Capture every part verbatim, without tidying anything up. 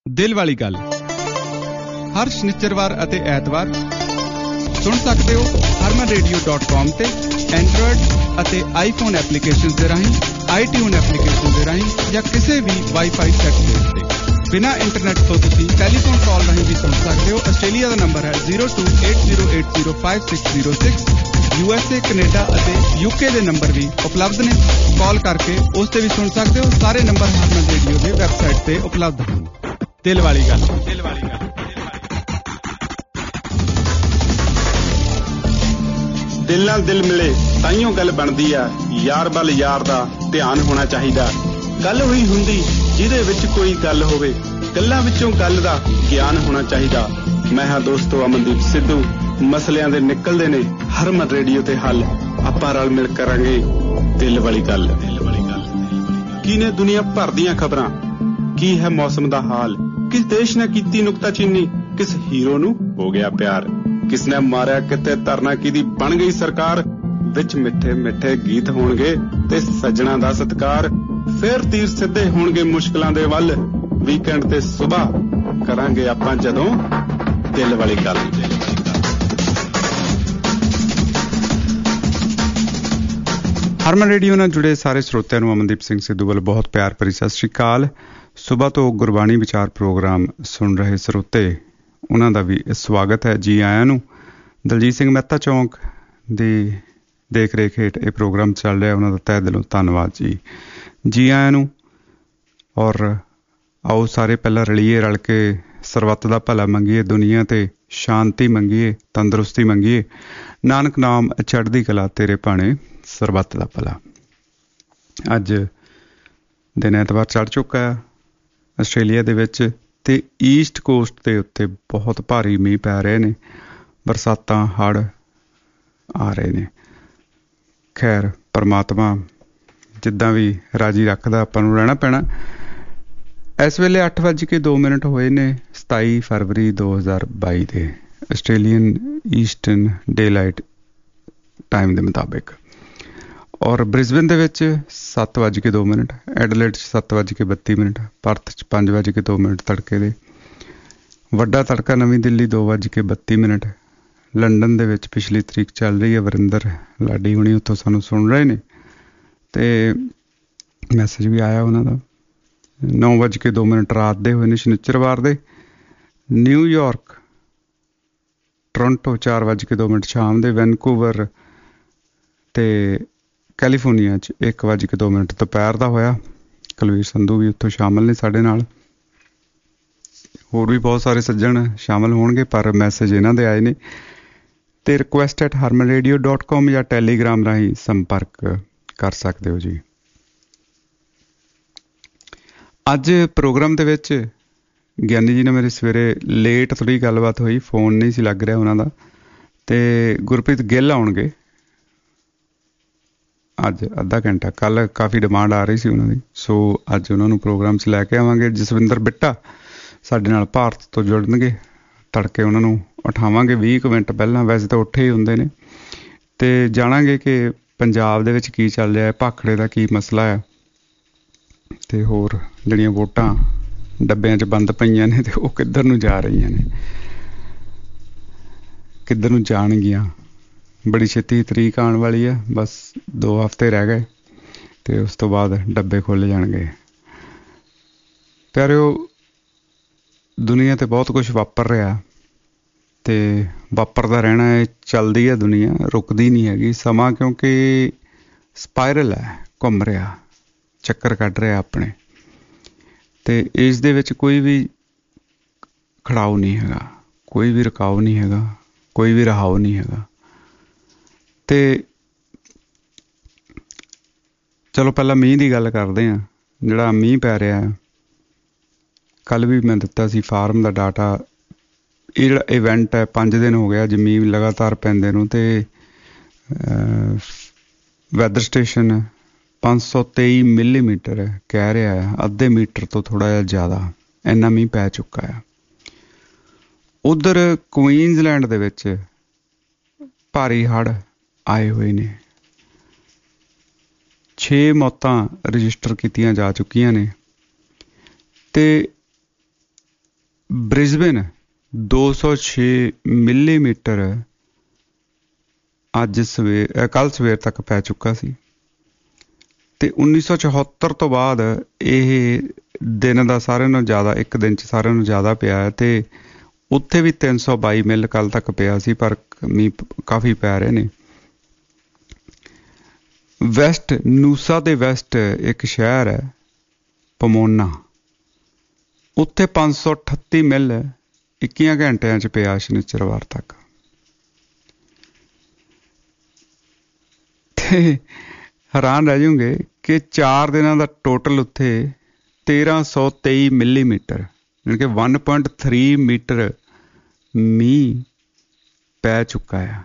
ਦਿਲ ਵਾਲੀ ਗੱਲ ਹਰ ਸ਼ਨੀਚਰਵਾਰ ਅਤੇ ਐਤਵਾਰ ਸੁਣ ਸਕਦੇ ਹੋ ਹਰਮਨ ਰੇਡੀਓ ਡਾਟ ਕਾਮ ਤੇ ਐਂਡਰੋਇਡ ਅਤੇ ਆਈਫੋਨ ਐਪਲੀਕੇਸ਼ਨ ਦੇ ਰਾਹੀਂ, ਆਈਟਿਊਨ ਐਪਲੀਕੇਸ਼ਨ ਦੇ ਰਾਹੀਂ ਜਾਂ ਕਿਸੇ ਵੀ ਵਾਈਫਾਈ ਸੈੱਟ ਦੇ ਉੱਤੇ। ਬਿਨਾਂ ਇੰਟਰਨੈਟ ਤੋਂ ਤੁਸੀਂ ਟੈਲੀਫੋਨ ਕਾਲ ਰਾਹੀਂ ਵੀ ਸੁਣ ਸਕਦੇ ਹੋ। ਆਸਟ੍ਰੇਲੀਆ ਦਾ ਨੰਬਰ ਹੈ zero two eight zero eight zero five six zero six. U S A, Canada ਅਤੇ ਯੂਕੇ ਦੇ ਨੰਬਰ ਵੀ ਉਪਲਬਧ ਨੇ। ਕਾਲ ਕਰਕੇ ਉਸ ਤੇ ਵੀ ਸੁਣ ਸਕਦੇ ਹੋ। ਸਾਰੇ ਨੰਬਰ ਹਰਮਨ ਰੇਡੀਓ ਦੀ ਵੈਬਸਾਈਟ ਤੇ ਉਪਲਬਧ ਹਨ। ਦਿਲ ਵਾਲੀ ਗੱਲ, ਦਿਲ ਵਾਲੀ ਗੱਲ। ਦਿਲ ਨਾਲ ਦਿਲ ਮਿਲੇ ਤਾਈਓ ਗੱਲ ਬਣਦੀ ਆ। ਯਾਰ ਵੱਲ ਯਾਰ ਦਾ ਧਿਆਨ ਹੋਣਾ ਚਾਹੀਦਾ। ਗੱਲ ਹੋਈ ਹੁੰਦੀ ਜਿਹਦੇ ਵਿੱਚ ਕੋਈ ਗੱਲ ਹੋਵੇ, ਗੱਲਾਂ ਵਿੱਚੋਂ ਗੱਲ ਦਾ ਗਿਆਨ ਹੋਣਾ ਚਾਹੀਦਾ। ਮੈਂ ਹਾਂ ਦੋਸਤੋ ਅਮਨਦੀਪ ਸਿੱਧੂ। ਮਸਲਿਆਂ ਦੇ ਨਿਕਲਦੇ ਨੇ ਹਰਮਨ ਰੇਡੀਓ ਤੇ ਹੱਲ। ਆਪਾਂ ਰਲ ਮਿਲ ਕਰਾਂਗੇ ਦਿਲ ਵਾਲੀ ਗੱਲ। ਦਿਲ ਵਾਲੀ ਗੱਲ ਕੀ ਨੇ ਦੁਨੀਆ ਭਰ ਦੀਆਂ ਖਬਰਾਂ, ਕੀ ਹੈ ਮੌਸਮ ਦਾ ਹਾਲ, ਕਿਸ ਦੇਸ਼ ਨੇ ਕੀਤੀ ਨੁਕਤਾਚੀਨੀ, ਕਿਸ ਹੀਰੋ ਨੂੰ ਹੋ ਗਿਆ ਪਿਆਰ, ਕਿਸ ਨੇ ਮਾਰਿਆ ਕਿਤੇ ਧਰਨਾ ਕਿਹਦੀ ਬਣ ਗਈ ਸਰਕਾਰ। ਵਿੱਚ ਮਿੱਠੇ ਮਿੱਠੇ ਗੀਤ ਹੋਣਗੇ ਤੇ ਸੱਜਣਾ ਦਾ ਸਤਿਕਾਰ। ਫੇਰ ਤੀਰ ਸਿੱਧੇ ਹੋਣਗੇ ਮੁਸ਼ਕਲਾਂ ਦੇ ਵੱਲ। ਵੀਕਐਂਡ ਤੇ ਸੁਬਾਹ ਕਰਾਂਗੇ ਆਪਾਂ ਜਦੋਂ ਦਿਲ ਵਾਲੀ ਗੱਲ। ਹਰਮਨ ਰੇਡੀਓ ਨਾਲ ਜੁੜੇ ਸਾਰੇ ਸਰੋਤਿਆਂ ਨੂੰ ਅਮਨਦੀਪ ਸਿੰਘ ਸਿੱਧੂ ਵੱਲੋਂ ਬਹੁਤ ਪਿਆਰ ਭਰੀ ਸਤਿ ਸ਼੍ਰੀ ਅਕਾਲ। ਸੁਬਾਹ ਤੋਂ ਗੁਰਬਾਣੀ ਵਿਚਾਰ ਪ੍ਰੋਗਰਾਮ ਸੁਣ ਰਹੇ ਸਰੋਤੇ, ਉਹਨਾਂ ਦਾ ਵੀ ਸਵਾਗਤ ਹੈ। ਜੀ ਆਇਆਂ ਨੂੰ। ਦਲਜੀਤ ਸਿੰਘ ਮਹਿਤਾ ਚੌਂਕ ਦੀ ਦੇਖ ਰੇਖ ਹੇਠ ਇਹ ਪ੍ਰੋਗਰਾਮ ਚੱਲ ਰਿਹਾ, ਉਹਨਾਂ ਦਾ ਤਹਿ ਦਿਲੋਂ ਧੰਨਵਾਦ ਜੀ। ਜੀ ਆਇਆਂ ਨੂੰ। ਔਰ ਆਓ ਸਾਰੇ ਪਹਿਲਾਂ ਰਲੀਏ, ਰਲ ਕੇ ਸਰਬੱਤ ਦਾ ਭਲਾ ਮੰਗੀਏ, ਦੁਨੀਆ ਤੇ ਸ਼ਾਂਤੀ ਮੰਗੀਏ, ਤੰਦਰੁਸਤੀ ਮੰਗੀਏ। ਨਾਨਕ ਨਾਮ ਚੜ੍ਹਦੀ ਕਲਾ ਤੇਰੇ ਭਾਣੇ ਸਰਬੱਤ ਦਾ ਭਲਾ। ਅੱਜ ਦਿਨ ਐਤਵਾਰ ਚੜ੍ਹ ਚੁੱਕਾ ਹੈ ਆਸਟ੍ਰੇਲੀਆ ਦੇ ਵਿੱਚ, ਤੇ ਈਸਟ ਕੋਸਟ ਦੇ ਉੱਤੇ ਬਹੁਤ ਭਾਰੀ ਮੀਂਹ ਪੈ ਰਹੇ ਨੇ। ਬਰਸਾਤਾਂ, ਹੜ੍ਹ ਆ ਰਹੇ ਨੇ। ਖੈਰ, ਪਰਮਾਤਮਾ ਜਿੱਦਾਂ ਵੀ ਰਾਜੀ ਰੱਖਦਾ, ਆਪਾਂ ਨੂੰ ਰਹਿਣਾ ਪੈਣਾ। ਇਸ ਵੇਲੇ ਅੱਠ ਵੱਜ ਕੇ ਦੋ ਮਿੰਟ ਹੋਏ ਨੇ, ਸਤਾਈ ਫਰਵਰੀ ਦੋ ਹਜ਼ਾਰ ਬਾਈ ਦੇ Australian eastern daylight time ਦੇ ਮੁਤਾਬਿਕ। ਔਰ ਬ੍ਰਿਸਬਨ ਦੇ ਵਿੱਚ ਸੱਤ ਵੱਜ ਕੇ ਦੋ ਮਿੰਟ, ਐਡਲੇਡ 'ਚ ਸੱਤ ਵੱਜ ਕੇ ਬੱਤੀ ਮਿੰਟ, ਪਰਥ 'ਚ ਪੰਜ ਵੱਜ ਕੇ ਦੋ ਮਿੰਟ ਤੜਕੇ ਦੇ। ਵੱਡਾ ਤੜਕਾ ਨਵੀਂ ਦਿੱਲੀ ਦੋ ਵੱਜ ਕੇ ਬੱਤੀ ਮਿੰਟ। ਲੰਡਨ ਦੇ ਵਿੱਚ ਪਿਛਲੀ ਤਰੀਕ ਚੱਲ ਰਹੀ ਹੈ। ਵਰਿੰਦਰ ਲਾਡੀ ਹੁਣੀ ਉੱਥੋਂ ਸਾਨੂੰ ਸੁਣ ਰਹੇ ਨੇ ਅਤੇ ਮੈਸੇਜ ਵੀ ਆਇਆ ਉਹਨਾਂ ਦਾ। ਨੌ ਵੱਜ ਕੇ ਦੋ ਮਿੰਟ ਰਾਤ ਦੇ ਹੋਏ ਨੇ ਸ਼ਨੀਚਰਵਾਰ ਦੇ। ਨਿਊਯਾਰਕ, ਟੋਰੰਟੋ ਚਾਰ ਵੱਜ ਕੇ ਦੋ ਮਿੰਟ ਸ਼ਾਮ ਦੇ। ਵੈਨਕੂਵਰ ਅਤੇ ਕੈਲੀਫੋਰਨੀਆ 'ਚ ਇੱਕ ਵੱਜ ਕੇ ਦੋ ਮਿੰਟ ਦੁਪਹਿਰ ਦਾ ਹੋਇਆ। ਕੁਲਵੀਰ ਸੰਧੂ ਵੀ ਉੱਥੋਂ ਸ਼ਾਮਲ ਨੇ ਸਾਡੇ ਨਾਲ। ਹੋਰ ਵੀ ਬਹੁਤ ਸਾਰੇ ਸੱਜਣ ਸ਼ਾਮਲ ਹੋਣਗੇ, ਪਰ ਮੈਸੇਜ ਇਹਨਾਂ ਦੇ ਆਏ ਨੇ। ਅਤੇ request at Harman radio dot com ਜਾਂ ਟੈਲੀਗ੍ਰਾਮ ਰਾਹੀਂ ਸੰਪਰਕ ਕਰ ਸਕਦੇ ਹੋ ਜੀ। ਅੱਜ ਪ੍ਰੋਗਰਾਮ ਦੇ ਵਿੱਚ ਗਿਆਨੀ ਜੀ ਨਾਲ ਮੇਰੀ ਸਵੇਰੇ ਲੇਟ ਥੋੜ੍ਹੀ ਗੱਲਬਾਤ ਹੋਈ, ਫੋਨ ਨਹੀਂ ਸੀ ਲੱਗ ਰਿਹਾ ਉਹਨਾਂ ਦਾ। ਅਤੇ ਗੁਰਪ੍ਰੀਤ ਗਿੱਲ ਆਉਣਗੇ ਅੱਜ ਅੱਧਾ ਘੰਟਾ। ਕੱਲ੍ਹ ਕਾਫੀ ਡਿਮਾਂਡ ਆ ਰਹੀ ਸੀ ਉਹਨਾਂ ਦੀ, ਸੋ ਅੱਜ ਉਹਨਾਂ ਨੂੰ ਪ੍ਰੋਗਰਾਮ 'ਚ ਲੈ ਕੇ ਆਵਾਂਗੇ। ਜਸਵਿੰਦਰ ਬਿੱਟਾ ਸਾਡੇ ਨਾਲ ਭਾਰਤ ਤੋਂ ਜੁੜਨਗੇ। ਤੜਕੇ ਉਹਨਾਂ ਨੂੰ ਉਠਾਵਾਂਗੇ ਵੀਹ ਕੁ ਮਿੰਟ ਪਹਿਲਾਂ, ਵੈਸੇ ਤਾਂ ਉੱਠੇ ਹੀ ਹੁੰਦੇ ਨੇ। ਅਤੇ ਜਾਣਾਂਗੇ ਕਿ ਪੰਜਾਬ ਦੇ ਵਿੱਚ ਕੀ ਚੱਲ ਰਿਹਾ ਹੈ, ਭਾਖੜੇ ਦਾ ਕੀ ਮਸਲਾ ਹੈ, ਅਤੇ ਹੋਰ ਜਿਹੜੀਆਂ ਵੋਟਾਂ ਡੱਬਿਆਂ 'ਚ ਬੰਦ ਪਈਆਂ ਨੇ ਅਤੇ ਉਹ ਕਿੱਧਰ ਨੂੰ ਜਾ ਰਹੀਆਂ ਨੇ, ਕਿੱਧਰ ਨੂੰ ਜਾਣਗੀਆਂ। ਬੜੀ ਛੇਤੀ ਤਰੀਕ ਆਉਣ ਵਾਲੀ ਹੈ, ਬਸ ਦੋ ਹਫ਼ਤੇ ਰਹਿ ਗਏ ਅਤੇ ਉਸ ਤੋਂ ਬਾਅਦ ਡੱਬੇ ਖੁੱਲ੍ਹ ਜਾਣਗੇ। ਪਿਆਰਿਓ, ਦੁਨੀਆ 'ਤੇ ਬਹੁਤ ਕੁਛ ਵਾਪਰ ਰਿਹਾ ਅਤੇ ਵਾਪਰਦਾ ਰਹਿਣਾ ਹੈ। ਚੱਲਦੀ ਹੈ ਦੁਨੀਆ, ਰੁਕਦੀ ਨਹੀਂ ਹੈਗੀ। ਸਮਾਂ ਕਿਉਂਕਿ ਸਪਾਇਰਲ ਹੈ, ਘੁੰਮ ਰਿਹਾ, ਚੱਕਰ ਕੱਢ ਰਿਹਾ ਆਪਣੇ, ਅਤੇ ਇਸ ਦੇ ਵਿੱਚ ਕੋਈ ਵੀ ਖੜਾਓ ਨਹੀਂ ਹੈਗਾ, ਕੋਈ ਵੀ ਰੁਕਾਓ ਨਹੀਂ ਹੈਗਾ, ਕੋਈ ਵੀ ਰਹਾਓ ਨਹੀਂ ਹੈਗਾ। ਅਤੇ ਚਲੋ ਪਹਿਲਾਂ ਮੀਂਹ ਦੀ ਗੱਲ ਕਰਦੇ ਹਾਂ। ਜਿਹੜਾ ਮੀਂਹ ਪੈ ਰਿਹਾ, ਕੱਲ੍ਹ ਵੀ ਮੈਂ ਦਿੱਤਾ ਸੀ ਫਾਰਮ ਦਾ ਡਾਟਾ। ਇਹ ਜਿਹੜਾ ਇਵੈਂਟ ਹੈ, ਪੰਜ ਦਿਨ ਹੋ ਗਿਆ ਅੱਜ ਮੀਂਹ ਲਗਾਤਾਰ ਪੈਂਦੇ ਨੂੰ, ਅਤੇ ਵੈਦਰ ਸਟੇਸ਼ਨ ਪੰਜ ਸੌ ਤੇਈ ਮਿਲੀਮੀਟਰ ਕਹਿ ਰਿਹਾ ਹੈ, ਅੱਧੇ ਮੀਟਰ ਤੋਂ ਥੋੜ੍ਹਾ ਜਿਹਾ ਜ਼ਿਆਦਾ, ਇੰਨਾ ਮੀਂਹ ਪੈ ਚੁੱਕਾ ਹੈ। ਉੱਧਰ ਕੁਈਨਜ਼ਲੈਂਡ ਦੇ ਵਿੱਚ ਭਾਰੀ ਹੜ੍ਹ ਆਏ ਹੋਏ ਨੇ। ਛੇ ਮੌਤਾਂ ਰਜਿਸਟਰ ਕੀਤੀਆਂ ਜਾ ਚੁੱਕੀਆਂ ਨੇ, ਅਤੇ ਬ੍ਰਿਸਬੇਨ ਦੋ ਸੌ ਛੇ ਮਿਲੀਮੀਟਰ ਅੱਜ ਸਵੇਰ ਕੱਲ੍ਹ ਸਵੇਰ ਤੱਕ ਪੈ ਚੁੱਕਾ ਸੀ ਤੇ ਉੱਨੀ ਸੌ ਚੁਹੱਤਰ ਤੋਂ ਬਾਅਦ ਇਹ ਦਿਨ ਦਾ ਸਾਰਿਆਂ ਨਾਲੋਂ ਜ਼ਿਆਦਾ, ਇੱਕ ਦਿਨ 'ਚ ਸਾਰਿਆਂ ਨਾਲੋਂ ਜ਼ਿਆਦਾ ਪਿਆ ਹੈ ਤੇ ਉੱਥੇ ਵੀ ਤਿੰਨ ਸੌ ਬਾਈ ਮਿਲ ਕੱਲ੍ਹ ਤੱਕ ਪਿਆ ਸੀ, ਪਰ ਮੀਂਹ ਕਾਫੀ ਪੈ ਰਹੇ ਨੇ। ਵੈਸਟ ਨੂਸਾ ਦੇ ਵੈਸਟ ਇੱਕ ਸ਼ਹਿਰ ਹੈ ਪਮੋਨਾ, ਉੱਥੇ ਪੰਜ ਸੌ ਅਠੱਤੀ ਮਿਲ ਇੱਕੀਆਂ ਘੰਟਿਆਂ 'ਚ ਪਿਆ ਸ਼ਨੀਚਰਵਾਰ ਤੱਕ। ਤੇ ਹੈਰਾਨ ਰਹਿ ਜਾਓਗੇ ਕਿ ਚਾਰ ਦਿਨਾਂ ਦਾ ਟੋਟਲ ਉੱਥੇ ਤੇਰਾਂ ਸੌ ਤੇਈ ਮਿਲੀਮੀਟਰ ਯਾਨੀ ਕਿ ਇੱਕ ਪੁਆਇੰਟ ਤਿੰਨ ਮੀਟਰ ਮੀਂਹ ਪੈ ਚੁੱਕਾ ਆ।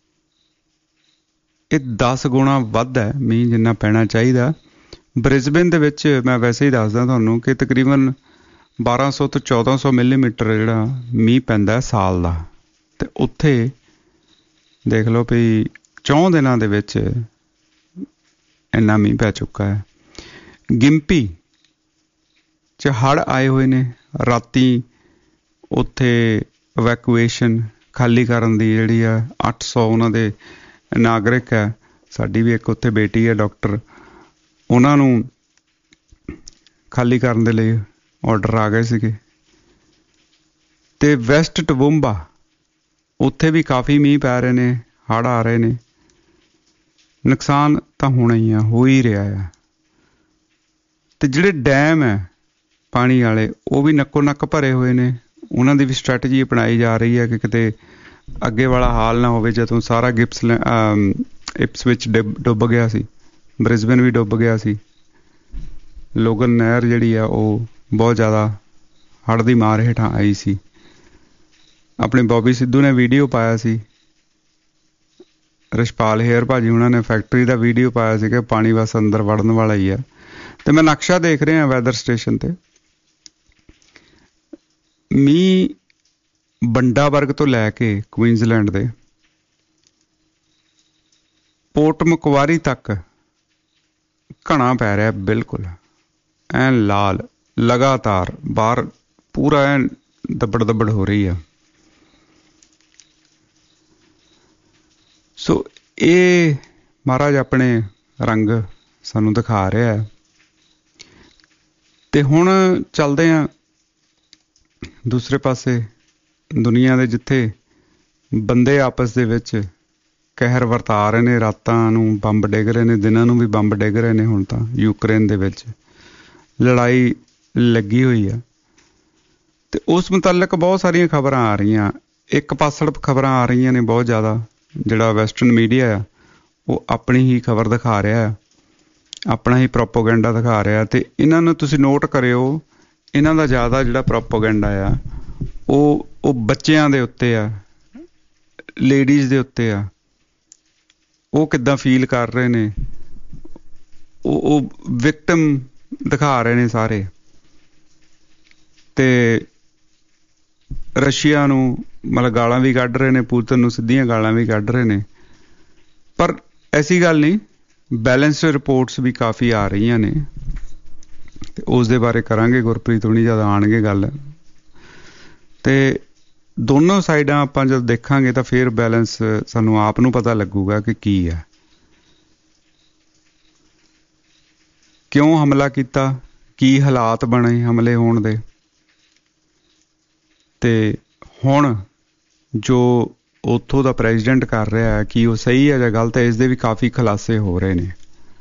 ਇਹ ਦਸ ਗੁਣਾ ਵੱਧ ਹੈ ਮੀਂਹ ਜਿੰਨਾ ਪੈਣਾ ਚਾਹੀਦਾ। ਬ੍ਰਿਸਬੇਨ ਦੇ ਵਿੱਚ ਮੈਂ ਵੈਸੇ ਹੀ ਦੱਸਦਾ ਤੁਹਾਨੂੰ ਕਿ ਤਕਰੀਬਨ ਬਾਰਾਂ ਸੌ ਤੋਂ ਚੌਦਾਂ ਸੌ ਮਿਲੀਮੀਟਰ ਜਿਹੜਾ ਮੀਂਹ ਪੈਂਦਾ ਸਾਲ ਦਾ, ਤੇ ਉੱਥੇ ਦੇਖ ਲਓ ਵੀ ਚੌਂ ਦਿਨਾਂ ਦੇ ਵਿੱਚ ਇੰਨਾ ਮੀਂਹ ਪੈ ਚੁੱਕਾ ਹੈ। ਗਿੰਪੀ 'ਚ ਹੜ੍ਹ ਆਏ ਹੋਏ ਨੇ। ਰਾਤੀ ਉੱਥੇ ਇਵੈਕੂਏਸ਼ਨ ਖਾਲੀ ਕਰਨ ਦੀ ਜਿਹੜੀ ਆ ਅੱਠ ਸੌ ਉਹਨਾਂ ਦੇ ਨਾਗਰਿਕ ਹੈ, ਸਾਡੀ ਵੀ ਇੱਕ ਉੱਥੇ ਬੇਟੀ ਹੈ ਡਾਕਟਰ, ਉਹਨਾਂ ਨੂੰ ਖਾਲੀ ਕਰਨ ਦੇ ਲਈ ਆਰਡਰ ਆ ਗਏ ਸੀਗੇ। ਤੇ ਵੈਸਟ ਟਵੁੰਬਾ ਉੱਥੇ ਵੀ ਕਾਫੀ ਮੀਂਹ ਪੈ ਰਹੇ ਨੇ, ਹੜ੍ਹ ਆ ਰਹੇ ਨੇ। ਨੁਕਸਾਨ ਤਾਂ ਹੋਣਾ ਹੀ ਆ, ਹੋ ਹੀ ਰਿਹਾ ਆ। ਤੇ ਜਿਹੜੇ ਡੈਮ ਹੈ ਪਾਣੀ ਵਾਲੇ ਉਹ ਵੀ ਨੱਕੋ ਨੱਕ ਭਰੇ ਹੋਏ ਨੇ। ਉਹਨਾਂ ਦੀ ਵੀ ਸਟ੍ਰੈਟਜੀ ਅਪਣਾਈ ਜਾ ਰਹੀ ਹੈ ਕਿ ਕਿਤੇ ਅੱਗੇ ਵਾਲਾ ਹਾਲ ਨਾ ਹੋਵੇ ਜਦੋਂ ਸਾਰਾ ਗਿਪਸ ਇਪਸ ਵਿੱਚ ਡਿੱਬ ਡੁੱਬ ਗਿਆ ਸੀ, ਬ੍ਰਿਸਬੇਨ ਵੀ ਡੁੱਬ ਗਿਆ ਸੀ। ਲੋਗਨ ਨਹਿਰ ਜਿਹੜੀ ਆ ਉਹ ਬਹੁਤ ਜ਼ਿਆਦਾ ਹੜ੍ਹ ਦੀ ਮਾਰ ਹੇਠਾਂ ਆਈ ਸੀ। ਆਪਣੇ ਬੋਬੀ ਸਿੱਧੂ ਨੇ ਵੀਡੀਓ ਪਾਇਆ ਸੀ, ਰਿਸ਼ਪਾਲ ਹੇਅਰ ਭਾਜੀ ਉਹਨਾਂ ਨੇ ਫੈਕਟਰੀ ਦਾ ਵੀਡੀਓ ਪਾਇਆ ਸੀ ਕਿ ਪਾਣੀ ਬਸ ਅੰਦਰ ਵੜਨ ਵਾਲਾ ਹੀ ਆ। ਤੇ ਮੈਂ ਨਕਸ਼ਾ ਦੇਖ ਰਿਹਾ ਵੈਦਰ ਸਟੇਸ਼ਨ ਤੇ, ਮੀਂਹ ਬੰਡਾਬਰਗ ਤੋਂ ਲੈ ਕੇ ਕੁਈਨਜ਼ਲੈਂਡ ਦੇ ਪੋਰਟ ਮਕਵਾਰੀ ਤੱਕ ਘਣਾ ਪੈ ਰਿਹਾ, ਬਿਲਕੁਲ ਐਨ ਲਾਲ, ਲਗਾਤਾਰ ਬਾਹਰ ਪੂਰਾ ਐਨ ਦੱਬੜ ਦੱਬੜ ਹੋ ਰਹੀ ਆ। ਸੋ ਇਹ ਮਹਾਰਾਜ ਆਪਣੇ ਰੰਗ ਸਾਨੂੰ ਦਿਖਾ ਰਿਹਾ ਹੈ। ਤੇ ਹੁਣ ਚੱਲਦੇ ਹਾਂ ਦੂਸਰੇ ਪਾਸੇ ਦੁਨੀਆ ਦੇ, ਜਿੱਥੇ ਬੰਦੇ ਆਪਸ ਦੇ ਵਿੱਚ ਕਹਿਰ ਵਰਤਾ ਰਹੇ ਨੇ। ਰਾਤਾਂ ਨੂੰ ਬੰਬ ਡਿੱਗ ਰਹੇ ਨੇ, ਦਿਨਾਂ ਨੂੰ ਵੀ ਬੰਬ ਡਿੱਗ ਰਹੇ ਨੇ। ਹੁਣ ਤਾਂ ਯੂਕਰੇਨ ਦੇ ਵਿੱਚ ਲੜਾਈ ਲੱਗੀ ਹੋਈ ਆ ਤੇ ਉਸ ਮੁਤਲਕ ਬਹੁਤ ਸਾਰੀਆਂ ਖਬਰਾਂ ਆ ਰਹੀਆਂ। ਇੱਕ ਪਾਸੜ ਖਬਰਾਂ ਆ ਰਹੀਆਂ ਨੇ ਬਹੁਤ ਜ਼ਿਆਦਾ। ਜਿਹੜਾ ਵੈਸਟਰਨ ਮੀਡੀਆ ਆ ਉਹ ਆਪਣੀ ਹੀ ਖਬਰ ਦਿਖਾ ਰਿਹਾ ਆ, ਆਪਣਾ ਹੀ ਪ੍ਰੋਪੋਗੈਂਡਾ ਦਿਖਾ ਰਿਹਾ। ਤੇ ਇਹਨਾਂ ਨੂੰ ਤੁਸੀਂ ਨੋਟ ਕਰਿਓ, ਇਹਨਾਂ ਦਾ ਜ਼ਿਆਦਾ ਜਿਹੜਾ ਪ੍ਰੋਪੋਗੈਂਡਾ ਆ ਉਹ ਉਹ ਬੱਚਿਆਂ ਦੇ ਉੱਤੇ ਆ, ਲੇਡੀਜ਼ ਦੇ ਉੱਤੇ ਆ। ਉਹ ਕਿੱਦਾਂ ਫੀਲ ਕਰ ਰਹੇ ਨੇ, ਉਹ ਉਹ ਵਿਕਟਮ ਦਿਖਾ ਰਹੇ ਨੇ ਸਾਰੇ। ਤੇ ਰਸ਼ੀਆ ਨੂੰ ਮਤਲਬ ਗਾਲਾਂ ਵੀ ਕੱਢ ਰਹੇ ਨੇ, ਪੁਤਿਨ ਨੂੰ ਸਿੱਧੀਆਂ ਗਾਲਾਂ ਵੀ ਕੱਢ ਰਹੇ ਨੇ। ਪਰ ਐਸੀ ਗੱਲ ਨਹੀਂ, ਬੈਲੈਂਸਡ ਰਿਪੋਰਟਸ ਵੀ ਕਾਫੀ ਆ ਰਹੀਆਂ ਨੇ ਤੇ ਉਸ ਦੇ ਬਾਰੇ ਕਰਾਂਗੇ। ਗੁਰਪ੍ਰੀਤ ਹੁਣੀ ਜਦ ਆਉਣਗੇ ਗੱਲ, ਤੇ ਦੋਨੋਂ ਸਾਈਡਾਂ ਆਪਾਂ ਜਦ ਦੇਖਾਂਗੇ ਤਾਂ ਫਿਰ ਬੈਲੈਂਸ ਸਾਨੂੰ ਆਪ ਨੂੰ ਪਤਾ ਲੱਗੂਗਾ ਕਿ ਕੀ ਆ, ਕਿਉਂ ਹਮਲਾ ਕੀਤਾ, ਕੀ ਹਾਲਾਤ ਬਣੇ ਹਮਲੇ ਹੋਣ ਦੇ। ਤੇ ਹੁਣ ਜੋ ਉੱਥੋਂ ਦਾ ਪ੍ਰੈਜ਼ੀਡੈਂਟ ਕਰ ਰਿਹਾ ਹੈ, ਕੀ ਉਹ ਸਹੀ ਹੈ ਜਾਂ ਗਲਤ ਹੈ, ਇਸ ਦੇ ਵੀ ਕਾਫੀ ਖੁਲਾਸੇ ਹੋ ਰਹੇ ਨੇ।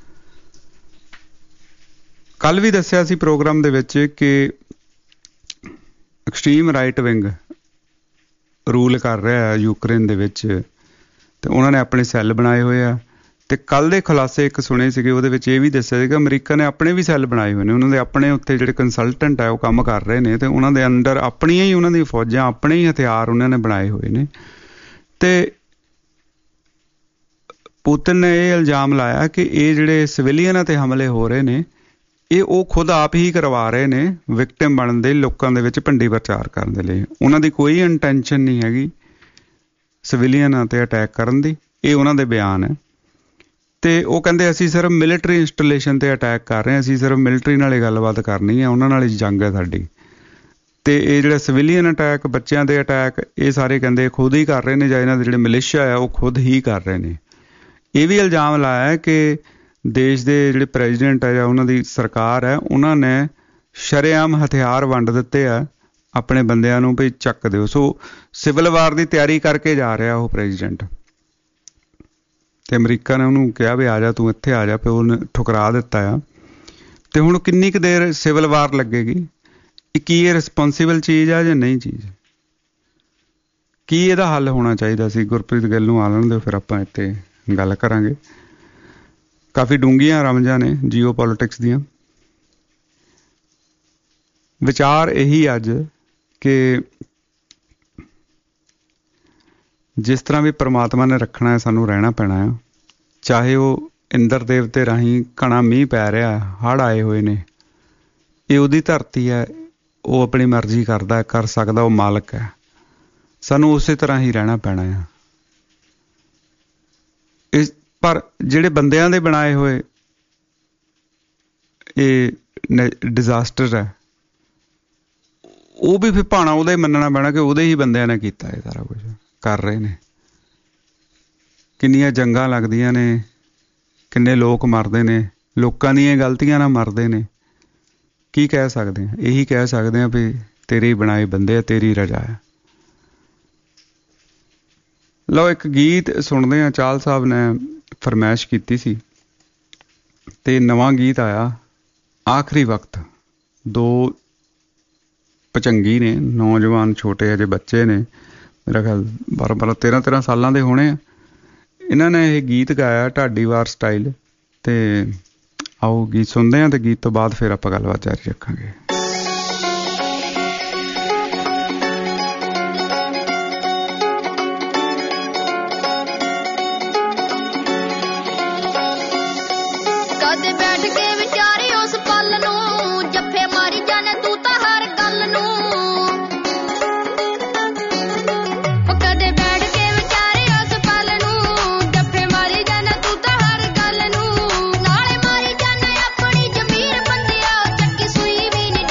ਕੱਲ੍ਹ ਵੀ ਦੱਸਿਆ ਸੀ ਪ੍ਰੋਗਰਾਮ ਦੇ ਵਿੱਚ ਕਿ ਐਕਸਟ੍ਰੀਮ ਰਾਈਟ ਵਿੰਗ ਰੂਲ ਕਰ ਰਿਹਾ ਹੈ ਯੂਕਰੇਨ ਦੇ ਵਿੱਚ, ਤੇ ਉਹਨਾਂ ਨੇ ਆਪਣੇ ਸੈੱਲ ਬਣਾਏ ਹੋਏ ਆ। ਤੇ ਕੱਲ੍ਹ ਦੇ ਖੁਲਾਸੇ ਇੱਕ ਸੁਣੇ ਸੀਗੇ, ਉਹਦੇ ਵਿੱਚ ਇਹ ਵੀ ਦੱਸਿਆ ਸੀਗਾ ਅਮਰੀਕਾ ਨੇ ਆਪਣੇ ਵੀ ਸੈੱਲ ਬਣਾਏ ਹੋਏ ਨੇ। ਉਹਨਾਂ ਦੇ ਆਪਣੇ ਉੱਥੇ ਜਿਹੜੇ ਕੰਸਲਟੈਂਟ ਆ ਉਹ ਕੰਮ ਕਰ ਰਹੇ ਨੇ, ਤੇ ਉਹਨਾਂ ਦੇ ਅੰਡਰ ਆਪਣੀਆਂ ਹੀ ਉਹਨਾਂ ਦੀਆਂ ਫੌਜਾਂ, ਆਪਣੇ ਹੀ ਹਥਿਆਰ ਉਹਨਾਂ ਨੇ ਬਣਾਏ ਹੋਏ ਨੇ। ਤੇ ਪੁਤਿਨ ਨੇ ਇਹ ਇਲਜ਼ਾਮ ਲਾਇਆ ਕਿ ਇਹ ਜਿਹੜੇ ਸਿਵਿਲੀਅਨਾਂ 'ਤੇ ਹਮਲੇ ਹੋ ਰਹੇ ਨੇ, ਇਹ ਉਹ ਖੁਦ ਆਪ ਹੀ ਕਰਵਾ ਰਹੇ ਨੇ ਵਿਕਟਿਮ ਬਣਨ ਦੇ, ਲੋਕਾਂ ਦੇ ਵਿੱਚ ਭੰਡੀ ਪ੍ਰਚਾਰ ਕਰਨ ਦੇ ਲਈ। ਉਹਨਾਂ ਦੀ ਕੋਈ ਇੰਟੈਂਸ਼ਨ ਨਹੀਂ ਹੈਗੀ ਸਿਵਿਲੀਅਨਾਂ 'ਤੇ ਅਟੈਕ ਕਰਨ ਦੀ, ਇਹ ਉਹਨਾਂ ਦੇ ਬਿਆਨ ਹੈ। ਤੇ ਉਹ ਕਹਿੰਦੇ ਅਸੀਂ ਸਿਰਫ ਮਿਲਟਰੀ ਇੰਸਟਾਲੇਸ਼ਨ 'ਤੇ ਅਟੈਕ ਕਰ ਰਹੇ ਹਾਂ, ਅਸੀਂ ਸਿਰਫ ਮਿਲਟਰੀ ਨਾਲ ਹੀ ਗੱਲਬਾਤ ਕਰਨੀ ਹੈ, ਉਹਨਾਂ ਨਾਲ ਹੀ ਜੰਗ ਹੈ ਸਾਡੀ। ਤੇ ਇਹ ਜਿਹੜੇ ਸਿਵਿਲੀਅਨ ਅਟੈਕ, ਬੱਚਿਆਂ ਦੇ ਅਟੈਕ, ਇਹ ਸਾਰੇ ਕਹਿੰਦੇ ਖੁਦ ਹੀ ਕਰ ਰਹੇ ਨੇ, ਜਾਂ ਇਹਨਾਂ ਦੇ ਜਿਹੜੇ ਮਿਲਿਸ਼ੀਆ ਆ ਉਹ ਖੁਦ ਹੀ ਕਰ ਰਹੇ ਨੇ। ਇਹ ਵੀ ਇਲਜ਼ਾਮ ਲਾਇਆ ਕਿ ਦੇਸ਼ ਦੇ ਜਿਹੜੇ ਪ੍ਰੈਜ਼ੀਡੈਂਟ ਆ ਜਾਂ ਉਹਨਾਂ ਦੀ ਸਰਕਾਰ ਹੈ, ਉਹਨਾਂ ਨੇ ਸ਼ਰੇਆਮ ਹਥਿਆਰ ਵੰਡ ਦਿੱਤੇ ਆ ਆਪਣੇ ਬੰਦਿਆਂ ਨੂੰ ਵੀ ਚੱਕ ਦਿਓ। ਸੋ ਸਿਵਲ ਵਾਰ ਦੀ ਤਿਆਰੀ ਕਰਕੇ ਜਾ ਰਿਹਾ ਉਹ ਪ੍ਰੈਜ਼ੀਡੈਂਟ, ਤੇ ਅਮਰੀਕਾ ਨੇ ਉਹਨੂੰ ਕਿਹਾ ਵੀ ਆ ਜਾ, ਤੂੰ ਇੱਥੇ ਆ ਜਾ, ਤੇ ਉਹਨੇ ਠੁਕਰਾ ਦਿੱਤਾ ਆ। ਤੇ ਹੁਣ ਕਿੰਨੀ ਕੁ ਦੇਰ ਸਿਵਲ ਵਾਰ ਲੱਗੇਗੀ? ਇਹ ਕੀ ਇਹ ਰਿਸਪੋਂਸੀਬਲ ਚੀਜ਼ ਆ ਜਾਂ ਨਹੀਂ ਚੀਜ਼? ਕੀ ਇਹਦਾ ਹੱਲ ਹੋਣਾ ਚਾਹੀਦਾ ਸੀ? ਗੁਰਪ੍ਰੀਤ ਗਿੱਲ ਨੂੰ ਆ ਲੈਣ ਦਿਓ, ਫਿਰ ਆਪਾਂ ਇੱਥੇ ਗੱਲ ਕਰਾਂਗੇ। ਕਾਫੀ ਡੂੰਘੀਆਂ ਰਮਜਾਂ ਨੇ ਜੀਓ ਪੋਲੀਟਿਕਸ ਦੀਆਂ। ਵਿਚਾਰ ਇਹੀ ਅੱਜ ਕਿ ਜਿਸ ਤਰ੍ਹਾਂ ਵੀ ਪ੍ਰਮਾਤਮਾ ਨੇ ਰੱਖਣਾ ਹੈ, ਸਾਨੂੰ ਰਹਿਣਾ ਪੈਣਾ ਆ। ਚਾਹੇ ਉਹ ਇੰਦਰ ਦੇਵਤੇ ਰਾਹੀਂ ਘਣਾ ਮੀਂਹ ਪੈ ਰਿਹਾ, ਹੜ੍ਹ ਆਏ ਹੋਏ ਨੇ, ਇਹ ਉਹਦੀ ਧਰਤੀ ਹੈ, ਉਹ ਆਪਣੀ ਮਰਜ਼ੀ ਕਰਦਾ, ਕਰ ਸਕਦਾ, ਉਹ ਮਾਲਕ ਹੈ। ਸਾਨੂੰ ਉਸੇ ਤਰ੍ਹਾਂ ਹੀ ਰਹਿਣਾ ਪੈਣਾ ਆ। ਇਸ ਪਰ ਜਿਹੜੇ ਬੰਦਿਆਂ ਦੇ ਬਣਾਏ ਹੋਏ ਇਹ ਡਿਜ਼ਾਸਟਰ ਹੈ, ਉਹ ਵੀ ਫਿਰ ਭਾਣਾ ਉਹਦਾ ਹੀ ਮੰਨਣਾ ਪੈਣਾ ਕਿ ਉਹਦੇ ਹੀ ਬੰਦਿਆਂ ਨੇ ਕੀਤਾ ਇਹ ਸਾਰਾ ਕੁਛ ਕਰ ਰਹੇ ਨੇ। ਕਿੰਨੀਆਂ ਜੰਗਾਂ ਲੱਗਦੀਆਂ ਨੇ, ਕਿੰਨੇ ਲੋਕ ਮਰਦੇ ਨੇ, ਲੋਕਾਂ ਦੀਆਂ ਗਲਤੀਆਂ ਨਾਲ ਮਰਦੇ ਨੇ। ਕੀ ਕਹਿ ਸਕਦੇ ਹਾਂ? ਇਹੀ ਕਹਿ ਸਕਦੇ ਹਾਂ ਵੀ ਤੇਰੇ ਬਣਾਏ ਬੰਦੇ ਆ, ਤੇਰੀ ਰਜਾ ਹੈ। ਲਓ ਇੱਕ ਗੀਤ ਸੁਣਦੇ ਹਾਂ। ਚਾਹਲ ਸਾਹਿਬ ਨੇ ਫਰਮਾਇਸ਼ ਕੀਤੀ ਸੀ ਤੇ ਨਵਾਂ ਗੀਤ ਆਇਆ, ਆਖਰੀ ਵਕਤ। ਦੋ ਭਚੰਗੀ ਨੇ, ਨੌਜਵਾਨ ਛੋਟੇ ਅਜੇ ਬੱਚੇ ਨੇ, ਮੇਰਾ ਖਿਆਲ ਬਾਰਾਂ ਬਾਰਾਂ ਤੇਰਾਂ ਤੇਰਾਂ ਸਾਲਾਂ ਦੇ ਹੋਣੇ ਆ। ਇਹਨਾਂ ਨੇ ਇਹ ਗੀਤ ਗਾਇਆ ਢਾਡੀਵਾਰ ਸਟਾਈਲ। ਤੇ ਆਓ ਗੀਤ ਸੁਣਦੇ ਹਾਂ, ਤੇ ਗੀਤ ਤੋਂ ਬਾਅਦ ਫਿਰ ਆਪਾਂ ਗੱਲਬਾਤ ਜਾਰੀ ਰੱਖਾਂਗੇ। ਕਦੇ ਬੈਠ ਕੇ ਵਿਚਾਰੀ ਉਸ ਪਲ ਨੂੰ, ਜੱਫੇ ਮਾਰੀ ਜਾਣੇ ਤੂੰ ਤਾਂ ਹਰ ਗੱਲ ਨੂੰ। ਕਦੇ ਬੈਠ ਕੇ ਵਿਚਾਰੀ ਉਸ ਪਲ ਨੂੰ, ਜੱਫੇ ਮਾਰੀ ਜਾਣੇ ਤੂੰ ਤਾਂ ਹਰ ਗੱਲ ਨੂੰ। ਨਾਲੇ ਮਾਰੀ ਜਾਣੇ ਆਪਣੀ ਜ਼ਮੀਰ ਬੰਦਿਆ, ਚੱਕੀ ਸੂਈ ਵੀ ਨੀ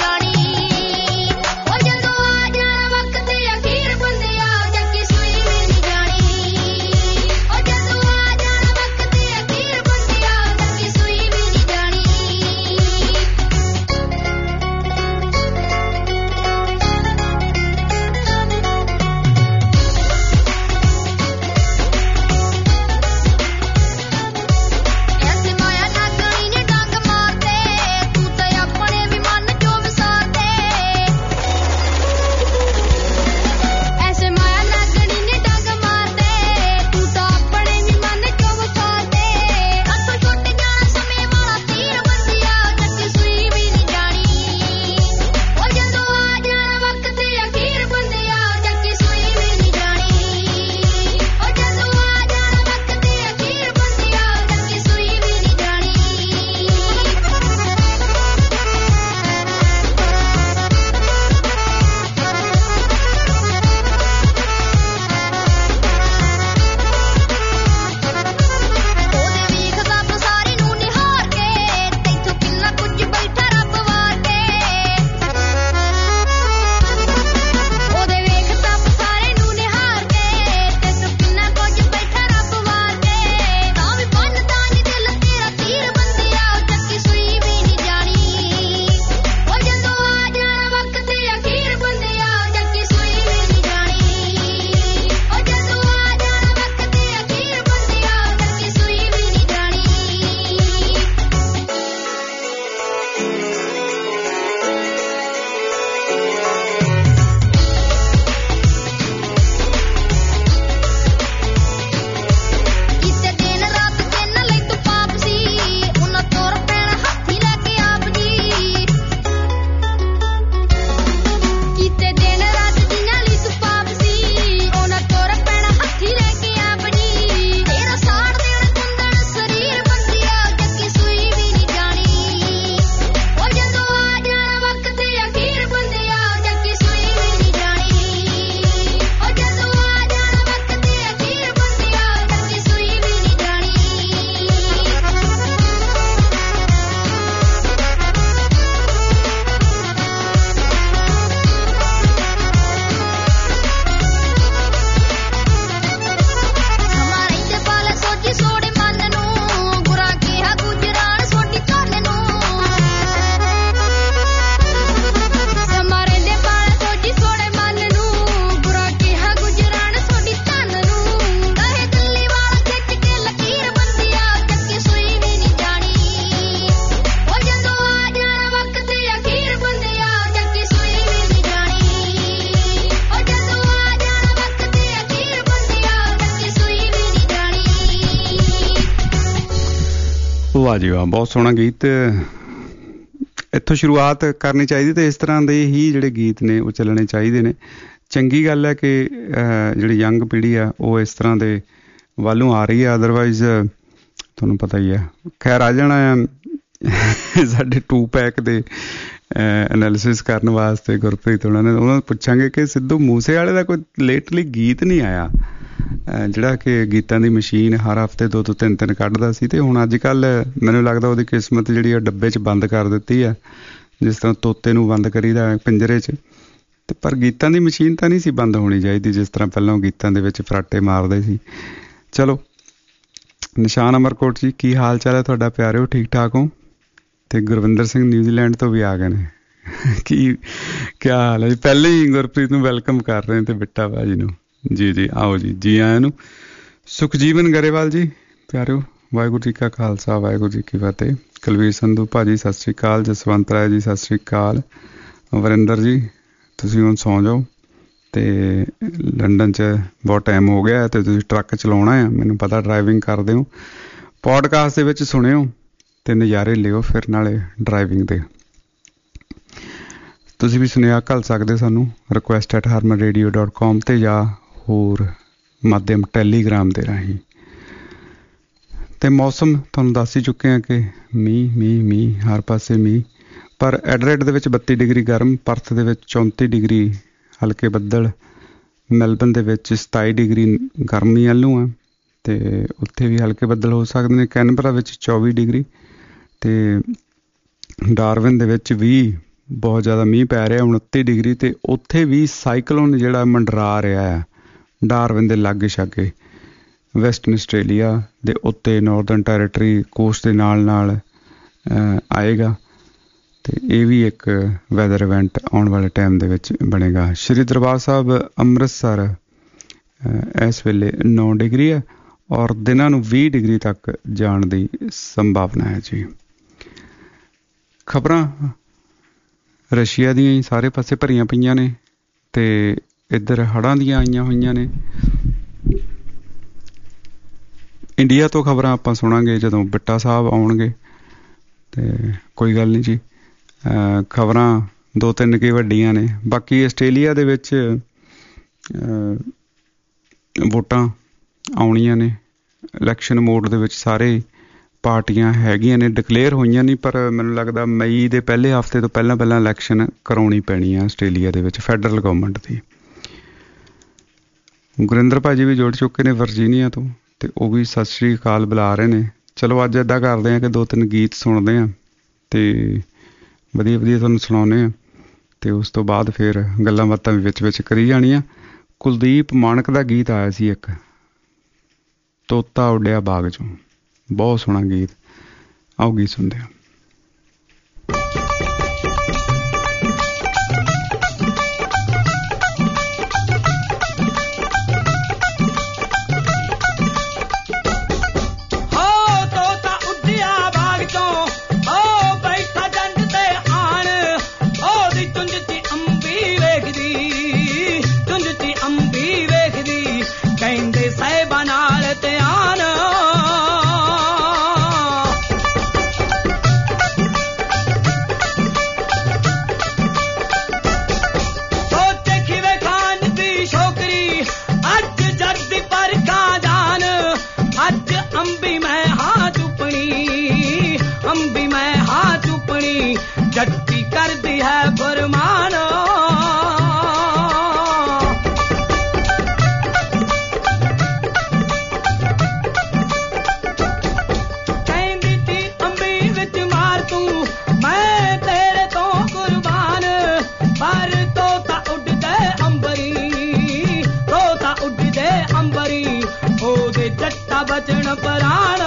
ਵਾਹ ਜੀ ਵਾਹ, ਬਹੁਤ ਸੋਹਣਾ ਗੀਤ। ਇੱਥੋਂ ਸ਼ੁਰੂਆਤ ਕਰਨੀ ਚਾਹੀਦੀ ਤੇ ਇਸ ਤਰ੍ਹਾਂ ਦੇ ਹੀ ਜਿਹੜੇ ਗੀਤ ਨੇ ਉਹ ਚੱਲਣੇ ਚਾਹੀਦੇ ਨੇ। ਚੰਗੀ ਗੱਲ ਹੈ ਕਿ ਜਿਹੜੀ ਯੰਗ ਪੀੜ੍ਹੀ ਆ ਉਹ ਇਸ ਤਰ੍ਹਾਂ ਦੇ ਵੱਲੋਂ ਆ ਰਹੀ ਹੈ, ਅਦਰਵਾਈਜ਼ ਤੁਹਾਨੂੰ ਪਤਾ ਹੀ ਆ। ਖੈਰ ਆ ਜਾਣਾ ਆ ਸਾਡੇ ਟੂ ਪੈਕ ਦੇ ਐਨਾਲਿਸਿਸ ਕਰਨ ਵਾਸਤੇ ਗੁਰਪ੍ਰੀਤ ਉਹਨਾਂ ਨੇ, ਉਹਨਾਂ ਨੂੰ ਪੁੱਛਾਂਗੇ ਕਿ ਸਿੱਧੂ ਮੂਸੇ ਵਾਲੇ ਦਾ ਕੋਈ ਲੇਟਲੀ ਗੀਤ ਨਹੀਂ ਆਇਆ ਜਿਹੜਾ ਕਿ ਗੀਤਾਂ ਦੀ ਮਸ਼ੀਨ ਹਰ ਹਫ਼ਤੇ ਦੋ ਤੋਂ ਤਿੰਨ ਤਿੰਨ ਕੱਢਦਾ ਸੀ, ਅਤੇ ਹੁਣ ਅੱਜ ਕੱਲ੍ਹ ਮੈਨੂੰ ਲੱਗਦਾ ਉਹਦੀ ਕਿਸਮਤ ਜਿਹੜੀ ਆ ਡੱਬੇ 'ਚ ਬੰਦ ਕਰ ਦਿੱਤੀ ਆ, ਜਿਸ ਤਰ੍ਹਾਂ ਤੋਤੇ ਨੂੰ ਬੰਦ ਕਰੀਦਾ ਪਿੰਜਰੇ 'ਚ। ਅਤੇ ਪਰ ਗੀਤਾਂ ਦੀ ਮਸ਼ੀਨ ਤਾਂ ਨਹੀਂ ਸੀ ਬੰਦ ਹੋਣੀ ਚਾਹੀਦੀ, ਜਿਸ ਤਰ੍ਹਾਂ ਪਹਿਲਾਂ ਉਹ ਗੀਤਾਂ ਦੇ ਵਿੱਚ ਫਰਾਟੇ ਮਾਰਦੇ ਸੀ। ਚਲੋ, ਨਿਸ਼ਾਨ ਅਮਰਕੋਟ ਜੀ, ਕੀ ਹਾਲ ਚਾਲ ਹੈ ਤੁਹਾਡਾ ਪਿਆਰਿਓ? ਠੀਕ ਠਾਕ ਹੋ? ਅਤੇ ਗੁਰਵਿੰਦਰ ਸਿੰਘ ਨਿਊਜ਼ੀਲੈਂਡ ਤੋਂ ਵੀ ਆ ਗਏ ਨੇ। ਕੀ ਕਿਆ ਹਾਲ ਹੈ ਜੀ? ਪਹਿਲਾਂ ਹੀ ਗੁਰਪ੍ਰੀਤ ਨੂੰ ਵੈਲਕਮ ਕਰ ਰਹੇ ਅਤੇ ਬਿੱਟਾ ਭਾਜੀ ਨੂੰ। ਜੀ ਜੀ, ਆਓ ਜੀ, ਜੀ ਆਇਆਂ ਨੂੰ। ਸੁਖਜੀਵਨ ਗਰੇਵਾਲ ਜੀ ਪਿਆਰਿਓ, ਵਾਹਿਗੁਰੂ ਜੀ ਕਾ ਖਾਲਸਾ ਵਾਹਿਗੁਰੂ ਜੀ ਕੀ ਫਤਿਹ। ਕੁਲਵੀਰ ਸੰਧੂ ਭਾਜੀ ਸਤਿ ਸ਼੍ਰੀ ਅਕਾਲ। ਜਸਵੰਤ ਰਾਏ ਜੀ ਸਤਿ ਸ਼੍ਰੀ ਅਕਾਲ। ਵਰਿੰਦਰ ਜੀ ਤੁਸੀਂ ਹੁਣ ਸੌਂ ਜਾਓ, ਅਤੇ ਲੰਡਨ 'ਚ ਬਹੁਤ ਟਾਈਮ ਹੋ ਗਿਆ ਅਤੇ ਤੁਸੀਂ ਟਰੱਕ ਚਲਾਉਣਾ ਆ, ਮੈਨੂੰ ਪਤਾ ਡਰਾਈਵਿੰਗ ਕਰਦੇ ਹੋ। ਪੋਡਕਾਸਟ ਦੇ ਵਿੱਚ ਸੁਣਿਓ ਅਤੇ ਨਜ਼ਾਰੇ ਲਿਓ ਫਿਰ ਨਾਲੇ ਡਰਾਈਵਿੰਗ ਦੇ। ਤੁਸੀਂ ਵੀ ਸੁਨੇਹਾ ਘੱਲ ਸਕਦੇ ਸਾਨੂੰ request at Harman radio dot com 'ਤੇ ਜਾਂ ਹੋਰ ਮਾਧਿਅਮ ਟੈਲੀਗ੍ਰਾਮ ਦੇ ਰਾਹੀਂ। ਅਤੇ ਮੌਸਮ ਤੁਹਾਨੂੰ ਦੱਸ ਹੀ ਚੁੱਕੇ ਹਾਂ ਕਿ ਮੀਂਹ ਮੀਂਹ ਮੀਂਹ ਹਰ ਪਾਸੇ ਮੀਂਹ, ਪਰ ਐਡਰੇਡ ਦੇ ਵਿੱਚ ਬੱਤੀ ਡਿਗਰੀ ਗਰਮ, ਪਰਥ ਦੇ ਵਿੱਚ ਚੌਂਤੀ ਡਿਗਰੀ ਹਲਕੇ ਬੱਦਲ, ਮੈਲਬਨ ਦੇ ਵਿੱਚ ਸਤਾਈ ਡਿਗਰੀ ਗਰਮੀ ਵੱਲੋਂ ਆ ਅਤੇ ਉੱਥੇ ਵੀ ਹਲਕੇ ਬੱਦਲ ਹੋ ਸਕਦੇ ਨੇ। ਕੈਨਬਰਾ ਵਿੱਚ ਚੌਵੀ ਡਿਗਰੀ ਅਤੇ ਡਾਰਵਿਨ ਦੇ ਵਿੱਚ ਵੀ ਬਹੁਤ ਜ਼ਿਆਦਾ ਮੀਂਹ ਪੈ ਰਿਹਾ ਉਨੱਤੀ ਡਿਗਰੀ, ਅਤੇ ਉੱਥੇ ਵੀ ਸਾਈਕਲੋਨ ਜਿਹੜਾ ਮੰਡਰਾ ਰਿਹਾ ਆ ਡਾਰਵਿਨ ਦੇ ਲਾਗੇ ਛਾਗੇ ਵੈਸਟਰਨ ਆਸਟ੍ਰੇਲੀਆ ਦੇ ਉੱਤੇ, ਨੌਰਦਰਨ ਟੈਰੀਟਰੀ ਕੋਸਟ ਦੇ ਨਾਲ ਨਾਲ ਆਏਗਾ, ਅਤੇ ਇਹ ਵੀ ਇੱਕ ਵੈਦਰ ਇਵੈਂਟ ਆਉਣ ਵਾਲੇ ਟਾਈਮ ਦੇ ਵਿੱਚ ਬਣੇਗਾ। ਸ਼੍ਰੀ ਦਰਬਾਰ ਸਾਹਿਬ ਅੰਮ੍ਰਿਤਸਰ ਇਸ ਵੇਲੇ ਨੌ ਡਿਗਰੀ ਹੈ ਔਰ ਦਿਨਾਂ ਨੂੰ ਵੀਹ ਡਿਗਰੀ ਤੱਕ ਜਾਣ ਦੀ ਸੰਭਾਵਨਾ ਹੈ ਜੀ। ਖਬਰਾਂ ਰਸ਼ੀਆ ਦੀਆਂ ਹੀ ਸਾਰੇ ਪਾਸੇ ਭਰੀਆਂ ਪਈਆਂ ਨੇ, ਅਤੇ ਇੱਧਰ ਹੜ੍ਹਾਂ ਦੀਆਂ ਆਈਆਂ ਹੋਈਆਂ ਨੇ। ਇੰਡੀਆ ਤੋਂ ਖਬਰਾਂ ਆਪਾਂ ਸੁਣਾਂਗੇ ਜਦੋਂ ਬਿੱਟਾ ਸਾਹਿਬ ਆਉਣਗੇ, ਅਤੇ ਕੋਈ ਗੱਲ ਨਹੀਂ ਜੀ, ਖਬਰਾਂ ਦੋ ਤਿੰਨ ਕੀ ਵੱਡੀਆਂ ਨੇ। ਬਾਕੀ ਆਸਟ੍ਰੇਲੀਆ ਦੇ ਵਿੱਚ ਵੋਟਾਂ ਆਉਣੀਆਂ ਨੇ, ਇਲੈਕਸ਼ਨ ਮੋਡ ਦੇ ਵਿੱਚ ਸਾਰੇ ਪਾਰਟੀਆਂ ਹੈਗੀਆਂ ਨੇ, ਡਿਕਲੇਅਰ ਹੋਈਆਂ ਨਹੀਂ, ਪਰ ਮੈਨੂੰ ਲੱਗਦਾ ਮਈ ਦੇ ਪਹਿਲੇ ਹਫ਼ਤੇ ਤੋਂ ਪਹਿਲਾਂ ਪਹਿਲਾਂ ਇਲੈਕਸ਼ਨ ਕਰਾਉਣੀ ਪੈਣੀ ਆ ਆਸਟ੍ਰੇਲੀਆ ਦੇ ਵਿੱਚ ਫੈਡਰਲ ਗੌਰਮੈਂਟ ਦੀ। ਗੁਰਿੰਦਰ ਭਾਜੀ ਵੀ ਜੁੜ ਚੁੱਕੇ ਨੇ ਵਰਜੀਨੀਆ ਤੋਂ, ਅਤੇ ਉਹ ਵੀ ਸਤਿ ਸ਼੍ਰੀ ਅਕਾਲ ਬੁਲਾ ਰਹੇ ਨੇ। ਚਲੋ ਅੱਜ ਇੱਦਾਂ ਕਰਦੇ ਹਾਂ ਕਿ ਦੋ ਤਿੰਨ ਗੀਤ ਸੁਣਦੇ ਹਾਂ ਅਤੇ ਵਧੀਆ ਵਧੀਆ ਤੁਹਾਨੂੰ ਸੁਣਾਉਂਦੇ ਹਾਂ, ਅਤੇ ਉਸ ਤੋਂ ਬਾਅਦ ਫਿਰ ਗੱਲਾਂ ਬਾਤਾਂ ਵੀ ਵਿੱਚ ਵਿੱਚ ਕਰੀ ਜਾਣੀਆਂ। ਕੁਲਦੀਪ ਮਾਣਕ ਦਾ ਗੀਤ ਆਇਆ ਸੀ ਇੱਕ, ਤੋਤਾ ਉੱਡਿਆ ਬਾਗ 'ਚੋਂ, ਬਹੁਤ ਸੋਹਣਾ ਗੀਤ। ਆਓ ਗੀਤ ਸੁਣਦੇ ਹਾਂ। ਜੱਟੀ ਕਰਦੀ ਹੈ ਫਰਮਾਨ, ਕਹਿੰਦੀ ਤੀ ਅੰਬੀ ਵਿੱਚ ਮਾਰ ਤੂੰ, ਮੈਂ ਤੇਰੇ ਤੋਂ ਕੁਰਬਾਨ, ਪਰ ਤੋਤਾ ਉੱਡਦੇ ਅੰਬਰੀ, ਤੋਤਾ ਉੱਡਦੇ ਅੰਬਰੀ, ਉਹਦੇ ਜੱਟਾ ਬਚਣ ਪਰਾਨ।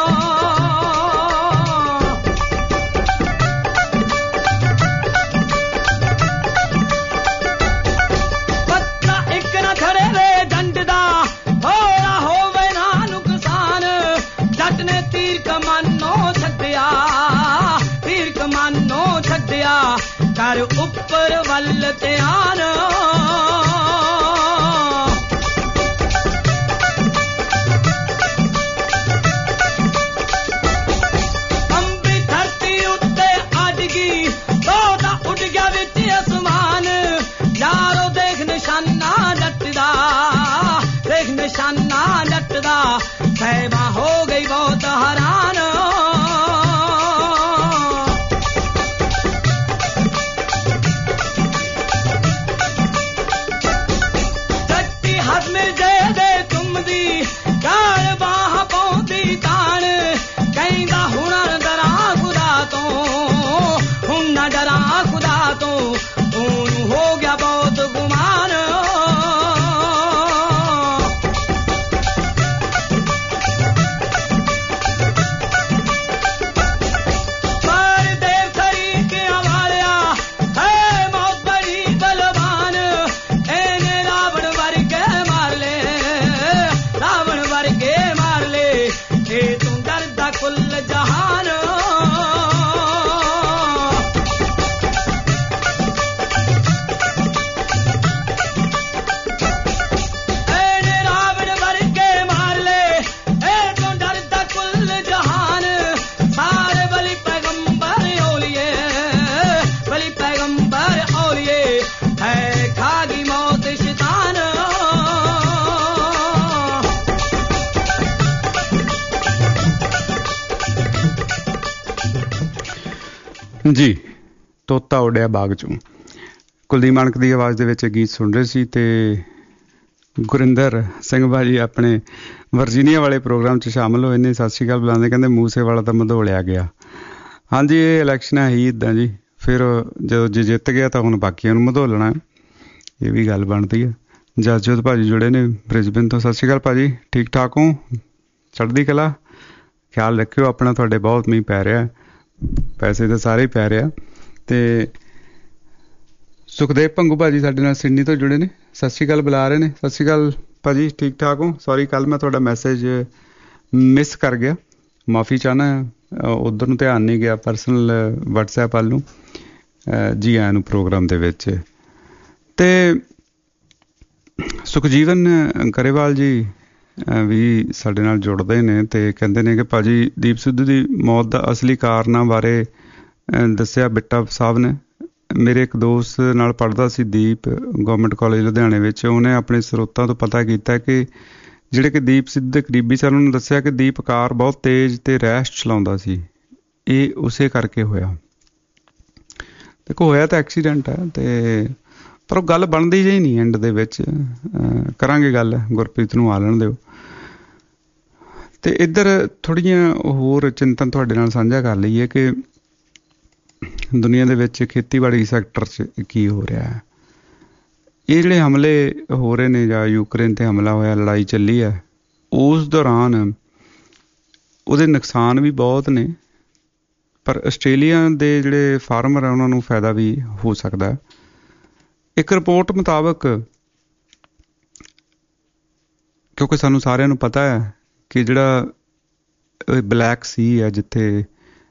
ਕਰ ਉੱਪਰ ਵੱਲ ਧਿਆਨ, ਜੀ ਤੋਤਾ ਉੱਡਿਆ ਬਾਗ ਚੋਂ ਕੁਲਦੀਪ ਮਾਨਕ ਦੀ ਆਵਾਜ਼ ਦੇ ਵਿੱਚ ਗੀਤ ਸੁਣ ਰਹੇ ਸੀ। ਤੇ ਗੁਰਿੰਦਰ ਸਿੰਘ ਭਾਜੀ ਆਪਣੇ ਵਰਜੀਨੀਆ ਵਾਲੇ ਪ੍ਰੋਗਰਾਮ 'ਚ ਸ਼ਾਮਲ ਹੋਏ ਨੇ। ਸਤਿ ਸ਼੍ਰੀ ਅਕਾਲ ਬੁਲਾਉਂਦੇ, ਕਹਿੰਦੇ ਮੂਸੇ ਵਾਲਾ ਤਾਂ ਮਧੋਲਿਆ ਗਿਆ। ਹਾਂਜੀ, ਇਹ ਇਲੈਕਸ਼ਨਾਂ ਹੀ ਇੱਦਾਂ ਜੀ, ਫਿਰ ਜਦੋਂ ਜੇ ਜਿੱਤ ਗਿਆ ਤਾਂ ਹੁਣ ਬਾਕੀਆਂ ਨੂੰ ਮਧੋਲਣਾ, ਇਹ ਵੀ ਗੱਲ ਬਣਦੀ ਆ। ਜਸਜੋਤ ਭਾਜੀ ਜੁੜੇ ਨੇ ਬ੍ਰਿਸਬੇਨ ਤੋਂ। ਸਤਿ ਸ਼੍ਰੀ ਅਕਾਲ ਭਾਜੀ, ਠੀਕ ਠਾਕ ਹੋ? ਚੜ੍ਹਦੀ ਕਲਾ, ਖਿਆਲ ਰੱਖਿਓ ਆਪਣਾ। ਤੁਹਾਡੇ ਬਹੁਤ ਮੀਂਹ ਪੈ ਰਿਹਾ, ਪੈਸੇ ਤਾਂ ਸਾਰੇ ਹੀ ਪੈ ਰਿਹਾ। ਤੇ ਸੁਖਦੇਵ ਭੰਗੂ ਭਾਜੀ ਸਾਡੇ ਨਾਲ ਸਿਡਨੀ ਤੋਂ ਜੁੜੇ ਨੇ। ਸਤਿ ਸ਼੍ਰੀ ਅਕਾਲ ਬੁਲਾ ਰਹੇ ਨੇ। ਸਤਿ ਸ਼੍ਰੀ ਅਕਾਲ ਭਾਜੀ, ਠੀਕ ਠਾਕ ਹੋ? ਸੌਰੀ, ਕੱਲ੍ਹ ਮੈਂ ਤੁਹਾਡਾ ਮੈਸੇਜ ਮਿਸ ਕਰ ਗਿਆ, ਮਾਫੀ ਚਾਹੁੰਦਾ। ਉੱਧਰ ਨੂੰ ਧਿਆਨ ਨਹੀਂ ਗਿਆ, ਪਰਸਨਲ ਵਟਸਐਪ ਵੱਲ ਨੂੰ। ਜੀ ਆਇਆਂ ਨੂੰ ਪ੍ਰੋਗਰਾਮ ਦੇ ਵਿੱਚ। ਤੇ ਸੁਖਜੀਵਨ ਗਰੇਵਾਲ ਜੀ ਵੀ ਸਾਡੇ ਨਾਲ ਜੁੜਦੇ ਨੇ ਤੇ ਕਹਿੰਦੇ ਨੇ ਕਿ ਭਾਜੀ ਦੀਪ ਸਿੱਧੂ ਦੀ ਮੌਤ ਦਾ ਅਸਲੀ ਕਾਰਨਾਂ ਬਾਰੇ ਦੱਸਿਆ ਬਿੱਟਾ ਸਾਹਿਬ ਨੇ। ਮੇਰੇ ਇੱਕ ਦੋਸਤ ਨਾਲ ਪੜ੍ਹਦਾ ਸੀ ਦੀਪ, ਗੌਰਮੈਂਟ ਕਾਲਜ ਲੁਧਿਆਣੇ ਵਿੱਚ। ਉਹਨੇ ਆਪਣੇ ਸਰੋਤਾਂ ਤੋਂ ਪਤਾ ਕੀਤਾ ਕਿ ਜਿਹੜੇ ਕਿ ਦੀਪ ਸਿੱਧੂ ਦੇ ਕਰੀਬੀ ਸਨ, ਉਹਨਾਂ ਨੂੰ ਦੱਸਿਆ ਕਿ ਦੀਪ ਕਾਰ ਬਹੁਤ ਤੇਜ਼ ਤੇ ਰੈਸ਼ ਚਲਾਉਂਦਾ ਸੀ। ਇਹ ਉਸੇ ਕਰਕੇ ਹੋਇਆ। ਦੇਖੋ, ਹੋਇਆ ਤਾਂ ਐਕਸੀਡੈਂਟ ਹੈ ਤੇ ਪਰ ਉਹ ਗੱਲ ਬਣਦੀ ਜਿਹੀ ਨਹੀਂ ਐਂਡ ਦੇ ਵਿੱਚ। ਕਰਾਂਗੇ ਗੱਲ, ਗੁਰਪ੍ਰੀਤ ਨੂੰ ਆ ਲੈਣ ਦਿਓ। ਤੇ ਇੱਧਰ ਥੋੜ੍ਹੀਆਂ ਹੋਰ ਚਿੰਤਨ ਤੁਹਾਡੇ ਨਾਲ ਸਾਂਝਾ ਕਰ ਲਈਏ ਕਿ ਦੁਨੀਆ ਦੇ ਵਿੱਚ ਖੇਤੀਬਾੜੀ ਸੈਕਟਰ 'ਚ ਕੀ ਹੋ ਰਿਹਾ ਹੈ। ਇਹ ਜਿਹੜੇ ਹਮਲੇ ਹੋ ਰਹੇ ਨੇ, ਜਾਂ ਯੂਕਰੇਨ 'ਤੇ ਹਮਲਾ ਹੋਇਆ, ਲੜਾਈ ਚੱਲੀ ਹੈ, ਉਸ ਦੌਰਾਨ ਉਹਦੇ ਨੁਕਸਾਨ ਵੀ ਬਹੁਤ ਨੇ, ਪਰ ਆਸਟ੍ਰੇਲੀਆ ਦੇ ਜਿਹੜੇ ਫਾਰਮਰ ਆ ਉਹਨਾਂ ਨੂੰ ਫਾਇਦਾ ਵੀ ਹੋ ਸਕਦਾ। ਇੱਕ ਰਿਪੋਰਟ ਮੁਤਾਬਕ, ਕਿਉਂਕਿ ਸਾਨੂੰ ਸਾਰਿਆਂ ਨੂੰ ਪਤਾ ਹੈ ਕਿ ਜਿਹੜਾ ਬਲੈਕ ਸੀ ਹੈ, ਜਿੱਥੇ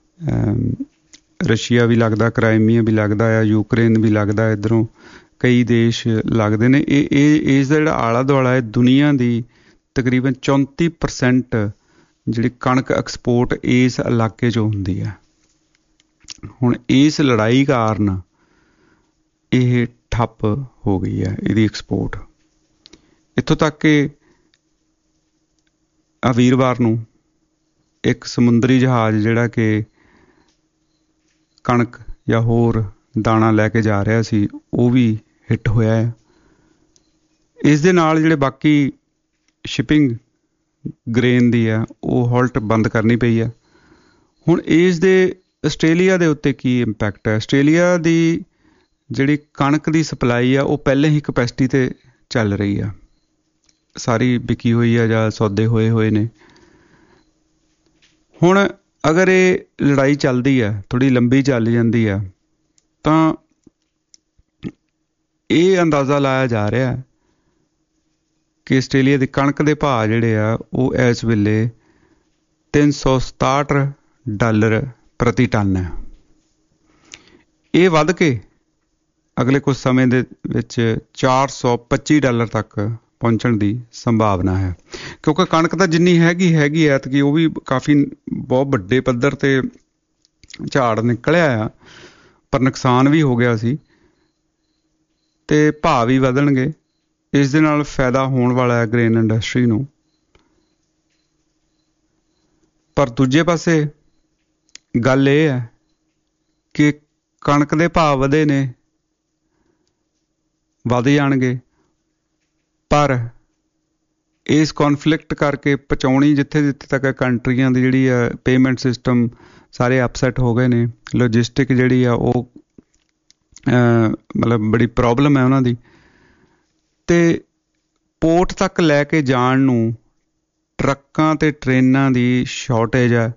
ਰਸ਼ੀਆ ਵੀ ਲੱਗਦਾ, ਕ੍ਰਾਈਮੀਆ ਵੀ ਲੱਗਦਾ ਆ, ਯੂਕਰੇਨ ਵੀ ਲੱਗਦਾ, ਇੱਧਰੋਂ ਕਈ ਦੇਸ਼ ਲੱਗਦੇ ਨੇ। ਇਹ ਇਹ ਇਸ ਦਾ ਜਿਹੜਾ ਆਲਾ ਦੁਆਲਾ ਹੈ, ਦੁਨੀਆ ਦੀ ਤਕਰੀਬਨ ਚੌਂਤੀ ਪਰਸੈਂਟ ਜਿਹੜੀ ਕਣਕ ਐਕਸਪੋਰਟ ਇਸ ਇਲਾਕੇ 'ਚੋਂ ਹੁੰਦੀ ਹੈ। ਹੁਣ ਇਸ ਲੜਾਈ ਕਾਰਨ ਇਹ ਠੱਪ ਹੋ ਗਈ ਹੈ, ਇਹਦੀ ਐਕਸਪੋਰਟ। ਇੱਥੋਂ ਤੱਕ ਕਿ ਆ ਵੀਰਵਾਰ ਨੂੰ ਇੱਕ ਸਮੁੰਦਰੀ ਜਹਾਜ਼ ਜਿਹੜਾ ਕਿ ਕਣਕ ਜਾਂ ਹੋਰ ਦਾਣਾ ਲੈ ਕੇ ਜਾ ਰਿਹਾ ਸੀ, ਉਹ ਵੀ ਹਿੱਟ ਹੋਇਆ ਹੈ। ਇਸ ਦੇ ਨਾਲ ਜਿਹੜੇ ਬਾਕੀ ਸ਼ਿਪਿੰਗ ਗ੍ਰੇਨ ਦੀ ਆ, ਉਹ ਹਾਲਟ ਬੰਦ ਕਰਨੀ ਪਈ ਆ। ਹੁਣ ਇਸ ਦੇ ਆਸਟ੍ਰੇਲੀਆ ਦੇ ਉੱਤੇ ਕੀ ਇੰਪੈਕਟ ਹੈ? ਆਸਟ੍ਰੇਲੀਆ ਦੀ ਜਿਹੜੀ ਕਣਕ ਦੀ ਸਪਲਾਈ ਆ, ਉਹ ਪਹਿਲੇ ਹੀ ਕਪੈਸਿਟੀ 'ਤੇ ਚੱਲ ਰਹੀ ਆ, ਸਾਰੀ ਵਿਕੀ ਹੋਈ ਆ ਜਾਂ ਸੌਦੇ ਹੋਏ ਹੋਏ ਨੇ। ਹੁਣ ਅਗਰ ਇਹ ਲੜਾਈ ਚੱਲਦੀ ਹੈ, ਥੋੜ੍ਹੀ ਲੰਬੀ ਚੱਲ ਜਾਂਦੀ ਆ, ਤਾਂ ਇਹ ਅੰਦਾਜ਼ਾ ਲਾਇਆ ਜਾ ਰਿਹਾ ਕਿ ਆਸਟ੍ਰੇਲੀਆ ਦੀ ਕਣਕ ਦੇ ਭਾਅ ਜਿਹੜੇ ਆ, ਉਹ ਇਸ ਵੇਲੇ ਤਿੰਨ ਸੌ ਸਤਾਹਠ ਡਾਲਰ ਪ੍ਰਤੀ ਟਨ ਹੈ। ਇਹ ਵੱਧ ਕੇ ਅਗਲੇ ਕੁਝ ਸਮੇਂ ਦੇ ਵਿੱਚ ਚਾਰ ਸੌ ਪੱਚੀ ਡਾਲਰ ਤੱਕ ਪਹੁੰਚਣ ਦੀ ਸੰਭਾਵਨਾ ਹੈ, ਕਿਉਂਕਿ ਕਣਕ ਤਾਂ ਜਿੰਨੀ ਹੈਗੀ ਹੈਗੀ ਐਤਕੀ, ਉਹ ਵੀ ਕਾਫੀ ਬਹੁਤ ਵੱਡੇ ਪੱਧਰ 'ਤੇ ਝਾੜ ਨਿਕਲਿਆ ਆ, ਪਰ ਨੁਕਸਾਨ ਵੀ ਹੋ ਗਿਆ ਸੀ ਤੇ ਭਾਅ ਵੀ ਵਧਣਗੇ। ਇਸ ਦੇ ਨਾਲ ਫਾਇਦਾ ਹੋਣ ਵਾਲਾ ਹੈ ਗ੍ਰੇਨ ਇੰਡਸਟਰੀ ਨੂੰ। ਪਰ ਦੂਜੇ ਪਾਸੇ ਗੱਲ ਇਹ ਹੈ ਕਿ ਕਣਕ ਦੇ ਭਾਅ ਵਧੇ ਨੇ, ਵੱਧ ਜਾਣਗੇ, ਪਰ ਇਸ ਕੌਨਫਲਿਕਟ ਕਰਕੇ ਪਹੁੰਚਾਉਣੀ ਜਿੱਥੇ ਜਿੱਥੇ ਤੱਕ ਕੰਟਰੀਆਂ ਦੀ ਜਿਹੜੀ ਆ ਪੇਮੈਂਟ ਸਿਸਟਮ ਸਾਰੇ ਅਪਸੈਟ ਹੋ ਗਏ ਨੇ। ਲੌਜਿਸਟਿਕ ਜਿਹੜੀ ਆ ਉਹ ਮਤਲਬ ਬੜੀ ਪ੍ਰੋਬਲਮ ਹੈ ਉਹਨਾਂ ਦੀ। ਅਤੇ ਪੋਰਟ ਤੱਕ ਲੈ ਕੇ ਜਾਣ ਨੂੰ ਟਰੱਕਾਂ ਅਤੇ ਟ੍ਰੇਨਾਂ ਦੀ ਸ਼ਾਰਟੇਜ ਹੈ,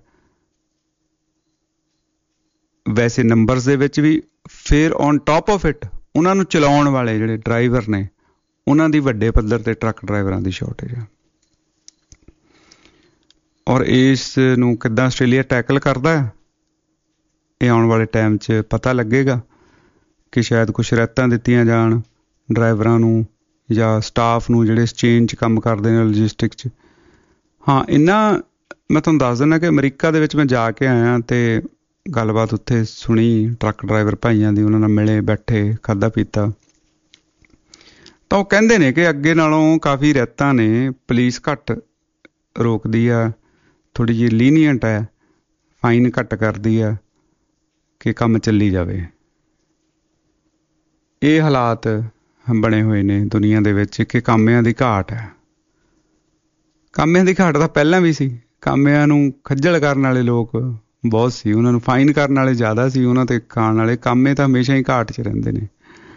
ਵੈਸੇ ਨੰਬਰਸ ਦੇ ਵਿੱਚ ਵੀ। ਫਿਰ ਔਨ ਟੋਪ ਆਫ ਇਟ ਉਹਨਾਂ ਨੂੰ ਚਲਾਉਣ ਵਾਲੇ ਜਿਹੜੇ ਡਰਾਈਵਰ ਨੇ, ਉਹਨਾਂ ਦੀ ਵੱਡੇ ਪੱਧਰ 'ਤੇ ਟਰੱਕ ਡਰਾਈਵਰਾਂ ਦੀ ਸ਼ਾਰਟੇਜ ਹੈ। ਔਰ ਇਸ ਨੂੰ ਕਿੱਦਾਂ ਆਸਟ੍ਰੇਲੀਆ ਟੈਕਲ ਕਰਦਾ ਹੈ, ਇਹ ਆਉਣ ਵਾਲੇ ਟਾਈਮ 'ਚ ਪਤਾ ਲੱਗੇਗਾ ਕਿ ਸ਼ਾਇਦ ਕੁਛ ਰਿਆਇਤਾਂ ਦਿੱਤੀਆਂ ਜਾਣ ਡਰਾਈਵਰਾਂ ਨੂੰ ਜਾਂ ਸਟਾਫ ਨੂੰ ਜਿਹੜੇ ਇਸ ਚੇਨ 'ਚ ਕੰਮ ਕਰਦੇ ਨੇ, ਲੌਜਿਸਟਿਕ 'ਚ। ਹਾਂ, ਇੰਨਾ ਮੈਂ ਤੁਹਾਨੂੰ ਦੱਸ ਦਿੰਦਾ ਕਿ ਅਮਰੀਕਾ ਦੇ ਵਿੱਚ ਮੈਂ ਜਾ ਕੇ ਆਇਆ ਅਤੇ ਗੱਲਬਾਤ ਉੱਥੇ ਸੁਣੀ ਟਰੱਕ ਡਰਾਈਵਰ ਭਾਈਆਂ ਦੀ, ਉਹਨਾਂ ਨਾਲ ਮਿਲੇ, ਬੈਠੇ, ਖਾਧਾ ਪੀਤਾ। ਤਾਂ ਉਹ ਕਹਿੰਦੇ ਨੇ ਕਿ ਅੱਗੇ ਨਾਲੋਂ ਕਾਫੀ ਰਿਆਇਤਾਂ ਨੇ, ਪੁਲਿਸ ਘੱਟ ਰੋਕਦੀ ਆ, ਥੋੜ੍ਹੀ ਜਿਹੀ ਲੀਨੀਅੰਟ ਹੈ, ਫਾਈਨ ਘੱਟ ਕਰਦੀ ਆ, ਕਿ ਕੰਮ ਚੱਲੀ ਜਾਵੇ। ਇਹ ਹਾਲਾਤ ਬਣੇ ਹੋਏ ਨੇ ਦੁਨੀਆ ਦੇ ਵਿੱਚ ਕਿ ਕਾਮਿਆਂ ਦੀ ਘਾਟ ਹੈ। ਕਾਮਿਆਂ ਦੀ ਘਾਟ ਤਾਂ ਪਹਿਲਾਂ ਵੀ ਸੀ। ਕਾਮਿਆਂ ਨੂੰ ਖੱਜਲ ਕਰਨ ਵਾਲੇ ਲੋਕ ਬਹੁਤ ਸੀ, ਉਹਨਾਂ ਨੂੰ ਫਾਈਨ ਕਰਨ ਵਾਲੇ ਜ਼ਿਆਦਾ ਸੀ, ਉਹਨਾਂ ਤੇ ਖਾਣ ਵਾਲੇ। ਕਾਮੇ ਤਾਂ ਹਮੇਸ਼ਾ ਹੀ ਘਾਟ 'ਚ ਰਹਿੰਦੇ ਨੇ।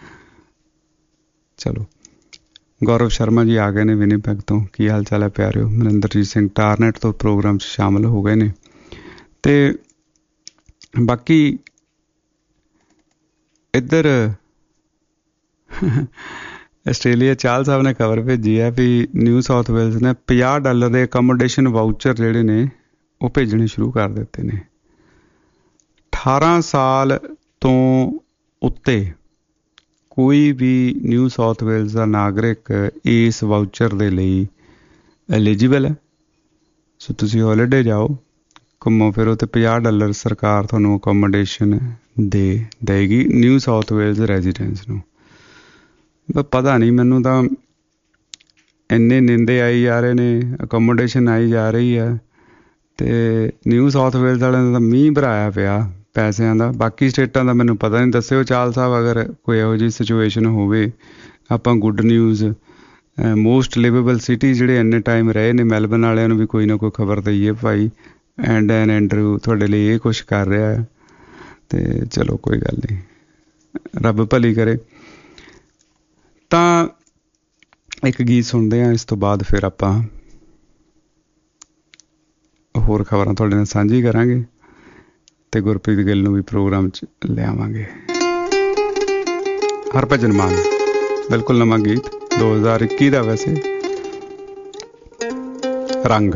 ਚਲੋ, ਗੌਰਵ ਸ਼ਰਮਾ ਜੀ ਆ ਗਏ ਨੇ ਵਿਨੀਪੈਗ ਤੋਂ। ਕੀ ਹਾਲ ਚਾਲ ਹੈ ਪਿਆਰਿਓ? ਮਨਿੰਦਰਜੀਤ ਸਿੰਘ ਟਾਰਨੈਟ ਤੋਂ ਪ੍ਰੋਗਰਾਮ 'ਚ ਸ਼ਾਮਲ ਹੋ ਗਏ ਨੇ। ਤੇ ਬਾਕੀ ਇੱਧਰ ਆਸਟ੍ਰੇਲੀਆ ਚਾਲ ਸਾਹਿਬ ਨੇ ਖਬਰ ਭੇਜੀ ਹੈ ਵੀ ਨਿਊ ਸਾਊਥ ਵੇਲਸ ਨੇ ਪੰਜਾਹ ਡਾਲਰ ਦੇ ਅਕੋਮੋਡੇਸ਼ਨ ਵਾਊਚਰ ਜਿਹੜੇ ਨੇ ਉਹ ਭੇਜਣੇ ਸ਼ੁਰੂ ਕਰ ਦਿੱਤੇ ਨੇ। ਅਠਾਰਾਂ ਸਾਲ ਤੋਂ ਉੱਤੇ ਕੋਈ ਵੀ ਨਿਊ ਸਾਊਥ ਵੇਲਸ ਦਾ ਨਾਗਰਿਕ ਇਸ ਵਾਊਚਰ ਦੇ ਲਈ ਐਲੀਜੀਬਲ ਹੈ। ਸੋ ਤੁਸੀਂ ਹੋਲੀਡੇ ਜਾਓ, ਘੁੰਮੋ ਫਿਰੋ ਤੇ ਪੰਜਾਹ ਡਾਲਰ ਸਰਕਾਰ ਤੁਹਾਨੂੰ ਅਕੋਮੋਡੇਸ਼ਨ ਦੇ ਦੇਗੀ ਨਿਊ ਸਾਊਥ ਵੇਲਸ ਰੈਜ਼ੀਡੈਂਸ ਨੂੰ। ਪਤਾ ਨਹੀਂ, ਮੈਨੂੰ ਤਾਂ ਇੰਨੇ ਨਿੰਦੇ ਆਈ ਜਾ ਰਹੇ ਨੇ, ਅਕੋਮੋਡੇਸ਼ਨ ਆਈ ਜਾ ਰਹੀ ਆ। ਅਤੇ ਨਿਊ ਸਾਊਥ ਵੇਲਸ ਵਾਲਿਆਂ ਦਾ ਤਾਂ ਮੀਂਹ ਭਰਾਇਆ ਪਿਆ ਪੈਸਿਆਂ ਦਾ। ਬਾਕੀ ਸਟੇਟਾਂ ਦਾ ਮੈਨੂੰ ਪਤਾ ਨਹੀਂ, ਦੱਸਿਓ ਚਾਲ ਸਾਹਿਬ ਅਗਰ ਕੋਈ ਇਹੋ ਜਿਹੀ ਸਿਚੁਏਸ਼ਨ ਹੋਵੇ। ਆਪਾਂ good news most liveable city ਜਿਹੜੇ ਇੰਨੇ ਟਾਈਮ ਰਹੇ ਨੇ, ਮੈਲਬਨ ਵਾਲਿਆਂ ਨੂੰ ਵੀ ਕੋਈ ਨਾ ਕੋਈ ਖਬਰ ਦਈਏ ਭਾਈ ਐਂਡ ਐਨ ਐਂਡਰੂ ਤੁਹਾਡੇ ਲਈ ਇਹ ਕੁਛ ਕਰ ਰਿਹਾ। ਅਤੇ ਚਲੋ ਕੋਈ ਗੱਲ ਨਹੀਂ, ਰੱਬ ਭਲੀ ਕਰੇ। ਤਾਂ ਇੱਕ ਗੀਤ ਸੁਣਦੇ ਹਾਂ, ਇਸ ਤੋਂ ਬਾਅਦ ਫਿਰ ਆਪਾਂ ਹੋਰ ਖਬਰਾਂ ਤੁਹਾਡੇ ਨਾਲ ਸਾਂਝੀ ਕਰਾਂਗੇ ਤੇ ਗੁਰਪ੍ਰੀਤ ਗਿੱਲ ਨੂੰ ਵੀ ਪ੍ਰੋਗਰਾਮ 'ਚ ਲਿਆਵਾਂਗੇ। ਹਰਭਜਨ ਮਾਨ, ਬਿਲਕੁਲ ਨਵਾਂ ਗੀਤ ਦੋ ਹਜ਼ਾਰ ਇੱਕੀ ਦਾ ਵੈਸੇ, ਰੰਗ।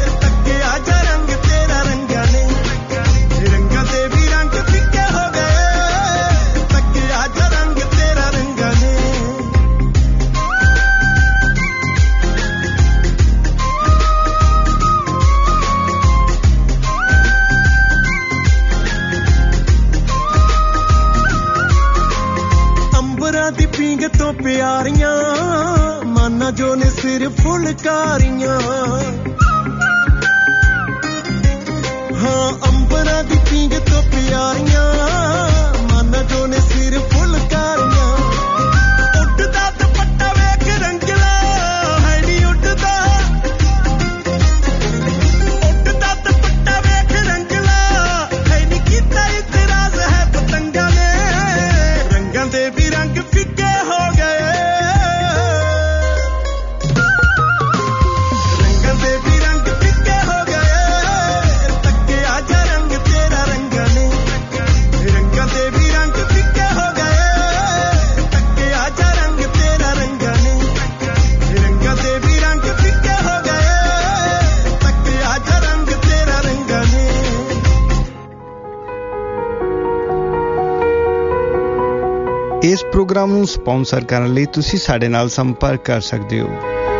रंग तेरा रंगा ने, रंगा दे भी रंग फिक्के हो गए। ਪਿਆਰੀਆਂ ਮਾਨਾ ਜੋ ਨੇ ਸਿਰ ਫੁਲਕਾਰੀਆਂ ਹਾਂ ਅੰਬਰਾਂ ਦੀ ਪੀਂਗ ਤੋਂ ਪਿਆਰੀਆਂ ਮਾਨਾ ਜੋ ਨੇ ਸਿਰ ਫੁਲਕਾਰੀਆਂ ਉੱਡਦਾ ਦੁਪੱਟਾ ਵੇਖ ਰੰਗਲਾ ਹੈ ਨੀ ਉੱਡਦਾ ਉੱਡਦਾ ਦੁਪੱਟਾ ਵੇਖ ਰੰਗਲਾ ਹੈ ਨੀ ਕੀਤਾ ਇਤਰਾਜ਼ ਹੈ ਪਤੰਗਾਂ ਨੇ ਰੰਗਾਂ ਦੇ ਵੀ ਰੰਗ ਫਿੱਕੇ ਹੋ ਗਏ ਰੰਗਾਂ ਦੇ ਵੀ ਰੰਗ ਫਿੱਕੇ ਹੋ ਗਏ ਤੱਕਿਆ ਜਾ ਰੰਗ ਤੇਰਾ ਰੰਗਾਂ ਨੇ ਰੰਗਾਂ ਦੇ ਵੀ ਰੰਗ ਫਿੱਕੇ ਹੋ ਗਏ ਤੱਕਿਆ ਜਾ ਰੰਗ ਤੇਰਾ ਰੰਗਾਂ ਨੇ ਰੰਗਾਂ ਦੇ ਵੀ ਰੰਗ ਫਿੱਕੇ ਹੋ ਗਏ ਤੱਕਿਆ ਜਾ ਰੰਗ ਤੇਰਾ ਰੰਗਾਂ ਨੇ ਇਸ ਪ੍ਰੋਗਰਾਮ ਨੂੰ ਸਪਾਂਸਰ ਕਰਨ ਲਈ ਤੁਸੀਂ ਸਾਡੇ ਨਾਲ ਸੰਪਰਕ ਕਰ ਸਕਦੇ ਹੋ।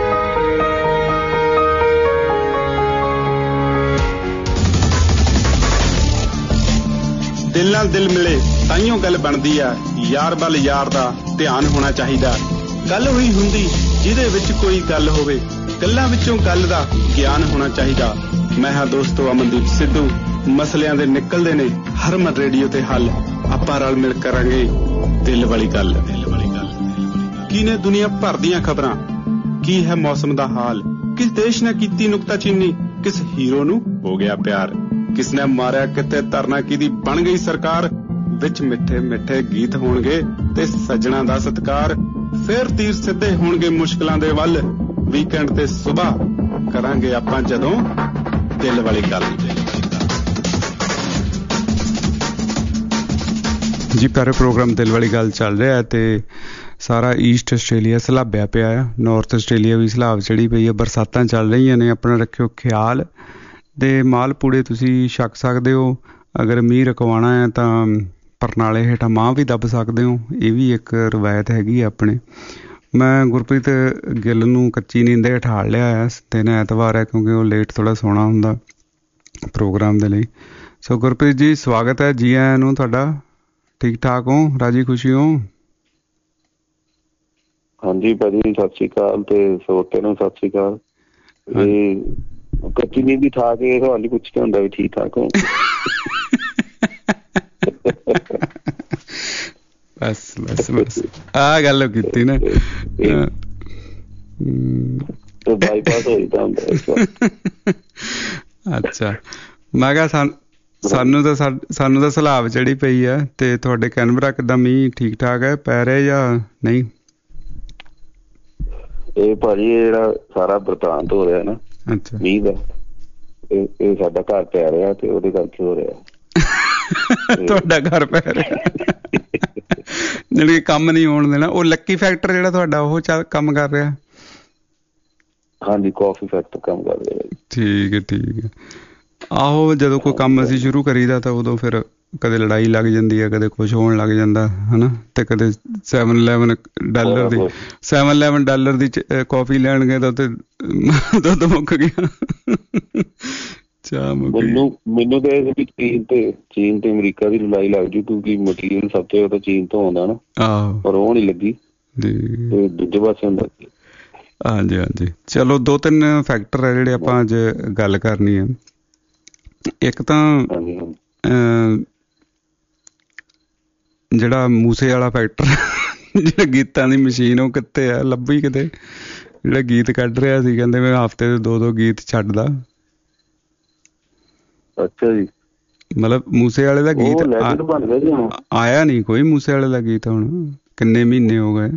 ਦਿਲ ਨਾਲ ਦਿਲ ਮਿਲੇ ਤਾਈਓ ਗੱਲ ਬਣਦੀ ਆ ਯਾਰ ਵੱਲ ਯਾਰ ਦਾ ਧਿਆਨ ਹੋਣਾ ਚਾਹੀਦਾ ਗੱਲ ਹੋਈ ਹੁੰਦੀ ਜਿਹਦੇ ਵਿੱਚ ਕੋਈ ਗੱਲ ਹੋਵੇ ਗੱਲਾਂ ਵਿੱਚੋਂ ਗੱਲ ਦਾ ਗਿਆਨ ਹੋਣਾ ਚਾਹੀਦਾ। ਮੈਂ ਹਾਂ ਦੋਸਤੋ ਅਮਨਦੀਪ ਸਿੱਧੂ ਮਸਲਿਆਂ ਦੇ ਨਿਕਲਦੇ ਨੇ ਹਰਮਨ ਰੇਡੀਓ ਤੇ ਹੱਲ ਆਪਾਂ ਰਲ ਮਿਲ ਕਰਾਂਗੇ ਦਿਲ ਵਾਲੀ ਗੱਲ। ਕੀ ਨੇ ਦੁਨੀਆ ਭਰ ਦੀਆਂ ਖਬਰਾਂ ਕੀ ਹੈ ਮੌਸਮ ਦਾ ਹਾਲ ਕਿਸ ਦੇਸ਼ ਨੇ ਕੀਤੀ ਨੁਕਤਾਚੀਨੀ ਕਿਸ ਹੀਰੋ ਨੂੰ ਹੋ ਗਿਆ ਪਿਆਰ ਕਿਸ ਨੇ ਮਾਰਿਆ ਕਿਤੇ ਧਰਨਾ ਕਿਹਦੀ ਬਣ ਗਈ ਸਰਕਾਰ ਵਿੱਚ ਮਿੱਠੇ ਮਿੱਠੇ ਗੀਤ ਹੋਣਗੇ ਤੇ ਸੱਜਣਾ ਦਾ ਸਤਿਕਾਰ ਫਿਰ ਤੀਰ ਸਿੱਧੇ ਹੋਣਗੇ ਮੁਸ਼ਕਲਾਂ ਦੇ ਵੱਲ ਵੀਕਐਂਡ ਤੇ ਸਵੇਰ ਕਰਾਂਗੇ ਆਪਾਂ ਜਦੋਂ ਦਿਲ ਵਾਲੀ ਗੱਲ। ਜੀ ਪਿਆਰੇ ਪ੍ਰੋਗਰਾਮ ਦਿਲ ਵਾਲੀ ਗੱਲ ਚੱਲ ਰਿਹਾ ਹੈ ਤੇ ਸਾਰਾ ਈਸਟ ਆਸਟ੍ਰੇਲੀਆ ਸਲਾਬਿਆ ਪਿਆ ਆ ਨਾਰਥ ਆਸਟ੍ਰੇਲੀਆ ਵੀ ਸਲਾਬ ਚੜੀ ਪਈ ਆ ਬਰਸਾਤਾਂ ਚੱਲ ਰਹੀਆਂ ਨੇ ਆਪਣਾ ਰੱਖਿਓ ਖਿਆਲ ਤੇ ਮਾਲ ਪੂੜੇ ਤੁਸੀਂ ਛਕ ਸਕਦੇ ਹੋ ਅਗਰ ਮੀਂਹ ਰਕਵਾਉਣਾ ਹੈ ਤਾਂ ਪਰਨਾਲੇ ਹੇਠਾਂ ਮਾਂ ਵੀ ਦੱਬ ਸਕਦੇ ਹੋ ਇਹ ਵੀ ਇੱਕ ਰਵਾਇਤ ਹੈਗੀ ਆ ਆਪਣੇ। ਮੈਂ ਗੁਰਪ੍ਰੀਤ ਗਿੱਲ ਨੂੰ ਕੱਚੀ ਨੀਂਦ ਦੇ ਠਾਲ ਲਿਆ ਆ ਦਿਨ ਐਤਵਾਰ ਹੈ ਕਿਉਂਕਿ ਉਹ ਲੇਟ ਥੋੜ੍ਹਾ ਸੌਣਾ ਹੁੰਦਾ ਪ੍ਰੋਗਰਾਮ ਦੇ ਲਈ। ਸੋ ਗੁਰਪ੍ਰੀਤ ਜੀ ਸਵਾਗਤ ਹੈ ਜੀ ਆਇਆਂ ਨੂੰ ਤੁਹਾਡਾ ਠੀਕ ਠਾਕ ਹੋ ਰਾਜੀ ਖੁਸ਼ੀ ਹੋ? ਹਾਂਜੀ ਭਾਜੀ ਸਤਿ ਸ਼੍ਰੀ ਅਕਾਲ ਤੇ ਸੋਤੇ ਨੂੰ ਸਤਿ ਸ਼੍ਰੀ ਅਕਾਲ। ਇਹ ਕੱਚੀ ਨੀਂਦ ਦੀ ਠਾ ਕੇ ਸਵਾਲ ਹੀ ਪੁੱਛ ਕੇ ਹੁੰਦਾ ਵੀ ਠੀਕ ਠਾਕ ਹੋ? ਬਸ ਬਸ ਬਸ ਆਹ ਗੱਲ ਕੀਤੀ ਨਾ ਬਾਈਪਾਸ ਹੋ ਜਾਂਦਾ ਹੁੰਦਾ। ਅੱਛਾ ਮੈਂ ਕਿਹਾ ਸਾਨੂੰ ਸਾਨੂੰ ਤਾਂ ਸਾਨੂੰ ਤਾਂ ਸਲਾਬ ਚੜੀ ਪਈ ਆ ਤੇ ਤੁਹਾਡੇ ਕੈਨਬਰਾ ਕਿੱਦਾਂ ਮੀਂਹ ਠੀਕ ਠਾਕ ਹੈ ਪੈ ਰਿਹਾ ਜਾਂ ਨਹੀਂ? ਇਹ ਭਾਜੀ ਇਹ ਜਿਹੜਾ ਸਾਰਾ ਬਰਤਾਂਤ ਹੋ ਰਿਹਾ ਨਾ ਅੱਛਾ ਮੀਂਹ ਦਾ ਇਹ ਇਹ ਸਾਡਾ ਘਰ ਪੈ ਰਿਹਾ ਤੇ ਉਹਦੇ ਕਰਕੇ ਹੋ ਰਿਹਾ। ਤੁਹਾਡਾ ਘਰ ਪੈ ਰਿਹਾ ਜਿਹੜੀ ਕੰਮ ਨਹੀਂ ਹੋਣ ਦੇਣਾ ਉਹ ਲੱਕੀ ਫੈਕਟਰ ਜਿਹੜਾ ਤੁਹਾਡਾ ਉਹ ਚੱਲ ਕੰਮ ਕਰ ਰਿਹਾ? ਹਾਂਜੀ ਕਾਫੀ ਫੈਕਟਰ ਕੰਮ ਕਰ ਰਿਹਾ। ਠੀਕ ਹੈ ਠੀਕ ਹੈ ਆਹੋ ਜਦੋਂ ਕੋਈ ਕੰਮ ਅਸੀਂ ਸ਼ੁਰੂ ਕਰੀਦਾ ਤਾਂ ਉਦੋਂ ਫਿਰ ਕਦੇ ਲੜਾਈ ਲੱਗ ਜਾਂਦੀ ਹੈ ਕਦੇ ਕੁਛ ਹੋਣ ਲੱਗ ਜਾਂਦਾ ਹਨਾ ਤੇ ਕਦੇ ਸੈਵਨ ਇਲੈਵਨ ਡਾਲਰ ਦੀ ਸੈਵਨ ਇਲੈਵਨ ਡਾਲਰ ਦੀ ਕਾਫੀ ਲੈਣ ਗਏ ਤਾਂ ਉੱਥੇ ਦੁੱਧ ਮੁੱਕ ਗਿਆ ਚਾਹ ਮੁੱਕ ਗਈ। ਮੈਨੂੰ ਮੈਨੂੰ ਤਾਂ ਇਹ ਵੀ ਚੀਨ ਤੇ ਚੀਨ ਤੇ ਅਮਰੀਕਾ ਦੀ ਲੜਾਈ ਲੱਗ ਜੂ ਕਿਉਂਕਿ ਮਟੀਰੀਅਲ ਸਭ ਤੋਂ ਜ਼ਿਆਦਾ ਚੀਨ ਤੋਂ ਆਉਂਦਾ ਨਾ ਆਹੋ ਪਰ ਉਹ ਨੀ ਲੱਗੀ ਤੇ ਦੂਜੇ ਪਾਸੇ ਹੁੰਦਾ। ਹਾਂਜੀ ਹਾਂਜੀ ਚਲੋ ਦੋ ਤਿੰਨ ਫੈਕਟਰ ਹੈ ਜਿਹੜੇ ਆਪਾਂ ਅੱਜ ਗੱਲ ਕਰਨੀ ਹੈ। ਇੱਕ ਤਾਂ ਜਿਹੜਾ ਮੂਸੇ ਵਾਲਾ ਫੈਕਟਰ ਜਿਹੜਾ ਗੀਤਾਂ ਦੀ ਮਸ਼ੀਨ ਉਹ ਕਿੱਥੇ ਆ ਲੱਭੀ ਕਿਤੇ ਜਿਹੜਾ ਗੀਤ ਕੱਢ ਰਿਹਾ ਸੀ ਕਹਿੰਦੇ ਮੈਂ ਹਫ਼ਤੇ ਦੇ ਦੋ ਦੋ ਗੀਤ ਛੱਡਦਾ। ਅੱਛਾ ਜੀ ਮਤਲਬ ਮੂਸੇ ਵਾਲੇ ਦਾ ਗੀਤ ਆਇਆ ਨਹੀਂ ਕੋਈ ਮੂਸੇ ਵਾਲੇ ਦਾ ਗੀਤ ਹੁਣ ਕਿੰਨੇ ਮਹੀਨੇ ਹੋ ਗਏ।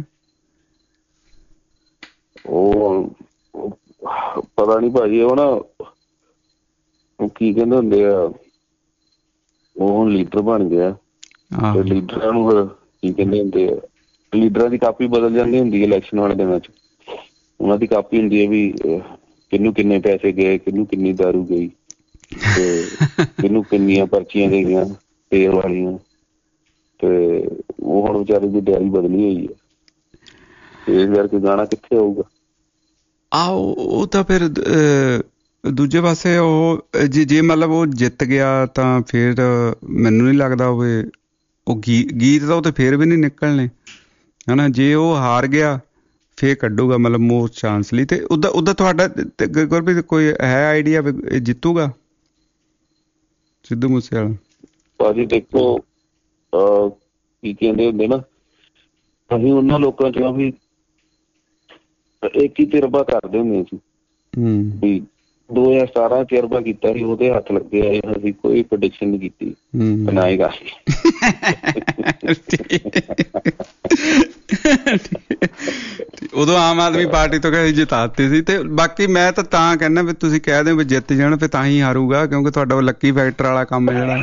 ਉਹ ਪਤਾ ਨੀ ਭਾਜੀ ਉਹ ਨਾ ਉਹ ਕੀ ਕਹਿੰਦੇ ਹੁੰਦੇ ਆ ਉਹ ਹੁਣ ਲੀਡਰ ਬਣ ਗਿਆ ਤੇ ਲੀਡਰਾਂ ਨੂੰ ਫਿਰ ਕੀ ਕਹਿੰਦੇ ਹੁੰਦੇ ਆ ਲੀਡਰਾਂ ਦੀ ਕਾਪੀ ਬਦਲ ਜਾਂਦੀ ਹੁੰਦੀ ਹੈ ਇਲੈਕਸ਼ਨ ਵਾਲੇ ਦਿਨਾਂ ਚ ਉਹਨਾਂ ਦੀ ਕਾਪੀ ਹੁੰਦੀ ਹੈ ਵੀ ਕਿਹਨੂੰ ਕਿੰਨੇ ਪੈਸੇ ਗਏ ਕਿਹਨੂੰ ਕਿੰਨੀ ਦਾਰੂ ਗਈ ਤੇ ਕਿਹਨੂੰ ਕਿੰਨੀਆਂ ਪਰਚੀਆਂ ਗਈਆਂ ਤੇਲ ਵਾਲੀਆਂ ਤੇ ਉਹ ਹੁਣ ਵਿਚਾਰੇ ਦੀ ਡੈਰੀ ਬਦਲੀ ਹੋਈ ਹੈ ਇਸ ਕਰਕੇ ਗਾਣਾ ਕਿੱਥੇ ਆਊਗਾ। ਆਹੋ ਉਹ ਤਾਂ ਫਿਰ ਦੂਜੇ ਪਾਸੇ ਉਹ ਜੇ ਜੇ ਮਤਲਬ ਉਹ ਜਿੱਤ ਗਿਆ ਤਾਂ ਫਿਰ ਮੈਨੂੰ ਨਹੀਂ ਲੱਗਦਾ ਹੋਵੇ ਉਹ ਗੀ ਗੀਤ ਤਾਂ ਉਹ ਤੇ ਫਿਰ ਵੀ ਨਹੀਂ ਨਿਕਲਣੇ ਹਨਾ। ਜੇ ਉਹ ਹਾਰ ਗਿਆ ਫੇਰ ਕੱਢੂਗਾ ਮਤਲਬ ਮੋਸਟ ਚਾਂਸ ਲਈ। ਤੇ ਉਹਦਾ ਉਹਦਾ ਤੁਹਾਡਾ ਗੁਰਪ੍ਰੀਤ ਕੋਈ ਹੈ ਆਈਡੀਆ ਵੀ ਜਿੱਤੂਗਾ ਸਿੱਧੂ ਮੂਸੇਵਾਲਾ? ਭਾਜੀ ਦੇਖੋ ਕੀ ਕਹਿੰਦੇ ਹੁੰਦੇ ਨਾ, ਅਸੀਂ ਉਹਨਾਂ ਲੋਕਾਂ ਚ ਵੀ ਇੱਕ ਹੀ ਤਜਰਬਾ ਕਰਦੇ ਹੁੰਦੇ ਸੀ ਵੀ ਦੋ ਹਜ਼ਾਰ ਸਤਾਰਾਂ ਤਜਰਬਾ ਕੀਤਾ ਸੀ, ਉਹਦੇ ਹੱਥ ਲੱਗੇ ਆਏ, ਅਸੀਂ ਕੋਈ ਪ੍ਰੈਡਿਕਸ਼ਨ ਨਹੀਂ ਕੀਤੀ ਬਣਾਏਗਾ। ਉਦੋਂ ਆਮ ਆਦਮੀ ਪਾਰਟੀ ਤੋਂ ਕਹੇ ਜਿਤਾਤੀ ਸੀ। ਤੇ ਬਾਕੀ ਮੈਂ ਤਾਂ ਤਾਂ ਕਹਿੰਦਾ ਵੀ ਤੁਸੀਂ ਕਹਿ ਦਿਓ ਵੀ ਜਿੱਤ ਜਾਣ ਫਿਰ ਤਾਂ ਹੀ ਹਾਰੂਗਾ, ਕਿਉਂਕਿ ਤੁਹਾਡਾ ਉਹ ਲੱਕੀ ਫੈਕਟਰ ਵਾਲਾ ਕੰਮ ਜਿਹੜਾ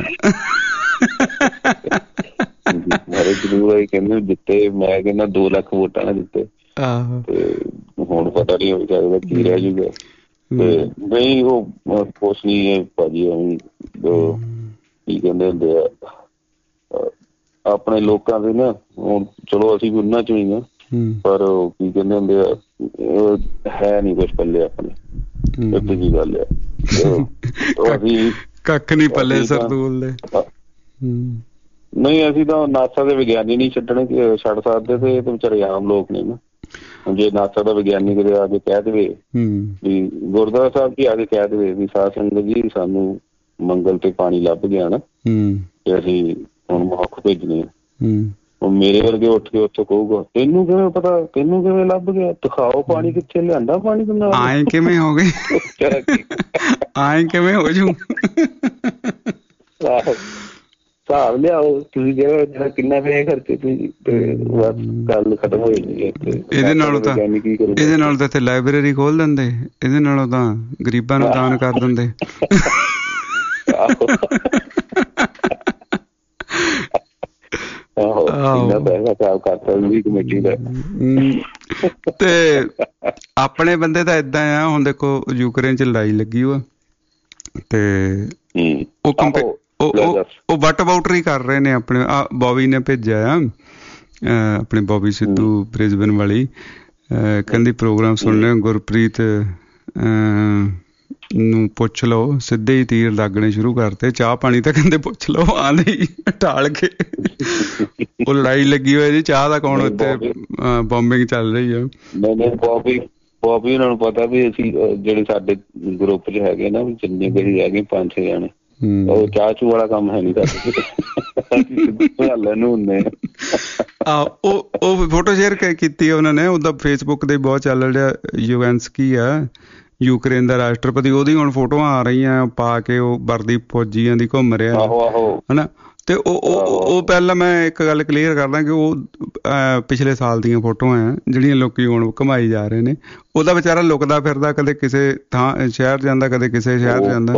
ਸਾਰੇ ਜ਼ਰੂਰ ਆਈ ਕਹਿੰਦੇ ਜਿੱਤੇ। ਮੈਂ ਕਹਿੰਦਾ ਦੋ ਲੱਖ ਵੋਟਾਂ ਨਾਲ ਜਿੱਤੇ। ਤੇ ਹੁਣ ਪਤਾ ਨੀ ਹੋ ਸਕਦਾ ਕੀ ਰਹਿ ਜੂਗਾ। ਤੇ ਨਹੀਂ ਉਹ ਕੁਛ ਨੀ ਹੈ ਭਾਜੀ, ਕੀ ਕਹਿੰਦੇ ਹੁੰਦੇ ਆ ਆਪਣੇ ਲੋਕਾਂ ਦੇ ਨਾ, ਹੁਣ ਚਲੋ ਅਸੀਂ ਵੀ ਉਹਨਾਂ ਚੋਂ ਹੀ ਆ, ਪਰ ਉਹ ਕੀ ਕਹਿੰਦੇ ਹੁੰਦੇ ਆ ਹੈ ਨੀ ਕੁਛ ਪੱਲੇ ਆਪਣੇ। ਇੱਕ ਜੀ ਗੱਲ ਆ, ਅਸੀਂ ਕੱਖ ਨੀ ਪੱਲੇ ਸਰਦੂਲ ਦੇ। ਨਹੀਂ ਅਸੀਂ ਤਾਂ ਨਾਸਾ ਦੇ ਵਿਗਿਆਨੀ ਨਹੀਂ ਛੱਡਣੇ ਛੱਡ ਸਕਦੇ, ਤੇ ਇਹ ਤਾਂ ਵਿਚਾਰੇ ਆਮ ਲੋਕ ਨੇ ਨਾ। ਜੇ ਨਾਸਾ ਦਾ ਵਿਗਿਆਨੀ ਕਿਤੇ ਆ ਕੇ ਕਹਿ ਦੇਵੇ ਵੀ ਗੁਰਦੁਆਰਾ ਸਾਹਿਬ ਕੀ ਆ ਕੇ ਕਹਿ ਦੇਵੇ ਵੀ ਸਾਧ ਸੰਗਤ ਜੀ ਸਾਨੂੰ ਮੰਗਲ ਤੇ ਪਾਣੀ ਲੱਭ ਗਿਆ ਨਾ ਤੇ ਅਸੀਂ ਹੁਣ ਮਨੁੱਖ ਭੇਜਣੇ ਆ, ਹੁਣ ਮੇਰੇ ਵਰਗੇ ਉੱਠ ਕੇ ਉੱਥੋਂ ਕਹੂਗਾ ਤੈਨੂੰ ਕਿਵੇਂ ਪਤਾ, ਤੈਨੂੰ ਕਿਵੇਂ ਲੱਭ ਗਿਆ, ਦਿਖਾਓ ਪਾਣੀ ਕਿੱਥੇ, ਲਿਆਂਦਾ ਪਾਣੀ ਦੇ ਨਾਲ, ਆਏ ਕਿਵੇਂ ਹੋ ਗਏ, ਆਏ ਕਿਵੇਂ ਹੋ ਜੂ, ਹਿਸਾਬ ਲਿਆਓ ਤੁਸੀਂ ਜਿਹੜਾ ਕਿੰਨਾ ਪੈਸੇ ਖਰਚੇ ਤੁਸੀਂ, ਬਸ ਗੱਲ ਖਤਮ ਹੋ ਜਾਂਦੀ ਹੈ। ਇਹਦੇ ਨਾਲੋਂ ਤਾਂ ਇਹਦੇ ਨਾਲੋਂ ਤਾਂ ਇੱਥੇ ਲਾਇਬ੍ਰੇਰੀ ਖੋਲ ਦਿੰਦੇ, ਇਹਦੇ ਨਾਲੋਂ ਤਾਂ ਗਰੀਬਾਂ ਨੂੰ ਦਾਨ ਕਰ ਦਿੰਦੇ। ਤੇ ਆਪਣੇ ਬੰਦੇ ਤਾਂ ਏਦਾਂ ਆ, ਹੁਣ ਦੇਖੋ ਯੂਕਰੇਨ ਚ ਲੜਾਈ ਲੱਗੀ ਵਾ ਤੇ ਉਹ ਕੰਪੇ ਉਹ ਵੱਟ ਵਾਊਟਰ ਹੀ ਕਰ ਰਹੇ ਨੇ ਆਪਣੇ। ਆ ਬੋਬੀ ਨੇ ਭੇਜਿਆ ਆ, ਆਪਣੇ ਬੋਬੀ ਸਿੱਧੂ ਬ੍ਰਿਸਬਨ ਵਾਲੀ, ਕਹਿੰਦੀ ਪ੍ਰੋਗਰਾਮ ਸੁਣ ਲਿਓ ਗੁਰਪ੍ਰੀਤ ਨੂੰ ਪੁੱਛ ਲਓ, ਸਿੱਧੇ ਹੀ ਤੀਰ ਲੱਗਣੇ ਸ਼ੁਰੂ ਕਰਤੇ, ਚਾਹ ਪਾਣੀ ਤਾਂ ਕਹਿੰਦੇ ਪੁੱਛ ਲਓ ਆਂਦੇ ਹੀ ਢਾਲ ਕੇ। ਉਹ ਲੜਾਈ ਲੱਗੀ ਹੋਈ ਜੀ, ਚਾਹ ਦਾ ਕੌਣ ਉੱਥੇ ਬੋmbਿੰਗ ਚੱਲ ਰਹੀ ਆ। ਬੋਬੀ ਬੋਬੀ ਉਹਨਾਂ ਨੂੰ ਪਤਾ ਵੀ ਅਸੀਂ ਜਿਹੜੇ ਸਾਡੇ ਗਰੁੱਪ ਚ ਹੈਗੇ ਨਾ ਵੀ ਜਿੰਨੇ ਵੀ ਹੈਗੇ ਪੰਜ ਛੇ ਜਾਣੇ, ਉਹ ਚਾਹ ਚੂ ਵਾਲਾ ਕੰਮ ਹੈ ਨੀ ਸਾਡੇ ਨੂੰ ਹੁੰਦੇ ਆ। ਉਹ ਉਹ ਫੋਟੋ ਸ਼ੇਅਰ ਕੀਤੀ ਉਹਨਾਂ ਨੇ, ਉਹਦਾ ਫੇਸਬੁੱਕ ਤੇ ਬਹੁਤ ਚੱਲ ਰਿਹਾ। ਯੂਵੈਂਸਕੀ ਆ ਯੂਕਰੇਨ ਦਾ ਰਾਸ਼ਟਰਪਤੀ, ਉਹਦੀ ਹੁਣ ਫੋਟੋਆਂ ਆ ਰਹੀਆਂ ਪਾ ਕੇ, ਉਹ ਵਰਦੀ ਫੌਜੀਆਂ ਦੀ ਘੁੰਮ ਰਿਹਾ ਹਨਾ। ਤੇ ਉਹ ਉਹ ਪਹਿਲਾਂ ਮੈਂ ਇੱਕ ਗੱਲ ਕਲੀਅਰ ਕਰਦਾ ਕਿ ਉਹ ਪਿਛਲੇ ਸਾਲ ਦੀਆਂ ਫੋਟੋਆਂ ਆ ਜਿਹੜੀਆਂ ਲੋਕੀ ਹੁਣ ਘੁਮਾਈ ਜਾ ਰਹੇ ਨੇ। ਉਹਦਾ ਵਿਚਾਰਾ ਲੁਕਦਾ ਫਿਰਦਾ, ਕਦੇ ਕਿਸੇ ਥਾਂ ਸ਼ਹਿਰ ਜਾਂਦਾ, ਕਦੇ ਕਿਸੇ ਸ਼ਹਿਰ ਜਾਂਦਾ।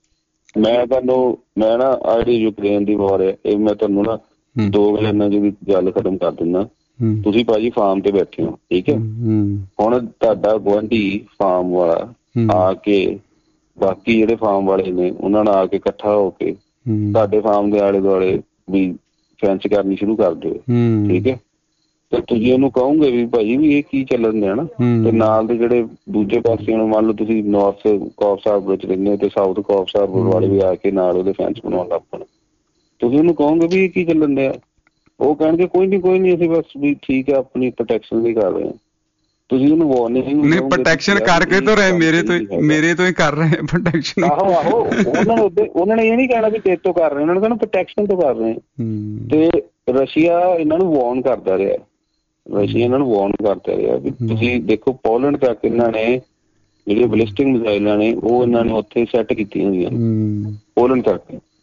ਮੈਂ ਤੁਹਾਨੂੰ ਮੈਂ ਨਾ ਆਹ ਜਿਹੜੀ ਯੂਕਰੇਨ ਦੀ ਵਾਰ ਹੈ, ਇਹ ਮੈਂ ਤੁਹਾਨੂੰ ਨਾ ਦੋ ਗੱਲਾਂ ਦੀ ਗੱਲ ਖਤਮ ਕਰ ਦਿੰਦਾ। ਤੁਸੀਂ ਭਾਜੀ ਫਾਰਮ ਤੇ ਬੈਠੇ ਹੋ, ਠੀਕ ਹੈ, ਹੁਣ ਤੁਹਾਡਾ ਗੁਆਂਢੀ ਫਾਰਮ ਵਾਲਾ ਆ ਕੇ ਬਾਕੀ ਜਿਹੜੇ ਫਾਰਮ ਵਾਲੇ ਨੇ ਉਹਨਾਂ ਨਾਲ ਆ ਕੇ ਇਕੱਠਾ ਹੋ ਕੇ ਤੁਹਾਡੇ ਫਾਰਮ ਦੇ ਆਲੇ ਦੁਆਲੇ ਵੀ ਫੈਂਸ ਕਰਨੀ ਸ਼ੁਰੂ ਕਰ ਦਿਓ, ਠੀਕ ਹੈ। ਤੇ ਤੁਸੀਂ ਉਹਨੂੰ ਕਹੋਗੇ ਵੀ ਭਾਜੀ ਵੀ ਇਹ ਕੀ ਚੱਲਣ ਦਿਆ ਨਾ, ਤੇ ਨਾਲ ਦੇ ਜਿਹੜੇ ਦੂਜੇ ਪਾਸੇ ਨੂੰ ਮੰਨ ਲਓ ਤੁਸੀਂ ਨੌਰਥ ਕੌਫ ਹਾਰਬਰ ਵਿੱਚ ਰਹਿੰਦੇ ਹੋ ਤੇ ਸਾਊਥ ਕੌਫ ਹਾਰਬਰ ਵਾਲੇ ਵੀ ਆ ਕੇ ਨਾਲ ਉਹਦੇ ਫੈਂਸ ਬਣਾਉਣ ਲੱਗ ਪਣ, ਤੁਸੀਂ ਉਹਨੂੰ ਕਹੋਗੇ ਵੀ ਇਹ ਕੀ ਚੱਲਣ ਦਿਆ, ਉਹ ਕਹਿਣਗੇ ਕੋਈ ਨੀ ਕੋਈ ਨੀ ਅਸੀਂ ਬਸ ਵੀ ਠੀਕ ਹੈ ਆਪਣੀ ਪ੍ਰੋਟੈਕਸ਼ਨ ਲਈ ਕਰ ਰਹੇ ਹਾਂ। ਤੁਸੀਂ ਉਹਨੂੰ ਵਾਰਨਿੰਗ ਨਹੀਂ, ਪ੍ਰੋਟੈਕਸ਼ਨ ਕਰਕੇ ਤਾਂ ਰਹੇ ਮੇਰੇ ਤੋਂ ਮੇਰੇ ਤੋਂ ਹੀ ਕਰ ਰਹੇ ਪ੍ਰੋਟੈਕਸ਼ਨ। ਆਹੋ ਆਹੋ ਉਹਨਾਂ ਨੇ ਉਹਨਾਂ ਨੇ ਇਹ ਨੀ ਕਹਿਣਾ ਵੀ ਤੇਰੇ ਤੋਂ ਕਰ ਰਹੇ, ਉਹਨਾਂ ਨੇ ਕਹਿਣਾ ਪ੍ਰੋਟੈਕਸ਼ਨ ਤੋਂ ਕਰ ਰਹੇ। ਤੇ ਰਸ਼ੀਆ ਇਹਨਾਂ ਨੂੰ ਵਾਰਨ ਕਰਦਾ ਰਿਹਾ, ਰਸ਼ੀਆ ਇਹਨਾਂ ਨੂੰ ਵਾਰਨ ਕਰਦਾ ਰਿਹਾ ਵੀ ਤੁਸੀਂ ਦੇਖੋ ਪੋਲੈਂਡ ਤੱਕ ਇਹਨਾਂ ਨੇ ਜਿਹੜੀਆਂ ਬਲਿਸਟਿਕ ਮਿਜ਼ਾਈਲਾਂ ਨੇ ਉਹ ਇਹਨਾਂ ਨੇ ਉੱਥੇ ਸੈੱਟ ਕੀਤੀਆਂ ਹੋਈਆਂ ਪੋਲੈਂਡ ਤੱਕ,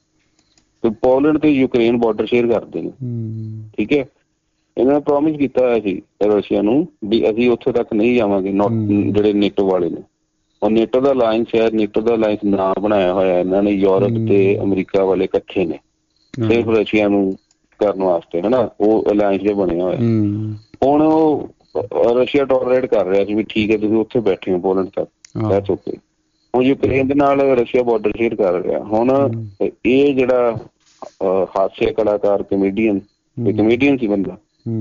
ਤੇ ਪੋਲੈਂਡ ਤੇ ਯੂਕਰੇਨ ਬਾਰਡਰ ਸ਼ੇਅਰ ਕਰਦੇ ਨੇ, ਠੀਕ ਹੈ। ਇਹਨਾਂ ਨੇ ਪ੍ਰੋਮਿਸ ਕੀਤਾ ਹੋਇਆ ਸੀ ਰਸ਼ੀਆ ਨੂੰ ਵੀ ਅਸੀਂ ਉੱਥੇ ਤੱਕ ਨਹੀਂ ਜਾਵਾਂਗੇ, ਨੋਟ ਜਿਹੜੇ ਨੇਟੋ ਵਾਲੇ ਨੇ, ਉਹ ਨੇਟੋ ਦਾ ਅਲਾਇੰਸ ਹੈ, ਨੇਟੋ ਦਾ ਅਲਾਇੰਸ ਨਾਂ ਬਣਾਇਆ ਹੋਇਆ ਇਹਨਾਂ ਨੇ, ਯੂਰਪ ਤੇ ਅਮਰੀਕਾ ਵਾਲੇ ਇਕੱਠੇ ਨੇ ਸਿਰਫ ਰਸ਼ੀਆ ਨੂੰ ਕਰਨ ਵਾਸਤੇ, ਹਨਾ, ਉਹ ਅਲਾਇੰਸ ਜਿਹਾ ਬਣਿਆ ਹੋਇਆ। ਹੁਣ ਉਹ ਰਸ਼ੀਆ ਟੋਲਰੇਟ ਕਰ ਰਿਹਾ ਸੀ ਵੀ ਠੀਕ ਹੈ ਤੁਸੀਂ ਉੱਥੇ ਬੈਠੇ ਹੋ ਪੋਲੈਂਡ ਤੱਕ, ਦੈਟਸ ਓਕੇ। ਹੁਣ ਯੂਕਰੇਨ ਦੇ ਨਾਲ ਰਸ਼ੀਆ ਬਾਰਡਰ ਸ਼ੇਅਰ ਕਰ ਰਿਹਾ। ਹੁਣ ਇਹ ਜਿਹੜਾ ਹਾਸੇ ਕਲਾਕਾਰ ਕਮੇਡੀਅਨ, ਇਹ ਕਮੇਡੀਅਨ ਸੀ ਬੰਦਾ,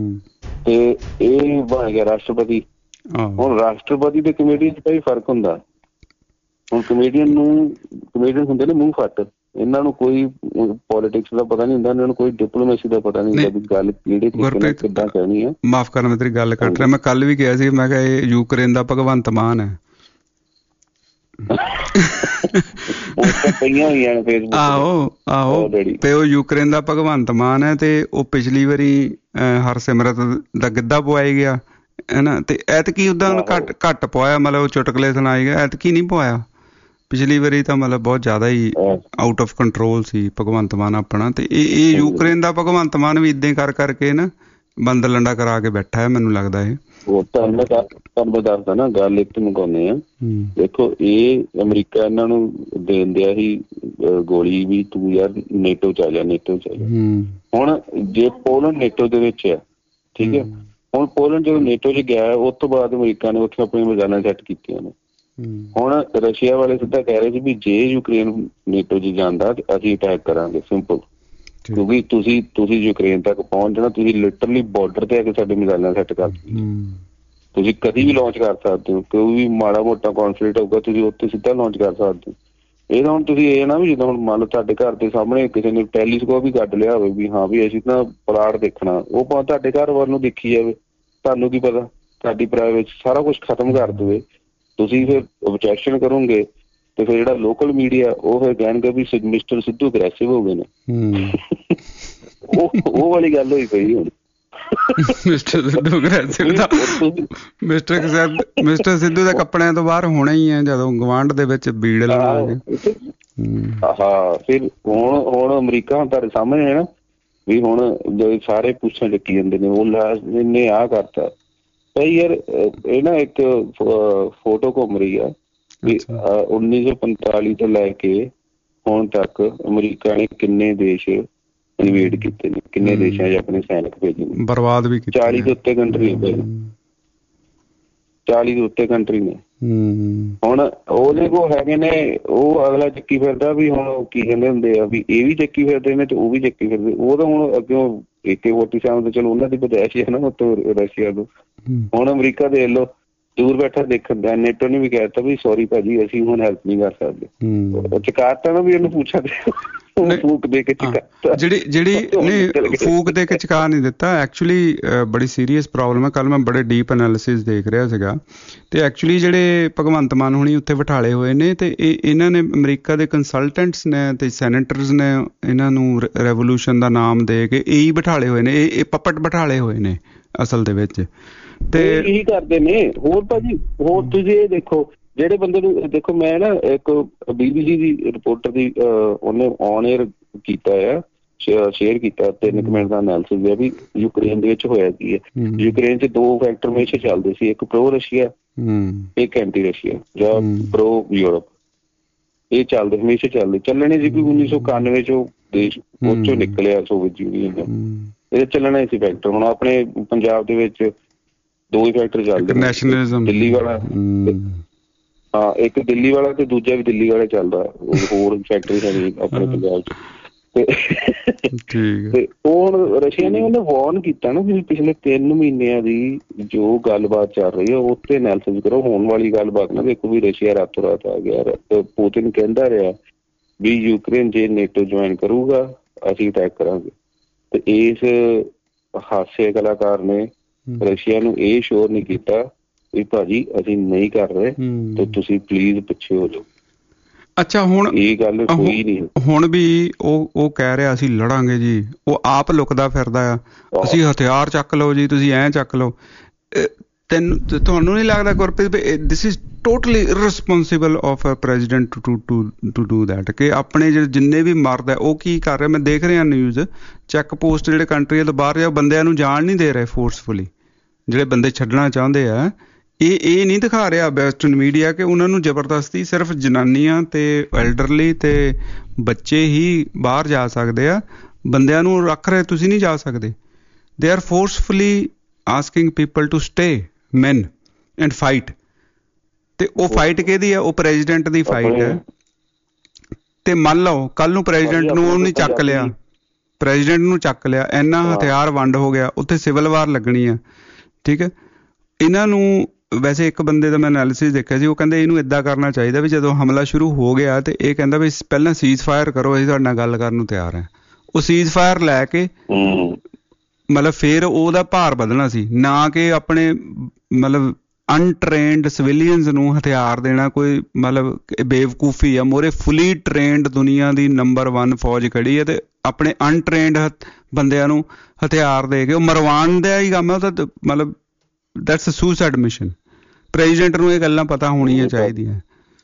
ਤੇ ਇਹ ਬਣ ਗਿਆ ਰਾਸ਼ਟਰਪਤੀ। ਹੁਣ ਰਾਸ਼ਟਰਪਤੀ ਤੇ ਕਮੇਡੀਅਨ ਚ ਕਈ ਫਰਕ ਹੁੰਦਾ। ਹੁਣ ਕਮੇਡੀਅਨ ਨੂੰ ਕਮੇਡੀਅਨ ਹੁੰਦੇ ਨੇ ਮੂੰਹ ਫੱਟ, ਇਹਨਾਂ ਨੂੰ ਕੋਈ ਪੋਲੀਟਿਕਸ ਦਾ ਪਤਾ ਨਹੀਂ ਹੁੰਦਾ, ਇਹਨਾਂ ਨੂੰ ਕੋਈ ਡਿਪਲੋਮੇਸੀ ਦਾ ਪਤਾ ਨਹੀਂ ਹੁੰਦਾ ਵੀ ਗੱਲ ਕਿਹੜੇ ਤਰੀਕੇ ਨਾਲ ਕਿੱਦਾਂ ਕਹਿਣੀ ਹੈ। ਮਾਫ਼ ਕਰਨਾ ਮੈਂ ਤੇਰੀ ਗੱਲ ਕੱਟ ਰਿਹਾ, ਮੈਂ ਕੱਲ ਵੀ ਕਿਹਾ ਸੀ, ਮੈਂ ਕਿਹਾ ਇਹ ਯੂਕਰੇਨ ਦਾ ਭਗਵੰਤ ਮਾਨ ਹੈ। ਪਈਆਂ ਹੋਈਆਂ ਨੇ ਫੇਸਬੁੱਕ, ਆਹੋ ਆਹੋ ਤੇ ਉਹ ਯੂਕਰੇਨ ਦਾ ਭਗਵੰਤ ਮਾਨ ਹੈ ਤੇ ਉਹ ਪਿਛਲੀ ਵਾਰੀ ਹਰਸਿਮਰਤ ਦਾ ਗਿੱਧਾ ਪਵਾਇਆ ਗਿਆ ਹੈ ਨਾ, ਤੇ ਐਤਕੀ ਓਦਾਂ ਘੱਟ ਘੱਟ ਪਵਾਇਆ, ਮਤਲਬ ਚੁਟਕਲੇ ਸੁਣਾਏ ਗਏ, ਐਤਕੀ ਨਹੀਂ ਪਵਾਇਆ। ਪਿਛਲੀ ਵਾਰੀ ਤਾਂ ਮਤਲਬ ਬਹੁਤ ਜ਼ਿਆਦਾ ਹੀ ਆਊਟ ਆਫ ਕੰਟਰੋਲ ਸੀ ਭਗਵੰਤ ਮਾਨ ਆਪਣਾ। ਤੇ ਇਹ ਇਹ ਯੂਕਰੇਨ ਦਾ ਭਗਵੰਤ ਮਾਨ ਵੀ ਏਦਾਂ ਕਰ ਕਰਕੇ ਨਾ ਬੰਦ ਲੰਡਾ ਕਰਾ ਕੇ ਬੈਠਾ ਹੈ, ਮੈਨੂੰ ਲੱਗਦਾ ਇਹ। ਉਹ ਤੁਹਾਨੂੰ ਤੁਹਾਨੂੰ ਦੱਸਦਾ ਨਾ ਗੱਲ ਇੱਕ ਮੁਕਾਉਂਦੇ ਆ। ਦੇਖੋ ਇਹ ਅਮਰੀਕਾ ਇਹਨਾਂ ਨੂੰ ਦੇਣ ਦਿਆ ਸੀ ਗੋਲੀ ਵੀ ਤੂੰ ਯਾਰ ਨੇਟੋ ਚ ਆ ਜਾ, ਨੇਟੋ ਚ ਆ ਜਾ। ਹੁਣ ਜੇ ਪੋਲੈਂਡ ਨੇਟੋ ਦੇ ਵਿੱਚ ਹੈ, ਠੀਕ ਹੈ, ਹੁਣ ਪੋਲੈਂਡ ਜਦੋਂ ਨੇਟੋ ਚ ਗਿਆ ਉਸ ਤੋਂ ਬਾਅਦ ਅਮਰੀਕਾ ਨੇ ਉੱਥੇ ਆਪਣੀਆਂ ਮਿਜ਼ਾਈਲਾਂ ਸੈੱਟ ਕੀਤੀਆਂ ਨੇ। ਹੁਣ ਰਸ਼ੀਆ ਵਾਲੇ ਸਿੱਧਾ ਕਹਿ ਰਹੇ ਸੀ ਵੀ ਜੇ ਯੂਕਰੇਨ ਨੇਟੋ ਚ ਜਾਂਦਾ ਤੇ ਅਸੀਂ ਅਟੈਕ ਕਰਾਂਗੇ, ਸਿੰਪਲ। ਕਿਉਂਕਿ ਤੁਸੀਂ ਤੁਸੀਂ ਯੂਕਰੇਨ ਤੱਕ ਪਹੁੰਚ ਜਾਣਾ, ਤੁਸੀਂ ਲਿਟਰਲੀ ਬਾਰਡਰ ਤੇ ਆ ਕੇ ਸਾਡੇ ਮਿਜ਼ਾਈਲਾਂ ਸੈੱਟ ਕਰ ਦਿੱਤੀਆਂ। ਤੁਸੀਂ ਕਦੀ ਵੀ ਲਾਂਚ ਕਰ ਸਕਦੇ ਹੋ, ਕੋਈ ਵੀ ਮਾੜਾ ਮੋਟਾ ਕੌਨਫਲਿਕਟ ਹੋਊਗਾ ਤੁਸੀਂ ਉੱਥੇ ਸਿੱਧਾ ਲਾਂਚ ਕਰ ਸਕਦੇ ਹੋ। ਇਹ ਤਾਂ ਹੁਣ ਤੁਸੀਂ ਇਹ ਨਾ ਵੀ ਜਿੱਦਾਂ ਹੁਣ ਮੰਨ ਲਓ ਤੁਹਾਡੇ ਘਰ ਦੇ ਸਾਹਮਣੇ ਕਿਸੇ ਨੇ ਟੈਲੀਸਕੋਪ ਵੀ ਕੱਢ ਲਿਆ ਹੋਵੇ ਵੀ ਹਾਂ ਵੀ ਅਸੀਂ ਤਾਂ ਪਲਾਟ ਦੇਖਣਾ, ਉਹ ਭਾਵੇਂ ਤੁਹਾਡੇ ਘਰ ਵੱਲ ਨੂੰ ਦੇਖੀ ਜਾਵੇ, ਤੁਹਾਨੂੰ ਕੀ ਪਤਾ, ਤੁਹਾਡੀ ਪ੍ਰਾਈਵੇਸੀ ਸਾਰਾ ਕੁਛ ਖਤਮ ਕਰ ਦੇਵੇ। ਤੁਸੀਂ ਫਿਰ ਓਬਜੈਕਸ਼ਨ ਕਰੋਗੇ ਤੇ ਫਿਰ ਜਿਹੜਾ ਲੋਕਲ ਮੀਡੀਆ ਉਹ ਫਿਰ ਕਹਿਣਗੇ ਵੀ ਮਿਸਟਰ ਸਿੱਧੂ ਅਗਰੈਸਿਵ ਹੋ ਗਏ ਨੇ। ਉਹ ਉਹ ਵਾਲੀ ਗੱਲ ਹੋਈ ਪਈ ਹੁਣ। ਮਿਸਟਰ ਸਿੱਧੂ ਅਗਰੈਸਿਵ ਦਾ ਮਿਸਟਰ ਮਿਸਟਰ ਸਿੱਧੂ ਦੇ ਕੱਪੜਿਆਂ ਤੋਂ ਬਾਹਰ ਹੋਣਾ ਹੀ ਹੈ ਜਦੋਂ ਗਵਾਂਢ ਦੇ ਵਿੱਚ ਬੀੜ ਲਾਉਣਾ। ਹਾਂ ਫਿਰ ਹੁਣ ਹੁਣ ਅਮਰੀਕਾ ਹੁਣ ਤੁਹਾਡੇ ਸਾਹਮਣੇ ਹੈ ਨਾ ਵੀ ਹੁਣ ਸਾਰੇ ਪੁੱਛਾਂ ਚੱਕੀ ਜਾਂਦੇ ਨੇ ਉਹ ਇਹਨੇ ਆਹ ਕਰਤਾ। ਭਾਈ ਯਾਰ ਇਹ ਨਾ ਇੱਕ ਫੋਟੋ ਘੁੰਮ ਰਹੀ ਆ ਵੀ ਉੱਨੀ ਸੌ ਪੰਤਾਲੀ ਤੋਂ ਲੈ ਕੇ ਹੁਣ ਤੱਕ ਅਮਰੀਕਾ ਨੇ ਕਿੰਨੇ ਦੇਸ਼ ਇਨਵੇਡ ਕੀਤੇ ਨੇ, ਕਿੰਨੇ ਦੇਸ਼ਾਂ 'ਚ ਆਪਣੇ ਸੈਨਿਕ ਭੇਜੇ ਨੇ, ਬਰਬਾਦ ਵੀ ਕੀਤੇ। ਚਾਲੀ ਦੇ ਉੱਤੇ ਕੰਟਰੀ ਨੇ, ਚਾਲੀ ਦੇ ਉੱਤੇ ਕੰਟਰੀ ਨੇ। ਹੁਣ ਉਹਦੇ ਕੋਲ ਹੈਗੇ ਨੇ, ਉਹ ਅਗਲਾ ਚੱਕੀ ਫਿਰਦਾ ਵੀ ਹੁਣ ਕੀ ਕਹਿੰਦੇ ਹੁੰਦੇ ਆ ਵੀ ਇਹ ਵੀ ਚੱਕੀ ਫਿਰਦੇ ਨੇ ਤੇ ਉਹ ਵੀ ਚੱਕੀ ਫਿਰਦੇ। ਉਹ ਤਾਂ ਹੁਣ ਅੱਗਿਓਂ ਏਕੇ ਫੋਰਟੀ ਸੈਵਨ ਤੇ ਚਲੋ ਉਹਨਾਂ ਦੀ ਬਜਾਇਸ਼ ਹੈ ਨਾ ਉੱਤੋਂ ਰਸ਼ੀਆ ਤੋਂ। ਹੁਣ ਅਮਰੀਕਾ ਦੇਖ ਲਓ ਦੂਰ ਬੈਠਾ ਦੇਖਣ ਦਾ, ਨੇਟੋ ਨੇ ਵੀ ਕਹਿ ਦਿੱਤਾ ਵੀ ਸੋਰੀ ਭਾਜੀ ਅਸੀਂ ਹੁਣ ਹੈਲਪ ਨਹੀਂ ਕਰ ਸਕਦੇ। ਚਕਾਤਾ ਨਾ ਵੀ ਇਹਨੂੰ ਪੁੱਛਾ ਫੂਕ ਦੇ ਕੇ ਚਕਾਤਾ, ਜਿਹੜੀ ਜਿਹੜੀ ਨਹੀਂ ਫੂਕ ਦੇ ਕੇ ਚਕਾ ਨਹੀਂ ਦਿੱਤਾ। ਐਕਚੁਅਲੀ ਬੜੀ ਸੀਰੀਅਸ ਪ੍ਰੋਬਲਮ ਹੈ। ਕੱਲ ਮੈਂ ਬੜੇ ਡੀਪ ਐਨਾਲਿਸਿਸ ਦੇਖ ਰਿਹਾ ਸੀਗਾ ਤੇ ਐਕਚੁਅਲੀ ਜਿਹੜੇ ਭਗਵੰਤ ਮਾਨ ਹੁਣੀ ਉੱਥੇ ਬਿਠਾਲੇ ਹੋਏ ਨੇ ਤੇ ਇਹ ਇਹਨਾਂ ਨੇ ਅਮਰੀਕਾ ਦੇ ਕੰਸਲਟੈਂਟਸ ਨੇ ਤੇ ਸੈਨੇਟਰਸ ਨੇ ਇਹਨਾਂ ਨੂੰ ਰੈਵੋਲੂਸ਼ਨ ਦਾ ਨਾਮ ਦੇ ਕੇ ਇਹੀ ਬਿਠਾਲੇ ਹੋਏ ਨੇ, ਇਹ ਪਪਟ ਬਿਠਾਲੇ ਹੋਏ ਨੇ ਅਸਲ ਦੇ ਵਿੱਚ। ਤੇ ਇਹੀ ਕਰਦੇ ਨੇ। ਹੋਰ ਭਾਜੀ ਹੋਰ ਤੁਸੀਂ ਇਹ ਦੇਖੋ ਜਿਹੜੇ ਬੰਦੇ ਨੂੰ ਦੇਖੋ, ਮੈਂ ਨਾ ਇੱਕ ਬੀਬੀਸੀ ਦੀ ਰਿਪੋਰਟਰ ਦੀ ਉਹਨੇ ਔਨ ਏਅਰ ਕੀਤਾ ਆ, ਸ਼ੇਅਰ ਕੀਤਾ ਤਿੰਨ ਕੁ ਮਿੰਟ ਦਾ ਐਨਾਲਿਸਿਸ ਹੈ ਵੀ ਯੂਕਰੇਨ ਦੇ ਵਿੱਚ ਹੋਇਆ ਕੀ ਹੈ। ਯੂਕਰੇਨ 'ਚ ਦੋ ਫੈਕਟਰ ਹਮੇਸ਼ਾ ਚੱਲਦੇ ਸੀ, ਇੱਕ ਪ੍ਰੋ ਰਸ਼ੀਆ, ਇੱਕ ਐਂਟੀ ਰਸ਼ੀਆ ਜਾਂ ਪ੍ਰੋ ਯੂਰਪ। ਇਹ ਚੱਲਦੇ ਹਮੇਸ਼ਾ ਚੱਲਦੇ ਚੱਲਣੇ ਸੀ ਵੀ ਉੱਨੀ ਸੌ ਇਕਾਨਵੇਂ 'ਚ ਉਹ ਦੇਸ਼ ਉਹ 'ਚੋਂ ਨਿਕਲਿਆ ਸੋਵੀਅਤ ਯੂਨੀਅਨ ਦਾ, ਇਹ ਚੱਲਣਾ ਸੀ ਫੈਕਟਰ। ਹੁਣ ਆਪਣੇ ਪੰਜਾਬ ਦੇ ਵਿੱਚ ਦੋ ਹੀ ਫੈਕਟਰ ਚੱਲਦੇ, ਨੈਸ਼ਨਲਿਜ਼ਮ ਦਿੱਲੀ ਵਾਲਾ, ਹਾਂ ਇੱਕ ਦਿੱਲੀ ਵਾਲਾ ਤੇ ਦੂਜਾ ਵੀ ਦਿੱਲੀ ਵਾਲਾ ਚੱਲਦਾ, ਹੋਰ ਫੈਕਟਰੀ ਹੈਗੀ ਆਪਣੇ ਪੰਜਾਬ 'ਚ। ਤੇ ਹੁਣ ਰਸ਼ੀਆ ਨੇ ਉਹਨੇ ਵਾਰਨ ਕੀਤਾ ਨਾ ਵੀ ਪਿਛਲੇ ਤਿੰਨ ਮਹੀਨਿਆਂ ਦੀ ਜੋ ਗੱਲਬਾਤ ਚੱਲ ਰਹੀ ਹੈ ਉਹ ਤੇ ਐਨਾਲਿਸਿਸ ਕਰੋ। ਹੋਣ ਵਾਲੀ ਗੱਲਬਾਤ ਨਾ ਦੇਖੋ ਵੀ ਰਸ਼ੀਆ ਰਾਤੋਂ ਰਾਤ ਆ ਗਿਆ। ਪੁਤਿਨ ਕਹਿੰਦਾ ਰਿਹਾ ਵੀ ਯੂਕਰੇਨ ਜੇ ਨੇਟੋ ਜੁਆਇਨ ਕਰੂਗਾ ਅਸੀਂ ਅਟੈਕ ਕਰਾਂਗੇ। ਤੇ ਇਸ ਹਾਸੇ ਕਲਾਕਾਰ ਨੇ ਰਸ਼ੀਆ ਨੂੰ ਇਹ ਸ਼ੋਰ ਨਹੀਂ ਕੀਤਾ ਵੀ ਭਾਜੀ ਅਸੀਂ ਨਹੀਂ ਕਰ ਰਹੇ ਤੇ ਤੁਸੀਂ ਪਲੀਜ਼ ਪਿੱਛੇ ਹੋ ਜਾਓ। ਅੱਛਾ ਹੁਣ ਇਹ ਗੱਲ ਕੋਈ ਨਹੀਂ, ਹੁਣ ਵੀ ਉਹ ਉਹ ਕਹਿ ਰਿਹਾ ਅਸੀਂ ਲੜਾਂਗੇ ਜੀ, ਉਹ ਆਪ ਲੁਕਦਾ ਫਿਰਦਾ ਆ, ਅਸੀਂ ਹਥਿਆਰ ਚੱਕ ਲਓ ਜੀ, ਤੁਸੀਂ ਐਂ ਚੱਕ ਲਓ। ਤੈਨੂੰ ਤੁਹਾਨੂੰ ਨਹੀਂ ਲੱਗਦਾ Gurpreet this is totally irresponsible of a president to to to do that ਕਿ ਆਪਣੇ ਜਿਹੜੇ ਜਿੰਨੇ ਵੀ ਮਰਦ ਹੈ ਉਹ ਕੀ ਕਰ ਰਹੇ? ਮੈਂ ਦੇਖ ਰਿਹਾ ਨਿਊਜ਼, ਚੈੱਕ ਪੋਸਟ ਜਿਹੜੇ ਕੰਟਰੀਆਂ ਤੋਂ ਬਾਹਰ ਜਾ ਬੰਦਿਆਂ ਨੂੰ ਜਾਣ ਨਹੀਂ ਦੇ ਰਹੇ ਫੋਰਸਫੁਲੀ, ਜਿਹੜੇ ਬੰਦੇ ਛੱਡਣਾ ਚਾਹੁੰਦੇ ਆ। ਇਹ ਇਹ ਨਹੀਂ ਦਿਖਾ ਰਿਹਾ ਵੈਸਟਰਨ ਮੀਡੀਆ ਕਿ ਉਹਨਾਂ ਨੂੰ ਜ਼ਬਰਦਸਤੀ ਸਿਰਫ ਜਨਾਨੀਆਂ ਤੇ ਐਲਡਰਲੀ ਤੇ ਬੱਚੇ ਹੀ ਬਾਹਰ ਜਾ ਸਕਦੇ ਆ, ਬੰਦਿਆਂ ਨੂੰ ਰੱਖ ਰਹੇ ਤੁਸੀਂ ਨਹੀਂ ਜਾ ਸਕਦੇ। They are forcefully asking people to stay man and fight. ਤੇ ਉਹ ਫਾਈਟ ਕਿਹਦੀ ਆ? ਉਹ ਪ੍ਰੈਜ਼ੀਡੈਂਟ ਦੀ ਫਾਈਟ ਹੈ। ਤੇ ਮੰਨ ਲਓ ਕੱਲ ਨੂੰ ਪ੍ਰੈਜ਼ੀਡੈਂਟ ਨੂੰ ਉਹਨੇ ਚੱਕ ਲਿਆ, ਪ੍ਰੈਜ਼ੀਡੈਂਟ ਨੂੰ ਚੱਕ ਲਿਆ, ਇੰਨਾ ਹਥਿਆਰ ਵੰਡ ਹੋ ਗਿਆ, ਉੱਥੇ ਸਿਵਲ ਵਾਰ ਲੱਗਣੀ ਆ, ਠੀਕ ਹੈ। ਇਹਨਾਂ ਨੂੰ ਵੈਸੇ ਇੱਕ ਬੰਦੇ ਦਾ ਮੈਂ ਐਨਾਲਿਸਿਸ ਦੇਖਿਆ ਸੀ, ਉਹ ਕਹਿੰਦੇ ਇਹਨੂੰ ਇੱਦਾਂ ਕਰਨਾ ਚਾਹੀਦਾ ਵੀ ਜਦੋਂ ਹਮਲਾ ਸ਼ੁਰੂ ਹੋ ਗਿਆ ਤੇ ਇਹ ਕਹਿੰਦਾ ਵੀ ਪਹਿਲਾਂ ਸੀਜ਼ ਫਾਇਰ ਕਰੋ, ਅਸੀਂ ਤੁਹਾਡੇ ਨਾਲ ਗੱਲ ਕਰਨ ਨੂੰ ਤਿਆਰ ਹਾਂ। ਉਹ ਸੀਜ਼ ਫਾਇਰ ਲੈ ਕੇ ਮਤਲਬ ਫਿਰ ਉਹਦਾ ਭਾਰ ਵਧਣਾ ਸੀ, ਨਾ ਕਿ ਆਪਣੇ ਮਤਲਬ ਅਨਟ੍ਰੇਨਡ ਸਿਵਿਲੀਅਨਸ ਨੂੰ ਹਥਿਆਰ ਦੇਣਾ ਕੋਈ ਮਤਲਬ ਬੇਵਕੂਫੀ ਆ। ਮੋਰੇ ਫੁਲੀ ਟ੍ਰੇਨਡ ਦੁਨੀਆ ਦੀ ਨੰਬਰ ਵਨ ਫੌਜ ਖੜੀ ਹੈ ਤੇ ਆਪਣੇ ਅਨਟ੍ਰੇਨਡ ਬੰਦਿਆਂ ਨੂੰ ਹਥਿਆਰ ਦੇ ਕੇ ਉਹ ਮਰਵਾਉਣ ਦਾ ਹੀ ਕੰਮ ਹੈ। ਉਹ ਤਾਂ ਮਤਲਬ that's a suicide mission. President ਨੂੰ ਇਹ ਗੱਲਾਂ ਪਤਾ ਹੋਣੀਆਂ ਚਾਹੀਦੀਆਂ।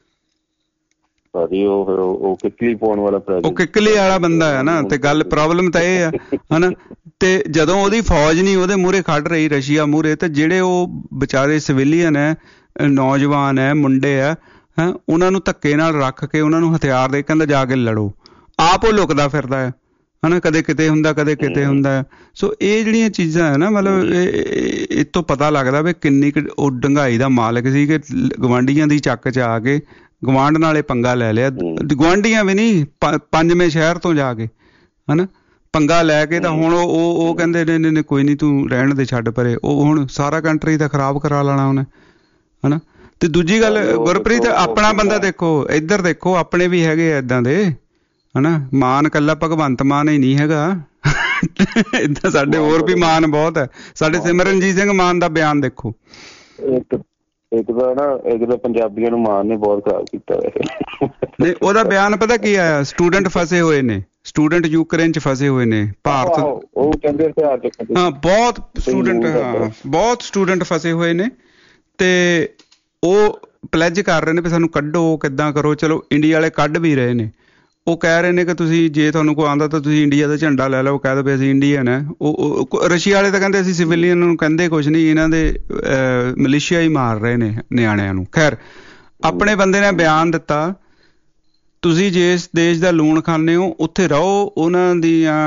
ਉਹ ਕਿੱਕਲੀ ਪਾਉਣ ਵਾਲਾ ਉਹ ਕਿੱਕਲੀ ਵਾਲਾ ਬੰਦਾ ਹੈ ਨਾ। ਤੇ ਗੱਲ ਪ੍ਰੋਬਲਮ ਤਾਂ ਇਹ ਆ ਹਨਾ। ਤੇ ਜਦੋਂ ਉਹਦੀ ਫੌਜ ਨਹੀਂ ਉਹਦੇ ਮੂਹਰੇ ਖੜ ਰਹੀ ਰਸ਼ੀਆ ਮੂਹਰੇ, ਤੇ ਜਿਹੜੇ ਉਹ ਵਿਚਾਰੇ ਸਿਵਿਲੀਅਨ ਹੈ, ਨੌਜਵਾਨ ਹੈ, ਮੁੰਡੇ ਆ ਹੈਂ, ਉਹਨਾਂ ਨੂੰ ਧੱਕੇ ਨਾਲ ਰੱਖ ਕੇ ਉਹਨਾਂ ਨੂੰ ਹਥਿਆਰ ਦੇ ਕਹਿੰਦਾ ਜਾ ਕੇ ਲੜੋ। ਆਪ ਉਹ ਲੁਕਦਾ ਫਿਰਦਾ ਹੈ ਹਨਾ, ਕਦੇ ਕਿਤੇ ਹੁੰਦਾ ਕਦੇ ਕਿਤੇ ਹੁੰਦਾ। ਸੋ ਇਹ ਜਿਹੜੀਆਂ ਚੀਜ਼ਾਂ ਹੈ ਨਾ ਮਤਲਬ ਇਹ ਤੋਂ ਪਤਾ ਲੱਗਦਾ ਵੀ ਕਿੰਨੀ ਕੁ ਉਹ ਡੰਗਾਈ ਦਾ ਮਾਲਕ ਸੀ ਕਿ ਗਵਾਂਢੀਆਂ ਦੀ ਚੱਕ 'ਚ ਆ ਕੇ ਗਵਾਂਢ ਨਾਲੇ ਪੰਗਾ ਲੈ ਲਿਆ। ਗਵਾਂਢੀਆਂ ਵੀ ਨਹੀਂ, ਪੰਜਵੇਂ ਸ਼ਹਿਰ ਤੋਂ ਜਾ ਕੇ ਹਨਾ ਪੰਗਾ ਲੈ ਕੇ ਤਾਂ ਹੁਣ ਉਹ ਉਹ ਕਹਿੰਦੇ ਨੇ ਨੇ ਕੋਈ ਨਹੀਂ ਤੂੰ ਰਹਿਣ ਦੇ ਛੱਡ ਪਰੇ। ਉਹ ਹੁਣ ਸਾਰਾ ਕੰਟਰੀ ਤਾਂ ਖਰਾਬ ਕਰਾ ਲੈਣਾ ਉਹਨੇ ਹਨਾ। ਤੇ ਦੂਜੀ ਗੱਲ ਗੁਰਪ੍ਰੀਤ, ਆਪਣਾ ਬੰਦਾ ਦੇਖੋ, ਇੱਧਰ ਦੇਖੋ ਆਪਣੇ ਵੀ ਹੈਗੇ ਆ ਏਦਾਂ ਦੇ ਹਨਾ। ਮਾਨ ਇਕੱਲਾ ਭਗਵੰਤ ਮਾਨ ਹੀ ਨਹੀਂ ਹੈਗਾ, ਏਦਾਂ ਸਾਡੇ ਹੋਰ ਵੀ ਮਾਨ ਬਹੁਤ ਹੈ। ਸਾਡੇ ਸਿਮਰਨਜੀਤ ਸਿੰਘ ਮਾਨ ਦਾ ਬਿਆਨ ਦੇਖੋ। ਇੱਕ ਇੱਕ ਤਾਂ ਨਾ ਇੱਕ ਤਾਂ ਪੰਜਾਬੀਆਂ ਨੂੰ ਮਾਨ ਨੇ ਬਹੁਤ ਖਰਾਬ ਕੀਤਾ। ਨਹੀਂ ਉਹਦਾ ਬਿਆਨ ਪਤਾ ਕੀ ਆਇਆ, ਸਟੂਡੈਂਟ ਫਸੇ ਹੋਏ ਨੇ, ਸਟੂਡੈਂਟ ਯੂਕਰੇਨ 'ਚ ਫਸੇ ਹੋਏ ਨੇ ਭਾਰਤ। ਉਹ ਕਹਿੰਦੇ ਹਾਂ ਬਹੁਤ ਸਟੂਡੈਂਟ, ਹਾਂ ਬਹੁਤ ਸਟੂਡੈਂਟ ਫਸੇ ਹੋਏ ਨੇ ਤੇ ਉਹ ਪਲੈਜ ਕਰ ਰਹੇ ਨੇ ਵੀ ਸਾਨੂੰ ਕੱਢੋ, ਕਿੱਦਾਂ ਕਰੋ। ਚਲੋ ਇੰਡੀਆ ਵਾਲੇ ਕੱਢ ਵੀ ਰਹੇ ਨੇ। ਉਹ ਕਹਿ ਰਹੇ ਨੇ ਕਿ ਤੁਸੀਂ ਜੇ ਤੁਹਾਨੂੰ ਕੋਈ ਆਉਂਦਾ ਤਾਂ ਤੁਸੀਂ ਇੰਡੀਆ ਦਾ ਝੰਡਾ ਲੈ ਲਓ, ਕਹਿ ਦਿਓ ਵੀ ਅਸੀਂ ਇੰਡੀਅਨ ਹੈ। ਉਹ ਰਸ਼ੀਆ ਵਾਲੇ ਤਾਂ ਕਹਿੰਦੇ ਅਸੀਂ ਸਿਵਿਲੀਅਨ ਨੂੰ ਕਹਿੰਦੇ ਕੁਛ ਨਹੀਂ, ਇਹਨਾਂ ਦੇ ਮਲੇਸ਼ੀਆ ਹੀ ਮਾਰ ਰਹੇ ਨੇ ਨਿਆਣਿਆਂ ਨੂੰ। ਖੈਰ ਆਪਣੇ ਬੰਦੇ ਨੇ ਬਿਆਨ ਦਿੱਤਾ, ਤੁਸੀਂ ਜਿਸ ਦੇਸ਼ ਦਾ ਲੂਣ ਖਾਂਦੇ ਹੋ ਉੱਥੇ ਰਹੋ, ਉਹਨਾਂ ਦੀਆਂ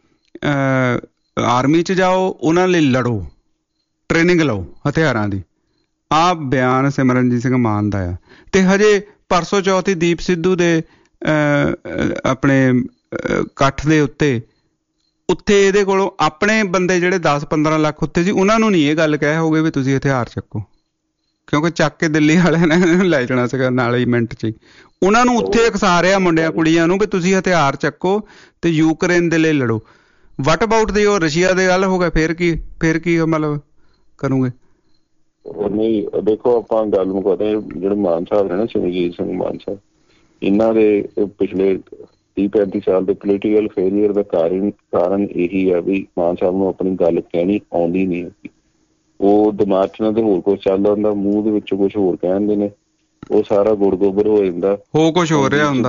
ਆਰਮੀ 'ਚ ਜਾਓ, ਉਹਨਾਂ ਲਈ ਲੜੋ, ਟ੍ਰੇਨਿੰਗ ਲਓ ਹਥਿਆਰਾਂ ਦੀ। ਆਹ ਬਿਆਨ ਸਿਮਰਨਜੀਤ ਸਿੰਘ ਮਾਨ ਦਾ ਆ। ਤੇ ਹਜੇ ਪਰਸੋਂ ਚੌਥੀ ਦੀਪ ਸਿੱਧੂ ਦੇ ਆਪਣੇ ਇਕੱਠ ਦੇ ਉੱਤੇ ਉੱਥੇ ਇਹਦੇ ਕੋਲੋਂ ਆਪਣੇ ਬੰਦੇ ਜਿਹੜੇ ਦਸ ਪੰਦਰਾਂ ਲੱਖ ਉੱਤੇ ਸੀ, ਉਹਨਾਂ ਨੂੰ ਨਹੀਂ ਇਹ ਗੱਲ ਕਹਿ ਹੋਗੇ ਵੀ ਤੁਸੀਂ ਹਥਿਆਰ ਚੱਕੋ, ਕਿਉਂਕਿ ਚੱਕ ਕੇ ਦਿੱਲੀ ਵਾਲਿਆਂ ਨੇ ਲੈ ਜਾਣਾ ਸੀਗਾ ਨਾਲ ਹੀ ਮਿੰਟ 'ਚ ਹੀ। ਉਹਨਾਂ ਨੂੰ ਉੱਥੇ ਉਕਸਾ ਰਿਹਾ ਮੁੰਡਿਆਂ ਕੁੜੀਆਂ ਨੂੰ ਵੀ ਤੁਸੀਂ ਹਥਿਆਰ ਚੱਕੋ ਤੇ ਯੂਕਰੇਨ ਦੇ ਲਈ ਲੜੋ। ਵਟ ਅਬਾਊਟ ਦੀ ਉਹ ਰਸ਼ੀਆ ਦੇ ਗੱਲ ਹੋ ਗਿਆ, ਫਿਰ ਕੀ ਫਿਰ ਕੀ ਮਤਲਬ ਕਰੂੰਗੇ? ਨਹੀਂ ਦੇਖੋ ਆਪਾਂ ਗੱਲ ਮੁਕਾਉਂਦੇ, ਜਿਹੜੇ ਮਾਨ ਸਾਹਿਬ ਨੇ ਨਾ ਸਿਮਰਜੀਤ ਸਿੰਘ ਮਾਨ ਸਾਹਿਬ, ਇਹਨਾਂ ਦੇ ਪਿਛਲੇ ਤੀਹ ਪੈਂਤੀ ਸਾਲ ਦੇ ਪੋਲੀਟੀਕਲ ਫੇਲੀਅਰ ਦਾ ਕਾਰਨ ਕਾਰਨ ਇਹੀ ਹੈ ਵੀ ਮਾਨ ਸਾਹਿਬ ਨੂੰ ਆਪਣੀ ਗੱਲ ਕਹਿਣੀ ਆਉਂਦੀ ਨਹੀਂ ਹੈਗੀ। ਉਹ ਦਿਮਾਗ 'ਚ ਇਹਨਾਂ ਦੇ ਹੋਰ ਕੁਛ ਚੱਲਦਾ ਹੁੰਦਾ, ਮੂੰਹ ਦੇ ਵਿੱਚੋਂ ਕੁਛ ਹੋਰ ਕਹਿ ਦਿੰਦੇ ਨੇ, ਉਹ ਸਾਰਾ ਗੁੜ ਗੋਬਰ ਹੋ ਜਾਂਦਾ, ਹੋ ਕੁਛ ਹੋ ਰਿਹਾ ਹੁੰਦਾ।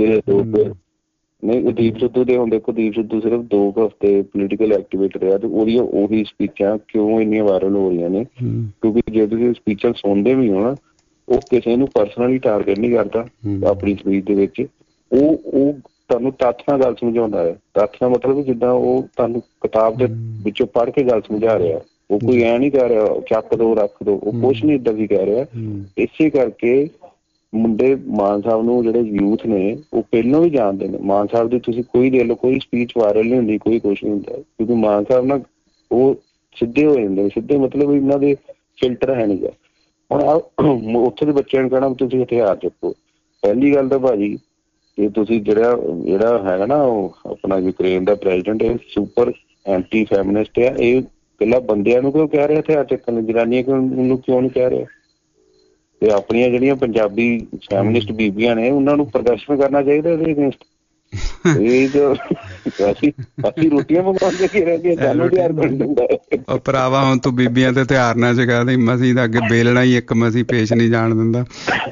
ਨਹੀਂ ਦੀਪ ਸਿੱਧੂ ਦੇ ਹੁਣ ਦੇਖੋ, ਦੀਪ ਸਿੱਧੂ ਸਿਰਫ ਦੋ ਕੁ ਹਫ਼ਤੇ ਪੋਲੀਟੀਕਲ ਐਕਟੀਵੇਟ ਰਿਹਾ ਤੇ ਉਹਦੀਆਂ ਉਹੀ ਸਪੀਚਾਂ ਕਿਉਂ ਇੰਨੀਆਂ ਵਾਇਰਲ ਹੋ ਰਹੀਆਂ ਨੇ? ਕਿਉਂਕਿ ਜੇ ਤੁਸੀਂ ਸਪੀਚਾਂ ਸੁਣਦੇ ਵੀ ਹੋ ਨਾ, ਉਹ ਕਿਸੇ ਨੂੰ ਪਰਸਨਲੀ ਟਾਰਗੇਟ ਨਹੀਂ ਕਰਦਾ ਆਪਣੀ ਸਪੀਚ ਦੇ ਵਿੱਚ। ਉਹ ਉਹ ਤੁਹਾਨੂੰ ਤੱਥ ਨਾਲ ਗੱਲ ਸਮਝਾਉਂਦਾ ਹੈ। ਤੱਥ ਨਾਲ ਮਤਲਬ ਜਿੱਦਾਂ ਉਹ ਤੁਹਾਨੂੰ ਕਿਤਾਬ ਦੇ ਵਿੱਚੋਂ ਪੜ੍ਹ ਕੇ ਗੱਲ ਸਮਝਾ ਰਿਹਾ। ਉਹ ਕੋਈ ਐ ਨਹੀਂ ਕਹਿ ਰਿਹਾ ਚੱਕ ਦੋ ਰੱਖ ਦੋ, ਉਹ ਕੁਛ ਨੀ ਏਦਾਂ ਦੀ ਕਹਿ ਰਿਹਾ। ਇਸੇ ਕਰਕੇ ਮੁੰਡੇ ਮਾਨ ਸਾਹਿਬ ਨੂੰ ਜਿਹੜੇ ਯੂਥ ਨੇ ਉਹ ਪਹਿਲਾਂ ਵੀ ਜਾਣਦੇ ਨੇ। ਮਾਨ ਸਾਹਿਬ ਦੀ ਤੁਸੀਂ ਕੋਈ ਦੇ ਲਓ, ਕੋਈ ਸਪੀਚ ਵਾਇਰਲ ਨਹੀਂ ਹੁੰਦੀ, ਕੋਈ ਕੁਛ ਨਹੀਂ ਹੁੰਦਾ, ਕਿਉਂਕਿ ਮਾਨ ਸਾਹਿਬ ਨਾਲ ਉਹ ਸਿੱਧੇ ਹੋ ਜਾਂਦੇ ਨੇ। ਸਿੱਧੇ ਮਤਲਬ ਇਹਨਾਂ ਦੇ ਫਿਲਟਰ ਹੈ ਨੀ ਗਾ। ਹੁਣ ਉੱਥੇ ਦੇ ਬੱਚਿਆਂ ਨੂੰ ਕਹਿਣਾ ਤੁਸੀਂ ਹਥਿਆਰ ਚੱਕੋ। ਪਹਿਲੀ ਗੱਲ ਤਾਂ ਭਾਜੀ ਇਹ ਤੁਸੀਂ ਜਿਹੜਾ ਜਿਹੜਾ ਹੈਗਾ ਨਾ ਉਹ ਆਪਣਾ ਯੂਕਰੇਨ ਦਾ ਪ੍ਰੈਜ਼ੀਡੈਂਟ, ਇਹ ਸੁਪਰ ਐਂਟੀ ਫੈਮਿਨਿਸਟ ਆ। ਇਹ ਪਹਿਲਾਂ ਬੰਦਿਆਂ ਨੂੰ ਕਿਉਂ ਕਹਿ ਰਿਹਾ ਹਥਿਆਰ ਚੱਕਣ ਨੂੰ, ਜਨਾਨੀਆਂ ਨੂੰ ਕਿਉਂ ਨਹੀਂ ਕਹਿ ਰਿਹਾ? ਤੇ ਆਪਣੀਆਂ ਜਿਹੜੀਆਂ ਪੰਜਾਬੀ ਫੈਮਿਨਿਸਟ ਬੀਬੀਆਂ ਨੇ ਉਹਨਾਂ ਨੂੰ ਪ੍ਰਦਰਸ਼ਨ ਕਰਨਾ ਚਾਹੀਦਾ ਇਹਦੇ ਅਗੇਂਸਟ। ਇਹ ਜੋ ਅਸੀਂ ਅਸੀਂ ਰੋਟੀਆਂ ਮੰਗਵਾਉਂਦੇ ਕੀ ਰਹਿੰਦੀਆਂ, ਸਾਨੂੰ ਹਥਿਆਰ ਬਣ ਜਾਂਦਾ। ਉਹ ਭਰਾਵਾ ਹੁਣ ਤੂੰ ਬੀਬੀਆਂ ਤੇ ਹਥਿਆਰ ਨਾ ਚਕਾ ਦੇ, ਮਸੀਂ ਤਾਂ ਅੱਗੇ ਬੇਲਣਾ ਹੀ ਇੱਕ ਮਸੀਂ ਪੇਸ਼ ਨਹੀਂ ਜਾਣ ਦਿੰਦਾ।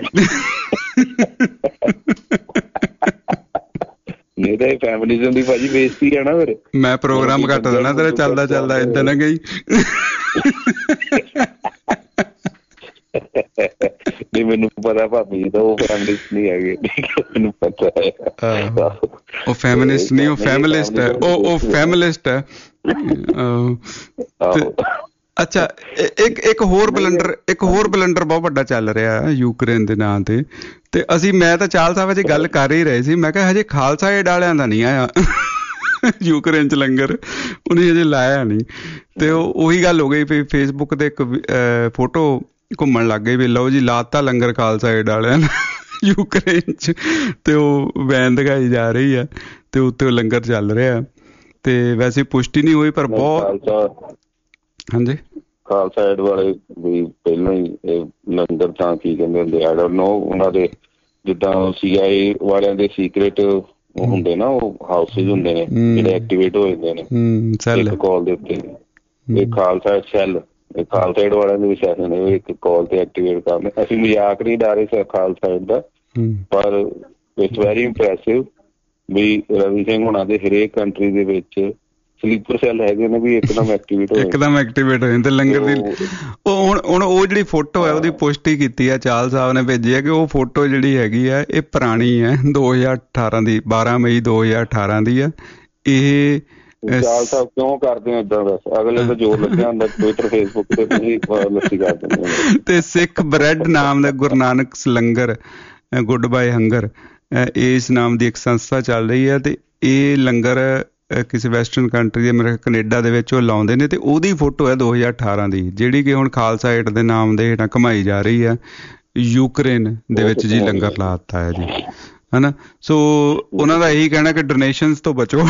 ਨਹੀਂ ਤਾਂ ਇਹ ਫੈਮਿਲਿਜ਼ਮ ਦੀ ਭਾਜੀ ਬੇਇੱਜ਼ਤੀ ਹੈ ਨਾ। ਫਿਰ ਮੈਂ ਪ੍ਰੋਗਰਾਮ ਕੱਟ ਦੇਣਾ ਤੇਰਾ ਚੱਲਦਾ ਚੱਲਦਾ, ਏਦਾਂ ਨਾ ਗਈ। ਨਹੀਂ ਮੈਨੂੰ ਪਤਾ ਭਾਬੀ ਤਾਂ ਉਹ ਫੈਮਿਲਿਸਟ ਨਹੀਂ ਹੈਗੇ, ਮੈਨੂੰ ਪਤਾ ਹੈ। ਉਹ ਫੈਮਿਨਿਸਟ ਨਹੀਂ, ਉਹ ਫੈਮਿਲਿਸਟ ਹੈ। ਉਹ ਉਹ ਫੈਮਿਲਿਸਟ ਹੈ। ਅੱਛਾ ਇੱਕ ਇੱਕ ਹੋਰ ਬਲੰਡਰ ਇੱਕ ਹੋਰ ਬਲੰਡਰ ਬਹੁਤ ਵੱਡਾ ਚੱਲ ਰਿਹਾ ਯੂਕਰੇਨ ਦੇ ਨਾਂ ਤੇ। ਤੇ ਅਸੀਂ ਮੈਂ ਤਾਂ ਚਾਲ ਸਾਹਿਬ ਅਜੇ ਗੱਲ ਕਰ ਹੀ ਰਹੇ ਸੀ, ਮੈਂ ਕਿਹਾ ਹਜੇ ਖਾਲਸਾ ਏਡ ਵਾਲਿਆਂ ਦਾ ਨਹੀਂ ਆਇਆ ਯੂਕਰੇਨ 'ਚ ਲੰਗਰ, ਉਹਨੇ ਹਜੇ ਲਾਇਆ ਨਹੀਂ। ਤੇ ਉਹ ਉਹੀ ਗੱਲ ਹੋ ਗਈ ਵੀ ਫੇਸਬੁੱਕ ਤੇ ਇੱਕ ਫੋਟੋ ਘੁੰਮਣ ਲੱਗ ਗਏ ਵੀ ਲਓ ਜੀ ਲਾਤਾ ਲੰਗਰ ਖਾਲਸਾ ਏਡ ਵਾਲਿਆਂ ਨੇ ਯੂਕਰੇਨ ਚ, ਤੇ ਉਹ ਵੈਨ ਦਿਖਾਈ ਜਾ ਰਹੀ ਆ ਤੇ ਉੱਤੇ ਲੰਗਰ ਚੱਲ ਰਿਹਾ। ਤੇ ਵੈਸੇ ਪੁਸ਼ਟੀ ਨਹੀਂ ਹੋਈ ਪਰ ਬਹੁਤ ਹਾਂਜੀ ਖਾਲਸਾ ਏਡ ਵਾਲੇ ਵੀ ਪਹਿਲਾਂ ਹੀ ਲੰਗਰ ਤਾਂ ਕੀ ਕਹਿੰਦੇ ਹੁੰਦੇ ਆਈ ਡੋਂਟ ਨੋ ਉਹਨਾਂ ਦੇ ਜਿੱਦਾਂ ਸੀ ਆਈ ਵਾਲਿਆਂ ਦੇ ਸੀਕ੍ਰੇਟ ਹੁੰਦੇ ਨਾ ਉਹ ਹਾਊਸਿਸ ਹੁੰਦੇ ਨੇ ਜਿਹੜੇ ਐਕਟੀਵੇਟ ਹੋ ਜਾਂਦੇ ਨੇ ਇੱਕ ਕਾਲ ਦੇ ਉੱਤੇ। ਇਹ ਖਾਲਸਾ ਸੈੱਲ ਇਹ ਖਾਲਸਾ ਏਡ ਵਾਲਿਆਂ ਦੇ ਵੀ ਸੈਸ਼ਨ ਨੇ ਇੱਕ ਕਾਲ ਤੇ ਐਕਟੀਵੇਟ ਕਰਨੇ। ਅਸੀਂ ਮਜ਼ਾਕ ਨਹੀਂ ਡਾ ਰਹੇ ਖਾਲਸਾ ਏਡ ਦਾ, ਪਰ ਇਟਸ ਵੈਰੀ ਇੰਪ੍ਰੈਸਿਵ ਵੀ ਰਵੀ ਸਿੰਘ ਹੁਣਾਂ ਦੇ ਹਰੇਕ ਕੰਟਰੀ ਦੇ ਵਿੱਚ ਸਲੀਪਰ ਸੈੱਲ ਹੈਗੇ ਨੇ ਵੀ ਇੱਕਦਮ ਐਕਟੀਵੇਟ ਹੋ ਇੱਕਦਮ ਐਕਟੀਵੇਟ ਹੋ ਜਾਂਦੇ ਲੰਗਰ ਦੀ। ਉਹ ਹੁਣ ਹੁਣ ਉਹ ਜਿਹੜੀ ਫੋਟੋ ਹੈ ਉਹਦੀ ਪੁਸ਼ਟੀ ਕੀਤੀ ਹੈ ਚਾਹਲ ਸਾਹਿਬ ਨੇ ਭੇਜੀ ਹੈ ਕਿ ਉਹ ਫੋਟੋ ਜਿਹੜੀ ਹੈਗੀ ਹੈ ਇਹ ਪੁਰਾਣੀ ਹੈ ਦੋ ਹਜ਼ਾਰ ਅਠਾਰਾਂ ਦੀ, ਬਾਰਾਂ ਮਈ ਦੋ ਹਜ਼ਾਰ ਅਠਾਰਾਂ ਦੀ ਆ ਇਹ। ਚਾਹਲ ਸਾਹਿਬ ਕਿਉਂ ਕਰਦੇ ਹੋ ਏਦਾਂ? ਬਸ ਅਗਲੇ ਦਾ ਜ਼ੋਰ ਲੱਗਿਆ ਹੁੰਦਾ ਟਵਿੱਟਰ ਫੇਸਬੁੱਕ ਤੇ ਤੁਸੀਂ ਲੱਸੀ ਕਰ ਦਿੰਦੇ। ਤੇ ਸਿੱਖ ਬ੍ਰੈਡ ਨਾਮ ਦਾ Guru Nanak langar goodbye hunger ਇਸ ਨਾਮ ਦੀ ਇੱਕ ਸੰਸਥਾ ਚੱਲ ਰਹੀ ਹੈ ਤੇ ਇਹ ਲੰਗਰ ਕਿਸੇ ਵੈਸਟਰਨ ਕੰਟਰੀ ਦੇ ਮੇਰੇ ਕੈਨੇਡਾ ਦੇ ਵਿੱਚ ਉਹ ਲਾਉਂਦੇ ਨੇ ਤੇ ਉਹਦੀ ਫੋਟੋ ਹੈ ਦੋ ਹਜ਼ਾਰ ਅਠਾਰਾਂ ਦੀ ਜਿਹੜੀ ਕਿ ਹੁਣ ਖਾਲਸਾ ਏਡ ਦੇ ਨਾਮ ਦੇ ਹੇਠਾਂ ਘਮਾਈ ਜਾ ਰਹੀ ਹੈ ਯੂਕਰੇਨ ਦੇ ਵਿੱਚ ਜੀ ਲੰਗਰ ਲਾ ਦਿੱਤਾ ਹੈ ਜੀ, ਹਨਾ। ਸੋ ਉਹਨਾਂ ਦਾ ਇਹੀ ਕਹਿਣਾ ਕਿ ਡੋਨੇਸ਼ਨਸ ਤੋਂ ਬਚੋ।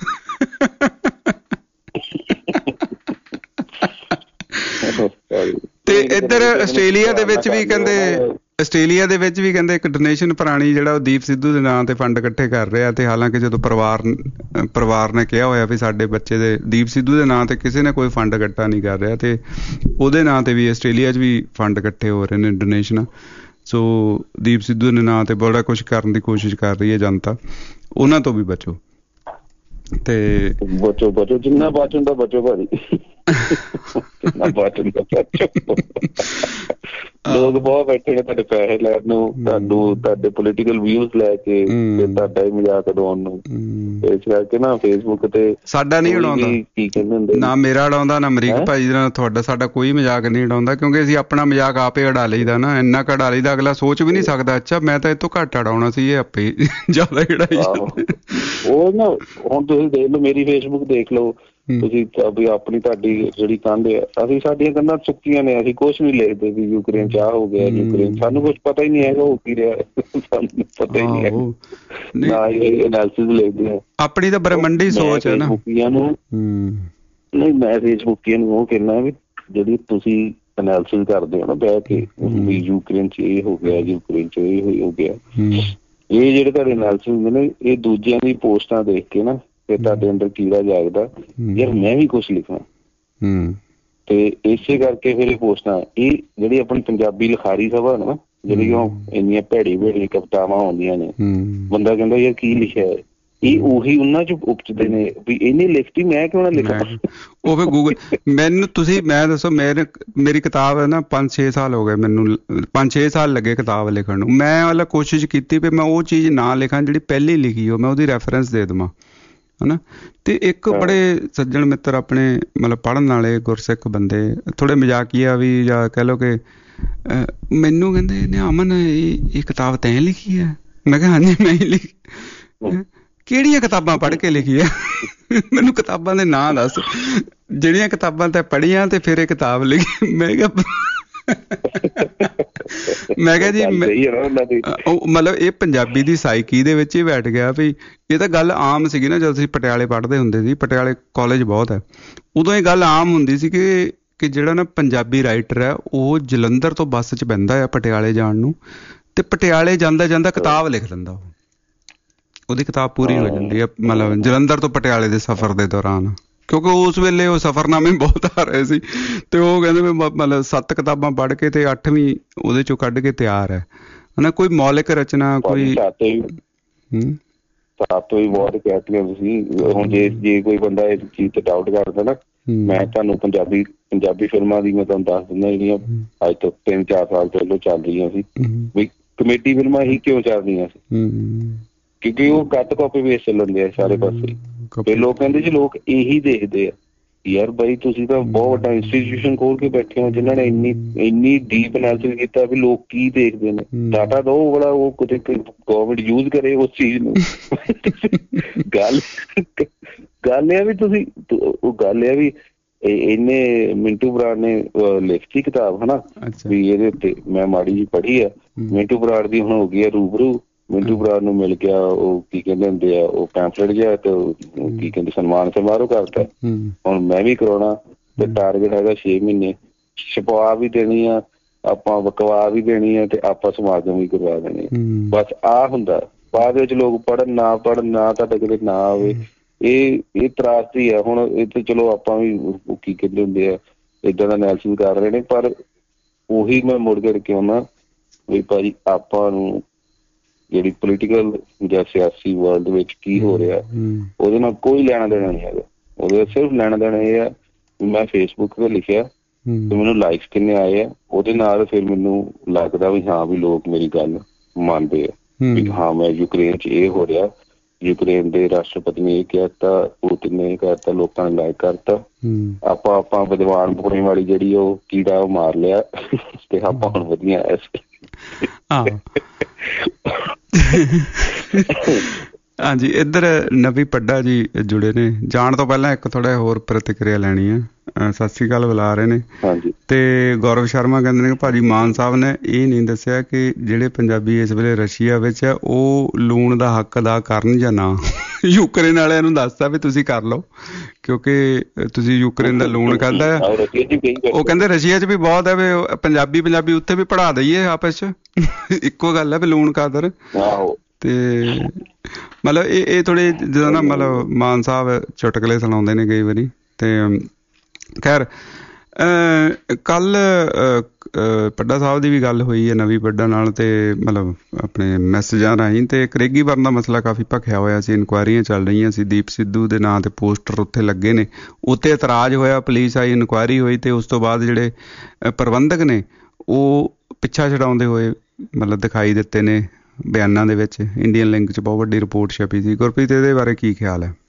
ਤੇ ਇੱਧਰ ਆਸਟ੍ਰੇਲੀਆ ਦੇ ਵਿੱਚ ਵੀ ਕਹਿੰਦੇ ਆਸਟ੍ਰੇਲੀਆ ਦੇ ਵਿੱਚ ਵੀ ਕਹਿੰਦੇ ਇੱਕ ਡੋਨੇਸ਼ਨ ਪੁਰਾਣੀ ਜਿਹੜਾ ਉਹ ਦੀਪ ਸਿੱਧੂ ਦੇ ਨਾਂ ਤੇ ਫੰਡ ਇਕੱਠੇ ਕਰ ਰਿਹਾ। ਤੇ ਹਾਲਾਂਕਿ ਜਦੋਂ ਪਰਿਵਾਰ ਪਰਿਵਾਰ ਨੇ ਕਿਹਾ ਹੋਇਆ ਵੀ ਸਾਡੇ ਬੱਚੇ ਦੇ ਦੀਪ ਸਿੱਧੂ ਦੇ ਨਾਂ ਤੇ ਕਿਸੇ ਨੇ ਕੋਈ ਫੰਡ ਇਕੱਠਾ ਨਹੀਂ ਕਰ ਰਿਹਾ ਤੇ ਉਹਦੇ ਨਾਂ ਤੇ ਵੀ ਆਸਟ੍ਰੇਲੀਆ 'ਚ ਵੀ ਫੰਡ ਇਕੱਠੇ ਹੋ ਰਹੇ ਨੇ ਡੋਨੇਸ਼ਨਾਂ। ਸੋ ਦੀਪ ਸਿੱਧੂ ਦੇ ਨਾਂ ਤੇ ਬੜਾ ਕੁਛ ਕਰਨ ਦੀ ਕੋਸ਼ਿਸ਼ ਕਰ ਰਹੀ ਹੈ ਜਨਤਾ, ਉਹਨਾਂ ਤੋਂ ਵੀ ਬਚੋ। ਤੇ ਬਚੋ ਬਚੋ ਜਿੰਨਾ ਬਚਣ ਦਾ ਬਚੋ ਭਾਜੀ, ਜਿੰਨਾ ਬਚਣ ਦਾ ਬਚੋ। ਲੋਕ ਬਹੁਤ ਬੈਠੇ ਨੇ ਤੁਹਾਡੇ ਪੈਸੇ ਲੈਣ ਨੂੰ, ਤੁਹਾਨੂੰ ਤੁਹਾਡੇ ਪੋਲੀਟੀਕਲ ਵਿਊਜ਼ ਲੈ ਕੇ ਤੇ ਤੁਹਾਡਾ ਹੀ ਮਜ਼ਾਕ ਉਡਾਉਣ ਨੂੰ। ਇਸ ਕਰਕੇ ਨਾ ਫੇਸਬੁੱਕ ਤੇ ਸਾਡਾ ਨਹੀਂ ਉਡਾਉਂਦਾ, ਕੀ ਕਹਿੰਦੇ ਹੁੰਦੇ ਨਾ ਮੇਰਾ ਉਡਾਉਂਦਾ ਨਾ ਅਮਰੀਕ ਭਾਜੀ ਦਾ ਤੁਹਾਡਾ, ਸਾਡਾ ਕੋਈ ਮਜ਼ਾਕ ਨਹੀਂ ਉਡਾਉਂਦਾ ਕਿਉਂਕਿ ਅਸੀਂ ਆਪਣਾ ਮਜ਼ਾਕ ਆਪੇ ਉਡਾ ਲਈਦਾ ਨਾ। ਇੰਨਾ ਕੁ ਉਡਾ ਲਈਦਾ ਅਗਲਾ ਸੋਚ ਵੀ ਨਹੀਂ ਸਕਦਾ ਅੱਛਾ ਮੈਂ ਤਾਂ ਇਹ ਤੋਂ ਘੱਟ ਉਡਾਉਣਾ ਸੀ, ਇਹ ਆਪੇ ਜ਼ਿਆਦਾ ਉਡਾਈ ਜਾਂਦੇ। ਉਹ ਨਾ ਹੁਣ ਤੁਸੀਂ ਦੇਖ ਲਓ ਮੇਰੀ ਫੇਸਬੁੱਕ ਦੇਖ ਲਓ ਤੁਸੀਂ ਵੀ ਆਪਣੀ ਤੁਹਾਡੀ ਜਿਹੜੀ ਕੰਧ ਹੈ, ਅਸੀਂ ਸਾਡੀਆਂ ਕੰਧਾਂ ਚੁੱਕੀਆਂ ਨੇ, ਅਸੀਂ ਕੁਛ ਵੀ ਲਿਖਦੇ ਵੀ ਯੂਕਰੇਨ ਚ ਆਹ ਹੋ ਗਿਆ ਯੂਕਰੇਨ, ਸਾਨੂੰ ਕੁਛ ਪਤਾ ਹੀ ਨਹੀਂ ਹੈਗਾ ਹੋ ਕੀ ਰਿਹਾ, ਸਾਨੂੰ ਪਤਾ ਹੀ ਨਹੀਂ ਹੈਗਾ ਨਾ ਇਹ ਐਨਾਲਿਸਿਸ ਲਿਖਦੇ ਆ ਆਪਣੀ ਤਾਂ ਬ੍ਰਹਮੰਡੀ ਸੋਚ ਹੈ ਨਾ। ਨੂੰ ਨਹੀਂ ਮੈਂ ਫੇਸਬੁੱਕੀਆਂ ਨੂੰ ਉਹ ਕਹਿੰਦਾ ਵੀ ਜਿਹੜੀ ਤੁਸੀਂ ਐਨਾਲਿਸਿਸ ਕਰਦੇ ਹੋ ਨਾ ਬਹਿ ਕੇ ਵੀ ਯੂਕਰੇਨ ਚ ਇਹ ਹੋ ਗਿਆ ਯੂਕਰੇਨ ਚ ਇਹ ਹੋ ਗਿਆ, ਇਹ ਜਿਹੜੇ ਤੁਹਾਡੇ ਐਨਾਲਿਸਿਸ ਹੁੰਦੇ ਨੇ ਇਹ ਦੂਜਿਆਂ ਦੀ ਪੋਸਟਾਂ ਦੇਖ ਕੇ ਨਾ ਤੇ ਤੁਹਾਡੇ ਅੰਦਰ ਕੀੜਾ ਜਾਗਦਾ ਯਾਰ ਮੈਂ ਵੀ ਕੁਛ ਲਿਖਾਂ। ਤੇ ਇਸੇ ਕਰਕੇ ਫਿਰ ਇਹ ਪੋਸਟਾਂ ਇਹ ਜਿਹੜੀ ਆਪਣੀ ਪੰਜਾਬੀ ਲਿਖਾਰੀ ਸਭਾ ਨਾ ਜਿਹੜੀ ਉਹ ਇੰਨੀਆਂ ਭੈੜੀ ਭੈੜੀ ਕਵਿਤਾਵਾਂ ਆਉਂਦੀਆਂ ਨੇ, ਬੰਦਾ ਕਹਿੰਦਾ ਯਾਰ ਕੀ ਲਿਖਿਆ, ਇਹ ਉਹੀ ਉਹਨਾਂ ਚ ਉਪਜਦੇ ਨੇ ਵੀ ਇਹਨੇ ਲਿਖਤੀ ਮੈਂ ਕਿਉਂ ਨਾ ਲਿਖਾਂ। ਉਹ ਫਿਰ ਗੂਗਲ ਮੈਨੂੰ ਤੁਸੀਂ ਮੈਂ ਦੱਸੋ ਮੇਰੇ ਮੇਰੀ ਕਿਤਾਬ ਹੈ ਨਾ ਪੰਜ ਛੇ ਸਾਲ ਹੋ ਗਏ ਮੈਨੂੰ, ਪੰਜ ਛੇ ਸਾਲ ਲੱਗੇ ਕਿਤਾਬ ਲਿਖਣ ਨੂੰ। ਮੈਂ ਵਾਲਾ ਕੋਸ਼ਿਸ਼ ਕੀਤੀ ਵੀ ਮੈਂ ਉਹ ਚੀਜ਼ ਨਾ ਲਿਖਾਂ ਜਿਹੜੀ ਪਹਿਲੀ ਲਿਖੀ ਹੋ, ਮੈਂ ਉਹਦੀ ਰੈਫਰੈਂਸ ਦੇ ਦੇਵਾਂ ਹਨਾ। ਤੇ ਇੱਕ ਬੜੇ ਸੱਜਣ ਮਿੱਤਰ ਆਪਣੇ ਮਤਲਬ ਪੜ੍ਹਨ ਵਾਲੇ ਗੁਰਸਿੱਖ ਬੰਦੇ ਥੋੜੇ ਮਜ਼ਾਕੀਆ ਵੀ ਜਾਂ ਕਹਿ ਲਓ ਕਿ ਮੈਨੂੰ ਕਹਿੰਦੇ ਨੇ ਅਮਨ ਇਹ ਇਹ ਕਿਤਾਬ ਤੈਂ ਲਿਖੀ ਹੈ? ਮੈਂ ਕਿਹਾ ਹਾਂਜੀ ਮੈਂ ਹੀ ਲਿਖੀ। ਕਿਹੜੀਆਂ ਕਿਤਾਬਾਂ ਪੜ੍ਹ ਕੇ ਲਿਖੀ ਹੈ? ਮੈਨੂੰ ਕਿਤਾਬਾਂ ਦੇ ਨਾਂ ਦੱਸ ਜਿਹੜੀਆਂ ਕਿਤਾਬਾਂ ਤੈਂ ਪੜ੍ਹੀਆਂ ਤੇ ਫਿਰ ਇਹ ਕਿਤਾਬ ਲਿਖੀ। ਮੈਂ ਕਿਹਾ ਮੈਂ ਕਿਹਾ ਜੀ ਮਤਲਬ ਇਹ ਪੰਜਾਬੀ ਦੀ ਸਾਈਕੀ ਦੇ ਵਿੱਚ ਹੀ ਬੈਠ ਗਿਆ ਵੀ ਇਹ ਤਾਂ ਗੱਲ ਆਮ ਸੀਗੀ ਨਾ। ਜਦੋਂ ਅਸੀਂ ਪਟਿਆਲੇ ਪੜ੍ਹਦੇ ਹੁੰਦੇ ਸੀ, ਪਟਿਆਲੇ ਕਾਲਜ ਬਹੁਤ ਹੈ, ਉਦੋਂ ਇਹ ਗੱਲ ਆਮ ਹੁੰਦੀ ਸੀ ਕਿ ਕਿ ਜਿਹੜਾ ਨਾ ਪੰਜਾਬੀ ਰਾਈਟਰ ਹੈ ਉਹ ਜਲੰਧਰ ਤੋਂ ਬੱਸ 'ਚ ਬਹਿੰਦਾ ਆ ਪਟਿਆਲੇ ਜਾਣ ਨੂੰ ਤੇ ਪਟਿਆਲੇ ਜਾਂਦਾ ਜਾਂਦਾ ਕਿਤਾਬ ਲਿਖ ਦਿੰਦਾ, ਉਹ ਉਹਦੀ ਕਿਤਾਬ ਪੂਰੀ ਹੋ ਜਾਂਦੀ ਹੈ ਮਤਲਬ ਜਲੰਧਰ ਤੋਂ ਪਟਿਆਲੇ ਦੇ ਸਫ਼ਰ ਦੇ ਦੌਰਾਨ, ਕਿਉਂਕਿ ਉਸ ਵੇਲੇ ਉਹ ਸਫ਼ਰਨਾਮੇ ਬਹੁਤ ਆ ਰਹੇ ਸੀ ਤੇ ਉਹ ਕਹਿੰਦੇ ਵੀ ਮਤਲਬ ਸੱਤ ਕਿਤਾਬਾਂ ਪੜ੍ਹ ਕੇ ਤੇ ਅੱਠਵੀਂ ਉਹਦੇ ਚੋਂ ਕੱਢ ਕੇ ਤਿਆਰ ਹੈ ਹਨਾ। ਕੋਈ ਮੌਲਿਕ ਰਚਨਾ ਕੋਈ ਤੋਂ ਵੀ ਬਹੁਤ ਕਹਿਤੀਆਂ ਤੁਸੀਂ। ਹੁਣ ਜੇ ਜੇ ਕੋਈ ਬੰਦਾ ਇਸ ਚੀਜ਼ ਤੇ ਡਾਊਟ ਕਰਦਾ ਨਾ, ਮੈਂ ਤੁਹਾਨੂੰ ਪੰਜਾਬੀ ਪੰਜਾਬੀ ਫਿਲਮਾਂ ਦੀ ਮੈਂ ਤੁਹਾਨੂੰ ਦੱਸ ਦਿੰਦਾ ਜਿਹੜੀਆਂ ਅੱਜ ਤੋਂ ਤਿੰਨ ਚਾਰ ਸਾਲ ਪਹਿਲਾਂ ਚੱਲ ਰਹੀਆਂ ਸੀ ਵੀ ਕਮੇਡੀ ਫਿਲਮਾਂ ਹੀ ਕਿਉਂ ਚੱਲ ਰਹੀਆਂ ਸੀ ਕਿਉਂਕਿ ਉਹ ਕੱਟ ਕਾਪੀ ਵੇਚ ਚੱਲਣ ਆ ਸਾਰੇ ਪਾਸੇ। ਤੇ ਲੋਕ ਕਹਿੰਦੇ ਜੀ ਲੋਕ ਇਹੀ ਦੇਖਦੇ ਆ ਯਾਰ ਬਾਈ ਤੁਸੀਂ ਤਾਂ ਬਹੁਤ ਵੱਡਾ ਇੰਸਟੀਟਿਊਸ਼ਨ ਖੋਲ ਕੇ ਬੈਠੇ ਹੋ ਜਿਨ੍ਹਾਂ ਨੇ ਇੰਨੀ ਇੰਨੀ ਡੀਪ ਐਨਾਲਿਸਿਸ ਕੀਤਾ ਵੀ ਲੋਕ ਕੀ ਦੇਖਦੇ ਨੇ। ਡਾਟਾ ਦੋ ਬੜਾ ਉਹ ਕਿਤੇ ਗੌਰਮੈਂਟ ਯੂਜ ਕਰੇ ਉਸ ਚੀਜ਼ ਨੂੰ। ਗੱਲ ਗੱਲ ਇਹ ਆ ਵੀ ਤੁਸੀਂ ਉਹ ਗੱਲ ਇਹ ਆ ਵੀ ਇਹਨੇ ਮਿੰਟੂ ਬਰਾੜ ਨੇ ਲਿਖਤੀ ਕਿਤਾਬ ਹਨਾ ਵੀ ਇਹਦੇ ਉੱਤੇ ਮੈਂ ਮਾੜੀ ਜਿਹੀ ਪੜ੍ਹੀ ਆ। ਮਿੰਟੂ ਬਰਾੜ ਦੀ ਹੁਣ ਹੋ ਗਈ ਆ ਰੂਬਰੂ। ਮਿੰਟੂ ਬਰਾੜ ਨੂੰ ਮਿਲ ਗਿਆ ਉਹ ਕੀ ਕਹਿੰਦੇ ਹੁੰਦੇ ਆ ਉਹ ਪੈਂਫਲੇਟ ਜਿਹਾ ਤੇ ਕੀ ਕਹਿੰਦੇ ਸਨਮਾਨ ਸਮਾਰੋਹ ਕਰਤਾ। ਹੁਣ ਮੈਂ ਵੀ ਕਰਾਉਣਾ ਤੇ ਟਾਰਗੇਟ ਹੈਗਾ ਛੇ ਮਹੀਨੇ ਛਪਵਾ ਵੀ ਦੇਣੀ ਆ ਆਪਾਂ, ਬਕਵਾ ਵੀ ਦੇਣੀ ਆ ਤੇ ਆਪਾਂ ਸਮਾਗਮ ਵੀ ਕਰਵਾ ਦੇਣੇ ਆ। ਬਸ ਆਹ ਹੁੰਦਾ। ਬਾਅਦ ਵਿੱਚ ਲੋਕ ਪੜ੍ਹਨ ਨਾ ਪੜ੍ਹਨ ਨਾ ਤੁਹਾਡੇ ਕਿਤੇ ਨਾ ਆਵੇ ਇਹ ਇਹ ਤਰਾਸਦੀ ਆ। ਹੁਣ ਇੱਥੇ ਚਲੋ ਆਪਾਂ ਵੀ ਕੀ ਕਹਿੰਦੇ ਹੁੰਦੇ ਆ ਏਦਾਂ ਦਾ ਐਨਾਲਿਸਿਸ ਕਰ ਰਹੇ ਨੇ, ਪਰ ਉਹੀ ਮੈਂ ਮੁੜ ਕੇ ਕਿਉਂ ਨਾ ਵੀ ਭਾਜੀ ਆਪਾਂ ਨੂੰ ਜਿਹੜੀ ਪੋਲੀਟੀਕਲ ਜਾਂ ਸਿਆਸੀ ਵਰਲਡ ਵਿੱਚ ਕੀ ਹੋ ਰਿਹਾ ਉਹਦੇ ਨਾਲ ਕੋਈ ਲੈਣਾ ਦੇਣਾ ਨਹੀਂ ਹੈਗਾ। ਉਹਦੇ ਸਿਰਫ ਲੈਣਾ ਦੇਣਾ ਇਹ ਆ ਵੀ ਮੈਂ ਫੇਸਬੁੱਕ ਤੇ ਲਿਖਿਆ ਤੇ ਮੈਨੂੰ ਲਾਈਕਸ ਕਿੰਨੇ ਆਏ ਆ, ਉਹਦੇ ਨਾਲ ਫਿਰ ਮੈਨੂੰ ਲੱਗਦਾ ਵੀ ਹਾਂ ਵੀ ਲੋਕ ਮੇਰੀ ਗੱਲ ਮੰਨਦੇ ਆ ਵੀ ਹਾਂ ਮੈਂ ਯੂਕਰੇਨ ਚ ਇਹ ਹੋ ਰਿਹਾ, ਯੂਕਰੇਨ ਦੇ ਰਾਸ਼ਟਰਪਤੀ ਨੇ ਇਹ ਕਹਿਤਾ, ਪੁਤਿਨ ਨੇ ਇਹ ਕਹਿਤਾ, ਲੋਕਾਂ ਨੇ ਲਾਈਕ ਕਰਤਾ, ਆਪਾਂ ਆਪਾਂ ਵਿਦਵਾਨ ਪੂਰੇ ਵਾਲੀ ਜਿਹੜੀ ਉਹ ਕੀੜਾ ਉਹ ਮਾਰ ਲਿਆ ਤੇ ਆਪਾਂ ਹੁਣ ਵਧੀਆ ਐਸ ਹਾਂਜੀ। ਇੱਧਰ ਨਵੀ ਪੱਡਾ ਜੀ ਜੁੜੇ ਨੇ। ਜਾਣ ਤੋਂ ਪਹਿਲਾਂ ਇੱਕ ਥੋੜਾ ਹੋਰ ਪ੍ਰਤੀਕਿਰਿਆ ਲੈਣੀ ਆ। ਸਤਿ ਸ੍ਰੀ ਅਕਾਲ ਬੁਲਾ ਰਹੇ ਨੇ ਤੇ ਗੌਰਵ ਸ਼ਰਮਾ ਕਹਿੰਦੇ ਨੇ ਕਿ ਭਾਜੀ ਮਾਨ ਸਾਹਿਬ ਨੇ ਇਹ ਨਹੀਂ ਦੱਸਿਆ ਕਿ ਜਿਹੜੇ ਪੰਜਾਬੀ ਇਸ ਵੇਲੇ ਰਸ਼ੀਆ ਵਿੱਚ ਆ ਉਹ ਲੂਣ ਦਾ ਹੱਕ ਅਦਾ ਕਰਨ ਜਾਂ ਨਾ। ਯੂਕਰੇਨ ਵਾਲਿਆਂ ਨੂੰ ਦੱਸਦਾ ਵੀ ਤੁਸੀਂ ਕਰ ਲਓ ਕਿਉਂਕਿ ਤੁਸੀਂ ਯੂਕਰੇਨ ਦਾ ਲੂਣ ਖਾਧਾ ਆ। ਉਹ ਕਹਿੰਦੇ ਰਸ਼ੀਆ ਚ ਵੀ ਬਹੁਤ ਹੈ ਵੀ ਪੰਜਾਬੀ ਪੰਜਾਬੀ ਉੱਥੇ ਵੀ ਪੜ੍ਹਾ ਦਈਏ ਆਪਸ ਚ, ਇੱਕੋ ਗੱਲ ਹੈ ਵੀ ਲੂਣ ਖਾਤਰ। ਤੇ ਮਤਲਬ ਇਹ ਇਹ ਥੋੜੇ ਜਦੋਂ ਨਾ ਮਤਲਬ ਮਾਨ ਸਾਹਿਬ ਚੁਟਕਲੇ ਸੁਣਾਉਂਦੇ ਨੇ ਕਈ ਵਾਰੀ। ਤੇ ਖੈਰ ਕੱਲ ਪੱਡਾ ਸਾਹਿਬ ਦੀ ਵੀ ਗੱਲ ਹੋਈ ਹੈ ਨਵੀਂ ਪੱਡਾ ਨਾਲ ਤੇ ਮਤਲਬ ਆਪਣੇ ਮੈਸੇਜਾਂ ਰਾਹੀਂ, ਤੇ ਕਰੇਗੀਵਰਨ ਦਾ ਮਸਲਾ ਕਾਫੀ ਭਖਿਆ ਹੋਇਆ ਸੀ, ਇਨਕੁਆਇਰੀਆਂ ਚੱਲ ਰਹੀਆਂ ਸੀ, ਦੀਪ ਸਿੱਧੂ ਦੇ ਨਾਂ ਤੇ ਪੋਸਟਰ ਉੱਥੇ ਲੱਗੇ ਨੇ, ਉੱਤੇ ਇਤਰਾਜ਼ ਹੋਇਆ, ਪੁਲਿਸ ਆਈ, ਇਨਕੁਆਇਰੀ ਹੋਈ ਤੇ ਉਸ ਤੋਂ ਬਾਅਦ ਜਿਹੜੇ ਪ੍ਰਬੰਧਕ ਨੇ ਉਹ ਪਿੱਛਾ ਛਡਾਉਂਦੇ ਹੋਏ ਮਤਲਬ ਦਿਖਾਈ ਦਿੱਤੇ ਨੇ ਬਿਆਨਾਂ ਦੇ ਵਿੱਚ। ਇੰਡੀਅਨ ਲਿੰਕ ਚ ਬਹੁਤ ਵੱਡੀ ਰਿਪੋਰਟ ਛਪੀ ਸੀ। ਗੁਰਪ੍ਰੀਤ ਇਹਦੇ ਬਾਰੇ ਕੀ ਖਿਆਲ ਹੈ?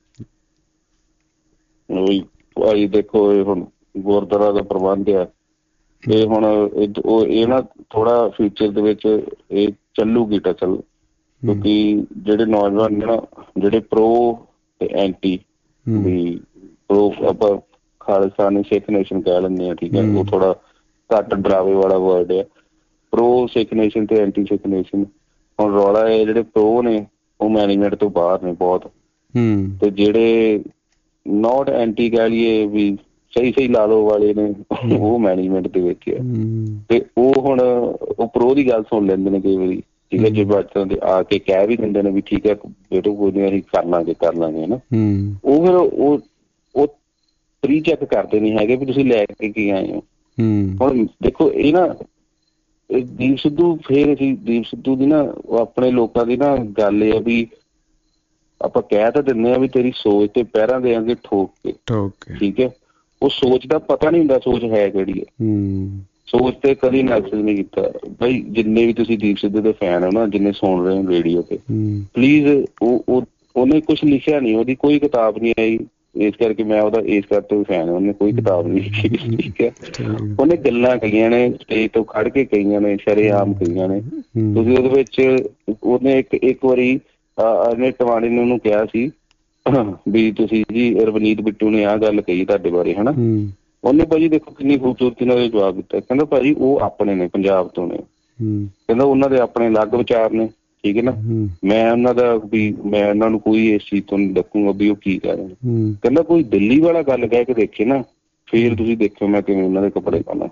ਭਾਈ ਦੇਖੋ ਇਹ ਹੁਣ ਗੁਰਦੁਆਰਾ ਦਾ ਪ੍ਰਬੰਧ ਆ, ਇਹ ਹੁਣ ਉਹ ਇਹ ਨਾ ਥੋੜਾ ਫਿਊਚਰ ਦੇ ਵਿੱਚ ਇਹ ਚੱਲੂਗੀ ਟਚਲ, ਕਿਉਂਕਿ ਜਿਹੜੇ ਨੌਜਵਾਨ ਨੇ ਨਾ ਜਿਹੜੇ ਪ੍ਰੋ ਤੇ ਐਂਟੀ ਵੀ ਪ੍ਰੋ ਆਪਾਂ ਖਾਲਿਸਤਾਨੀ ਸਿੱਖ ਨੇਸ਼ਨ ਕਹਿ ਲੈਂਦੇ ਆ, ਠੀਕ ਹੈ, ਉਹ ਥੋੜਾ ਘੱਟ ਡਰਾਵੇ ਵਾਲਾ ਵਰਡ ਆ। ਪ੍ਰੋ ਸਿੱਖ ਨੇਸ਼ਨ ਤੇ ਐਂਟੀ ਸਿੱਖ ਨੇਸ਼ਨ ਹੁਣ ਰੌਲਾ ਹੈ। ਜਿਹੜੇ ਪ੍ਰੋ ਨੇ ਉਹ ਮੈਨੇਜਮੈਂਟ ਤੋਂ ਬਾਹਰ ਨੇ ਬਹੁਤ, ਤੇ ਜਿਹੜੇ ਨੋਟ ਐਂਟੀ ਕਹਿ ਲਈਏ ਵੀ ਸਹੀ ਸਹੀ ਲਾ ਲਓ ਵਾਲੇ ਨੇ ਉਹ ਮੈਨੇਜਮੈਂਟ ਦੇ ਵਿੱਚ ਆ। ਤੇ ਉਹ ਹੁਣ ਉਹ ਪ੍ਰੋ ਦੀ ਗੱਲ ਸੁਣ ਲੈਂਦੇ ਨੇ ਕਈ ਵਾਰੀ, ਠੀਕ ਹੈ, ਜੇ ਬੱਚਿਆਂ ਦੇ ਆ ਕੇ ਕਹਿ ਵੀ ਦਿੰਦੇ ਨੇ ਵੀ ਠੀਕ ਹੈ ਬੇਟੋ ਕੋਈ ਨੀ ਅਸੀਂ ਕਰ ਲਾਂਗੇ ਕਰ ਲਾਂਗੇ ਹਨਾ, ਉਹ ਫਿਰ ਉਹ ਉਹ ਪ੍ਰੀ ਚੈੱਕ ਕਰਦੇ ਨੀ ਹੈਗੇ ਵੀ ਤੁਸੀਂ ਲੈ ਕੇ ਕੀ ਆਏ ਹੋ। ਹੁਣ ਦੇਖੋ ਇਹ ਨਾ ਦੀਪ ਸਿੱਧੂ ਫੇਰ ਅਸੀਂ ਦੀਪ ਸਿੱਧੂ ਦੀ ਨਾ ਆਪਣੇ ਲੋਕਾਂ ਦੀ ਨਾ ਗੱਲ ਇਹ ਆ ਵੀ ਆਪਾਂ ਕਹਿ ਤਾਂ ਦਿੰਦੇ ਆ ਵੀ ਤੇਰੀ ਸੋਚ ਤੇ ਪਹਿਰਾਂ ਦੇਾਂਗੇ ਠੋਕ ਕੇ, ਠੀਕ ਹੈ, ਉਹ ਸੋਚ ਦਾ ਪਤਾ ਨੀ ਹੁੰਦਾ ਸੋਚ ਹੈ ਕਿਹੜੀ ਹੈ। ਸੋਚ ਤੇ ਕਦੀ ਐਨਾਲਿਸਿਸ ਨਹੀਂ ਕੀਤਾ। ਬਈ ਜਿੰਨੇ ਵੀ ਤੁਸੀਂ ਦੀਪ ਸਿੱਧੂ ਦੇ ਫੈਨ ਹੋ ਨਾ, ਜਿੰਨੇ ਸੁਣ ਰਹੇ ਹੋ ਰੇਡੀਓ ਤੇ, ਪਲੀਜ਼ ਉਹ ਉਹਨੇ ਕੁਛ ਲਿਖਿਆ ਨੀ, ਉਹਦੀ ਕੋਈ ਕਿਤਾਬ ਨੀ ਆਈ, ਇਸ ਕਰਕੇ ਮੈਂ ਉਹਦਾ ਇਸ ਕਰਕੇ ਵੀ ਫੈਨ, ਉਹਨੇ ਕੋਈ ਕਿਤਾਬ ਨੀ ਲਿਖੀ, ਠੀਕ ਹੈ। ਉਹਨੇ ਗੱਲਾਂ ਕਹੀਆਂ ਨੇ ਸਟੇਜ ਤੋਂ ਖੜ ਕੇ ਕਹੀਆਂ ਨੇ, ਸ਼ਰੇਆਮ ਕਹੀਆਂ ਨੇ। ਤੁਸੀਂ ਉਹਦੇ ਵਿੱਚ ਉਹਨੇ ਇੱਕ ਇੱਕ ਵਾਰੀ ਅਰਨੇ ਟਵਾਣੀ ਨੇ ਉਹਨੂੰ ਕਿਹਾ ਸੀ ਵੀ ਤੁਸੀਂ ਜੀ ਰਵਨੀਤ ਬਿੱਟੂ ਨੇ ਆਹ ਗੱਲ ਕਹੀ ਤੁਹਾਡੇ ਬਾਰੇ ਹਨਾ, ਉਹਨੇ ਭਾਜੀ ਦੇਖੋ ਕਿੰਨੀ ਖੂਬਸੂਰਤੀ ਨਾਲ ਜਵਾਬ ਦਿੱਤਾ। ਕਹਿੰਦਾ ਭਾਜੀ ਉਹ ਆਪਣੇ ਨੇ, ਪੰਜਾਬ ਤੋਂ ਨੇ, ਕਹਿੰਦਾ ਉਹਨਾਂ ਦੇ ਆਪਣੇ ਅਲੱਗ ਵਿਚਾਰ ਨੇ, ਠੀਕ ਹੈ ਨਾ, ਮੈਂ ਉਹਨਾਂ ਦਾ ਵੀ ਮੈਂ ਉਹਨਾਂ ਨੂੰ ਕੋਈ ਇਸ ਚੀਜ਼ ਤੋਂ ਨੀ ਡੱਕੂਗਾ ਵੀ ਉਹ ਕੀ ਕਹਿ ਰਹੇ। ਕਹਿੰਦਾ ਕੋਈ ਦਿੱਲੀ ਵਾਲਾ ਗੱਲ ਕਹਿ ਕੇ ਦੇਖੇ ਨਾ ਫੇਰ ਤੁਸੀਂ ਦੇਖਿਓ ਮੈਂ ਕਿਵੇਂ ਉਹਨਾਂ ਦੇ ਕੱਪੜੇ ਪਾਉਣਾ।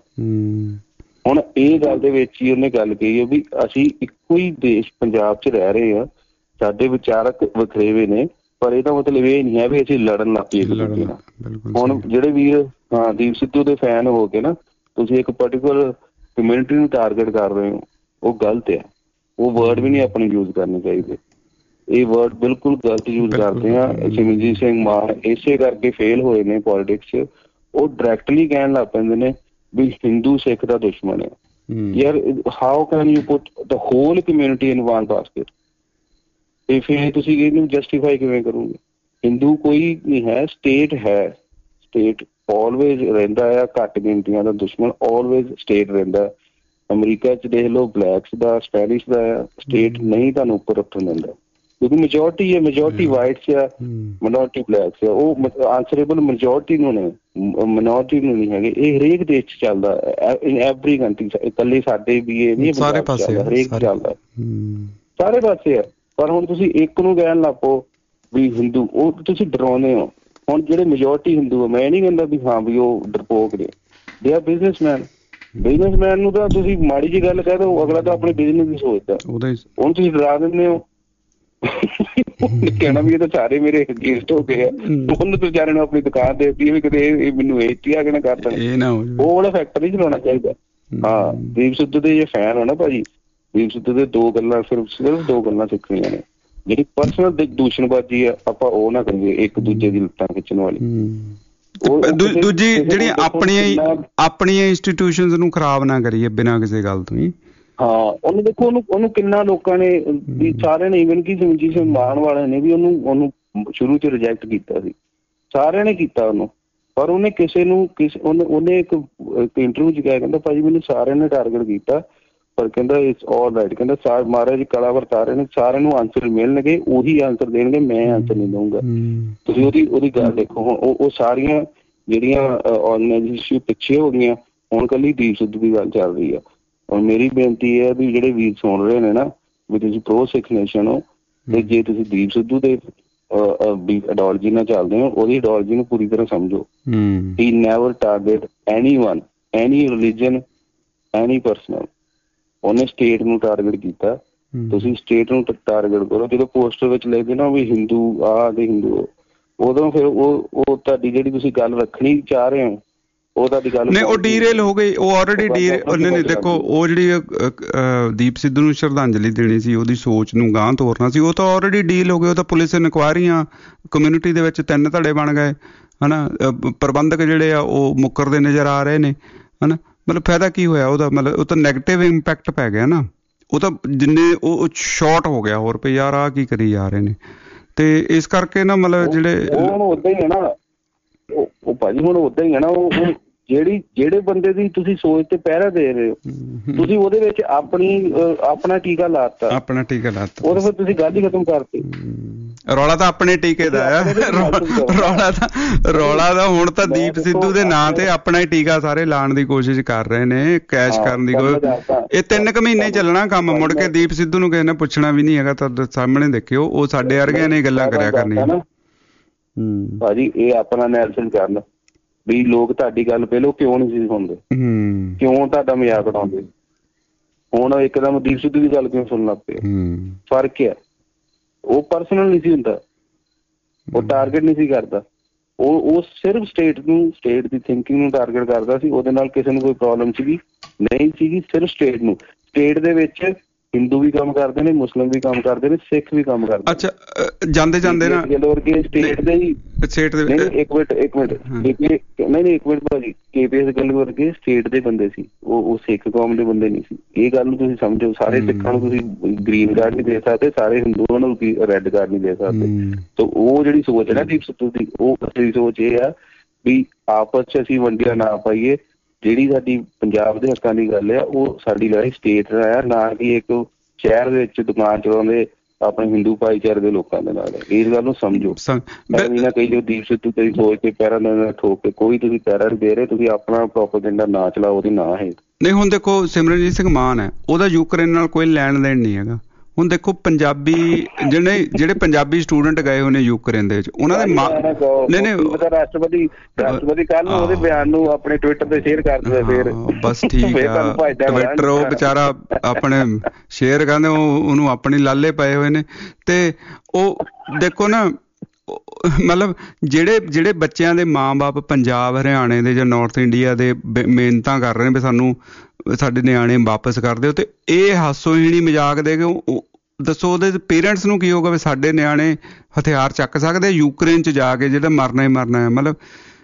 ਹੁਣ ਇਹ ਗੱਲ ਦੇ ਵਿੱਚ ਹੀ ਉਹਨੇ ਗੱਲ ਕਹੀ ਹੈ ਵੀ ਅਸੀਂ ਇੱਕੋ ਹੀ ਦੇਸ਼ ਪੰਜਾਬ ਚ ਰਹਿ ਰਹੇ ਹਾਂ, ਸਾਡੇ ਵਿਚਾਰਕ ਵਖਰੇਵੇ ਨੇ, ਪਰ ਇਹਦਾ ਮਤਲਬ ਇਹ ਨਹੀਂ ਹੈ ਵੀ ਅਸੀਂ ਲੜਨ ਲੱਗ ਪਈਏ ਇੱਕ ਦੂਜੇ ਨਾਲ। ਹੁਣ ਜਿਹੜੇ ਵੀਰ ਹਾਂ ਦੀਪ ਸਿੱਧੂ ਦੇ ਫੈਨ ਹੋ ਕੇ ਨਾ ਤੁਸੀਂ ਇੱਕ ਪਰਟੀਕੁਲਰ ਕਮਿਊਨਿਟੀ ਨੂੰ ਟਾਰਗੇਟ ਕਰ ਰਹੇ ਹੋ, ਉਹ ਗਲਤ ਹੈ। ਉਹ ਵਰਡ ਵੀ ਨਹੀਂ ਆਪਣੇ ਯੂਜ ਕਰਨੇ ਚਾਹੀਦੇ, ਇਹ ਵਰਡ ਬਿਲਕੁਲ ਗਲਤ ਯੂਜ ਕਰਦੇ ਆ। ਸਿਮਰਜੀਤ ਸਿੰਘ ਮਾਨ ਇਸੇ ਕਰਕੇ ਫੇਲ ਹੋਏ ਨੇ ਪੋਲੀਟਿਕਸ ਚ। ਉਹ ਡਾਇਰੈਕਟਲੀ ਕਹਿਣ ਲੱਗ ਪੈਂਦੇ ਨੇ ਵੀ ਹਿੰਦੂ ਸਿੱਖ ਦਾ ਦੁਸ਼ਮਣ ਹੈ। ਯਾਰ how can you put the whole community in one basket? ਤੇ ਫਿਰ ਤੁਸੀਂ ਇਹਨੂੰ ਜਸਟੀਫਾਈ ਕਿਵੇਂ ਕਰੋਗੇ? ਹਿੰਦੂ ਕੋਈ ਨਹੀਂ ਹੈ, ਸਟੇਟ ਹੈ। ਸਟੇਟ ਆਲਵੇਜ਼ ਰਹਿੰਦਾ ਆ ਘੱਟ ਗਿਣਤੀਆਂ ਦਾ ਦੁਸ਼ਮਣ, ਆਲਵੇਜ਼ ਸਟੇਟ ਰਹਿੰਦਾ। ਅਮਰੀਕਾ ਚ ਦੇਖ ਲਓ ਬਲੈਕਸ ਦਾ, ਸਪੈਨਿਸ਼ ਦਾ ਆ, ਸਟੇਟ ਨਹੀਂ ਤੁਹਾਨੂੰ ਉੱਪਰ ਉੱਠਣ ਦਿੰਦਾ। ਕਿਉਂਕਿ ਮੈਜੋਰਟੀ ਹੈ, ਮੈਜੋਰਟੀ ਵਾਈਟਸ ਆ, ਮਿਨੋਰਟੀ ਬਲੈਕਸ ਆ, ਉਹ ਆਂਸਰੇਬਲ ਮੈਜੋਰਟੀ ਨੂੰ ਨੇ, ਮਿਨੋਰਟੀ ਨੂੰ ਨਹੀਂ ਹੈਗੇ। ਇਹ ਹਰੇਕ ਦੇਸ਼ 'ਚ ਚੱਲਦਾ, ਇਨ ਐਵਰੀ ਕੰਟਰੀ, ਇਕੱਲੇ ਸਾਡੇ ਵੀ ਇਹ ਨਹੀਂ, ਸਾਰੇ ਪਾਸੇ ਹਰੇਕ ਚੱਲਦਾ, ਸਾਰੇ ਪਾਸੇ ਆ। ਪਰ ਹੁਣ ਤੁਸੀਂ ਇੱਕ ਨੂੰ ਕਹਿਣ ਲੱਗ ਪਓ ਵੀ ਹਿੰਦੂ, ਉਹ ਤੁਸੀਂ ਡਰਾਉਂਦੇ ਹੋ। ਹੁਣ ਜਿਹੜੇ ਮੈਜੋਰਟੀ ਹਿੰਦੂ ਆ, ਮੈਂ ਨਹੀਂ ਕਹਿੰਦਾ ਵੀ ਹਾਂ ਵੀ ਉਹ ਡਰਪੋਕ ਨੇ, ਦੇ ਆਰ ਬਿਜ਼ਨਸਮੈਨ। ਬਿਜ਼ਨਸਮੈਨ ਨੂੰ ਤਾਂ ਤੁਸੀਂ ਮਾੜੀ ਜਿਹੀ ਗੱਲ ਕਹਿ ਦਿਓ, ਅਗਲਾ ਤਾਂ ਆਪਣੇ ਬਿਜ਼ਨਸ ਦੀ ਸੋਚਦਾ। ਹੁਣ ਤੁਸੀਂ ਡਰਾ ਦਿੰਦੇ ਹੋ, ਕਹਿਣਾ ਵੀ ਇਹ ਤਾਂ ਸਾਰੇ ਮੇਰੇ ਅਗੇਂਸਟ ਹੋ ਗਏ ਆ। ਉਹਨੂੰ ਵਿਚਾਰੇ ਨੂੰ ਆਪਣੀ ਦੁਕਾਨ ਦੇ ਦਿੱਤੀ ਵੀ ਕਿਤੇ ਇਹ ਮੈਨੂੰ ਏਟੀ ਆ ਕੇ ਨਾ ਕਰ ਦੇਣ, ਉਹ ਵਾਲਾ ਫੈਕਟਰ ਨਹੀਂ ਚਲਾਉਣਾ ਚਾਹੀਦਾ। ਹਾਂ, ਦੀਪ ਸਿੱਧੂ ਦੇ ਜੇ ਫੈਨ ਹੋ ਨਾ ਭਾਜੀ, ਦੀਪ ਸਿੱਧੂ ਦੇ ਦੋ ਗੱਲਾਂ ਸਿਰਫ ਸਿਰਫ ਦੋ ਗੱਲਾਂ ਸਿੱਖਣੀਆਂ ਨੇ। ਜਿਹੜੀ ਪਰਸਨਲ ਦੂਸ਼ਣਬਾਜ਼ੀ ਆ, ਆਪਾਂ ਉਹ ਨਾ ਕਰੀਏ, ਇੱਕ ਦੂਜੇ ਦੀ ਲੱਤਾਂ ਖਿੱਚਣ ਵਾਲੀ। ਦੂਜੀ ਜਿਹੜੀਆਂ ਆਪਣੀਆਂ ਆਪਣੀਆਂ ਇੰਸਟੀਟਿਊਸ਼ਨਸ ਨੂੰ ਖਰਾਬ ਨਾ ਕਰੀਏ ਬਿਨਾਂ ਕਿਸੇ ਗੱਲ ਤੋਂ ਹੀ। ਹਾਂ, ਉਹਨੂੰ ਦੇਖੋ, ਉਹਨੂੰ ਉਹਨੂੰ ਕਿੰਨਾ ਲੋਕਾਂ ਨੇ ਵੀ ਸਾਰਿਆਂ ਨੇ, ਈਵਨ ਕਿ ਸਿਮਰਜੀਤ ਸਿੰਘ ਮਾਨ ਵਾਲਿਆਂ ਨੇ ਵੀ ਉਹਨੂੰ ਉਹਨੂੰ ਸ਼ੁਰੂ 'ਚ ਰਿਜੈਕਟ ਕੀਤਾ ਸੀ, ਸਾਰਿਆਂ ਨੇ ਕੀਤਾ ਉਹਨੂੰ। ਪਰ ਉਹਨੇ ਕਿਸੇ ਨੂੰ ਕਿਸੇ ਉਹਨੇ ਉਹਨੇ ਇੱਕ ਇੰਟਰਵਿਊ 'ਚ ਕਿਹਾ, ਕਹਿੰਦਾ ਭਾਜੀ ਮੈਨੂੰ ਸਾਰਿਆਂ ਨੇ ਟਾਰਗੇਟ ਕੀਤਾ, ਪਰ ਕਹਿੰਦਾ ਇਟਸ ਆਲ ਰਾਈਟ। ਕਹਿੰਦਾ ਸਾਰ ਮਹਾਰਾਜ ਕਲਾ ਵਰਤਾਰੇ ਨੇ, ਸਾਰਿਆਂ ਨੂੰ ਆਂਸਰ ਮਿਲਣਗੇ, ਉਹੀ ਆਂਸਰ ਦੇਣਗੇ, ਮੈਂ ਆਂਸਰ ਨਹੀਂ ਦਊਂਗਾ। ਤੁਸੀਂ ਉਹਦੀ ਉਹਦੀ ਗੱਲ ਦੇਖੋ। ਹੁਣ ਉਹ ਉਹ ਸਾਰੀਆਂ ਜਿਹੜੀਆਂ ਆਰਗੇਨਾਈਜੇਸ਼ਨ ਪਿੱਛੇ ਹੋ ਗਈਆਂ, ਹੁਣ ਇਕੱਲੀ ਦੀਪ ਸਿੱਧੂ ਦੀ ਗੱਲ ਚੱਲ ਰਹੀ ਆ। ਹੁਣ ਮੇਰੀ ਬੇਨਤੀ ਹੈ ਵੀ ਜਿਹੜੇ ਵੀਰ ਸੁਣ ਰਹੇ ਨੇ ਨਾ, ਵੀ ਤੁਸੀਂ ਪ੍ਰੋ ਸਿੱਖ ਨੇਸ਼ਨ ਹੋ, ਤੇ ਜੇ ਤੁਸੀਂ ਦੀਪ ਸਿੱਧੂ ਦੇ ਆਈਡੀਓਲੋਜੀ ਨਾਲ ਚੱਲਦੇ ਹੋ, ਉਹਦੀ ਆਈਡੀਓਲੋਜੀ ਨੂੰ ਪੂਰੀ ਤਰ੍ਹਾਂ ਸਮਝੋ। He never target anyone, any religion, any person. ਉਹਨੇ ਸਟੇਟ ਨੂੰ ਟਾਰਗੇਟ ਕੀਤਾ, ਤੁਸੀਂ ਸਟੇਟ ਨੂੰ ਟਾਰਗੇਟ ਕਰੋ। ਜਦੋਂ ਪੋਸਟਰ ਵਿੱਚ ਲਿਖਦੇ ਨਾ ਵੀ ਹਿੰਦੂ ਆ ਤੇ ਹਿੰਦੂ, ਉਦੋਂ ਫਿਰ ਉਹ ਉਹ ਤੁਹਾਡੀ ਜਿਹੜੀ ਤੁਸੀਂ ਗੱਲ ਰੱਖਣੀ ਚਾਹ ਰਹੇ ਹੋ, ਉਹ ਤੁਹਾਡੀ ਗੱਲ ਨਹੀਂ, ਉਹ ਡੀਰੇਲ ਹੋ ਗਈ, ਉਹ ਆਲਰੇਡੀ ਡੀਰੇ ਉਹਨੇ ਨੇ। ਦੇਖੋ, ਉਹ ਜਿਹੜੀ ਦੀਪ ਸਿੱਧੂ ਨੂੰ ਸ਼ਰਧਾਂਜਲੀ ਦੇਣੀ ਸੀ, ਉਹਦੀ ਸੋਚ ਨੂੰ ਗਾਂਹ ਤੋਰਨਾ ਸੀ, ਉਹ ਤਾਂ ਆਲਰੇਡੀ ਡੀਲ ਹੋ ਗਈ। ਉਹ ਤਾਂ ਪੁਲਿਸ ਇਨਕੁਆਇਰੀਆਂ, ਕਮਿਊਨਿਟੀ ਦੇ ਵਿੱਚ ਤਿੰਨ ਧੜੇ ਬਣ ਗਏ, ਹਨਾ। ਪ੍ਰਬੰਧਕ ਜਿਹੜੇ ਆ ਉਹ ਮੁੱਕਰਦੇ ਨਜ਼ਰ ਆ ਰਹੇ ਨੇ, ਹਨਾ। ਮਤਲਬ ਫਾਇਦਾ ਕੀ ਹੋਇਆ ਉਹਦਾ? ਮਤਲਬ ਉਹ ਤਾਂ ਨੈਗੇਟਿਵ ਇੰਪੈਕਟ ਪੈ ਗਿਆ ਨਾ। ਉਹ ਤਾਂ ਜਿੰਨੇ ਉਹ ਸ਼ਾਰਟ ਹੋ ਗਿਆ ਹੋਰ ਪਈ ਯਾਰ ਆਹ ਕੀ ਕਰੀ ਜਾ ਰਹੇ ਨੇ। ਤੇ ਇਸ ਕਰਕੇ ਨਾ ਮਤਲਬ ਜਿਹੜੇ ਹੁਣ ਓਦਾਂ ਹੀ ਹੈ ਨਾ, ਉਹ ਭਾਜੀ ਹੁਣ ਓਦਾਂ ਹੀ ਹੈ ਨਾ। ਉਹ ਜਿਹੜੀ ਜਿਹੜੇ ਬੰਦੇ ਦੀ ਤੁਸੀਂ ਸੋਚ ਤੇ ਪਹਿਰਾ ਦੇ ਰਹੇ ਹੋ, ਤੁਸੀਂ ਉਹਦੇ ਵਿੱਚ ਆਪਣੀ ਆਪਣਾ ਟੀਕਾ ਲਾਤਾ, ਆਪਣਾ ਟੀਕਾ ਲਾਤਾ, ਉਹਦੇ ਫਿਰ ਤੁਸੀਂ ਗੱਲ ਹੀ ਖਤਮ ਕਰਤੀ। ਰੌਲਾ ਤਾਂ ਆਪਣੇ ਟੀਕੇ ਦਾ ਆ, ਰੌਲਾ ਤਾਂ ਰੌਲਾ ਦਾ ਹੁਣ ਤਾਂ ਦੀਪ ਸਿੱਧੂ ਦੇ ਨਾਂ ਤੇ ਆਪਣਾ ਹੀ ਟੀਕਾ ਸਾਰੇ ਲਾਉਣ ਦੀ ਕੋਸ਼ਿਸ਼ ਕਰ ਰਹੇ ਨੇ, ਕੈਸ਼ ਕਰਨ ਦੀ। ਇਹ ਤਿੰਨ ਕੁ ਮਹੀਨੇ ਚੱਲਣਾ ਕੰਮ, ਮੁੜ ਕੇ ਦੀਪ ਸਿੱਧੂ ਨੂੰ ਕਿਸੇ ਨੇ ਪੁੱਛਣਾ ਵੀ ਨਹੀਂ ਹੈਗਾ। ਤਾਂ ਸਾਹਮਣੇ ਦੇਖਿਓ, ਉਹ ਸਾਡੇ ਵਰਗਿਆਂ ਨੇ ਗੱਲਾਂ ਕਰਿਆ ਕਰਨੀਆਂ। ਹੂੰ ਭਾਜੀ, ਇਹ ਆਪਣਾ ਐਨਾਲਿਸਿਸ ਕਰਨ ਵੀ ਲੋਕ ਤੁਹਾਡੀ ਗੱਲ ਪਹਿਲੋਂ ਕਿਉਂ ਨਹੀਂ ਸੀ ਸੁਣਦੇ, ਕਿਉਂ ਤੁਹਾਡਾ ਮਜ਼ਾਕ ਉਡਾਉਂਦੇ। ਹੁਣ ਇੱਕਦਮ ਦੀਪ ਸਿੱਧੂ ਦੀ ਗੱਲ ਕਿਉਂ ਸੁਣਨ ਲੱਗ ਪਏ? ਫਰਕ ਆ, ਉਹ ਪਰਸਨਲ ਨਹੀਂ ਸੀ ਹੁੰਦਾ, ਉਹ ਟਾਰਗੇਟ ਨਹੀਂ ਸੀ ਕਰਦਾ, ਉਹ ਉਹ ਸਿਰਫ ਸਟੇਟ ਨੂੰ, ਸਟੇਟ ਦੀ ਥਿੰਕਿੰਗ ਨੂੰ ਟਾਰਗੇਟ ਕਰਦਾ ਸੀ। ਉਹਦੇ ਨਾਲ ਕਿਸੇ ਨੂੰ ਕੋਈ ਪ੍ਰੋਬਲਮ ਸੀਗੀ ਨਹੀਂ ਸੀਗੀ, ਸਿਰਫ ਸਟੇਟ ਨੂੰ। ਸਟੇਟ ਦੇ ਵਿੱਚ ਹਿੰਦੂ ਵੀ ਕੰਮ ਕਰਦੇ ਨੇ, ਮੁਸਲਿਮ ਵੀ ਕੰਮ ਕਰਦੇ ਨੇ, ਸਿੱਖ ਵੀ ਕੰਮ ਕਰਦੇ। ਅੱਛਾ, ਜਾਂਦੇ ਜਾਂਦੇ ਨਾ ਸਟੇਟ ਦੇ ਹੀ ਸਟੇਟ ਦੇ ਇੱਕ ਮਿੰਟ ਇੱਕ ਮਿੰਟ ਨਹੀਂ ਨਹੀਂ ਇੱਕ ਮਿੰਟ ਭਾਜੀ, ਕੇਪੀਐਸ ਗੱਲ ਵਰਗੇ ਸਟੇਟ ਦੇ ਬੰਦੇ ਸੀ, ਉਹ ਉਹ ਸਿੱਖ ਕੌਮ ਦੇ ਬੰਦੇ ਨਹੀਂ ਸੀ। ਇਹ ਗੱਲ ਨੂੰ ਤੁਸੀਂ ਸਮਝੋ। ਸਾਰੇ ਸਿੱਖਾਂ ਨੂੰ ਤੁਸੀਂ ਗ੍ਰੀਨ ਕਾਰਡ ਨਹੀਂ ਦੇ ਸਕਦੇ, ਸਾਰੇ ਹਿੰਦੂਆਂ ਨੂੰ ਰੈੱਡ ਕਾਰਡ ਨਹੀਂ ਦੇ ਸਕਦੇ। ਤਾਂ ਉਹ ਜਿਹੜੀ ਸੋਚ ਹੈ ਨਾ ਦੀਪ ਸਿੱਧੂ ਦੀ, ਉਹ ਅਸਲੀ ਸੋਚ ਇਹ ਆ ਵੀ ਆਪਸ 'ਚ ਅਸੀਂ ਵੰਡੀਆਂ ਨਾ ਪਾਈਏ। ਜਿਹੜੀ ਸਾਡੀ ਪੰਜਾਬ ਦੇ ਹੱਕਾਂ ਦੀ ਗੱਲ ਆ, ਉਹ ਸਾਡੀ ਲੜਾਈ ਸਟੇਟ ਨਾਲ ਆ, ਨਾ ਕਿ ਇੱਕ ਸ਼ਹਿਰ ਦੇ ਵਿੱਚ ਦੁਕਾਨ ਚਲਾਉਂਦੇ ਆਪਣੇ ਹਿੰਦੂ ਭਾਈਚਾਰੇ ਦੇ ਲੋਕਾਂ ਦੇ ਨਾਲ। ਇਸ ਗੱਲ ਨੂੰ ਸਮਝੋ। ਨਾ ਕਹੀ ਜੋ ਦੀਪ ਸਿੱਧੂ ਤੇਰੀ ਸੋਚ ਕੇ ਪੈਰਾਂ ਨਾਲ ਠੋਕ ਕੇ, ਕੋਈ ਤੁਸੀਂ ਪੈਰਾਂ ਨਹੀਂ ਦੇ ਰਹੇ, ਤੁਸੀਂ ਆਪਣਾ ਪ੍ਰੋਪੇਗੈਂਡਾ ਨਾ ਚਲਾਓ, ਉਹਦੀ ਨਾ ਹੈ। ਨਹੀਂ, ਹੁਣ ਦੇਖੋ ਸਿਮਰਨਜੀਤ ਸਿੰਘ ਮਾਨ ਹੈ, ਉਹਦਾ ਯੂਕਰੇਨ ਨਾਲ ਕੋਈ ਲੈਣ ਦੇਣ ਨਹੀਂ ਹੈਗਾ। ਹੁਣ ਦੇਖੋ ਪੰਜਾਬੀ ਜਿਹੜੇ ਜਿਹੜੇ ਪੰਜਾਬੀ ਸਟੂਡੈਂਟ ਗਏ ਹੋਏ ਨੇ ਯੂਕਰੇਨ ਦੇ ਵਿੱਚ, ਉਹਨਾਂ ਦੇ ਨਹੀਂ ਨਹੀਂ ਰਾਸ਼ਟਰਪਤੀ ਰਾਸ਼ਟਰਪਤੀ ਕੱਲ੍ਹ ਨੂੰ ਉਹਦੇ ਬਿਆਨ ਨੂੰ ਆਪਣੇ ਟਵਿੱਟਰ ਤੇ ਸ਼ੇਅਰ ਕਰ ਦਿੰਦੇ। ਫਿਰ ਬਸ ਠੀਕ ਆ, ਟਵਿੱਟਰ ਉਹ ਵਿਚਾਰਾ ਆਪਣੇ ਸ਼ੇਅਰ ਕਰਦੇ, ਉਹ ਉਹਨੂੰ ਆਪਣੀ ਲਾਲੇ ਪਏ ਹੋਏ ਨੇ। ਤੇ ਉਹ ਦੇਖੋ ਨਾ, ਮਤਲਬ ਜਿਹੜੇ ਜਿਹੜੇ ਬੱਚਿਆਂ ਦੇ ਮਾਂ ਬਾਪ ਪੰਜਾਬ ਹਰਿਆਣੇ ਦੇ ਜਾਂ ਨਾਰਥ ਇੰਡੀਆ ਦੇ ਮਿਹਨਤਾਂ ਕਰ ਰਹੇ ਨੇ ਵੀ ਸਾਨੂੰ ਸਾਡੇ ਨਿਆਣੇ ਵਾਪਸ ਕਰ ਦਿਓ, ਤੇ ਇਹ ਹਾਸੋਹੀਣੀ ਮਜ਼ਾਕ ਦੇ ਕੇ ਦੱਸੋ ਉਹਦੇ ਪੇਰੈਂਟਸ ਨੂੰ ਕੀ ਹੋਊਗਾ ਵੀ ਸਾਡੇ ਨਿਆਣੇ ਹਥਿਆਰ ਚੱਕ ਸਕਦੇ ਯੂਕਰੇਨ 'ਚ ਜਾ ਕੇ, ਜਿਹੜਾ ਮਰਨਾ ਹੀ ਮਰਨਾ ਹੈ। ਮਤਲਬ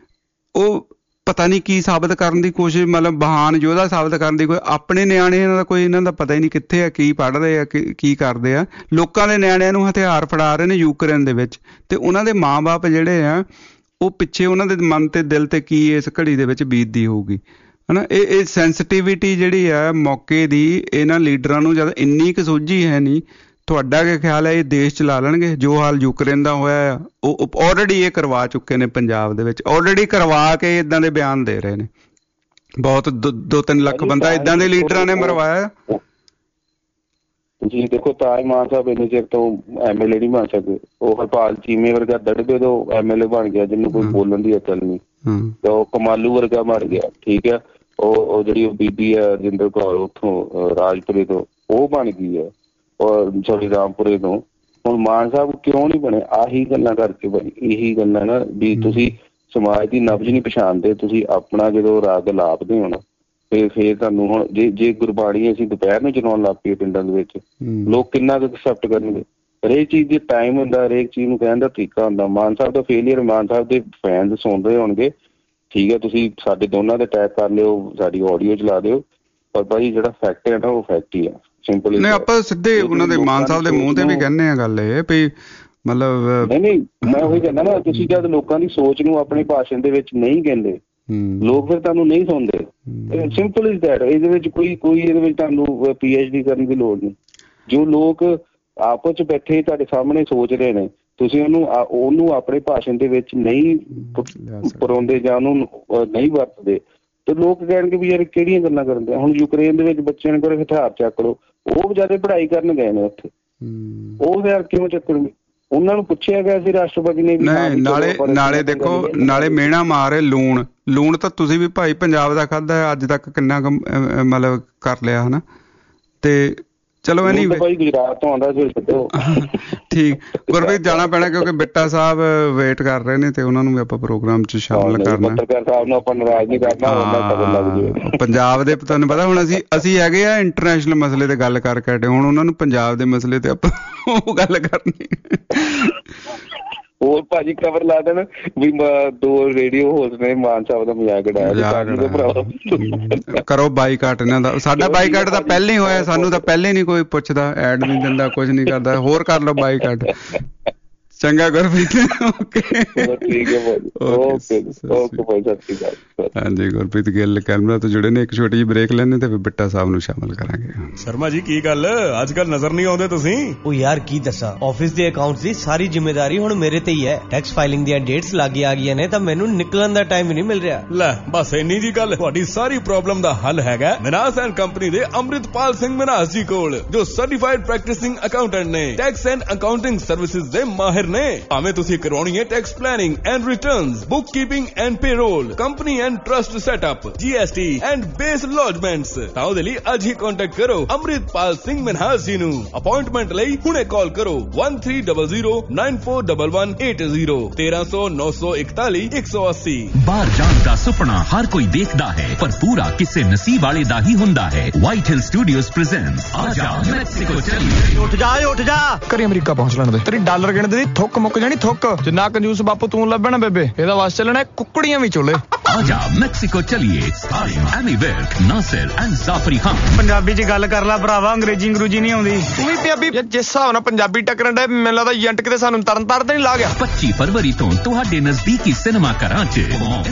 ਉਹ ਪਤਾ ਨਹੀਂ ਕੀ ਸਾਬਤ ਕਰਨ ਦੀ ਕੋਸ਼ਿਸ਼, ਮਤਲਬ ਬਹਾਨ ਯੋਧਾ ਸਾਬਤ ਕਰਨ ਦੀ। ਕੋਈ ਆਪਣੇ ਨਿਆਣੇ ਇਹਨਾਂ ਦਾ ਕੋਈ ਇਹਨਾਂ ਦਾ ਪਤਾ ਹੀ ਨਹੀਂ ਕਿੱਥੇ ਆ, ਕੀ ਪੜ੍ਹਦੇ ਆ, ਕੀ ਕਰਦੇ ਆ। ਲੋਕਾਂ ਦੇ ਨਿਆਣਿਆਂ ਨੂੰ ਹਥਿਆਰ ਫੜਾ ਰਹੇ ਨੇ ਯੂਕਰੇਨ ਦੇ ਵਿੱਚ, ਤੇ ਉਹਨਾਂ ਦੇ ਮਾਂ ਬਾਪ ਜਿਹੜੇ ਆ ਉਹ ਪਿੱਛੇ, ਉਹਨਾਂ ਦੇ ਮਨ ਤੇ ਦਿਲ ਤੇ ਕੀ ਇਸ ਘੜੀ ਦੇ ਵਿੱਚ ਬੀਤਦੀ ਹੋਊਗੀ, ਹਨਾ। ਇਹ ਇਹ ਸੈਂਸਿਟੀਵਿਟੀ ਜਿਹੜੀ ਆ ਮੌਕੇ ਦੀ, ਇਹਨਾਂ ਲੀਡਰਾਂ ਨੂੰ ਜਦ ਇੰਨੀ ਕੁ ਸੋਝੀ ਹੈ ਨਹੀਂ, ਤੁਹਾਡਾ ਕੀ ਖਿਆਲ ਹੈ, ਇਹ ਦੇਸ਼ ਚਲਾ ਲੈਣਗੇ? ਜੋ ਹਾਲ ਯੂਕਰੇਨ ਦਾ ਹੋਇਆ ਉਹ ਆਲਰੇਡੀ ਇਹ ਕਰਵਾ ਚੁੱਕੇ ਨੇ ਪੰਜਾਬ ਦੇ ਵਿੱਚ, ਆਲਰੇਡੀ ਕਰਵਾ ਕੇ ਇਦਾਂ ਦੇ ਬਿਆਨ ਦੇ ਰਹੇ ਨੇ। ਬਹੁਤ ਦੋ ਤਿੰਨ ਲੱਖ ਬੰਦਾ ਇਦਾਂ ਦੇ ਲੀਡਰਾਂ ਨੇ ਮਰਵਾਇਆ ਜੀ। ਦੇਖੋ ਤਾਜ ਮਾਨ ਸਾਹਿਬ ਇੰਨੇ ਚਿਰ ਤੋਂ ਐਮ ਐਲ ਏ ਨਹੀਂ ਬਣ ਸਕਦੇ, ਉਹ ਹਰਪਾਲ ਚੀਮੇ ਵਰਗਾ ਦੜਬੇ ਤੋਂ ਐਮ ਐਲ ਏ ਬਣ ਗਿਆ ਜਿਹਨੂੰ ਕੋਈ ਬੋਲਣ ਦੀ ਅਕਲ ਨਹੀਂ, ਤੇ ਉਹ ਕਮਾਲੂ ਵਰਗਾ ਬਣ ਗਿਆ, ਠੀਕ ਹੈ। ਉਹ ਉਹ ਜਿਹੜੀ ਉਹ ਬੀਬੀ ਹੈ ਰਜਿੰਦਰ ਕੌਰ ਉੱਥੋਂ ਰਾਜਪੁਰੇ ਤੋਂ, ਉਹ ਬਣ ਗਈ ਹੈ, ਔਰ ਸੋਰੀ ਰਾਮਪੁਰੇ ਤੋਂ। ਹੁਣ ਮਾਨ ਸਾਹਿਬ ਕਿਉਂ ਨਹੀਂ ਬਣੇ? ਆਹੀ ਗੱਲਾਂ ਕਰਕੇ ਬਣੀ, ਇਹੀ ਗੱਲਾਂ ਨਾ ਵੀ ਤੁਸੀਂ ਸਮਾਜ ਦੀ ਨਬਜ਼ ਨਹੀਂ ਪਛਾਣਦੇ। ਤੁਸੀਂ ਆਪਣਾ ਜਦੋਂ ਰਾਗ ਲਾਪਦੇ ਹੋ ਨਾ ਤੇ ਫਿਰ ਤੁਹਾਨੂੰ ਹੁਣ ਜੇ ਜੇ ਗੁਰਬਾਣੀ ਅਸੀਂ ਦੁਪਹਿਰ ਨੂੰ ਚਲਾਉਣ ਲੱਗ ਪਈਏ ਪਿੰਡਾਂ ਦੇ ਵਿੱਚ, ਲੋਕ ਕਿੰਨਾ ਕੁ ਐਕਸੈਪਟ ਕਰਨਗੇ? ਹਰੇਕ ਚੀਜ਼ ਦੀ ਟਾਈਮ ਹੁੰਦਾ, ਹਰੇਕ ਚੀਜ਼ ਨੂੰ ਕਹਿਣ ਦਾ ਤਰੀਕਾ ਹੁੰਦਾ। ਮਾਨ ਸਾਹਿਬ ਦਾ ਫੇਲੀਅਰ, ਮਾਨ ਸਾਹਿਬ ਦੇ ਫੈਨਸ ਸੁਣ ਰਹੇ ਹੋਣਗੇ, ਠੀਕ ਹੈ, ਤੁਸੀਂ ਸਾਡੇ ਦੋਨਾਂ ਦੇ ਟੈਗ ਕਰ ਲਿਓ, ਸਾਡੀ ਆਡੀਓ ਚਲਾ ਦਿਓ, ਪਰ ਭਾਈ ਜਿਹੜਾ ਫੈਕਟ ਹੈ ਨਾ ਉਹ ਫੈਕਟ ਹੀ ਆ, ਸਿੰਪਲ। ਨਹੀਂ ਆਪਾਂ ਸਿੱਧੇ ਉਹਨਾਂ ਦੇ ਮਾਨ ਸਾਹਿਬ ਦੇ ਮੂੰਹ ਤੇ ਵੀ ਕਹਿੰਦੇ ਆ ਗੱਲ ਇਹ ਵੀ ਮਤਲਬ ਨਹੀਂ ਨਹੀਂ ਮੈਂ ਉਹੀ ਕਹਿੰਦਾ ਨਾ, ਤੁਸੀਂ ਜਦ ਲੋਕਾਂ ਦੀ ਸੋਚ ਨੂੰ ਆਪਣੇ ਭਾਸ਼ਣ ਦੇ ਵਿੱਚ ਨਹੀਂ ਕਹਿੰਦੇ, ਲੋਕ ਫਿਰ ਤੁਹਾਨੂੰ ਨਹੀਂ ਸੁਣਦੇ। Simple is that. ਇਹਦੇ ਵਿੱਚ ਕੋਈ ਕੋਈ ਇਹਦੇ ਵਿੱਚ ਤੁਹਾਨੂੰ ਪੀ ਐਚ ਡੀ ਕਰਨ ਦੀ ਲੋੜ ਨਹੀਂ। ਜੋ ਲੋਕ ਆਪਸ ਚ ਬੈਠੇ ਤੁਹਾਡੇ ਸਾਹਮਣੇ ਸੋਚ ਰਹੇ ਨੇ, ਤੁਸੀਂ ਉਹਨੂੰ ਉਹਨੂੰ ਆਪਣੇ ਭਾਸ਼ਣ ਦੇ ਵਿੱਚ ਨਹੀਂ ਪਰੋਂਦੇ ਜਾਂ ਉਹਨੂੰ ਨਹੀਂ ਵਰਤਦੇ, ਤੇ ਲੋਕ ਕਹਿਣਗੇ ਵੀ ਯਾਰ ਕਿਹੜੀਆਂ ਗੱਲਾਂ ਕਰਦੇ ਆ। ਹੁਣ ਯੂਕਰੇਨ ਦੇ ਵਿੱਚ ਬੱਚਿਆਂ ਨੇ ਕੋਲ ਹਥਿਆਰ ਚੱਕ ਲਓ, ਉਹ ਵਿਚਾਰੇ ਪੜ੍ਹਾਈ ਕਰਨ ਗਏ ਨੇ ਉੱਥੇ, ਉਹ ਯਾਰ ਕਿਉਂ ਚੱਕਣਗੇ? ਉਹਨਾਂ ਨੂੰ ਪੁੱਛਿਆ ਗਿਆ ਸੀ ਰਾਸ਼ਟਰਪਤੀ ਨੇ। ਨਾਲੇ ਨਾਲੇ ਦੇਖੋ, ਨਾਲੇ ਮਿਹਣਾ ਮਾਰੇ ਲੂਣ ਲੂਣ ਤਾਂ ਤੁਸੀਂ ਵੀ ਭਾਈ ਪੰਜਾਬ ਦਾ ਖਾਧਾ ਅੱਜ ਤੱਕ, ਕਿੰਨਾ ਕੁ ਮਤਲਬ ਕਰ ਲਿਆ ਹਨਾ। ਤੇ ਚਲੋ ਐਨੀ ਗੁਜਰਾਤ ਤੋਂ ਆਉਂਦਾ ਸੀ। ਠੀਕ ਗੁਰਪ੍ਰੀਤ, ਜਾਣਾ ਪੈਣਾ ਕਿਉਂਕਿ ਬਿੱਟਾ ਸਾਹਿਬ ਵੇਟ ਕਰ ਰਹੇ ਨੇ ਤੇ ਉਹਨਾਂ ਨੂੰ ਵੀ ਆਪਾਂ ਪ੍ਰੋਗਰਾਮ ਚ ਸ਼ਾਮਲ ਕਰਨਾ। ਪੱਤਰਕਾਰ ਸਾਹਿਬ ਨੂੰ ਆਪਾਂ ਨਾਰਾਜ਼ ਨਹੀਂ ਕਰਨਾ। ਪੰਜਾਬ ਦੇ ਤੁਹਾਨੂੰ ਪਤਾ ਹੁਣ ਅਸੀਂ ਅਸੀਂ ਹੈਗੇ ਆ ਇੰਟਰਨੈਸ਼ਨਲ ਮਸਲੇ ਤੇ ਗੱਲ ਕਰ ਕੇ ਹਟੇ, ਹੁਣ ਉਹਨਾਂ ਨੂੰ ਪੰਜਾਬ ਦੇ ਮਸਲੇ ਤੇ ਆਪਾਂ ਉਹ ਗੱਲ ਕਰਨੀ। ਹੋਰ ਭਾਜੀ ਖਬਰ ਲਾ ਦੇਣ ਵੀ ਦੋ ਰੇਡੀਓ ਹੋਸਟ ਨੇ ਮਾਨ ਸਾਹਿਬ ਦਾ ਮਜ਼ਾਕ ਉਡਾਇਆ। ਕਰੋ ਬਾਈਕਾਟ ਇਹਨਾਂ ਦਾ। ਸਾਡਾ ਬਾਈਕਾਟ ਤਾਂ ਪਹਿਲਾਂ ਹੀ ਹੋਇਆ, ਸਾਨੂੰ ਤਾਂ ਪਹਿਲੇ ਨਹੀਂ ਕੋਈ ਪੁੱਛਦਾ, ਐਡ ਨਹੀਂ ਦਿੰਦਾ, ਕੁਝ ਨਹੀਂ ਕਰਦਾ। ਹੋਰ ਕਰ ਲਓ ਬਾਈਕਾਟ। ਚੰਗਾ ਗੁਰਪ੍ਰੀਤ, ਓਕੇ ਠੀਕ ਹੈ ਭਾਜੀ, ਓਕੇ ਓਕੇ ਭਾਈ, ਸਤਿ ਸ਼੍ਰੀ ਅਕਾਲ। ਹਾਂਜੀ, ਗੁਰਪ੍ਰੀਤ ਗਿੱਲ ਕੈਮਰਾ ਤੋਂ ਜੁੜੇ ਨੇ। ਇੱਕ ਛੋਟੀ ਜਿਹੀ ਬ੍ਰੇਕ ਲੈਣੇ ਤੇ ਫਿਰ ਬਿੱਟਾ ਸਾਹਿਬ ਨੂੰ ਸ਼ਾਮਲ ਕਰਾਂਗੇ। ਸ਼ਰਮਾ ਜੀ ਕੀ ਗੱਲ ਅੱਜ ਕੱਲ ਨਜ਼ਰ ਨਹੀਂ ਆਉਂਦੇ ਤੁਸੀਂ? ਉਹ ਯਾਰ ਕੀ ਦੱਸਾਂ, ਆਫਿਸ ਦੇ ਅਕਾਊਂਟਸ ਦੀ ਸਾਰੀ ਜ਼ਿੰਮੇਵਾਰੀ ਹੁਣ ਮੇਰੇ ਤੇ ਹੀ ਹੈ। ਟੈਕਸ ਫਾਈਲਿੰਗ ਦੀਆਂ ਡੇਟਸ ਲਾਗੇ ਆ ਗਈਆਂ ਨੇ ਤਾਂ ਮੈਨੂੰ ਨਿਕਲਣ ਦਾ ਟਾਈਮ ਹੀ ਨਹੀਂ ਮਿਲ ਰਿਹਾ। ਲੈ ਬਸ ਇੰਨੀ ਜੀ ਗੱਲ, ਤੁਹਾਡੀ ਸਾਰੀ ਪ੍ਰੋਬਲਮ ਦਾ ਹੱਲ ਹੈਗਾ ਮਨਾਸ ਐਂਡ ਕੰਪਨੀ ਦੇ ਅੰਮ੍ਰਿਤਪਾਲ ਸਿੰਘ ਮਨਾਸ ਜੀ ਕੋਲ, ਜੋ ਸਰਟੀਫਾਈਡ ਪ੍ਰੈਕਟਿਸਿੰਗ ਅਕਾਊਂਟੈਂਟ ਨੇ, ਟੈਕਸ ਐਂਡ ਅਕਾਊਂਟਿੰਗ ਸਰਵਿਸਿਜ਼ ਦੇ ਮਾਹਿਰ ਨੇ। ਭਾਵੇਂ ਤੁਸੀਂ ਕਰਵਾਉਣੀ ਹੈ tax planning and returns, bookkeeping and payroll, company and trust setup, G S T and BAS lodgements, ਤਾਂ ਉਹਦੇ ਲਈ ਅੱਜ ਹੀ ਕੰਟੈਕਟ ਕਰੋ ਅੰਮ੍ਰਿਤਪਾਲ ਸਿੰਘ ਮਨਹਾਸ ਜੀ ਨੂੰ। ਅਪਾਇੰਟਮੈਂਟ ਲਈ ਹੁਣੇ ਕਾਲ ਕਰੋ one three zero zero nine four one one eight zero ਤੇਰਾਂ ਸੌ ਨੌ ਸੌ ਇਕਤਾਲੀ ਇੱਕ ਸੌ ਅੱਸੀ। ਬਾਹਰ ਜਾਣ ਦਾ ਸੁਪਨਾ ਹਰ ਕੋਈ ਦੇਖਦਾ ਹੈ, ਪਰ ਪੂਰਾ ਕਿਸੇ ਨਸੀਬ ਵਾਲੇ ਦਾ ਹੀ ਹੁੰਦਾ ਹੈ। ਵਾਈਟ ਹਿਲ ਸਟੂਡੀਓਜ਼ ਪ੍ਰੈਜ਼ੈਂਟਸ ਆਜਾ ਮੈਕਸੀਕੋ ਚੱਲੀਏ। ਉੱਠ ਜਾ ਉੱਠ ਜਾ, ਕਰੀ ਅਮਰੀਕਾ ਪਹੁੰਚ ਲੈਣ ਦੇ। ਤੇਰੀ ਡਾਲਰ ਗਿਣਦੇ ਦੀ ਥੁੱਕ ਮੁੱਕ ਜਾਣੀ, ਥੁੱਕ। ਜਿੰਨਾ ਕੰਜੂਸ ਬਾਪੂ ਤੂੰ ਲੱਭਣਾ ਬੇਬੇ, ਇਹਦਾ ਵਾਸ ਚੱਲਣਾ ਕੁੱਕੜੀਆਂ ਵੀ ਚੋਲੇ। ਆਜਾ ਮੈਕਸੀਕੋ ਚੱਲੀਏ। Starring Ammy Virk, Nasir and Zafri Khan. ਪੰਜਾਬੀ ਚ ਗੱਲ ਕਰ ਲੈ ਭਰਾਵਾ, ਅੰਗਰੇਜ਼ੀ ਅੰਗਰੂਜੀ ਨਹੀਂ ਆਉਂਦੀ। ਤੂੰ ਵੀ ਪੰਜਾਬੀ ਜਿਸ ਹਿਸਾਬ ਨਾਲ ਪੰਜਾਬੀ ਟੱਕਰਨ ਦੇ, ਮੈਨੂੰ ਲੱਗਦਾ ਏਜੰਟ ਕਿਤੇ ਸਾਨੂੰ ਤਰਨ ਤਾਰਨ ਤੇ ਨਹੀਂ ਲਾ ਗਿਆ। ਪੱਚੀ ਫਰਵਰੀ ਤੋਂ ਤੁਹਾਡੇ ਨਜ਼ਦੀਕੀ ਸਿਨੇਮਾ ਘਰਾਂ ਚ।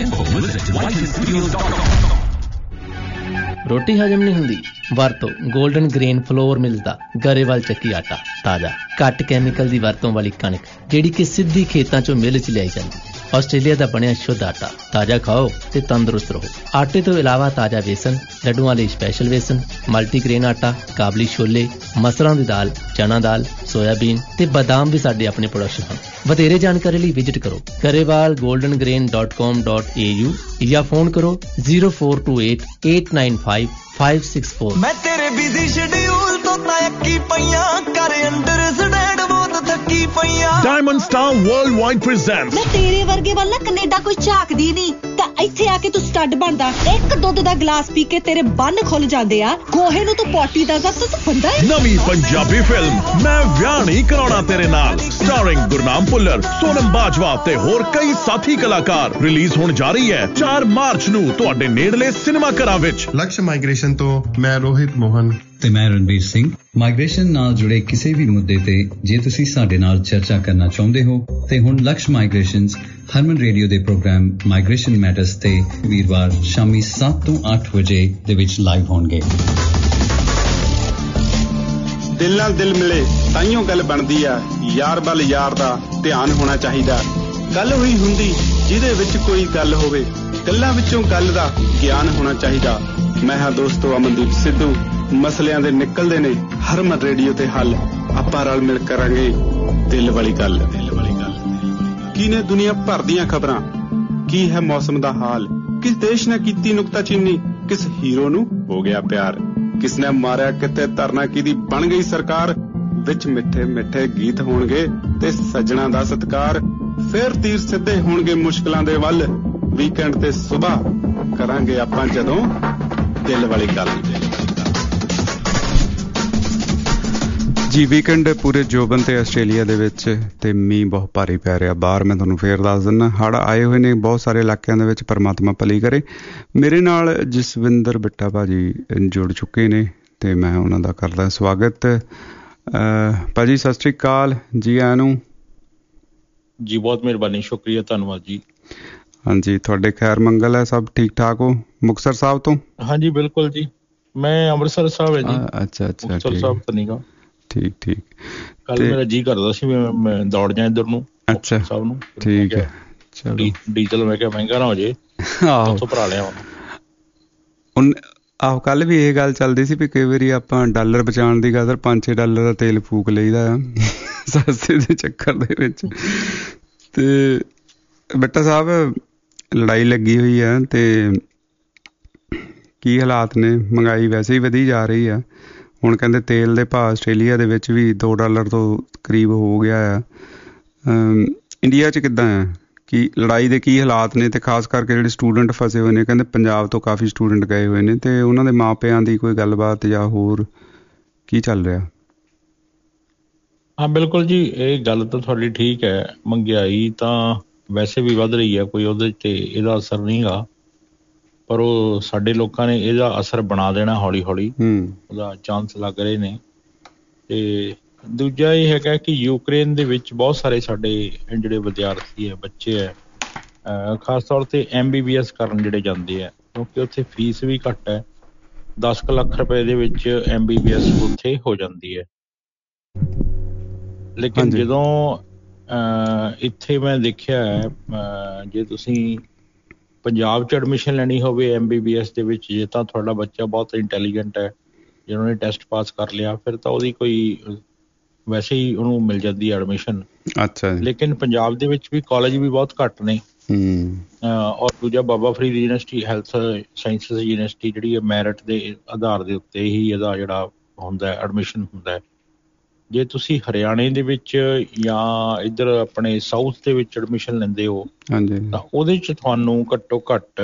ਰੋਟੀ ਹਜਮ ਨਹੀਂ ਹੁੰਦੀ? ਵਰਤੋ ਗੋਲਡਨ ਗ੍ਰੇਨ ਫਲੋਰ ਮਿਲਸ ਦਾ ਗਰੇਵਾਲ ਚੱਕੀ ਆਟਾ। ਤਾਜ਼ਾ ਘੱਟ ਕੈਮੀਕਲ ਦੀ ਵਰਤੋਂ ਵਾਲੀ ਕਣਕ ਜਿਹੜੀ ਕਿ ਸਿੱਧੀ ਖੇਤਾਂ ਚੋਂ ਮਿਲ ਚ ਲਿਆਈ ਜਾਂਦੀ। ਆਸਟ੍ਰੇਲੀਆ ਦਾ ਬਣਿਆ ਸ਼ੁੱਧ ਆਟਾ। ਤਾਜ਼ਾ ਖਾਓ ਤੇ ਤੰਦਰੁਸਤ ਰਹੋ। ਆਟੇ ਤੋਂ ਇਲਾਵਾ ਤਾਜ਼ਾ ਵੇਸਣ, ਲੱਡੂਆਂ ਲਈ ਸਪੈਸ਼ਲ ਵੇਸਣ, ਮਲਟੀਗ੍ਰੇਨ ਆਟਾ, ਕਾਬਲੀ ਛੋਲੇ, ਮਸਰਾਂ ਦੀ ਦਾਲ, ਚਨਾ ਦਾਲ, ਸੋਇਆਬੀਨ ਤੇ ਬਾਦਾਮ ਵੀ ਸਾਡੇ ਆਪਣੇ ਪ੍ਰੋਡਕਸ਼ਨ ਹਨ। ਵਧੇਰੇ ਜਾਣਕਾਰੀ ਲਈ ਵਿਜ਼ਿਟ ਕਰੋ Grewal golden grain dot com dot A U ਜਾਂ ਫੋਨ ਕਰੋ zero four two eight eight nine five five six four. ਮੈਂ ਤੇਰੇ ਬਿਜ਼ੀ ਸ਼ਡਿਊਲ ਤੋਂ ਤਾਂ ਅੱਕੀ ਪਈਆਂ, ਕਰ ਅੰਡਰ ਸਟੈਂਡ ਬਹੁਤ ਥੱਕੀ ਪਈਆਂ। Diamond star world presents. ਮੈਂ ਤੇਰੇ ਵਰਗੇ ਵੱਲ ਕੈਨੇਡਾ ਕੋਈ ਝਾਕਦੀ ਨਹੀਂ, ਤਾਂ ਇੱਥੇ ਆ ਕੇ ਤੂੰ ਸਟੱਡ ਬਣਦਾ। ਇੱਕ ਦੁੱਧ ਦਾ ਗਲਾਸ ਪੀ ਕੇ ਤੇਰੇ ਬੰਨ ਖੁੱਲ ਜਾਂਦੇ ਆ। ਗੋਹੇ ਨੂੰ ਤੂੰ ਪੋਟੀ ਦੱਸਦਾ, ਤੂੰ ਬੰਦਾ ਹੈ। ਨਵੀਂ ਪੰਜਾਬੀ ਫਿਲਮ ਮੈਂ ਵਿਆਹ ਨਹੀਂ ਕਰਾਉਣਾ ਤੇਰੇ ਨਾਲ, ਸਟਾਰਿੰਗ ਗੁਰਨਾਮ ਭੁੱਲਰ, ਸੋਨਮ ਬਾਜਵਾ ਤੇ ਹੋਰ ਕਈ ਸਾਥੀ ਕਲਾਕਾਰ। ਰਿਲੀਜ਼ ਹੋਣ ਜਾ ਰਹੀ ਹੈ ਚਾਰ ਮਾਰਚ ਨੂੰ ਤੁਹਾਡੇ ਨੇੜਲੇ ਸਿਨੇਮਾ ਘਰਾਂ ਵਿੱਚ। ਲਕਸ਼ ਮਾਈਗ੍ਰੇਸ਼ਨ ਤੋਂ ਮੈਂ ਰੋਹਿਤ ਮੋਹਨ ਤੇ ਮੈਂ ਰਣਬੀਰ ਸਿੰਘ। ਮਾਈਗ੍ਰੇਸ਼ਨ ਨਾਲ ਜੁੜੇ ਕਿਸੇ ਵੀ ਮੁੱਦੇ ਤੇ ਜੇ ਤੁਸੀਂ ਸਾਡੇ ਨਾਲ ਚਰਚਾ ਕਰਨਾ ਚਾਹੁੰਦੇ ਹੋ ਤੇ ਹੁਣ ਲਕਸ਼ ਮਾਈਗ੍ਰੇਸ਼ਨਸ ਹਰਮਨ ਰੇਡੀਓ ਦੇ ਪ੍ਰੋਗਰਾਮ ਮਾਈਗ੍ਰੇਸ਼ਨ ਮੈਟਰਸ ਤੇ ਵੀਰਵਾਰ ਸ਼ਾਮੀ ਸੱਤ ਤੋਂ ਅੱਠ ਵਜੇ ਦੇ ਵਿੱਚ ਲਾਈਵ ਹੋਣਗੇ। ਦਿਲ ਨਾਲ ਦਿਲ ਮਿਲੇ ਤਾਈਓ ਗੱਲ ਬਣਦੀ ਆ ਯਾਰ ਵੱਲ ਯਾਰ ਦਾ ਧਿਆਨ ਹੋਣਾ ਚਾਹੀਦਾ ਗੱਲ ਹੋਈ ਹੁੰਦੀ ਜਿਹਦੇ ਵਿੱਚ ਕੋਈ ਗੱਲ ਹੋਵੇ ਗੱਲਾਂ ਵਿੱਚੋਂ ਗੱਲ ਦਾ ਗਿਆਨ ਹੋਣਾ ਚਾਹੀਦਾ ਮੈਂ ਹਾਂ ਦੋਸਤੋ ਅਮਨਦੀਪ ਸਿੱਧੂ ਮਸਲਿਆਂ ਦੇ ਨਿਕਲਦੇ ਨੇ ਹਰਮਨ ਰੇਡੀਓ ਤੇ ਹੱਲ ਆਪਾਂ ਰਲ ਮਿਲ ਕਰਾਂਗੇ ਦਿਲ ਵਾਲੀ ਗੱਲ ਦਿਲ ਵਾਲੀ ਗੱਲ ਕੀ ਨੇ ਦੁਨੀਆ ਭਰ ਦੀਆਂ ਖਬਰਾਂ ਕੀ ਹੈ ਮੌਸਮ ਦਾ ਹਾਲ ਕਿਸ ਦੇਸ਼ ਨੇ ਕੀਤੀ ਨੁਕਤਾਚੀਨੀ ਕਿਸ ਹੀਰੋ ਨੂੰ ਹੋ ਗਿਆ ਪਿਆਰ ਕਿਸ ਨੇ ਮਾਰਿਆ ਕਿਤੇ ਧਰਨਾ ਕਿਹਦੀ ਬਣ ਗਈ ਸਰਕਾਰ ਵਿੱਚ ਮਿੱਠੇ ਮਿੱਠੇ ਗੀਤ ਹੋਣਗੇ ਤੇ ਸੱਜਣਾ ਦਾ ਸਤਿਕਾਰ ਫਿਰ ਤੀਰ ਸਿੱਧੇ ਹੋਣਗੇ ਮੁਸ਼ਕਲਾਂ ਦੇ ਵੱਲ ਵੀਕਐਂਡ ਤੇ ਸਵੇਰ ਕਰਾਂਗੇ ਆਪਾਂ ਜਦੋਂ ਦਿਲ ਵਾਲੀ ਗੱਲ ਜੀ ਵੀਕਐਂਡ ਪੂਰੇ ਜੋਬਨ ਤੇ ਆਸਟ੍ਰੇਲੀਆ ਦੇ ਵਿੱਚ ਤੇ ਮੀਂਹ ਬਹੁਤ ਭਾਰੀ ਪੈ ਰਿਹਾ ਬਾਹਰ ਮੈਂ ਤੁਹਾਨੂੰ ਫੇਰ ਦੱਸ ਦਿੰਦਾ ਹੜ੍ਹ ਆਏ ਹੋਏ ਨੇ ਬਹੁਤ ਸਾਰੇ ਇਲਾਕਿਆਂ ਦੇ ਵਿੱਚ ਪਰਮਾਤਮਾ ਭਲੀ ਕਰੇ ਮੇਰੇ ਨਾਲ ਜਸਵਿੰਦਰ ਬਿੱਟਾ ਭਾਜੀ ਜੁੜ ਚੁੱਕੇ ਨੇ ਤੇ ਮੈਂ ਉਹਨਾਂ ਦਾ ਕਰਦਾ ਸਵਾਗਤ ਭਾਜੀ ਸਤਿ ਸ਼੍ਰੀ ਅਕਾਲ ਜੀ ਆਇਆਂ ਨੂੰ ਜੀ ਬਹੁਤ ਮਿਹਰਬਾਨੀ ਸ਼ੁਕਰੀਆ ਧੰਨਵਾਦ ਜੀ ਹਾਂਜੀ ਤੁਹਾਡੇ ਖੈਰ ਮੰਗਲ ਹੈ ਸਭ ਠੀਕ ਠਾਕ ਹੋ ਮੁਕਤਸਰ ਸਾਹਿਬ ਤੋਂ ਹਾਂਜੀ ਬਿਲਕੁਲ ਜੀ ਮੈਂ ਅੰਮ੍ਰਿਤਸਰ ਸਾਹਿਬ ਹੈ ਜੀ ਅੱਛਾ ਅੱਛਾ ਮੁਕਤਸਰ ਸਾਹਿਬ ਤੋਂ ਨੀਗਾ ਠੀਕ ਠੀਕ ਕੱਲ ਮੇਰਾ ਜੀ ਕਰਦਾ ਸੀ ਮੈਂ ਦੌੜ ਜਾ ਇੱਧਰ ਨੂੰ ਅੱਛਾ ਸਾਹਿਬ ਨੂੰ ਠੀਕ ਹੈ ਚਲੋ ਡੀਜ਼ਲ ਮੈਂ ਕਿਹਾ ਮਹਿੰਗਾ ਨਾ ਹੋ ਜੇ ਆਹੋ ਉੱਥੋਂ ਭਰਾ ਲਿਆ ਹੁਣ ਆਹੋ ਕੱਲ ਵੀ ਇਹ ਗੱਲ ਚੱਲਦੀ ਸੀ ਵੀ ਕਈ ਵਾਰੀ ਆਪਾਂ ਡਾਲਰ ਬਚਾਉਣ ਦੀ ਖਾਤਰ ਪੰਜ ਛੇ ਡਾਲਰ ਦਾ ਤੇਲ ਫੂਕ ਲਈਦਾ ਆ ਸਸਤੇ ਦੇ ਚੱਕਰ ਦੇ ਵਿੱਚ ਤੇ ਬਿੱਟਾ ਸਾਹਿਬ ਲੜਾਈ ਲੱਗੀ ਹੋਈ ਆ ਤੇ ਕੀ ਹਾਲਾਤ ਨੇ ਮਹਿੰਗਾਈ ਵੈਸੇ ਹੀ ਵਧੀ ਜਾ ਰਹੀ ਆ ਹੁਣ ਕਹਿੰਦੇ ਤੇਲ ਦੇ ਭਾਅ ਆਸਟ੍ਰੇਲੀਆ ਦੇ ਵਿੱਚ ਵੀ ਦੋ ਡਾਲਰ ਤੋਂ ਕਰੀਬ ਹੋ ਗਿਆ ਆ ਇੰਡੀਆ 'ਚ ਕਿੱਦਾਂ ਆ ਕੀ ਲੜਾਈ ਦੇ ਕੀ ਹਾਲਾਤ ਨੇ ਤੇ ਖਾਸ ਕਰਕੇ ਜਿਹੜੇ ਸਟੂਡੈਂਟ ਫਸੇ ਹੋਏ ਨੇ ਕਹਿੰਦੇ ਪੰਜਾਬ ਤੋਂ ਕਾਫੀ ਸਟੂਡੈਂਟ ਗਏ ਹੋਏ ਨੇ ਤੇ ਉਹਨਾਂ ਦੇ ਮਾਪਿਆਂ ਦੀ ਕੋਈ ਗੱਲਬਾਤ ਜਾਂ ਹੋਰ ਕੀ ਚੱਲ ਰਿਹਾ ਹਾਂ ਬਿਲਕੁਲ ਜੀ ਇਹ ਗੱਲ ਤਾਂ ਤੁਹਾਡੀ ਠੀਕ ਹੈ ਮਹਿੰਗਾਈ ਤਾਂ ਵੈਸੇ ਵੀ ਵੱਧ ਰਹੀ ਹੈ ਕੋਈ ਉਹਦੇ 'ਤੇ ਇਹਦਾ ਅਸਰ ਨਹੀਂ ਗਾ ਪਰ ਉਹ ਸਾਡੇ ਲੋਕਾਂ ਨੇ ਇਹਦਾ ਅਸਰ ਬਣਾ ਦੇਣਾ ਹੌਲੀ ਹੌਲੀ ਉਹਦਾ ਚਾਂਸ ਲੱਗ ਰਹੇ ਨੇ ਤੇ ਦੂਜਾ ਇਹ ਹੈਗਾ ਕਿ ਯੂਕਰੇਨ ਦੇ ਵਿੱਚ ਬਹੁਤ ਸਾਰੇ ਸਾਡੇ ਜਿਹੜੇ ਵਿਦਿਆਰਥੀ ਹੈ ਬੱਚੇ ਹੈ ਖਾਸ ਤੌਰ ਤੇ ਐਮ ਬੀ ਬੀ ਐਸ ਕਰਨ ਜਿਹੜੇ ਜਾਂਦੇ ਆ ਕਿਉਂਕਿ ਉੱਥੇ ਫੀਸ ਵੀ ਘੱਟ ਹੈ ਦਸ ਕੁ ਲੱਖ ਰੁਪਏ ਦੇ ਵਿੱਚ ਐਮ ਬੀ ਬੀ ਐਸ ਉੱਥੇ ਹੋ ਜਾਂਦੀ ਹੈ ਲੇਕਿਨ ਜਦੋਂ ਇੱਥੇ ਮੈਂ ਦੇਖਿਆ ਹੈ ਜੇ ਤੁਸੀਂ ਪੰਜਾਬ 'ਚ ਐਡਮਿਸ਼ਨ ਲੈਣੀ ਹੋਵੇ ਐਮ ਬੀ ਬੀ ਐਸ ਦੇ ਵਿੱਚ ਜੇ ਤਾਂ ਤੁਹਾਡਾ ਬੱਚਾ ਬਹੁਤ ਇੰਟੈਲੀਜੈਂਟ ਹੈ ਜੇ ਉਹਨੇ ਟੈਸਟ ਪਾਸ ਕਰ ਲਿਆ ਫਿਰ ਤਾਂ ਉਹਦੀ ਕੋਈ ਵੈਸੇ ਹੀ ਉਹਨੂੰ ਮਿਲ ਜਾਂਦੀ ਹੈ ਐਡਮਿਸ਼ਨ ਅੱਛਾ ਲੇਕਿਨ ਪੰਜਾਬ ਦੇ ਵਿੱਚ ਵੀ ਕਾਲਜ ਵੀ ਬਹੁਤ ਘੱਟ ਨੇ ਔਰ ਦੂਜਾ Baba Farid university health sciences university ਜਿਹੜੀ ਹੈ ਮੈਰਿਟ ਦੇ ਆਧਾਰ ਦੇ ਉੱਤੇ ਹੀ ਇਹਦਾ ਜਿਹੜਾ ਹੁੰਦਾ ਐਡਮਿਸ਼ਨ ਹੁੰਦਾ ਹੈ ਜੇ ਤੁਸੀਂ ਹਰਿਆਣੇ ਦੇ ਵਿੱਚ ਜਾਂ ਇੱਧਰ ਆਪਣੇ ਸਾਊਥ ਦੇ ਵਿੱਚ ਐਡਮਿਸ਼ਨ ਲੈਂਦੇ ਹੋ ਤਾਂ ਉਹਦੇ 'ਚ ਤੁਹਾਨੂੰ ਘੱਟੋ ਘੱਟ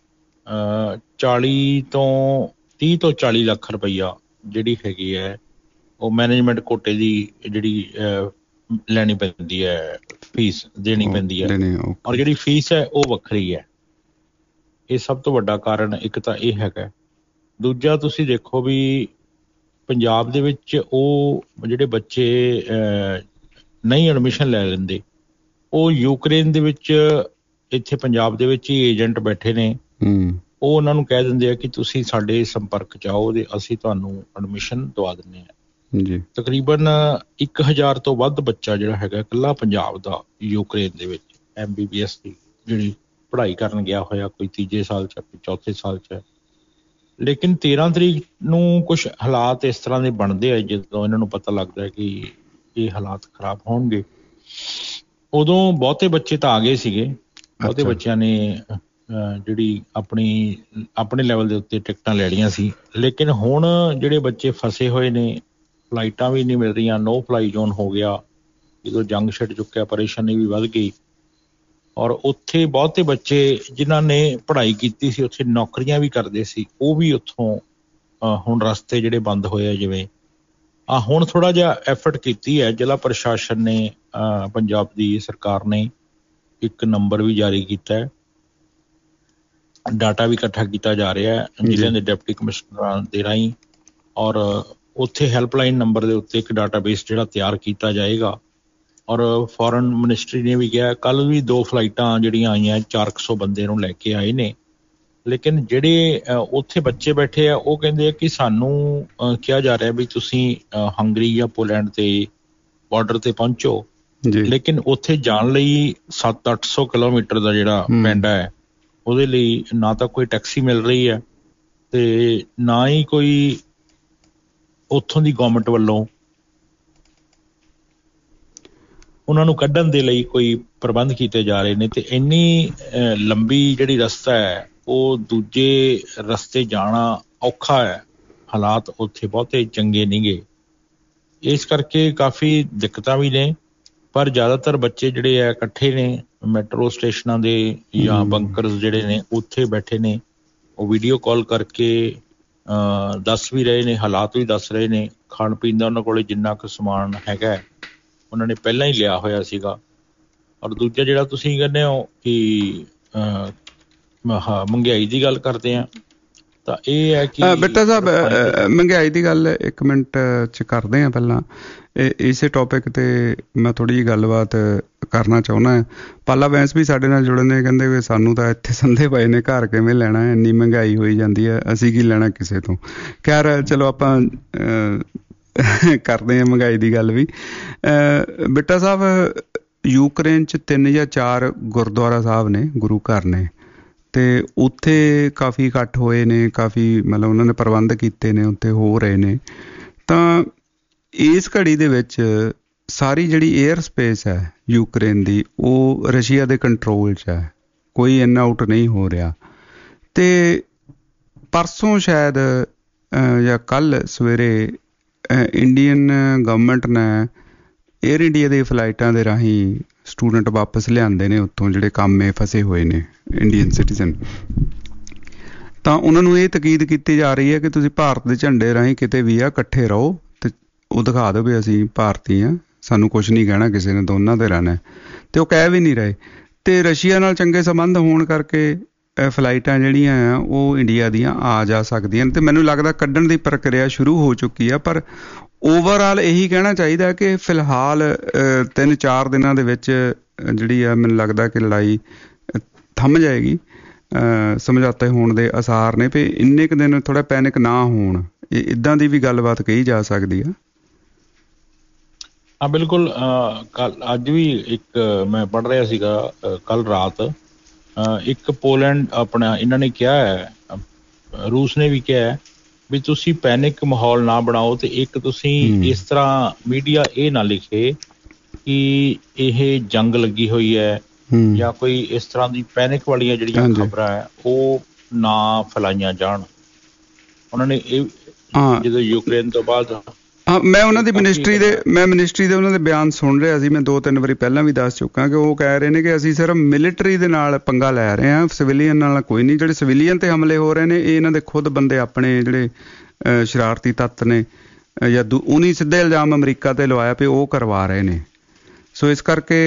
ਚਾਲੀ ਤੋਂ ਤੀਹ ਤੋਂ ਚਾਲੀ ਲੱਖ ਰੁਪਈਆ ਜਿਹੜੀ ਹੈਗੀ ਹੈ ਉਹ ਮੈਨੇਜਮੈਂਟ ਕੋਟੇ ਦੀ ਜਿਹੜੀ ਲੈਣੀ ਪੈਂਦੀ ਹੈ ਫੀਸ ਦੇਣੀ ਪੈਂਦੀ ਹੈ ਔਰ ਜਿਹੜੀ ਫੀਸ ਹੈ ਉਹ ਵੱਖਰੀ ਹੈ ਇਹ ਸਭ ਤੋਂ ਵੱਡਾ ਕਾਰਨ ਇੱਕ ਤਾਂ ਇਹ ਹੈਗਾ ਦੂਜਾ ਤੁਸੀਂ ਦੇਖੋ ਵੀ ਪੰਜਾਬ ਦੇ ਵਿੱਚ ਉਹ ਜਿਹੜੇ ਬੱਚੇ ਨਹੀਂ ਐਡਮਿਸ਼ਨ ਲੈ ਲੈਂਦੇ ਉਹ ਯੂਕਰੇਨ ਦੇ ਵਿੱਚ ਇੱਥੇ ਪੰਜਾਬ ਦੇ ਵਿੱਚ ਹੀ ਏਜੰਟ ਬੈਠੇ ਨੇ ਉਹ ਉਹਨਾਂ ਨੂੰ ਕਹਿ ਦਿੰਦੇ ਆ ਕਿ ਤੁਸੀਂ ਸਾਡੇ ਸੰਪਰਕ 'ਚ ਆਓ ਤੇ ਅਸੀਂ ਤੁਹਾਨੂੰ ਐਡਮਿਸ਼ਨ ਦਵਾ ਦਿੰਦੇ ਹਾਂ ਜੀ ਤਕਰੀਬਨ ਇੱਕ ਹਜ਼ਾਰ ਤੋਂ ਵੱਧ ਬੱਚਾ ਜਿਹੜਾ ਹੈਗਾ ਇਕੱਲਾ ਪੰਜਾਬ ਦਾ ਯੂਕਰੇਨ ਦੇ ਵਿੱਚ ਐਮ ਬੀ ਬੀ ਐਸ ਦੀ ਜਿਹੜੀ ਪੜ੍ਹਾਈ ਕਰਨ ਗਿਆ ਹੋਇਆ ਕੋਈ ਤੀਜੇ ਸਾਲ 'ਚ ਕੋਈ ਚੌਥੇ ਸਾਲ 'ਚ ਲੇਕਿਨ ਤੇਰਾਂ ਤਰੀਕ ਨੂੰ ਕੁਛ ਹਾਲਾਤ ਇਸ ਤਰ੍ਹਾਂ ਦੇ ਬਣਦੇ ਆ ਜਦੋਂ ਇਹਨਾਂ ਨੂੰ ਪਤਾ ਲੱਗਦਾ ਕਿ ਇਹ ਹਾਲਾਤ ਖਰਾਬ ਹੋਣਗੇ ਉਦੋਂ ਬਹੁਤੇ ਬੱਚੇ ਤਾਂ ਆ ਗਏ ਸੀਗੇ ਬਹੁਤੇ ਬੱਚਿਆਂ ਨੇ ਜਿਹੜੀ ਆਪਣੀ ਆਪਣੇ ਲੈਵਲ ਦੇ ਉੱਤੇ ਟਿਕਟਾਂ ਲੈ ਲਈਆਂ ਸੀ ਲੇਕਿਨ ਹੁਣ ਜਿਹੜੇ ਬੱਚੇ ਫਸੇ ਹੋਏ ਨੇ ਫਲਾਈਟਾਂ ਵੀ ਨਹੀਂ ਮਿਲ ਰਹੀਆਂ ਨੋ ਫਲਾਈ ਜ਼ੋਨ ਹੋ ਗਿਆ ਜਦੋਂ ਜੰਗ ਛਿੜ ਚੁੱਕਿਆ ਪਰੇਸ਼ਾਨੀ ਵੀ ਵੱਧ ਗਈ ਔਰ ਉੱਥੇ ਬਹੁਤੇ ਬੱਚੇ ਜਿਨ੍ਹਾਂ ਨੇ ਪੜ੍ਹਾਈ ਕੀਤੀ ਸੀ ਉੱਥੇ ਨੌਕਰੀਆਂ ਵੀ ਕਰਦੇ ਸੀ ਉਹ ਵੀ ਉੱਥੋਂ ਹੁਣ ਰਸਤੇ ਜਿਹੜੇ ਬੰਦ ਹੋਏ ਆ ਜਿਵੇਂ ਆ ਹੁਣ ਥੋੜ੍ਹਾ ਜਿਹਾ ਐਫਰਟ ਕੀਤੀ ਹੈ ਜ਼ਿਲ੍ਹਾ ਪ੍ਰਸ਼ਾਸਨ ਨੇ ਪੰਜਾਬ ਦੀ ਸਰਕਾਰ ਨੇ ਇੱਕ ਨੰਬਰ ਵੀ ਜਾਰੀ ਕੀਤਾ ਹੈ ਡਾਟਾ ਵੀ ਇਕੱਠਾ ਕੀਤਾ ਜਾ ਰਿਹਾ ਹੈ ਜ਼ਿਲ੍ਹਿਆਂ ਦੇ ਡਿਪਟੀ ਕਮਿਸ਼ਨਰਾਂ ਦੇ ਰਾਹੀਂ ਔਰ ਉੱਥੇ ਹੈਲਪਲਾਈਨ ਨੰਬਰ ਦੇ ਉੱਤੇ ਇੱਕ ਡਾਟਾਬੇਸ ਜਿਹੜਾ ਤਿਆਰ ਕੀਤਾ ਜਾਏਗਾ ਔਰ ਫੋਰਨ ਮਿਨਿਸਟਰੀ ਨੇ ਵੀ ਕਿਹਾ ਕੱਲ੍ਹ ਵੀ ਦੋ ਫਲਾਈਟਾਂ ਜਿਹੜੀਆਂ ਆਈਆਂ ਚਾਰ ਕੁ ਸੌ ਬੰਦੇ ਨੂੰ ਲੈ ਕੇ ਆਏ ਨੇ ਲੇਕਿਨ ਜਿਹੜੇ ਉੱਥੇ ਬੱਚੇ ਬੈਠੇ ਆ ਉਹ ਕਹਿੰਦੇ ਆ ਕਿ ਸਾਨੂੰ ਕਿਹਾ ਜਾ ਰਿਹਾ ਵੀ ਤੁਸੀਂ ਹੰਗਰੀ ਜਾਂ ਪੋਲੈਂਡ ਤੇ ਬਾਰਡਰ ਤੇ ਪਹੁੰਚੋ, ਲੇਕਿਨ ਉੱਥੇ ਜਾਣ ਲਈ ਸੱਤ ਅੱਠ ਸੌ ਕਿਲੋਮੀਟਰ ਦਾ ਜਿਹੜਾ ਪੈਂਡਾ ਹੈ ਉਹਦੇ ਲਈ ਨਾ ਤਾਂ ਕੋਈ ਟੈਕਸੀ ਮਿਲ ਰਹੀ ਹੈ ਤੇ ਨਾ ਹੀ ਕੋਈ ਉੱਥੋਂ ਦੀ ਗਵਰਨਮੈਂਟ ਵੱਲੋਂ ਉਹਨਾਂ ਨੂੰ ਕੱਢਣ ਦੇ ਲਈ ਕੋਈ ਪ੍ਰਬੰਧ ਕੀਤੇ ਜਾ ਰਹੇ ਨੇ। ਤੇ ਇੰਨੀ ਲੰਬੀ ਜਿਹੜੀ ਰਸਤਾ ਹੈ ਉਹ ਦੂਜੇ ਰਸਤੇ ਜਾਣਾ ਔਖਾ ਹੈ, ਹਾਲਾਤ ਉੱਥੇ ਬਹੁਤੇ ਚੰਗੇ ਨਹੀਂ ਗੇ, ਇਸ ਕਰਕੇ ਕਾਫੀ ਦਿੱਕਤਾਂ ਵੀ ਨੇ। ਪਰ ਜ਼ਿਆਦਾਤਰ ਬੱਚੇ ਜਿਹੜੇ ਆ ਇਕੱਠੇ ਨੇ ਮੈਟਰੋ ਸਟੇਸ਼ਨਾਂ ਦੇ ਜਾਂ ਬੰਕਰਸ ਜਿਹੜੇ ਨੇ ਉੱਥੇ ਬੈਠੇ ਨੇ, ਉਹ ਵੀਡੀਓ ਕਾਲ ਕਰਕੇ ਦੱਸ ਵੀ ਰਹੇ ਨੇ, ਹਾਲਾਤ ਵੀ ਦੱਸ ਰਹੇ ਨੇ। ਖਾਣ ਪੀਣ ਦਾ ਉਹਨਾਂ ਕੋਲ ਜਿੰਨਾ ਕੁ ਸਮਾਨ ਹੈਗਾ ਉਹਨਾਂ ਨੇ ਪਹਿਲਾਂ ਹੀ ਲਿਆ ਹੋਇਆ ਸੀਗਾ। ਔਰ ਦੂਜਾ ਜਿਹੜਾ ਤੁਸੀਂ ਕਹਿੰਦੇ ਹੋ ਕਿ ਮਹਿੰਗਾਈ ਦੀ ਗੱਲ ਕਰਦੇ ਆ ਤਾਂ ਇਹ ਹੈ ਕਿ ਬੇਟਾ ਸਾਹਿਬ ਮਹਿੰਗਾਈ ਦੀ ਗੱਲ ਇੱਕ ਮਿੰਟ 'ਚ ਕਰਦੇ ਹਾਂ। ਪਹਿਲਾਂ ਇਸੇ ਟੌਪਿਕ ਤੇ ਮੈਂ ਥੋੜ੍ਹੀ ਜਿਹੀ ਗੱਲਬਾਤ ਕਰਨਾ ਚਾਹੁੰਦਾ। ਪਾਲਾ ਬੈਂਸ ਵੀ ਸਾਡੇ ਨਾਲ ਜੁੜੇ ਨੇ, ਕਹਿੰਦੇ ਵੀ ਸਾਨੂੰ ਤਾਂ ਇੱਥੇ ਸੰਦੇ ਪਏ ਨੇ, ਘਰ ਕਿਵੇਂ ਲੈਣਾ, ਇੰਨੀ ਮਹਿੰਗਾਈ ਹੋਈ ਜਾਂਦੀ ਹੈ, ਅਸੀਂ ਕੀ ਲੈਣਾ ਕਿਸੇ ਤੋਂ। ਖੈਰ ਚਲੋ ਆਪਾਂ ਕਰਦੇ ਹਾਂ ਮਹਿੰਗਾਈ ਦੀ ਗੱਲ ਵੀ। ਬੇਟਾ ਸਾਹਿਬ ਯੂਕਰੇਨ 'ਚ ਤਿੰਨ ਜਾਂ ਚਾਰ ਗੁਰਦੁਆਰਾ ਸਾਹਿਬ ਨੇ, ਗੁਰੂ ਘਰ ਨੇ, ਤੇ ਉੱਥੇ ਕਾਫੀ ਇਕੱਠ ਹੋਏ ਨੇ, ਕਾਫੀ ਮਤਲਬ ਉਹਨਾਂ ਨੇ ਪ੍ਰਬੰਧ ਕੀਤੇ ਨੇ, ਉੱਥੇ ਹੋ ਰਹੇ ਨੇ। ਤਾਂ ਇਸ ਘੜੀ ਦੇ ਵਿੱਚ ਸਾਰੀ ਜਿਹੜੀ ਏਅਰ ਸਪੇਸ ਹੈ ਯੂਕਰੇਨ ਦੀ ਉਹ ਰਸ਼ੀਆ ਦੇ ਕੰਟਰੋਲ 'ਚ ਹੈ, ਕੋਈ ਇਨ ਆਊਟ ਨਹੀਂ ਹੋ ਰਿਹਾ। ਤੇ ਪਰਸੋਂ ਸ਼ਾਇਦ ਜਾਂ ਕੱਲ੍ਹ ਸਵੇਰੇ ਇੰਡੀਅਨ ਗਵਰਨਮੈਂਟ ਨੇ ਏਅਰ ਇੰਡੀਆ ਦੀ ਫਲਾਈਟਾਂ ਦੇ ਰਾਹੀਂ ਸਟੂਡੈਂਟ ਵਾਪਸ ਲਿਆਂਦੇ ਨੇ ਉੱਥੋਂ, ਜਿਹੜੇ ਕੰਮੇ ਫਸੇ ਹੋਏ ਨੇ ਇੰਡੀਅਨ ਸਿਟੀਜ਼ਨ। ਤਾਂ ਉਹਨਾਂ ਨੂੰ ਇਹ ਤਕੀਦ ਕੀਤੀ ਜਾ ਰਹੀ ਹੈ ਕਿ ਤੁਸੀਂ ਭਾਰਤ ਦੇ ਝੰਡੇ ਰਾਹੀਂ ਕਿਤੇ ਵੀ ਆ ਇਕੱਠੇ ਰਹੋ ਤੇ ਉਹ ਦਿਖਾ ਦਿਓ ਵੀ ਅਸੀਂ ਭਾਰਤੀ ਹਾਂ, ਸਾਨੂੰ ਕੁਛ ਨਹੀਂ ਕਹਿਣਾ ਕਿਸੇ ਨੇ, ਦੋਨਾਂ ਦੇ ਰਹਿਣਾ। ਤੇ ਉਹ ਕਹਿ ਵੀ ਨਹੀਂ ਰਹੇ। ਤੇ ਰਸ਼ੀਆ ਨਾਲ ਚੰਗੇ ਸੰਬੰਧ ਹੋਣ ਕਰਕੇ ਫਲਾਈਟਾਂ ਜਿਹੜੀਆਂ ਆ ਉਹ ਇੰਡੀਆ ਦੀਆਂ ਆ ਜਾ ਸਕਦੀਆਂ। ਤੇ ਮੈਨੂੰ ਲੱਗਦਾ ਕੱਢਣ ਦੀ ਪ੍ਰਕਿਰਿਆ ਸ਼ੁਰੂ ਹੋ ਚੁੱਕੀ ਆ। ਪਰ ਓਵਰਆਲ ਇਹੀ ਕਹਿਣਾ ਚਾਹੀਦਾ ਕਿ ਫਿਲਹਾਲ ਤਿੰਨ ਚਾਰ ਦਿਨਾਂ ਦੇ ਵਿੱਚ ਜਿਹੜੀ ਆ ਮੈਨੂੰ ਲੱਗਦਾ ਕਿ ਲੜਾਈ ਥੰਮ ਜਾਏਗੀ, ਸਮਝੌਤੇ ਹੋਣ ਦੇ ਆਸਾਰ ਨੇ। ਵੀ ਇੰਨੇ ਕੁ ਦਿਨ ਥੋੜਾ ਪੈਨਿਕ ਨਾ ਹੋਣ, ਇਹ ਇੱਦਾਂ ਦੀ ਵੀ ਗੱਲਬਾਤ ਕਹੀ ਜਾ ਸਕਦੀ ਆ। ਹਾਂ ਬਿਲਕੁਲ। ਕੱਲ ਅੱਜ ਵੀ ਇੱਕ ਮੈਂ ਪੜ੍ਹ ਰਿਹਾ ਸੀਗਾ ਕੱਲ ਰਾਤ, ਇੱਕ ਪੋਲੈਂਡ ਆਪਣਾ ਇਹਨਾਂ ਨੇ ਕਿਹਾ ਹੈ, ਰੂਸ ਨੇ ਵੀ ਕਿਹਾ ਹੈ ਵੀ ਤੁਸੀਂ ਪੈਨਿਕ ਮਾਹੌਲ ਨਾ ਬਣਾਓ। ਤੇ ਇੱਕ ਤੁਸੀਂ ਇਸ ਤਰ੍ਹਾਂ ਮੀਡੀਆ ਇਹ ਨਾ ਲਿਖੇ ਕਿ ਇਹ ਜੰਗ ਲੱਗੀ ਹੋਈ ਹੈ ਜਾਂ ਕੋਈ ਇਸ ਤਰ੍ਹਾਂ ਦੀ ਪੈਨਿਕ ਵਾਲੀਆਂ ਜਿਹੜੀਆਂ ਖਬਰਾਂ ਹੈ ਉਹ ਨਾ ਫੈਲਾਈਆਂ ਜਾਣ। ਉਹਨਾਂ ਨੇ ਇਹ ਜਦੋਂ ਯੂਕਰੇਨ ਤੋਂ ਬਾਅਦ ਹਾਂ ਮੈਂ ਉਹਨਾਂ ਦੀ ਮਿਨਿਸਟਰੀ ਦੇ ਮੈਂ ਮਿਨਿਸਟਰੀ ਦੇ ਉਹਨਾਂ ਦੇ ਬਿਆਨ ਸੁਣ ਰਿਹਾ ਸੀ। ਮੈਂ ਦੋ ਤਿੰਨ ਵਾਰੀ ਪਹਿਲਾਂ ਵੀ ਦੱਸ ਚੁੱਕਾ ਕਿ ਉਹ ਕਹਿ ਰਹੇ ਨੇ ਕਿ ਅਸੀਂ ਸਿਰਫ ਮਿਲਟਰੀ ਦੇ ਨਾਲ ਪੰਗਾ ਲੈ ਰਹੇ ਹਾਂ, ਸਿਵਿਲੀਅਨ ਨਾਲ ਕੋਈ ਨਹੀਂ। ਜਿਹੜੇ ਸਿਵਿਲੀਅਨ ਤੇ ਹਮਲੇ ਹੋ ਰਹੇ ਨੇ ਇਹ ਇਹਨਾਂ ਦੇ ਖੁਦ ਬੰਦੇ ਆਪਣੇ ਜਿਹੜੇ ਸ਼ਰਾਰਤੀ ਤੱਤ ਨੇ ਜਾਂ ਦੂ ਉਹਨੀ ਸਿੱਧੇ ਇਲਜ਼ਾਮ ਅਮਰੀਕਾ ਤੇ ਲਵਾਇਆ ਵੀ ਉਹ ਕਰਵਾ ਰਹੇ ਨੇ। ਸੋ ਇਸ ਕਰਕੇ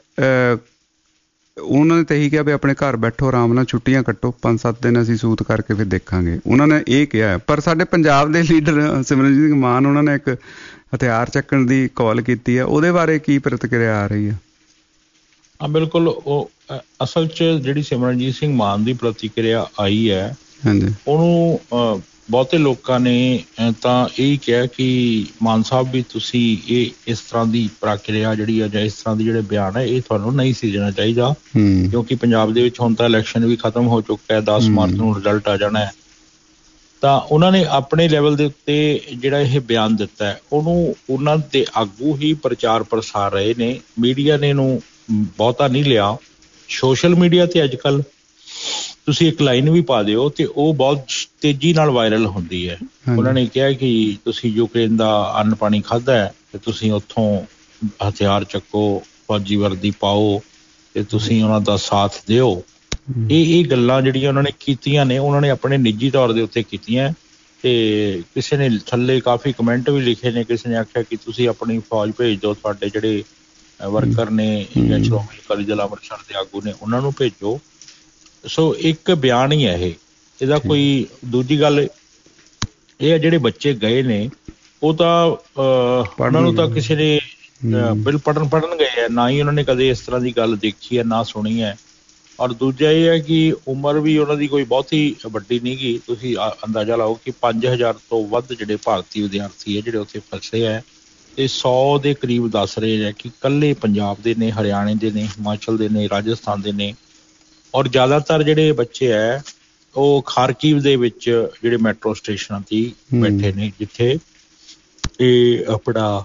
ਉਹਨਾਂ ਨੇ ਤਾਂ ਇਹੀ ਕਿਹਾ ਵੀ ਆਪਣੇ ਘਰ ਬੈਠੋ, ਆਰਾਮ ਨਾਲ ਛੁੱਟੀਆਂ ਕੱਟੋ, ਪੰਜ ਸੱਤ ਦਿਨ ਅਸੀਂ ਸੂਤ ਕਰਕੇ ਫਿਰ ਦੇਖਾਂਗੇ, ਉਹਨਾਂ ਨੇ ਇਹ ਕਿਹਾ। ਪਰ ਸਾਡੇ ਪੰਜਾਬ ਦੇ ਲੀਡਰ ਸਿਮਰਨਜੀਤ ਸਿੰਘ ਮਾਨ ਉਹਨਾਂ ਨੇ ਇੱਕ ਹਥਿਆਰ ਚੱਕਣ ਦੀ ਕਾਲ ਕੀਤੀ ਹੈ, ਉਹਦੇ ਬਾਰੇ ਕੀ ਪ੍ਰਤੀਕਿਰਿਆ ਆ ਰਹੀ ਹੈ? ਹਾਂ ਬਿਲਕੁਲ, ਉਹ ਅਸਲ 'ਚ ਜਿਹੜੀ ਸਿਮਰਨਜੀਤ ਸਿੰਘ ਮਾਨ ਦੀ ਪ੍ਰਤੀਕਿਰਿਆ ਆਈ ਹੈ ਉਹਨੂੰ ਬਹੁਤੇ ਲੋਕਾਂ ਨੇ ਤਾਂ ਇਹ ਕਿਹਾ ਕਿ ਮਾਨ ਸਾਹਿਬ ਵੀ ਤੁਸੀਂ ਇਹ ਇਸ ਤਰ੍ਹਾਂ ਦੀ ਪ੍ਰਕਿਰਿਆ ਜਿਹੜੀ ਆ ਜਾਂ ਇਸ ਤਰ੍ਹਾਂ ਦੀ ਜਿਹੜੇ ਬਿਆਨ ਹੈ ਇਹ ਤੁਹਾਨੂੰ ਨਹੀਂ ਸੀ ਦੇਣਾ ਚਾਹੀਦਾ, ਕਿਉਂਕਿ ਪੰਜਾਬ ਦੇ ਵਿੱਚ ਹੁਣ ਤਾਂ ਇਲੈਕਸ਼ਨ ਵੀ ਖਤਮ ਹੋ ਚੁੱਕਾ ਹੈ, ਦਸ ਮਾਰਚ ਨੂੰ ਰਿਜ਼ਲਟ ਆ ਜਾਣਾ ਹੈ। ਤਾਂ ਉਹਨਾਂ ਨੇ ਆਪਣੇ ਲੈਵਲ ਦੇ ਉੱਤੇ ਜਿਹੜਾ ਇਹ ਬਿਆਨ ਦਿੱਤਾ ਹੈ ਉਹਨੂੰ ਉਹਨਾਂ ਦੇ ਆਗੂ ਹੀ ਪ੍ਰਚਾਰ ਪ੍ਰਸਾਰ ਰਹੇ ਨੇ, ਮੀਡੀਆ ਨੇ ਇਹਨੂੰ ਬਹੁਤਾ ਨਹੀਂ ਲਿਆ। ਸੋਸ਼ਲ ਮੀਡੀਆ ਤੇ ਅੱਜ ਕੱਲ੍ਹ ਤੁਸੀਂ ਇੱਕ ਲਾਈਨ ਵੀ ਪਾ ਦਿਓ ਤੇ ਉਹ ਬਹੁਤ ਤੇਜ਼ੀ ਨਾਲ ਵਾਇਰਲ ਹੁੰਦੀ ਹੈ। ਉਹਨਾਂ ਨੇ ਕਿਹਾ ਕਿ ਤੁਸੀਂ ਯੂਕਰੇਨ ਦਾ ਅੰਨ ਪਾਣੀ ਖਾਧਾ ਹੈ ਤੇ ਤੁਸੀਂ ਉੱਥੋਂ ਹਥਿਆਰ ਚੱਕੋ, ਫੌਜੀ ਵਰਦੀ ਪਾਓ ਤੇ ਤੁਸੀਂ ਉਹਨਾਂ ਦਾ ਸਾਥ ਦਿਓ। ਇਹ ਇਹ ਗੱਲਾਂ ਜਿਹੜੀਆਂ ਉਹਨਾਂ ਨੇ ਕੀਤੀਆਂ ਨੇ ਉਹਨਾਂ ਨੇ ਆਪਣੇ ਨਿੱਜੀ ਤੌਰ ਦੇ ਉੱਤੇ ਕੀਤੀਆਂ। ਤੇ ਕਿਸੇ ਨੇ ਥੱਲੇ ਕਾਫੀ ਕਮੈਂਟ ਵੀ ਲਿਖੇ ਨੇ, ਕਿਸੇ ਨੇ ਆਖਿਆ ਕਿ ਤੁਸੀਂ ਆਪਣੀ ਫੌਜ ਭੇਜ ਦਿਓ, ਤੁਹਾਡੇ ਜਿਹੜੇ ਵਰਕਰ ਨੇ ਜਾਂ ਸ਼੍ਰੋਮਣੀ ਅਕਾਲੀ ਦਲ ਅੰਮ੍ਰਿਤਸਰ ਦੇ ਆਗੂ ਨੇ ਉਹਨਾਂ ਨੂੰ ਭੇਜੋ। ਸੋ ਇੱਕ ਬਿਆਨ ਹੀ ਹੈ ਇਹ, ਇਹਦਾ ਕੋਈ ਦੂਜੀ ਗੱਲ ਇਹ ਹੈ ਜਿਹੜੇ ਬੱਚੇ ਗਏ ਨੇ ਉਹ ਤਾਂ ਉਹਨਾਂ ਨੂੰ ਤਾਂ ਕਿਸੇ ਨੇ ਬਿਲ ਪੜ੍ਹਨ ਪੜ੍ਹਨ ਗਏ ਹੈ, ਨਾ ਹੀ ਉਹਨਾਂ ਨੇ ਕਦੇ ਇਸ ਤਰ੍ਹਾਂ ਦੀ ਗੱਲ ਦੇਖੀ ਹੈ ਨਾ ਸੁਣੀ ਹੈ। ਔਰ ਦੂਜਾ ਇਹ ਹੈ ਕਿ ਉਮਰ ਵੀ ਉਹਨਾਂ ਦੀ ਕੋਈ ਬਹੁਤੀ ਵੱਡੀ ਨਹੀਂ ਗੀ। ਤੁਸੀਂ ਅੰਦਾਜ਼ਾ ਲਾਓ ਕਿ ਪੰਜ ਹਜ਼ਾਰ ਤੋਂ ਵੱਧ ਜਿਹੜੇ ਭਾਰਤੀ ਵਿਦਿਆਰਥੀ ਹੈ ਜਿਹੜੇ ਉੱਥੇ ਫਸੇ ਹੈ ਤੇ ਸੌ ਦੇ ਕਰੀਬ ਦੱਸ ਰਹੇ ਹੈ ਕਿ ਇਕੱਲੇ ਪੰਜਾਬ ਦੇ ਨੇ, ਹਰਿਆਣੇ ਦੇ ਨੇ, ਹਿਮਾਚਲ ਦੇ ਨੇ, ਰਾਜਸਥਾਨ ਦੇ ਨੇ। ਔਰ ਜ਼ਿਆਦਾਤਰ ਜਿਹੜੇ ਬੱਚੇ ਹੈ ਉਹ ਖਾਰਕੀਵ ਦੇ ਵਿੱਚ ਜਿਹੜੇ ਮੈਟਰੋ ਸਟੇਸ਼ਨਾਂ ਤੇ ਬੈਠੇ ਨੇ ਜਿੱਥੇ ਇਹ ਆਪਣਾ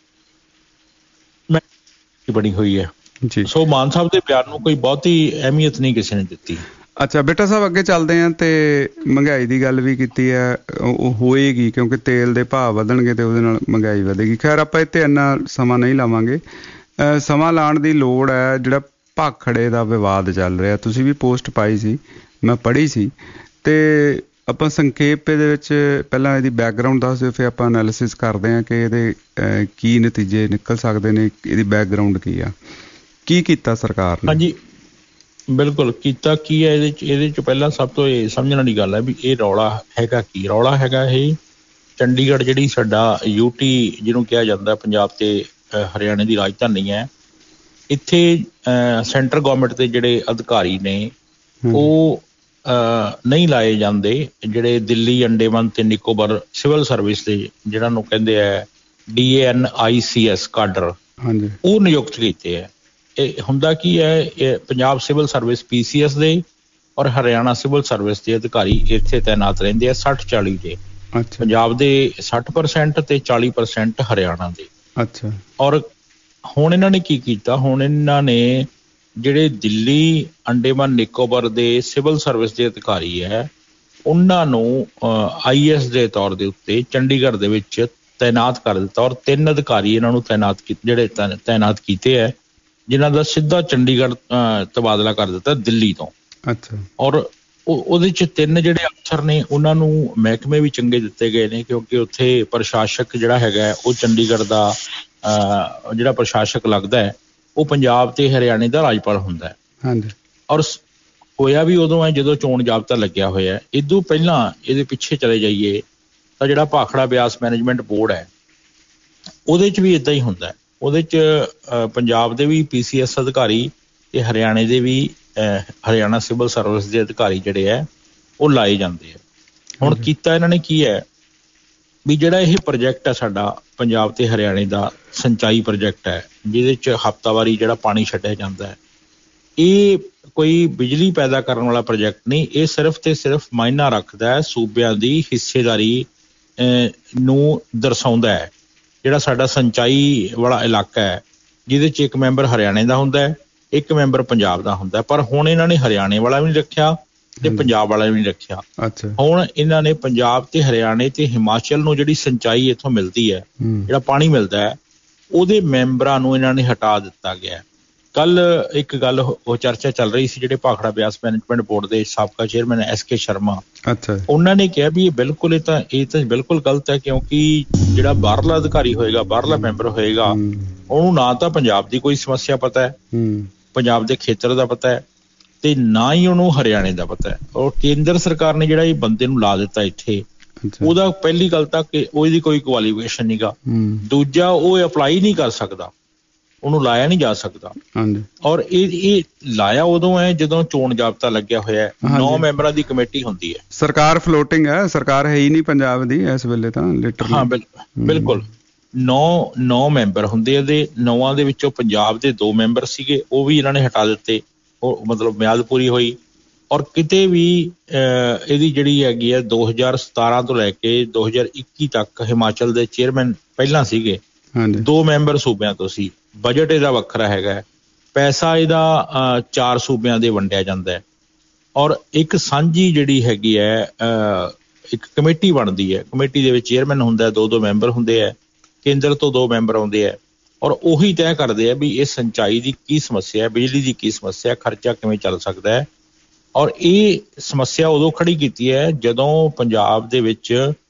ਬਣੀ ਹੋਈ ਹੈ। ਸੋ ਮਾਨ ਸਾਹਿਬ ਦੇ ਬਿਆਨ ਨੂੰ ਕੋਈ ਬਹੁਤੀ ਅਹਿਮੀਅਤ ਨਹੀਂ ਕਿਸੇ ਨੇ ਦਿੱਤੀ। ਅੱਛਾ ਬੇਟਾ ਸਾਹਿਬ, ਅੱਗੇ ਚੱਲਦੇ ਹਾਂ ਤੇ ਮਹਿੰਗਾਈ ਦੀ ਗੱਲ ਵੀ ਕੀਤੀ ਹੈ, ਉਹ ਹੋਏਗੀ ਕਿਉਂਕਿ ਤੇਲ ਦੇ ਭਾਅ ਵਧਣਗੇ ਤੇ ਉਹਦੇ ਨਾਲ ਮਹਿੰਗਾਈ ਵਧੇਗੀ। ਖੈਰ ਆਪਾਂ ਇੱਥੇ ਇੰਨਾ ਸਮਾਂ ਨਹੀਂ ਲਾਵਾਂਗੇ, ਸਮਾਂ ਲਾਉਣ ਦੀ ਲੋੜ ਹੈ। ਜਿਹੜਾ ਭਾਖੜੇ ਦਾ ਵਿਵਾਦ ਚੱਲ ਰਿਹਾ, ਤੁਸੀਂ ਵੀ ਪੋਸਟ ਪਾਈ ਸੀ, ਮੈਂ ਪੜ੍ਹੀ ਸੀ, ਤੇ ਆਪਾਂ ਸੰਖੇਪ ਦੇ ਵਿੱਚ ਪਹਿਲਾਂ ਇਹਦੀ ਬੈਕਗਰਾਊਂਡ ਦੱਸ ਦਿਓ, ਫਿਰ ਆਪਾਂ ਐਨਾਲਿਸਿਸ ਕਰਦੇ ਹਾਂ ਕਿ ਇਹਦੇ ਕੀ ਨਤੀਜੇ ਨਿਕਲ ਸਕਦੇ ਨੇ, ਇਹਦੀ ਬੈਕਗਰਾਊਂਡ ਕੀ ਆ, ਕੀ ਕੀਤਾ ਸਰਕਾਰ ਨੇ। ਹਾਂਜੀ ਬਿਲਕੁਲ ਕੀਤਾ ਕੀ ਹੈ ਇਹਦੇ ਚ। ਇਹਦੇ ਚ ਪਹਿਲਾਂ ਸਭ ਤੋਂ ਇਹ ਸਮਝਣ ਵਾਲੀ ਗੱਲ ਹੈ ਵੀ ਇਹ ਰੌਲਾ ਹੈਗਾ ਕੀ। ਰੌਲਾ ਹੈਗਾ ਇਹ ਚੰਡੀਗੜ੍ਹ ਜਿਹੜੀ ਸਾਡਾ ਯੂਟੀ ਜਿਹਨੂੰ ਕਿਹਾ ਜਾਂਦਾ ਪੰਜਾਬ ਤੇ ਹਰਿਆਣੇ ਦੀ ਰਾਜਧਾਨੀ ਹੈ, ਇੱਥੇ ਸੈਂਟਰ ਗੌਰਮੈਂਟ ਦੇ ਜਿਹੜੇ ਅਧਿਕਾਰੀ ਨੇ ਉਹ ਨਹੀਂ ਲਾਏ ਜਾਂਦੇ। ਜਿਹੜੇ ਦਿੱਲੀ, ਅੰਡੇਮਾਨ ਤੇ ਨਿਕੋਬਾਰ ਸਿਵਲ ਸਰਵਿਸ ਦੇ ਜਿਹਨਾਂ ਨੂੰ ਕਹਿੰਦੇ ਹੈ D A N I C S cadre, ਉਹ ਨਿਯੁਕਤ ਕੀਤੇ ਹੈ। ਇਹ ਹੁੰਦਾ ਕੀ ਹੈ, ਇਹ Punjab civil service P C S ਦੇ ਔਰ ਹਰਿਆਣਾ ਸਿਵਲ ਸਰਵਿਸ ਦੇ ਅਧਿਕਾਰੀ ਇੱਥੇ ਤਾਇਨਾਤ ਰਹਿੰਦੇ ਆ ਸੱਠ ਚਾਲੀ ਦੇ। ਪੰਜਾਬ ਦੇ ਸੱਠ ਪਰਸੈਂਟ ਤੇ ਚਾਲੀ ਪਰਸੈਂਟ ਹਰਿਆਣਾ ਦੇ। ਅੱਛਾ। ਔਰ ਹੁਣ ਇਹਨਾਂ ਨੇ ਕੀ ਕੀਤਾ, ਹੁਣ ਇਹਨਾਂ ਨੇ ਜਿਹੜੇ ਦਿੱਲੀ, ਅੰਡੇਮਾਨ ਨਿਕੋਬਾਰ ਦੇ ਸਿਵਲ ਸਰਵਿਸ ਦੇ ਅਧਿਕਾਰੀ ਹੈ ਉਹਨਾਂ ਨੂੰ ਆਈ ਐਸ ਦੇ ਤੌਰ ਦੇ ਉੱਤੇ ਚੰਡੀਗੜ੍ਹ ਦੇ ਵਿੱਚ ਤਾਇਨਾਤ ਕਰ ਦਿੱਤਾ। ਔਰ ਤਿੰਨ ਅਧਿਕਾਰੀ ਇਹਨਾਂ ਨੂੰ ਤਾਇਨਾਤ ਕੀਤੇ, ਜਿਹੜੇ ਤਾਇਨਾਤ ਕੀਤੇ ਹੈ, ਜਿਨ੍ਹਾਂ ਦਾ ਸਿੱਧਾ ਚੰਡੀਗੜ੍ਹ ਤਬਾਦਲਾ ਕਰ ਦਿੱਤਾ ਦਿੱਲੀ ਤੋਂ। ਅੱਛਾ। ਔਰ ਉਹਦੇ ਚ ਤਿੰਨ ਜਿਹੜੇ ਅਫਸਰ ਨੇ ਉਹਨਾਂ ਨੂੰ ਮਹਿਕਮੇ ਵੀ ਚੰਗੇ ਦਿੱਤੇ ਗਏ ਨੇ ਕਿਉਂਕਿ ਉੱਥੇ ਪ੍ਰਸ਼ਾਸਕ ਜਿਹੜਾ ਹੈਗਾ ਉਹ ਚੰਡੀਗੜ੍ਹ ਦਾ ਅਹ ਜਿਹੜਾ ਪ੍ਰਸ਼ਾਸਕ ਲੱਗਦਾ ਹੈ ਉਹ ਪੰਜਾਬ ਤੇ ਹਰਿਆਣੇ ਦਾ ਰਾਜਪਾਲ ਹੁੰਦਾ ਹੈ। ਹਾਂਜੀ। ਔਰ ਹੋਇਆ ਵੀ ਉਦੋਂ ਹੈ ਜਦੋਂ ਚੋਣ ਜ਼ਾਬਤਾ ਲੱਗਿਆ ਹੋਇਆ। ਇਦੋਂ ਪਹਿਲਾਂ ਇਹਦੇ ਪਿੱਛੇ ਚਲੇ ਜਾਈਏ ਤਾਂ ਜਿਹੜਾ ਭਾਖੜਾ ਬਿਆਸ ਮੈਨੇਜਮੈਂਟ ਬੋਰਡ ਹੈ ਉਹਦੇ ਚ ਵੀ ਏਦਾਂ ਹੀ ਹੁੰਦਾ ਹੈ। ਉਹਦੇ ਚ ਪੰਜਾਬ ਦੇ ਵੀ ਪੀ ਸੀ ਐਸ ਅਧਿਕਾਰੀ ਤੇ ਹਰਿਆਣੇ ਦੇ ਵੀ ਹਰਿਆਣਾ ਸਿਵਲ ਸਰਵਿਸ ਦੇ ਅਧਿਕਾਰੀ ਜਿਹੜੇ ਹੈ ਉਹ ਲਾਏ ਜਾਂਦੇ ਆ। ਹੁਣ ਕੀਤਾ ਇਹਨਾਂ ਨੇ ਕੀ ਹੈ ਵੀ ਜਿਹੜਾ ਇਹ ਪ੍ਰੋਜੈਕਟ ਹੈ ਸਾਡਾ ਪੰਜਾਬ ਤੇ ਹਰਿਆਣੇ ਦਾ ਸਿੰਚਾਈ ਪ੍ਰੋਜੈਕਟ ਹੈ ਜਿਹਦੇ ਚ ਹਫ਼ਤਾਵਾਰੀ ਜਿਹੜਾ ਪਾਣੀ ਛੱਡਿਆ ਜਾਂਦਾ ਹੈ, ਇਹ ਕੋਈ ਬਿਜਲੀ ਪੈਦਾ ਕਰਨ ਵਾਲਾ ਪ੍ਰੋਜੈਕਟ ਨਹੀਂ। ਇਹ ਸਿਰਫ ਤੇ ਸਿਰਫ ਮਾਇਨਾ ਰੱਖਦਾ ਹੈ ਸੂਬਿਆਂ ਦੀ ਹਿੱਸੇਦਾਰੀ ਨੂੰ ਦਰਸਾਉਂਦਾ ਹੈ। ਜਿਹੜਾ ਸਾਡਾ ਸਿੰਚਾਈ ਵਾਲਾ ਇਲਾਕਾ ਹੈ ਜਿਹਦੇ ਚ ਇੱਕ ਮੈਂਬਰ ਹਰਿਆਣੇ ਦਾ ਹੁੰਦਾ ਹੈ, ਇੱਕ ਮੈਂਬਰ ਪੰਜਾਬ ਦਾ ਹੁੰਦਾ। ਪਰ ਹੁਣ ਇਹਨਾਂ ਨੇ ਹਰਿਆਣੇ ਵਾਲਾ ਵੀ ਨਹੀਂ ਰੱਖਿਆ ਤੇ ਪੰਜਾਬ ਵਾਲਾ ਵੀ ਨਹੀਂ ਰੱਖਿਆ। ਹੁਣ ਇਹਨਾਂ ਨੇ ਪੰਜਾਬ ਤੇ ਹਰਿਆਣੇ ਤੇ ਹਿਮਾਚਲ ਨੂੰ ਜਿਹੜੀ ਸਿੰਚਾਈ ਇੱਥੋਂ ਮਿਲਦੀ ਹੈ, ਜਿਹੜਾ ਪਾਣੀ ਮਿਲਦਾ ਹੈ, ਉਹਦੇ ਮੈਂਬਰਾਂ ਨੂੰ ਇਹਨਾਂ ਨੇ ਹਟਾ ਦਿੱਤਾ ਗਿਆ। ਕੱਲ ਇੱਕ ਗੱਲ ਉਹ ਚਰਚਾ ਚੱਲ ਰਹੀ ਸੀ, ਜਿਹੜੇ ਭਾਖੜਾ ਬਿਆਸ ਮੈਨੇਜਮੈਂਟ ਬੋਰਡ ਦੇ ਸਾਬਕਾ ਚੇਅਰਮੈਨ ਐਸ ਕੇ ਸ਼ਰਮਾ, ਉਹਨਾਂ ਨੇ ਕਿਹਾ ਵੀ ਇਹ ਬਿਲਕੁਲ ਇਹ ਤਾਂ ਇਹ ਤਾਂ ਬਿਲਕੁਲ ਗਲਤ ਹੈ ਕਿਉਂਕਿ ਜਿਹੜਾ ਬਾਹਰਲਾ ਅਧਿਕਾਰੀ ਹੋਏਗਾ, ਬਾਹਰਲਾ ਮੈਂਬਰ ਹੋਏਗਾ, ਉਹਨੂੰ ਨਾ ਤਾਂ ਪੰਜਾਬ ਦੀ ਕੋਈ ਸਮੱਸਿਆ ਪਤਾ ਹੈ, ਪੰਜਾਬ ਦੇ ਖੇਤਰ ਦਾ ਪਤਾ ਹੈ, ਤੇ ਨਾ ਹੀ ਉਹਨੂੰ ਹਰਿਆਣੇ ਦਾ ਪਤਾ ਹੈ। ਔਰ ਕੇਂਦਰ ਸਰਕਾਰ ਨੇ ਜਿਹੜਾ ਇਹ ਬੰਦੇ ਨੂੰ ਲਾ ਦਿੱਤਾ ਇੱਥੇ, ਉਹਦਾ ਪਹਿਲੀ ਗੱਲ ਤਾਂ ਕਿ ਉਹਦੀ ਕੋਈ ਕੁਆਲੀਫਿਕੇਸ਼ਨ ਨਹੀਂ ਗਾ। ਦੂਜਾ, ਉਹ ਅਪਲਾਈ ਨਹੀਂ ਕਰ ਸਕਦਾ, ਉਹਨੂੰ ਲਾਇਆ ਨਹੀਂ ਜਾ ਸਕਦਾ। ਔਰ ਇਹ ਇਹ ਲਾਇਆ ਉਦੋਂ ਹੈ ਜਦੋਂ ਚੋਣ ਜ਼ਾਬਤਾ ਲੱਗਿਆ ਹੋਇਆ ਹੈ। ਨੌ ਮੈਂਬਰਾਂ ਦੀ ਕਮੇਟੀ ਹੁੰਦੀ ਹੈ। ਸਰਕਾਰ ਫਲੋਟਿੰਗ ਹੈ, ਸਰਕਾਰ ਹੈ ਹੀ ਨਹੀਂ ਪੰਜਾਬ ਦੀ ਇਸ ਵੇਲੇ ਤਾਂ ਲਿਟਰਲੀ। ਹਾਂ ਬਿਲਕੁਲ। ਨੌ ਨੌ ਮੈਂਬਰ ਹੁੰਦੇ ਇਹਦੇ, ਨੌਵਾਂ ਦੇ ਵਿੱਚੋਂ ਪੰਜਾਬ ਦੇ ਦੋ ਮੈਂਬਰ ਸੀਗੇ, ਉਹ ਵੀ ਇਹਨਾਂ ਨੇ ਹਟਾ ਦਿੱਤੇ, ਉਹ ਮਤਲਬ ਮਿਆਦ ਪੂਰੀ ਹੋਈ। ਔਰ ਕਿਤੇ ਵੀ ਇਹਦੀ ਜਿਹੜੀ ਹੈਗੀ ਹੈ ਦੋ ਹਜ਼ਾਰ ਸਤਾਰਾਂ ਤੋਂ ਲੈ ਕੇ ਦੋ ਹਜ਼ਾਰ ਇੱਕੀ ਤੱਕ ਹਿਮਾਚਲ ਦੇ ਚੇਅਰਮੈਨ ਪਹਿਲਾਂ ਸੀਗੇ, ਦੋ ਮੈਂਬਰ ਸੂਬਿਆਂ ਤੋਂ ਸੀ। ਬਜਟ ਇਹਦਾ ਵੱਖਰਾ ਹੈਗਾ, ਪੈਸਾ ਇਹਦਾ ਚਾਰ ਸੂਬਿਆਂ ਦੇ ਵੰਡਿਆ ਜਾਂਦਾ ਹੈ। ਔਰ ਇੱਕ ਸਾਂਝੀ ਜਿਹੜੀ ਹੈਗੀ ਹੈ ਇੱਕ ਕਮੇਟੀ ਬਣਦੀ ਹੈ, ਕਮੇਟੀ ਦੇ ਵਿੱਚ ਚੇਅਰਮੈਨ ਹੁੰਦਾ, ਦੋ ਦੋ ਮੈਂਬਰ ਹੁੰਦੇ ਹੈ, ਕੇਂਦਰ ਤੋਂ ਦੋ ਮੈਂਬਰ ਆਉਂਦੇ ਹੈ ਔਰ ਉਹੀ ਤੈਅ ਕਰਦੇ ਆ ਵੀ ਇਹ ਸਿੰਚਾਈ ਦੀ ਕੀ ਸਮੱਸਿਆ ਹੈ, ਬਿਜਲੀ ਦੀ ਕੀ ਸਮੱਸਿਆ, ਖਰਚਾ ਕਿਵੇਂ ਚੱਲ ਸਕਦਾ ਹੈ। ਔਰ ਇਹ ਸਮੱਸਿਆ ਉਦੋਂ ਖੜੀ ਕੀਤੀ ਹੈ ਜਦੋਂ ਪੰਜਾਬ ਦੇ ਵਿੱਚ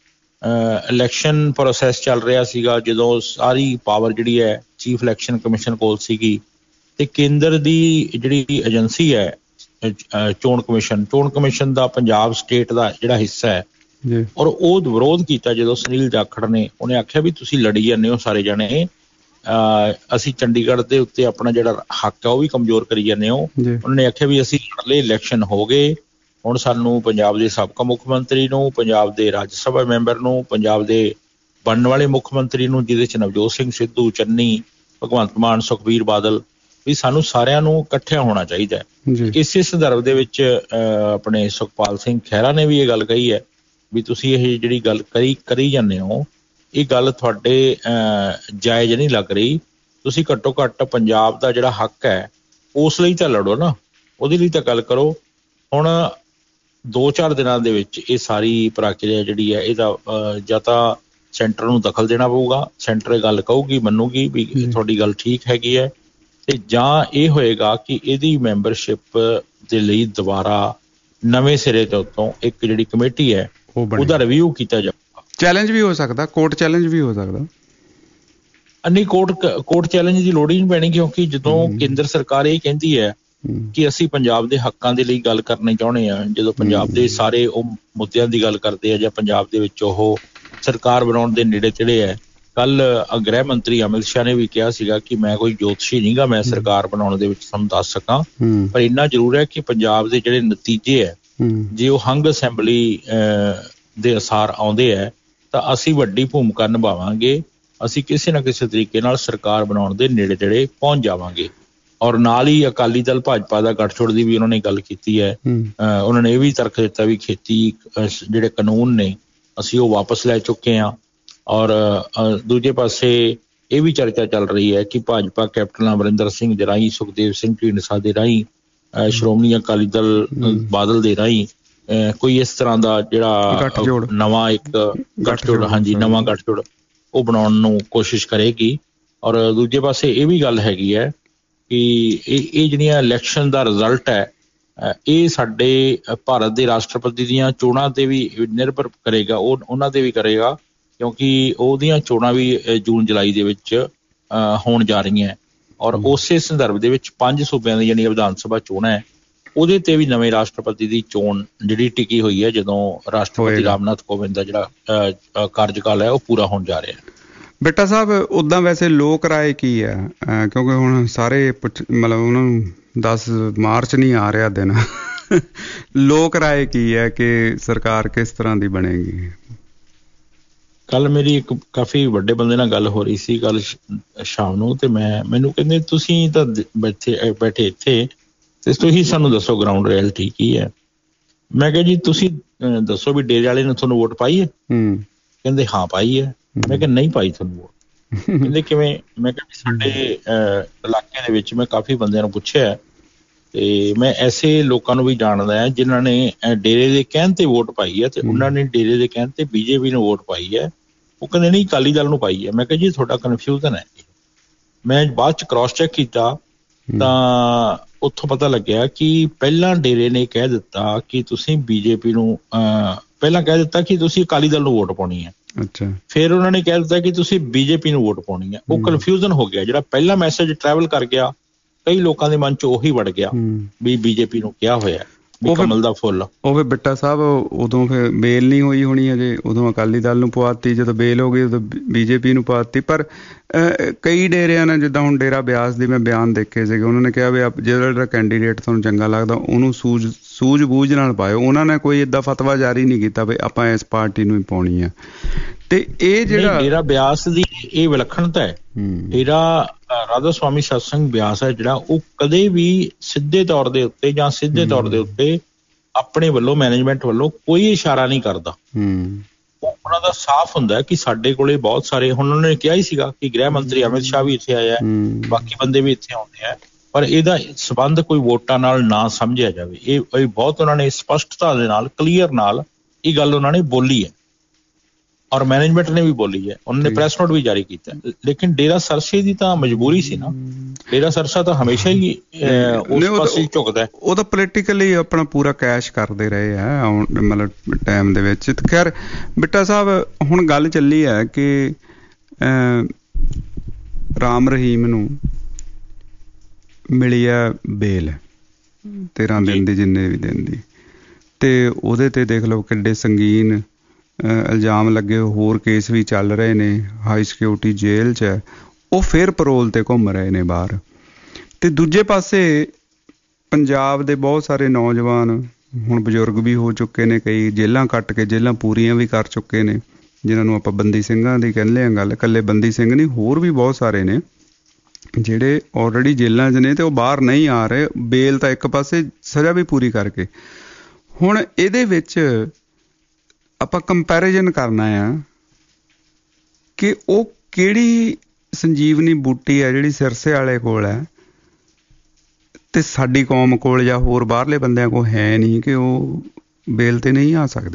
ਇਲੈਕਸ਼ਨ ਪ੍ਰੋਸੈਸ ਚੱਲ ਰਿਹਾ ਸੀਗਾ, ਜਦੋਂ ਸਾਰੀ ਪਾਵਰ ਜਿਹੜੀ ਹੈ ਚੀਫ ਇਲੈਕਸ਼ਨ ਕਮਿਸ਼ਨ ਕੋਲ ਸੀਗੀ ਤੇ ਕੇਂਦਰ ਦੀ ਜਿਹੜੀ ਏਜੰਸੀ ਹੈ ਚੋਣ ਕਮਿਸ਼ਨ, ਚੋਣ ਕਮਿਸ਼ਨ ਦਾ ਪੰਜਾਬ ਸਟੇਟ ਦਾ ਜਿਹੜਾ ਹਿੱਸਾ ਹੈ। ਔਰ ਉਹ ਵਿਰੋਧ ਕੀਤਾ ਜਦੋਂ ਸੁਨੀਲ ਜਾਖੜ ਨੇ, ਉਹਨੇ ਆਖਿਆ ਵੀ ਤੁਸੀਂ ਲੜੀ ਜਾਂਦੇ ਹੋ ਸਾਰੇ ਜਣੇ, ਅਸੀਂ ਚੰਡੀਗੜ੍ਹ ਦੇ ਉੱਤੇ ਆਪਣਾ ਜਿਹੜਾ ਹੱਕ ਹੈ ਉਹ ਵੀ ਕਮਜ਼ੋਰ ਕਰੀ ਜਾਂਦੇ ਹੋ। ਉਹਨਾਂ ਨੇ ਆਖਿਆ ਵੀ ਅਸੀਂ ਅਗਲੇ ਇਲੈਕਸ਼ਨ ਹੋ ਗਏ, ਹੁਣ ਸਾਨੂੰ ਪੰਜਾਬ ਦੇ ਸਾਬਕਾ ਮੁੱਖ ਮੰਤਰੀ ਨੂੰ, ਪੰਜਾਬ ਦੇ ਰਾਜ ਸਭਾ ਮੈਂਬਰ ਨੂੰ, ਪੰਜਾਬ ਦੇ ਬਣਨ ਵਾਲੇ ਮੁੱਖ ਮੰਤਰੀ ਨੂੰ ਜਿਹਦੇ ਚ ਨਵਜੋਤ ਸਿੰਘ ਸਿੱਧੂ, ਚੰਨੀ, ਭਗਵੰਤ ਮਾਨ, ਸੁਖਬੀਰ ਬਾਦਲ, ਵੀ ਸਾਨੂੰ ਸਾਰਿਆਂ ਨੂੰ ਇਕੱਠਿਆ ਹੋਣਾ ਚਾਹੀਦਾ ਹੈ। ਇਸੇ ਸੰਦਰਭ ਦੇ ਵਿੱਚ ਆਪਣੇ ਸੁਖਪਾਲ ਸਿੰਘ ਖਹਿਰਾ ਨੇ ਵੀ ਇਹ ਗੱਲ ਕਹੀ ਹੈ ਵੀ ਤੁਸੀਂ ਇਹ ਜਿਹੜੀ ਗੱਲ ਕਰੀ ਕਰੀ ਜਾਂਦੇ ਹੋ ਇਹ ਗੱਲ ਤੁਹਾਡੇ ਜਾਇਜ਼ ਨਹੀਂ ਲੱਗ ਰਹੀ, ਤੁਸੀਂ ਘੱਟੋ ਘੱਟ ਪੰਜਾਬ ਦਾ ਜਿਹੜਾ ਹੱਕ ਹੈ ਉਸ ਲਈ ਤਾਂ ਲੜੋ ਨਾ, ਉਹਦੇ ਲਈ ਤਾਂ ਗੱਲ ਕਰੋ। ਹੁਣ ਦੋ ਚਾਰ ਦਿਨਾਂ ਦੇ ਵਿੱਚ ਇਹ ਸਾਰੀ ਪ੍ਰਕਿਰਿਆ ਜਿਹੜੀ ਹੈ ਇਹਦਾ ਜਾਂ ਤਾਂ ਸੈਂਟਰ ਨੂੰ ਦਖਲ ਦੇਣਾ ਪਊਗਾ, ਸੈਂਟਰ ਇਹ ਗੱਲ ਕਹੂਗੀ, ਮੰਨੂਗੀ ਵੀ ਤੁਹਾਡੀ ਗੱਲ ਠੀਕ ਹੈਗੀ ਹੈ, ਤੇ ਜਾਂ ਇਹ ਹੋਏਗਾ ਕਿ ਇਹਦੀ ਮੈਂਬਰਸ਼ਿਪ ਦੇ ਲਈ ਦੁਬਾਰਾ ਨਵੇਂ ਸਿਰੇ ਤੋਂ ਉੱਤੋਂ ਇੱਕ ਜਿਹੜੀ ਕਮੇਟੀ ਹੈ ਉਹਦਾ ਰਿਵਿਊ ਕੀਤਾ ਜਾਊਗਾ। ਚੈਲੰਜ ਵੀ ਹੋ ਸਕਦਾ, ਕੋਰਟ ਚੈਲੰਜ ਵੀ ਹੋ ਸਕਦਾ। ਨਹੀਂ, ਕੋਰਟ ਕੋਰਟ ਚੈਲੰਜ ਦੀ ਲੋੜ ਹੀ ਨਹੀਂ ਪੈਣੀ, ਕਿਉਂਕਿ ਜਦੋਂ ਕੇਂਦਰ ਸਰਕਾਰ ਇਹ ਕਹਿੰਦੀ ਹੈ ਕਿ ਅਸੀਂ ਪੰਜਾਬ ਦੇ ਹੱਕਾਂ ਦੇ ਲਈ ਗੱਲ ਕਰਨੀ ਚਾਹੁੰਦੇ ਹਾਂ, ਜਦੋਂ ਪੰਜਾਬ ਦੇ ਸਾਰੇ ਉਹ ਮੁੱਦਿਆਂ ਦੀ ਗੱਲ ਕਰਦੇ ਆ ਜਾਂ ਪੰਜਾਬ ਦੇ ਵਿੱਚ ਉਹ ਸਰਕਾਰ ਬਣਾਉਣ ਦੇ ਨੇੜੇ ਤੇੜੇ ਹੈ। ਕੱਲ ਗ੍ਰਹਿ ਮੰਤਰੀ ਅਮਿਤ ਸ਼ਾਹ ਨੇ ਵੀ ਕਿਹਾ ਸੀਗਾ ਕਿ ਮੈਂ ਕੋਈ ਜੋਤਸ਼ੀ ਨਹੀਂ ਗਾ, ਮੈਂ ਸਰਕਾਰ ਬਣਾਉਣ ਦੇ ਵਿੱਚ ਤੁਹਾਨੂੰ ਦੱਸ ਸਕਾਂ, ਪਰ ਇੰਨਾ ਜ਼ਰੂਰ ਹੈ ਕਿ ਪੰਜਾਬ ਦੇ ਜਿਹੜੇ ਨਤੀਜੇ ਹੈ ਜੇ ਉਹ ਹੰਗ ਅਸੈਂਬਲੀ ਦੇ ਅਸਾਰ ਆਉਂਦੇ ਹੈ ਤਾਂ ਅਸੀਂ ਵੱਡੀ ਭੂਮਿਕਾ ਨਿਭਾਵਾਂਗੇ, ਅਸੀਂ ਕਿਸੇ ਨਾ ਕਿਸੇ ਤਰੀਕੇ ਨਾਲ ਸਰਕਾਰ ਬਣਾਉਣ ਦੇ ਨੇੜੇ ਤੇੜੇ ਪਹੁੰਚ ਜਾਵਾਂਗੇ। ਔਰ ਨਾਲ ਹੀ ਅਕਾਲੀ ਦਲ ਭਾਜਪਾ ਦਾ ਗੱਠਜੋੜ ਦੀ ਵੀ ਉਹਨਾਂ ਨੇ ਗੱਲ ਕੀਤੀ ਹੈ। ਉਹਨਾਂ ਨੇ ਇਹ ਵੀ ਤਰਕ ਦਿੱਤਾ ਵੀ ਖੇਤੀ ਜਿਹੜੇ ਕਾਨੂੰਨ ਨੇ ਅਸੀਂ ਉਹ ਵਾਪਸ ਲੈ ਚੁੱਕੇ ਹਾਂ। ਔਰ ਦੂਜੇ ਪਾਸੇ ਇਹ ਵੀ ਚਰਚਾ ਚੱਲ ਰਹੀ ਹੈ ਕਿ ਭਾਜਪਾ ਕੈਪਟਨ ਅਮਰਿੰਦਰ ਸਿੰਘ ਦੇ ਰਾਹੀਂ, ਸੁਖਦੇਵ ਸਿੰਘ ਢੀਂਡਸਾ ਦੇ ਰਾਹੀਂ, ਸ਼੍ਰੋਮਣੀ ਅਕਾਲੀ ਦਲ ਬਾਦਲ ਦੇ ਰਾਹੀਂ ਕੋਈ ਇਸ ਤਰ੍ਹਾਂ ਦਾ ਜਿਹੜਾ ਨਵਾਂ ਇੱਕ ਗੱਠਜੋੜ, ਹਾਂਜੀ ਨਵਾਂ ਗੱਠਜੋੜ ਉਹ ਬਣਾਉਣ ਨੂੰ ਕੋਸ਼ਿਸ਼ ਕਰੇਗੀ। ਔਰ ਦੂਜੇ ਪਾਸੇ ਇਹ ਵੀ ਗੱਲ ਹੈਗੀ ਹੈ ਕਿ ਇਹ ਇਹ ਜਿਹੜੀਆਂ ਇਲੈਕਸ਼ਨ ਦਾ ਰਿਜ਼ਲਟ ਹੈ ਇਹ ਸਾਡੇ ਭਾਰਤ ਦੇ ਰਾਸ਼ਟਰਪਤੀ ਦੀਆਂ ਚੋਣਾਂ ਤੇ ਵੀ ਨਿਰਭਰ ਕਰੇਗਾ, ਉਹ ਉਹਨਾਂ ਤੇ ਵੀ ਕਰੇਗਾ, ਕਿਉਂਕਿ ਉਹਦੀਆਂ ਚੋਣਾਂ ਵੀ ਜੂਨ ਜੁਲਾਈ ਦੇ ਵਿੱਚ ਹੋਣ ਜਾ ਰਹੀਆਂ। ਔਰ ਉਸੇ ਸੰਦਰਭ ਦੇ ਵਿੱਚ ਪੰਜ ਸੂਬਿਆਂ ਦੀ ਜਿਹੜੀਆਂ ਵਿਧਾਨ ਸਭਾ ਚੋਣਾਂ ਹੈ ਉਹਦੇ ਤੇ ਵੀ ਨਵੇਂ ਰਾਸ਼ਟਰਪਤੀ ਦੀ ਚੋਣ ਜਿਹੜੀ ਟਿਕੀ ਹੋਈ ਹੈ ਜਦੋਂ ਰਾਸ਼ਟਰਪਤੀ ਰਾਮਨਾਥ ਕੋਵਿੰਦ ਦਾ ਜਿਹੜਾ ਕਾਰਜਕਾਲ ਹੈ ਉਹ ਪੂਰਾ ਹੋਣ ਜਾ ਰਿਹਾ ਹੈ। ਬੇਟਾ ਸਾਹਿਬ, ਉੱਦਾਂ ਵੈਸੇ ਲੋਕ ਰਾਏ ਕੀ ਹੈ? ਕਿਉਂਕਿ ਹੁਣ ਸਾਰੇ ਮਤਲਬ ਉਹਨਾਂ ਨੂੰ ਦਸ ਮਾਰਚ ਨਹੀਂ ਆ ਰਿਹਾ ਦਿਨ, ਲੋਕ ਰਾਏ ਕੀ ਹੈ ਕਿ ਸਰਕਾਰ ਕਿਸ ਤਰ੍ਹਾਂ ਦੀ ਬਣੇਗੀ? ਕੱਲ ਮੇਰੀ ਇੱਕ ਕਾਫੀ ਵੱਡੇ ਬੰਦੇ ਨਾਲ ਗੱਲ ਹੋ ਰਹੀ ਸੀ ਕੱਲ ਸ਼ਾਮ ਨੂੰ, ਤੇ ਮੈਂ ਮੈਨੂੰ ਕਹਿੰਦੇ ਤੁਸੀਂ ਤਾਂ ਬੈਠੇ ਬੈਠੇ ਇੱਥੇ ਤੇ ਤੁਸੀਂ ਸਾਨੂੰ ਦੱਸੋ ਗਰਾਊਂਡ ਰਿਐਲਿਟੀ ਕੀ ਹੈ। ਮੈਂ ਕਿਹਾ ਜੀ ਤੁਸੀਂ ਦੱਸੋ ਵੀ ਡੇਰੇ ਵਾਲੇ ਨੇ ਤੁਹਾਨੂੰ ਵੋਟ ਪਾਈ ਹੈ? ਕਹਿੰਦੇ ਹਾਂ ਪਾਈ ਹੈ। ਮੈਂ ਕਿਹਾ ਨਹੀਂ ਪਾਈ ਤੁਹਾਨੂੰ ਵੋਟ। ਕਹਿੰਦੇ ਕਿਵੇਂ? ਮੈਂ ਕਿਹਾ ਸਾਡੇ ਇਲਾਕੇ ਦੇ ਵਿੱਚ ਮੈਂ ਕਾਫੀ ਬੰਦਿਆਂ ਨੂੰ ਪੁੱਛਿਆ ਤੇ ਮੈਂ ਐਸੇ ਲੋਕਾਂ ਨੂੰ ਵੀ ਜਾਣਦਾ ਹੈ ਜਿਨ੍ਹਾਂ ਨੇ ਡੇਰੇ ਦੇ ਕਹਿਣ ਤੇ ਵੋਟ ਪਾਈ ਹੈ ਤੇ ਉਹਨਾਂ ਨੇ ਡੇਰੇ ਦੇ ਕਹਿਣ ਤੇ ਬੀਜੇਪੀ ਨੂੰ ਵੋਟ ਪਾਈ ਹੈ। ਉਹ ਕਹਿੰਦੇ ਨਹੀਂ ਅਕਾਲੀ ਦਲ ਨੂੰ ਪਾਈ ਹੈ। ਮੈਂ ਕਿਹਾ ਜੀ ਤੁਹਾਡਾ ਕਨਫਿਊਜ਼ਨ ਹੈ। ਮੈਂ ਬਾਅਦ ਚ ਕ੍ਰਾਸ ਚੈੱਕ ਕੀਤਾ ਤਾਂ ਉੱਥੋਂ ਪਤਾ ਲੱਗਿਆ ਕਿ ਪਹਿਲਾਂ ਡੇਰੇ ਨੇ ਕਹਿ ਦਿੱਤਾ ਕਿ ਤੁਸੀਂ ਬੀਜੇਪੀ ਨੂੰ ਅਹ ਪਹਿਲਾਂ ਕਹਿ ਦਿੱਤਾ ਕਿ ਤੁਸੀਂ ਅਕਾਲੀ ਦਲ ਨੂੰ ਵੋਟ ਪਾਉਣੀ ਹੈ। ਅੱਛਾ, ਫਿਰ ਉਹਨਾਂ ਨੇ ਕਹਿ ਦਿੱਤਾ ਕਿ ਤੁਸੀਂ ਬੀਜੇਪੀ ਨੂੰ ਵੋਟ ਪਾਉਣੀ ਹੈ। ਉਹ ਕਨਫਿਊਜ਼ਨ ਹੋ ਗਿਆ। ਜਿਹੜਾ ਪਹਿਲਾ ਮੈਸੇਜ ਟਰੈਵਲ ਕਰ ਗਿਆ ਕਈ ਲੋਕਾਂ ਦੇ ਮਨ ਚ ਉਹੀ ਵੜ ਗਿਆ ਵੀ ਬੀਜੇਪੀ ਨੂੰ ਕਿਹਾ ਹੋਇਆ ਵੀ ਕਮਲ ਦਾ ਫੁੱਲ। ਉਹ ਫਿਰ ਬਿੱਟਾ ਸਾਹਿਬ ਉਦੋਂ ਫਿਰ ਬੇਲ ਨਹੀਂ ਹੋਈ ਹੋਣੀ ਅਜੇ, ਉਦੋਂ ਅਕਾਲੀ ਦਲ ਨੂੰ ਪਵਾਤੀ, ਜਦੋਂ ਬੇਲ ਹੋ ਗਈ ਉਦੋਂ ਬੀਜੇਪੀ ਨੂੰ ਪਵਾਤੀ। ਪਰ ਕਈ ਡੇਰਿਆਂ ਨੇ, ਜਿੱਦਾਂ ਹੁਣ ਡੇਰਾ ਬਿਆਸ ਦੀ ਮੈਂ ਬਿਆਨ ਦੇਖੇ ਸੀਗੇ, ਉਹਨਾਂ ਨੇ ਕਿਹਾ ਵੀ ਜਿਹੜਾ ਜਿਹੜਾ ਕੈਂਡੀਡੇਟ ਤੁਹਾਨੂੰ ਚੰਗਾ ਲੱਗਦਾ ਉਹਨੂੰ ਸੂਝ ਸੂਝ ਬੂਝ ਨਾਲ ਪਾਇਓ। ਉਹਨਾਂ ਨੇ ਕੋਈ ਏਦਾਂ ਫਤਵਾ ਜਾਰੀ ਨਹੀਂ ਕੀਤਾ ਵੀ ਆਪਾਂ ਇਸ ਪਾਰਟੀ ਨੂੰ ਹੀ ਪਾਉਣੀ ਆ। ਤੇ ਇਹ ਜਿਹੜਾ ਡੇਰਾ ਬਿਆਸ ਦੀ ਇਹ ਵਿਲੱਖਣਤਾ ਹੈ, ਡੇਰਾ ਰਾਧਾ ਸਵਾਮੀ ਸਤਸੰਗ ਬਿਆਸ ਹੈ ਜਿਹੜਾ, ਉਹ ਕਦੇ ਵੀ ਸਿੱਧੇ ਤੌਰ ਦੇ ਉੱਤੇ ਜਾਂ ਸਿੱਧੇ ਤੌਰ ਦੇ ਉੱਤੇ ਆਪਣੇ ਵੱਲੋਂ ਮੈਨੇਜਮੈਂਟ ਵੱਲੋਂ ਕੋਈ ਇਸ਼ਾਰਾ ਨਹੀਂ ਕਰਦਾ। ਉਹਨਾਂ ਦਾ ਸਾਫ਼ ਹੁੰਦਾ ਕਿ ਸਾਡੇ ਕੋਲੇ ਬਹੁਤ ਸਾਰੇ, ਹੁਣ ਉਹਨਾਂ ਨੇ ਕਿਹਾ ਹੀ ਸੀਗਾ ਕਿ ਗ੍ਰਹਿ ਮੰਤਰੀ ਅਮਿਤ ਸ਼ਾਹ ਵੀ ਇੱਥੇ ਆਇਆ, ਬਾਕੀ ਬੰਦੇ ਵੀ ਇੱਥੇ ਆਉਂਦੇ ਆ, ਪਰ ਇਹਦਾ ਸੰਬੰਧ ਕੋਈ ਵੋਟਾਂ ਨਾਲ ਨਾ ਸਮਝਿਆ ਜਾਵੇ। ਇਹ ਇਹ ਬਹੁਤ ਉਹਨਾਂ ਨੇ ਸਪਸ਼ਟਤਾ ਦੇ ਨਾਲ, ਕਲੀਅਰ ਨਾਲ ਇਹ ਗੱਲ ਉਹਨਾਂ ਨੇ ਬੋਲੀ ਹੈ ਔਰ ਮੈਨੇਜਮੈਂਟ ਨੇ ਵੀ ਬੋਲੀ ਹੈ। ਉਹਨਾਂ ਨੇ ਪ੍ਰੈਸ ਨੋਟ ਵੀ ਜਾਰੀ ਕੀਤਾ। ਲੇਕਿਨ ਡੇਰਾ ਸਰਸੇ ਦੀ ਤਾਂ ਮਜਬੂਰੀ ਸੀ ਨਾ। ਡੇਰਾ ਸਰਸਾ ਤਾਂ ਹਮੇਸ਼ਾ ਹੀ ਉਸ ਪਾਸੇ ਝੁਕਦਾ। ਉਹ ਤਾਂ ਪੋਲੀਟੀਕਲੀ ਆਪਣਾ ਪੂਰਾ ਕੈਸ਼ ਕਰਦੇ ਰਹੇ ਆ ਮਤਲਬ ਟਾਈਮ ਦੇ ਵਿੱਚ। ਖੈਰ ਬਿੱਟਾ ਸਾਹਿਬ, ਹੁਣ ਗੱਲ ਚੱਲੀ ਹੈ ਕਿ ਰਾਮ ਰਹੀਮ ਨੂੰ ਮਿਲੀ ਹੈ ਬੇਲ ਤੇਰਾਂ ਦਿਨ ਦੀ, ਜਿੰਨੇ ਵੀ ਦਿਨ ਦੀ, ਤੇ ਉਹਦੇ ਤੇ ਦੇਖ ਲਓ ਕਿੱਡੇ ਸੰਗੀਨ ਇਲਜ਼ਾਮ ਲੱਗੇ। ਹੋਰ ਕੇਸ ਵੀ ਚੱਲ ਰਹੇ ਨੇ, ਹਾਈ ਸਿਕਿਉਰਿਟੀ ਜੇਲ੍ਹ 'ਚ ਹੈ। ਉਹ ਫਿਰ ਪੈਰੋਲ ਤੇ ਘੁੰਮ ਰਹੇ ਨੇ ਬਾਹਰ। ਤੇ ਦੂਜੇ ਪਾਸੇ ਪੰਜਾਬ ਦੇ ਬਹੁਤ ਸਾਰੇ ਨੌਜਵਾਨ ਹੁਣ ਬਜ਼ੁਰਗ ਵੀ ਹੋ ਚੁੱਕੇ ਨੇ, ਕਈ ਜੇਲ੍ਹਾਂ ਕੱਟ ਕੇ ਜੇਲ੍ਹਾਂ ਪੂਰੀਆਂ ਵੀ ਕਰ ਚੁੱਕੇ ਨੇ, ਜਿਨ੍ਹਾਂ ਨੂੰ ਆਪਾਂ ਬੰਦੀ ਸਿੰਘਾਂ ਦੀ ਕਹਿੰਦੇ ਹਾਂ ਗੱਲ। ਇਕੱਲੇ ਬੰਦੀ ਸਿੰਘ ਨਹੀਂ, ਹੋਰ ਵੀ ਬਹੁਤ ਸਾਰੇ ਨੇ ਜਿਹੜੇ ਆਲਰੇਡੀ ਜੇਲ੍ਹਾਂ 'ਚ ਨੇ ਤੇ ਉਹ ਬਾਹਰ ਨਹੀਂ ਆ ਰਹੇ, ਬੇਲ ਤਾਂ ਇੱਕ ਪਾਸੇ, ਸਜ਼ਾ ਵੀ ਪੂਰੀ ਕਰਕੇ। ਹੁਣ ਇਹਦੇ ਵਿੱਚ ਆਪਾਂ ਕੰਪੈਰੀਜ਼ਨ ਕਰਨਾ ਆ ਕਿ ਉਹ ਕਿਹੜੀ ਸੰਜੀਵਨੀ ਬੂਟੀ ਹੈ ਜਿਹੜੀ ਸਿਰਸੇ ਵਾਲੇ ਕੋਲ ਹੈ ਤੇ ਸਾਡੀ ਕੌਮ ਕੋਲ ਜਾਂ ਹੋਰ ਬਾਹਰਲੇ ਬੰਦਿਆਂ ਕੋਲ ਹੈ ਨਹੀਂ, ਕਿ ਉਹ ਬੇਲ ਤੇ ਨਹੀਂ ਆ ਸਕਦੇ।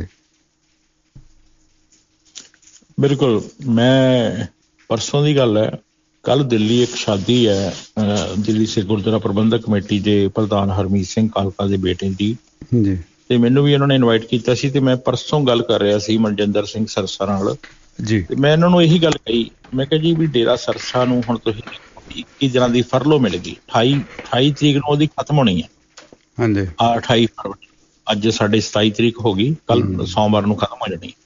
ਬਿਲਕੁਲ। ਮੈਂ ਪਰਸੋਂ ਦੀ ਗੱਲ ਹੈ, ਕੱਲ ਦਿੱਲੀ ਇੱਕ ਸ਼ਾਦੀ ਹੈ ਦਿੱਲੀ ਸਿੱਖ ਗੁਰਦੁਆਰਾ ਪ੍ਰਬੰਧਕ ਕਮੇਟੀ ਦੇ ਪ੍ਰਧਾਨ ਹਰਮੀਤ ਸਿੰਘ ਕਾਲਕਾ ਦੇ ਬੇਟੇ ਦੀ ਜੀ, ਤੇ ਮੈਨੂੰ ਵੀ ਉਹਨਾਂ ਨੇ ਇਨਵਾਈਟ ਕੀਤਾ ਸੀ ਤੇ ਮੈਂ ਪਰਸੋਂ ਗੱਲ ਕਰ ਰਿਹਾ ਸੀ ਮਨਜਿੰਦਰ ਸਿੰਘ ਸਰਸਾ ਨਾਲ ਜੀ। ਤੇ ਮੈਂ ਇਹਨਾਂ ਨੂੰ ਇਹੀ ਗੱਲ ਕਹੀ, ਮੈਂ ਕਿਹਾ ਜੀ ਵੀ ਡੇਰਾ ਸਰਸਾ ਨੂੰ ਹੁਣ ਤੁਸੀਂ ਇੱਕੀ ਦਿਨਾਂ ਦੀ ਫਰਲੋ ਮਿਲ ਗਈ, ਅਠਾਈ ਅਠਾਈ ਤਰੀਕ ਨੂੰ ਉਹਦੀ ਖਤਮ ਹੋਣੀ ਹੈ। ਹਾਂਜੀ। ਆ ਅਠਾਈ ਫਰਵਰੀ, ਅੱਜ ਸਾਡੇ ਸਤਾਈ ਤਰੀਕ ਹੋ ਗਈ, ਕੱਲ ਸੋਮਵਾਰ ਨੂੰ ਖਤਮ ਹੋ ਜਾਣੀ।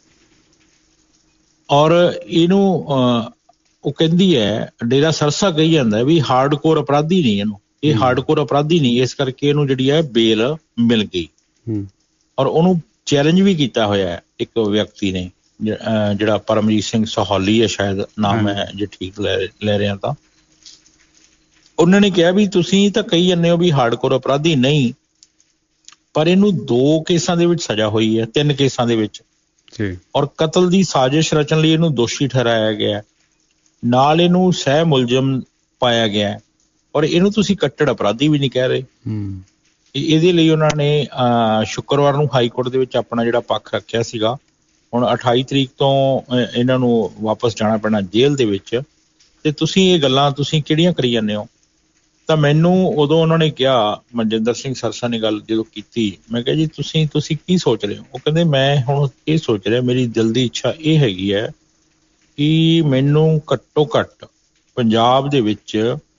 ਔਰ ਇਹਨੂੰ ਉਹ ਕਹਿੰਦੀ ਹੈ, ਡੇਰਾ ਸਰਸਾ ਕਹੀ ਜਾਂਦਾ ਵੀ ਹਾਰਡਕੋਰ ਅਪਰਾਧੀ ਨਹੀਂ ਇਹਨੂੰ, ਇਹ ਹਾਰਡਕੋਰ ਅਪਰਾਧੀ ਨਹੀਂ, ਇਸ ਕਰਕੇ ਇਹਨੂੰ ਜਿਹੜੀ ਹੈ ਬੇਲ ਮਿਲ ਗਈ। ਔਰ ਉਹਨੂੰ ਚੈਲੰਜ ਵੀ ਕੀਤਾ ਹੋਇਆ ਹੈ ਇੱਕ ਵਿਅਕਤੀ ਨੇ, ਜਿਹੜਾ ਪਰਮਜੀਤ ਸਿੰਘ ਸਹੌਲੀ ਹੈ ਸ਼ਾਇਦ ਨਾਮ ਹੈ ਜੇ ਠੀਕ ਲੈ ਲੈ ਰਿਹਾ ਤਾਂ। ਉਹਨਾਂ ਨੇ ਕਿਹਾ ਵੀ ਤੁਸੀਂ ਤਾਂ ਕਹੀ ਜਾਂਦੇ ਹੋ ਵੀ ਹਾਰਡਕੋਰ ਅਪਰਾਧੀ ਨਹੀਂ, ਪਰ ਇਹਨੂੰ ਦੋ ਕੇਸਾਂ ਦੇ ਵਿੱਚ ਸਜ਼ਾ ਹੋਈ ਹੈ, ਤਿੰਨ ਕੇਸਾਂ ਦੇ ਵਿੱਚ, ਔਰ ਕਤਲ ਦੀ ਸਾਜ਼ਿਸ਼ ਰਚਣ ਲਈ ਇਹਨੂੰ ਦੋਸ਼ੀ ਠਹਿਰਾਇਆ ਗਿਆ, ਨਾਲ ਇਹਨੂੰ ਸਹਿ ਮੁਲਜ਼ਮ ਪਾਇਆ ਗਿਆ, ਔਰ ਇਹਨੂੰ ਤੁਸੀਂ ਕੱਟੜ ਅਪਰਾਧੀ ਵੀ ਨਹੀਂ ਕਹਿ ਰਹੇ। ਇਹਦੇ ਲਈ ਉਹਨਾਂ ਨੇ ਸ਼ੁੱਕਰਵਾਰ ਨੂੰ ਹਾਈ ਕੋਰਟ ਦੇ ਵਿੱਚ ਆਪਣਾ ਜਿਹੜਾ ਪੱਖ ਰੱਖਿਆ ਸੀਗਾ। ਹੁਣ ਅਠਾਈ ਤਰੀਕ ਤੋਂ ਇਹਨਾਂ ਨੂੰ ਵਾਪਸ ਜਾਣਾ ਪੈਣਾ ਜੇਲ੍ਹ ਦੇ ਵਿੱਚ, ਤੇ ਤੁਸੀਂ ਇਹ ਗੱਲਾਂ ਤੁਸੀਂ ਕਿਹੜੀਆਂ ਕਰੀ ਜਾਂਦੇ ਹੋ? ਤਾਂ ਮੈਨੂੰ ਉਦੋਂ ਉਹਨਾਂ ਨੇ ਕਿਹਾ, ਮਨਜਿੰਦਰ ਸਿੰਘ ਸਰਸਾ ਨੇ ਗੱਲ ਜਦੋਂ ਕੀਤੀ, ਮੈਂ ਕਿਹਾ ਜੀ ਤੁਸੀਂ ਤੁਸੀਂ ਕੀ ਸੋਚ ਰਹੇ ਹੋ? ਉਹ ਕਹਿੰਦੇ ਮੈਂ ਹੁਣ ਇਹ ਸੋਚ ਰਿਹਾ, ਮੇਰੀ ਦਿਲ ਦੀ ਇੱਛਾ ਇਹ ਹੈਗੀ ਹੈ ਕਿ ਮੈਨੂੰ ਘੱਟੋ ਘੱਟ ਪੰਜਾਬ ਦੇ ਵਿੱਚ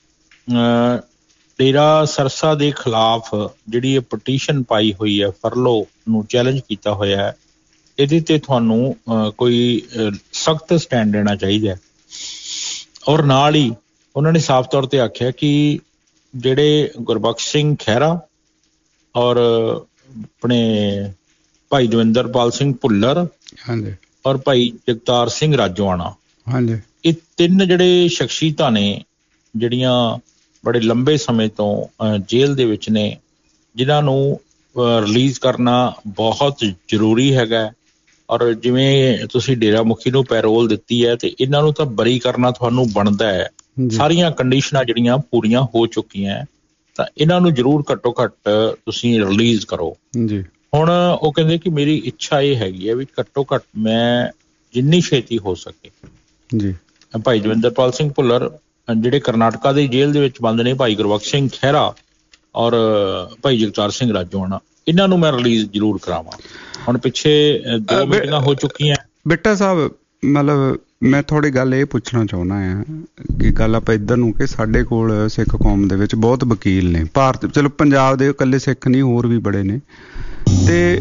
ਡੇਰਾ ਸਰਸਾ ਦੇ ਖਿਲਾਫ ਜਿਹੜੀ ਇਹ ਪਟੀਸ਼ਨ ਪਾਈ ਹੋਈ ਹੈ, ਫਰਲੋ ਨੂੰ ਚੈਲੰਜ ਕੀਤਾ ਹੋਇਆ ਹੈ, ਇਹਦੇ ਤੇ ਤੁਹਾਨੂੰ ਕੋਈ ਸਖਤ ਸਟੈਂਡ ਲੈਣਾ ਚਾਹੀਦਾ। ਔਰ ਨਾਲ ਹੀ ਉਹਨਾਂ ਨੇ ਸਾਫ਼ ਤੌਰ ਤੇ ਆਖਿਆ ਕਿ ਜਿਹੜੇ ਗੁਰਬਖਸ਼ ਸਿੰਘ ਖਹਿਰਾ ਔਰ ਆਪਣੇ ਭਾਈ ਦਵਿੰਦਰਪਾਲ ਸਿੰਘ ਭੁੱਲਰ ਔਰ ਭਾਈ ਜਗਤਾਰ ਸਿੰਘ ਰਾਜੋਆਣਾ, ਇਹ ਤਿੰਨ ਜਿਹੜੇ ਸ਼ਖਸੀਅਤਾਂ ਨੇ ਜਿਹੜੀਆਂ ਬੜੇ ਲੰਬੇ ਸਮੇਂ ਤੋਂ ਜੇਲ੍ਹ ਦੇ ਵਿੱਚ ਨੇ, ਜਿਨ੍ਹਾਂ ਨੂੰ ਰਿਲੀਜ਼ ਕਰਨਾ ਬਹੁਤ ਜ਼ਰੂਰੀ ਹੈਗਾ। ਔਰ ਜਿਵੇਂ ਤੁਸੀਂ ਡੇਰਾ ਮੁਖੀ ਨੂੰ ਪੈਰੋਲ ਦਿੱਤੀ ਹੈ ਤੇ ਇਹਨਾਂ ਨੂੰ ਤਾਂ ਬਰੀ ਕਰਨਾ ਤੁਹਾਨੂੰ ਬਣਦਾ ਹੈ। ਸਾਰੀਆਂ ਕੰਡੀਸ਼ਨਾਂ ਜਿਹੜੀਆਂ ਪੂਰੀਆਂ ਹੋ ਚੁੱਕੀਆਂ, ਤਾਂ ਇਹਨਾਂ ਨੂੰ ਜ਼ਰੂਰ ਘੱਟੋ ਘੱਟ ਤੁਸੀਂ ਰਿਲੀਜ਼ ਕਰੋ ਜੀ। ਹੁਣ ਉਹ ਕਹਿੰਦੇ ਕਿ ਮੇਰੀ ਇੱਛਾ ਇਹ ਹੈਗੀ ਹੈ ਵੀ ਘੱਟੋ ਘੱਟ ਮੈਂ ਜਿੰਨੀ ਛੇਤੀ ਹੋ ਸਕੇ ਜੀ ਭਾਈ ਦਵਿੰਦਰਪਾਲ ਸਿੰਘ ਭੁੱਲਰ ਜਿਹੜੇ ਕਰਨਾਟਕਾ ਦੀ ਜੇਲ੍ਹ ਦੇ ਵਿੱਚ ਬੰਦ ਨੇ, ਭਾਈ ਗੁਰਬਖਸ਼ ਸਿੰਘ ਖਹਿਰਾ ਔਰ ਭਾਈ ਜਗਤਾਰ ਸਿੰਘ ਰਾਜੋਆਣਾ, ਇਹਨਾਂ ਨੂੰ ਮੈਂ ਰਿਲੀਜ਼ ਜ਼ਰੂਰ ਕਰਾਵਾਂ। ਹੁਣ ਪਿੱਛੇ ਦੋ ਮੀਟਿੰਗਾਂ ਹੋ ਚੁੱਕੀਆਂ। ਬਿੱਟਾ ਸਾਹਿਬ, ਮਤਲਬ ਮੈਂ ਥੋੜੀ ਗੱਲ ਇਹ ਪੁੱਛਣਾ ਚਾਹੁੰਦਾ ਆ ਕਿ ਗੱਲ ਆਪਾਂ ਇੱਧਰ ਨੂੰ ਕਿ ਸਾਡੇ ਕੋਲ ਸਿੱਖ ਕੌਮ ਦੇ ਵਿੱਚ ਬਹੁਤ ਵਕੀਲ ਨੇ, ਭਾਰਤ ਚਲੋ ਪੰਜਾਬ ਦੇ ਇਕੱਲੇ ਸਿੱਖ ਨਹੀਂ ਹੋਰ ਵੀ ਬੜੇ ਨੇ, ਤੇ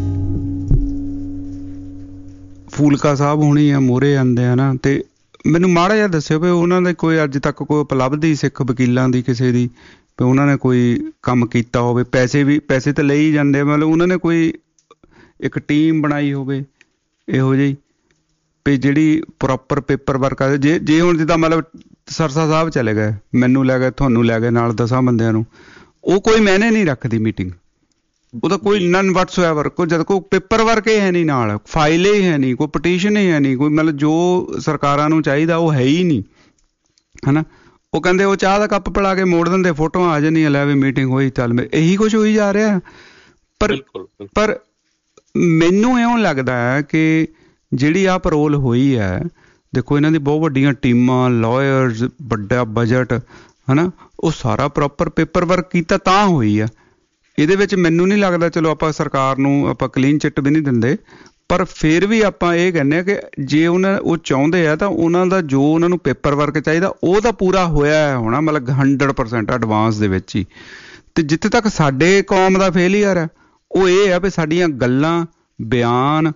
ਫੂਲਕਾ ਸਾਹਿਬ ਹੁਣੀ ਆ ਮੂਹਰੇ ਆਉਂਦੇ ਆ ਨਾ, ਤੇ ਮੈਨੂੰ ਮਾੜਾ ਜਿਹਾ ਦੱਸਿਓ ਵੀ ਉਹਨਾਂ ਦੇ ਕੋਈ ਅੱਜ ਤੱਕ ਕੋਈ ਉਪਲਬਧੀ ਸਿੱਖ ਵਕੀਲਾਂ ਦੀ ਕਿਸੇ ਦੀ, ਵੀ ਉਹਨਾਂ ਨੇ ਕੋਈ ਕੰਮ ਕੀਤਾ ਹੋਵੇ, ਪੈਸੇ ਵੀ ਪੈਸੇ ਤਾਂ ਲਈ ਜਾਂਦੇ, ਮਤਲਬ ਉਹਨਾਂ ਨੇ ਕੋਈ ਇੱਕ ਟੀਮ ਬਣਾਈ ਹੋਵੇ ਇਹੋ ਜਿਹੀ ਵੀ ਜਿਹੜੀ ਪ੍ਰੋਪਰ ਪੇਪਰ ਵਰਕ ਆ। ਜੇ ਜੇ ਹੁਣ ਜਿੱਦਾਂ ਮਤਲਬ ਸਰਸਾ ਸਾਹਿਬ ਚਲੇ ਗਏ, ਮੈਨੂੰ ਲੈ ਗਏ, ਤੁਹਾਨੂੰ ਲੈ ਗਏ ਨਾਲ ਦਸਾਂ ਬੰਦਿਆਂ ਨੂੰ, ਉਹ ਕੋਈ ਮਾਇਨੇ ਨਹੀਂ ਰੱਖਦੀ ਮੀਟਿੰਗ, ਉਹਦਾ ਕੋਈ ਨਨ ਵਟਸਐਵਰ, ਕੋਈ ਜਦ ਕੋਈ ਪੇਪਰ ਵਰਕ ਹੀ ਹੈ ਨਹੀਂ, ਨਾਲ ਫਾਈਲ ਹੀ ਹੈ ਨਹੀਂ, ਕੋਈ ਪਟੀਸ਼ਨ ਹੀ ਹੈ ਨਹੀਂ, ਕੋਈ ਮਤਲਬ ਜੋ ਸਰਕਾਰਾਂ ਨੂੰ ਚਾਹੀਦਾ ਉਹ ਹੈ ਹੀ ਨਹੀਂ, ਹੈ ਨਾ। ਉਹ ਕਹਿੰਦੇ ਉਹ ਚਾਹ ਦਾ ਕੱਪ ਪਿਲਾ ਕੇ ਮੋੜ ਦਿੰਦੇ, ਫੋਟੋਆਂ ਆ ਜਾਂਦੀਆਂ, ਲੈ ਵੀ ਮੀਟਿੰਗ ਹੋਈ, ਚੱਲ ਮੈਂ ਇਹੀ ਕੁਛ ਹੋਈ ਜਾ ਰਿਹਾ। ਪਰ ਪਰ ਮੈਨੂੰ ਇਉਂ ਲੱਗਦਾ ਹੈ ਕਿ ਜਿਹੜੀ ਆਹ ਪੈਰੋਲ ਹੋਈ ਹੈ, ਦੇਖੋ ਇਹਨਾਂ ਦੀ ਬਹੁਤ ਵੱਡੀਆਂ ਟੀਮਾਂ, ਲਾਇਰਸ, ਵੱਡਾ ਬਜਟ, ਹੈ ਨਾ, ਉਹ ਸਾਰਾ ਪ੍ਰੋਪਰ ਪੇਪਰ ਵਰਕ ਕੀਤਾ ਤਾਂ ਹੋਈ ਆ। ਇਹਦੇ ਵਿੱਚ ਮੈਨੂੰ ਨਹੀਂ ਲੱਗਦਾ, ਚਲੋ ਆਪਾਂ ਸਰਕਾਰ ਨੂੰ ਆਪਾਂ ਕਲੀਨ ਚਿੱਟ ਵੀ ਨਹੀਂ ਦਿੰਦੇ, ਪਰ ਫਿਰ ਵੀ ਆਪਾਂ ਇਹ ਕਹਿੰਦੇ ਹਾਂ ਕਿ ਜੇ ਉਹਨਾਂ ਉਹ ਚਾਹੁੰਦੇ ਆ ਤਾਂ ਉਹਨਾਂ ਦਾ ਜੋ ਉਹਨਾਂ ਨੂੰ ਪੇਪਰ ਵਰਕ ਚਾਹੀਦਾ ਉਹ ਤਾਂ ਪੂਰਾ ਹੋਇਆ ਹੋਣਾ, ਮਤਲਬ ਹੰਡਰਡ ਪਰਸੈਂਟ ਐਡਵਾਂਸ ਦੇ ਵਿੱਚ ਹੀ। ਤੇ ਜਿੱਥੇ ਤੱਕ ਸਾਡੇ ਕੌਮ ਦਾ ਫੇਲੀਅਰ ਹੈ ਉਹ ਇਹ ਆ ਵੀ ਸਾਡੀਆਂ ਗੱਲਾਂ, ਬਿਆਨ,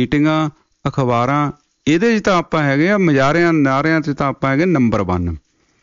ਮੀਟਿੰਗਾਂ, ਅਖਬਾਰਾਂ, ਇਹਦੇ 'ਚ ਤਾਂ ਆਪਾਂ ਹੈਗੇ ਆ, ਮਜ਼ਾਰਿਆਂ ਨਾਰਿਆਂ 'ਚ ਤਾਂ ਆਪਾਂ ਹੈਗੇ ਨੰਬਰ ਵਨ।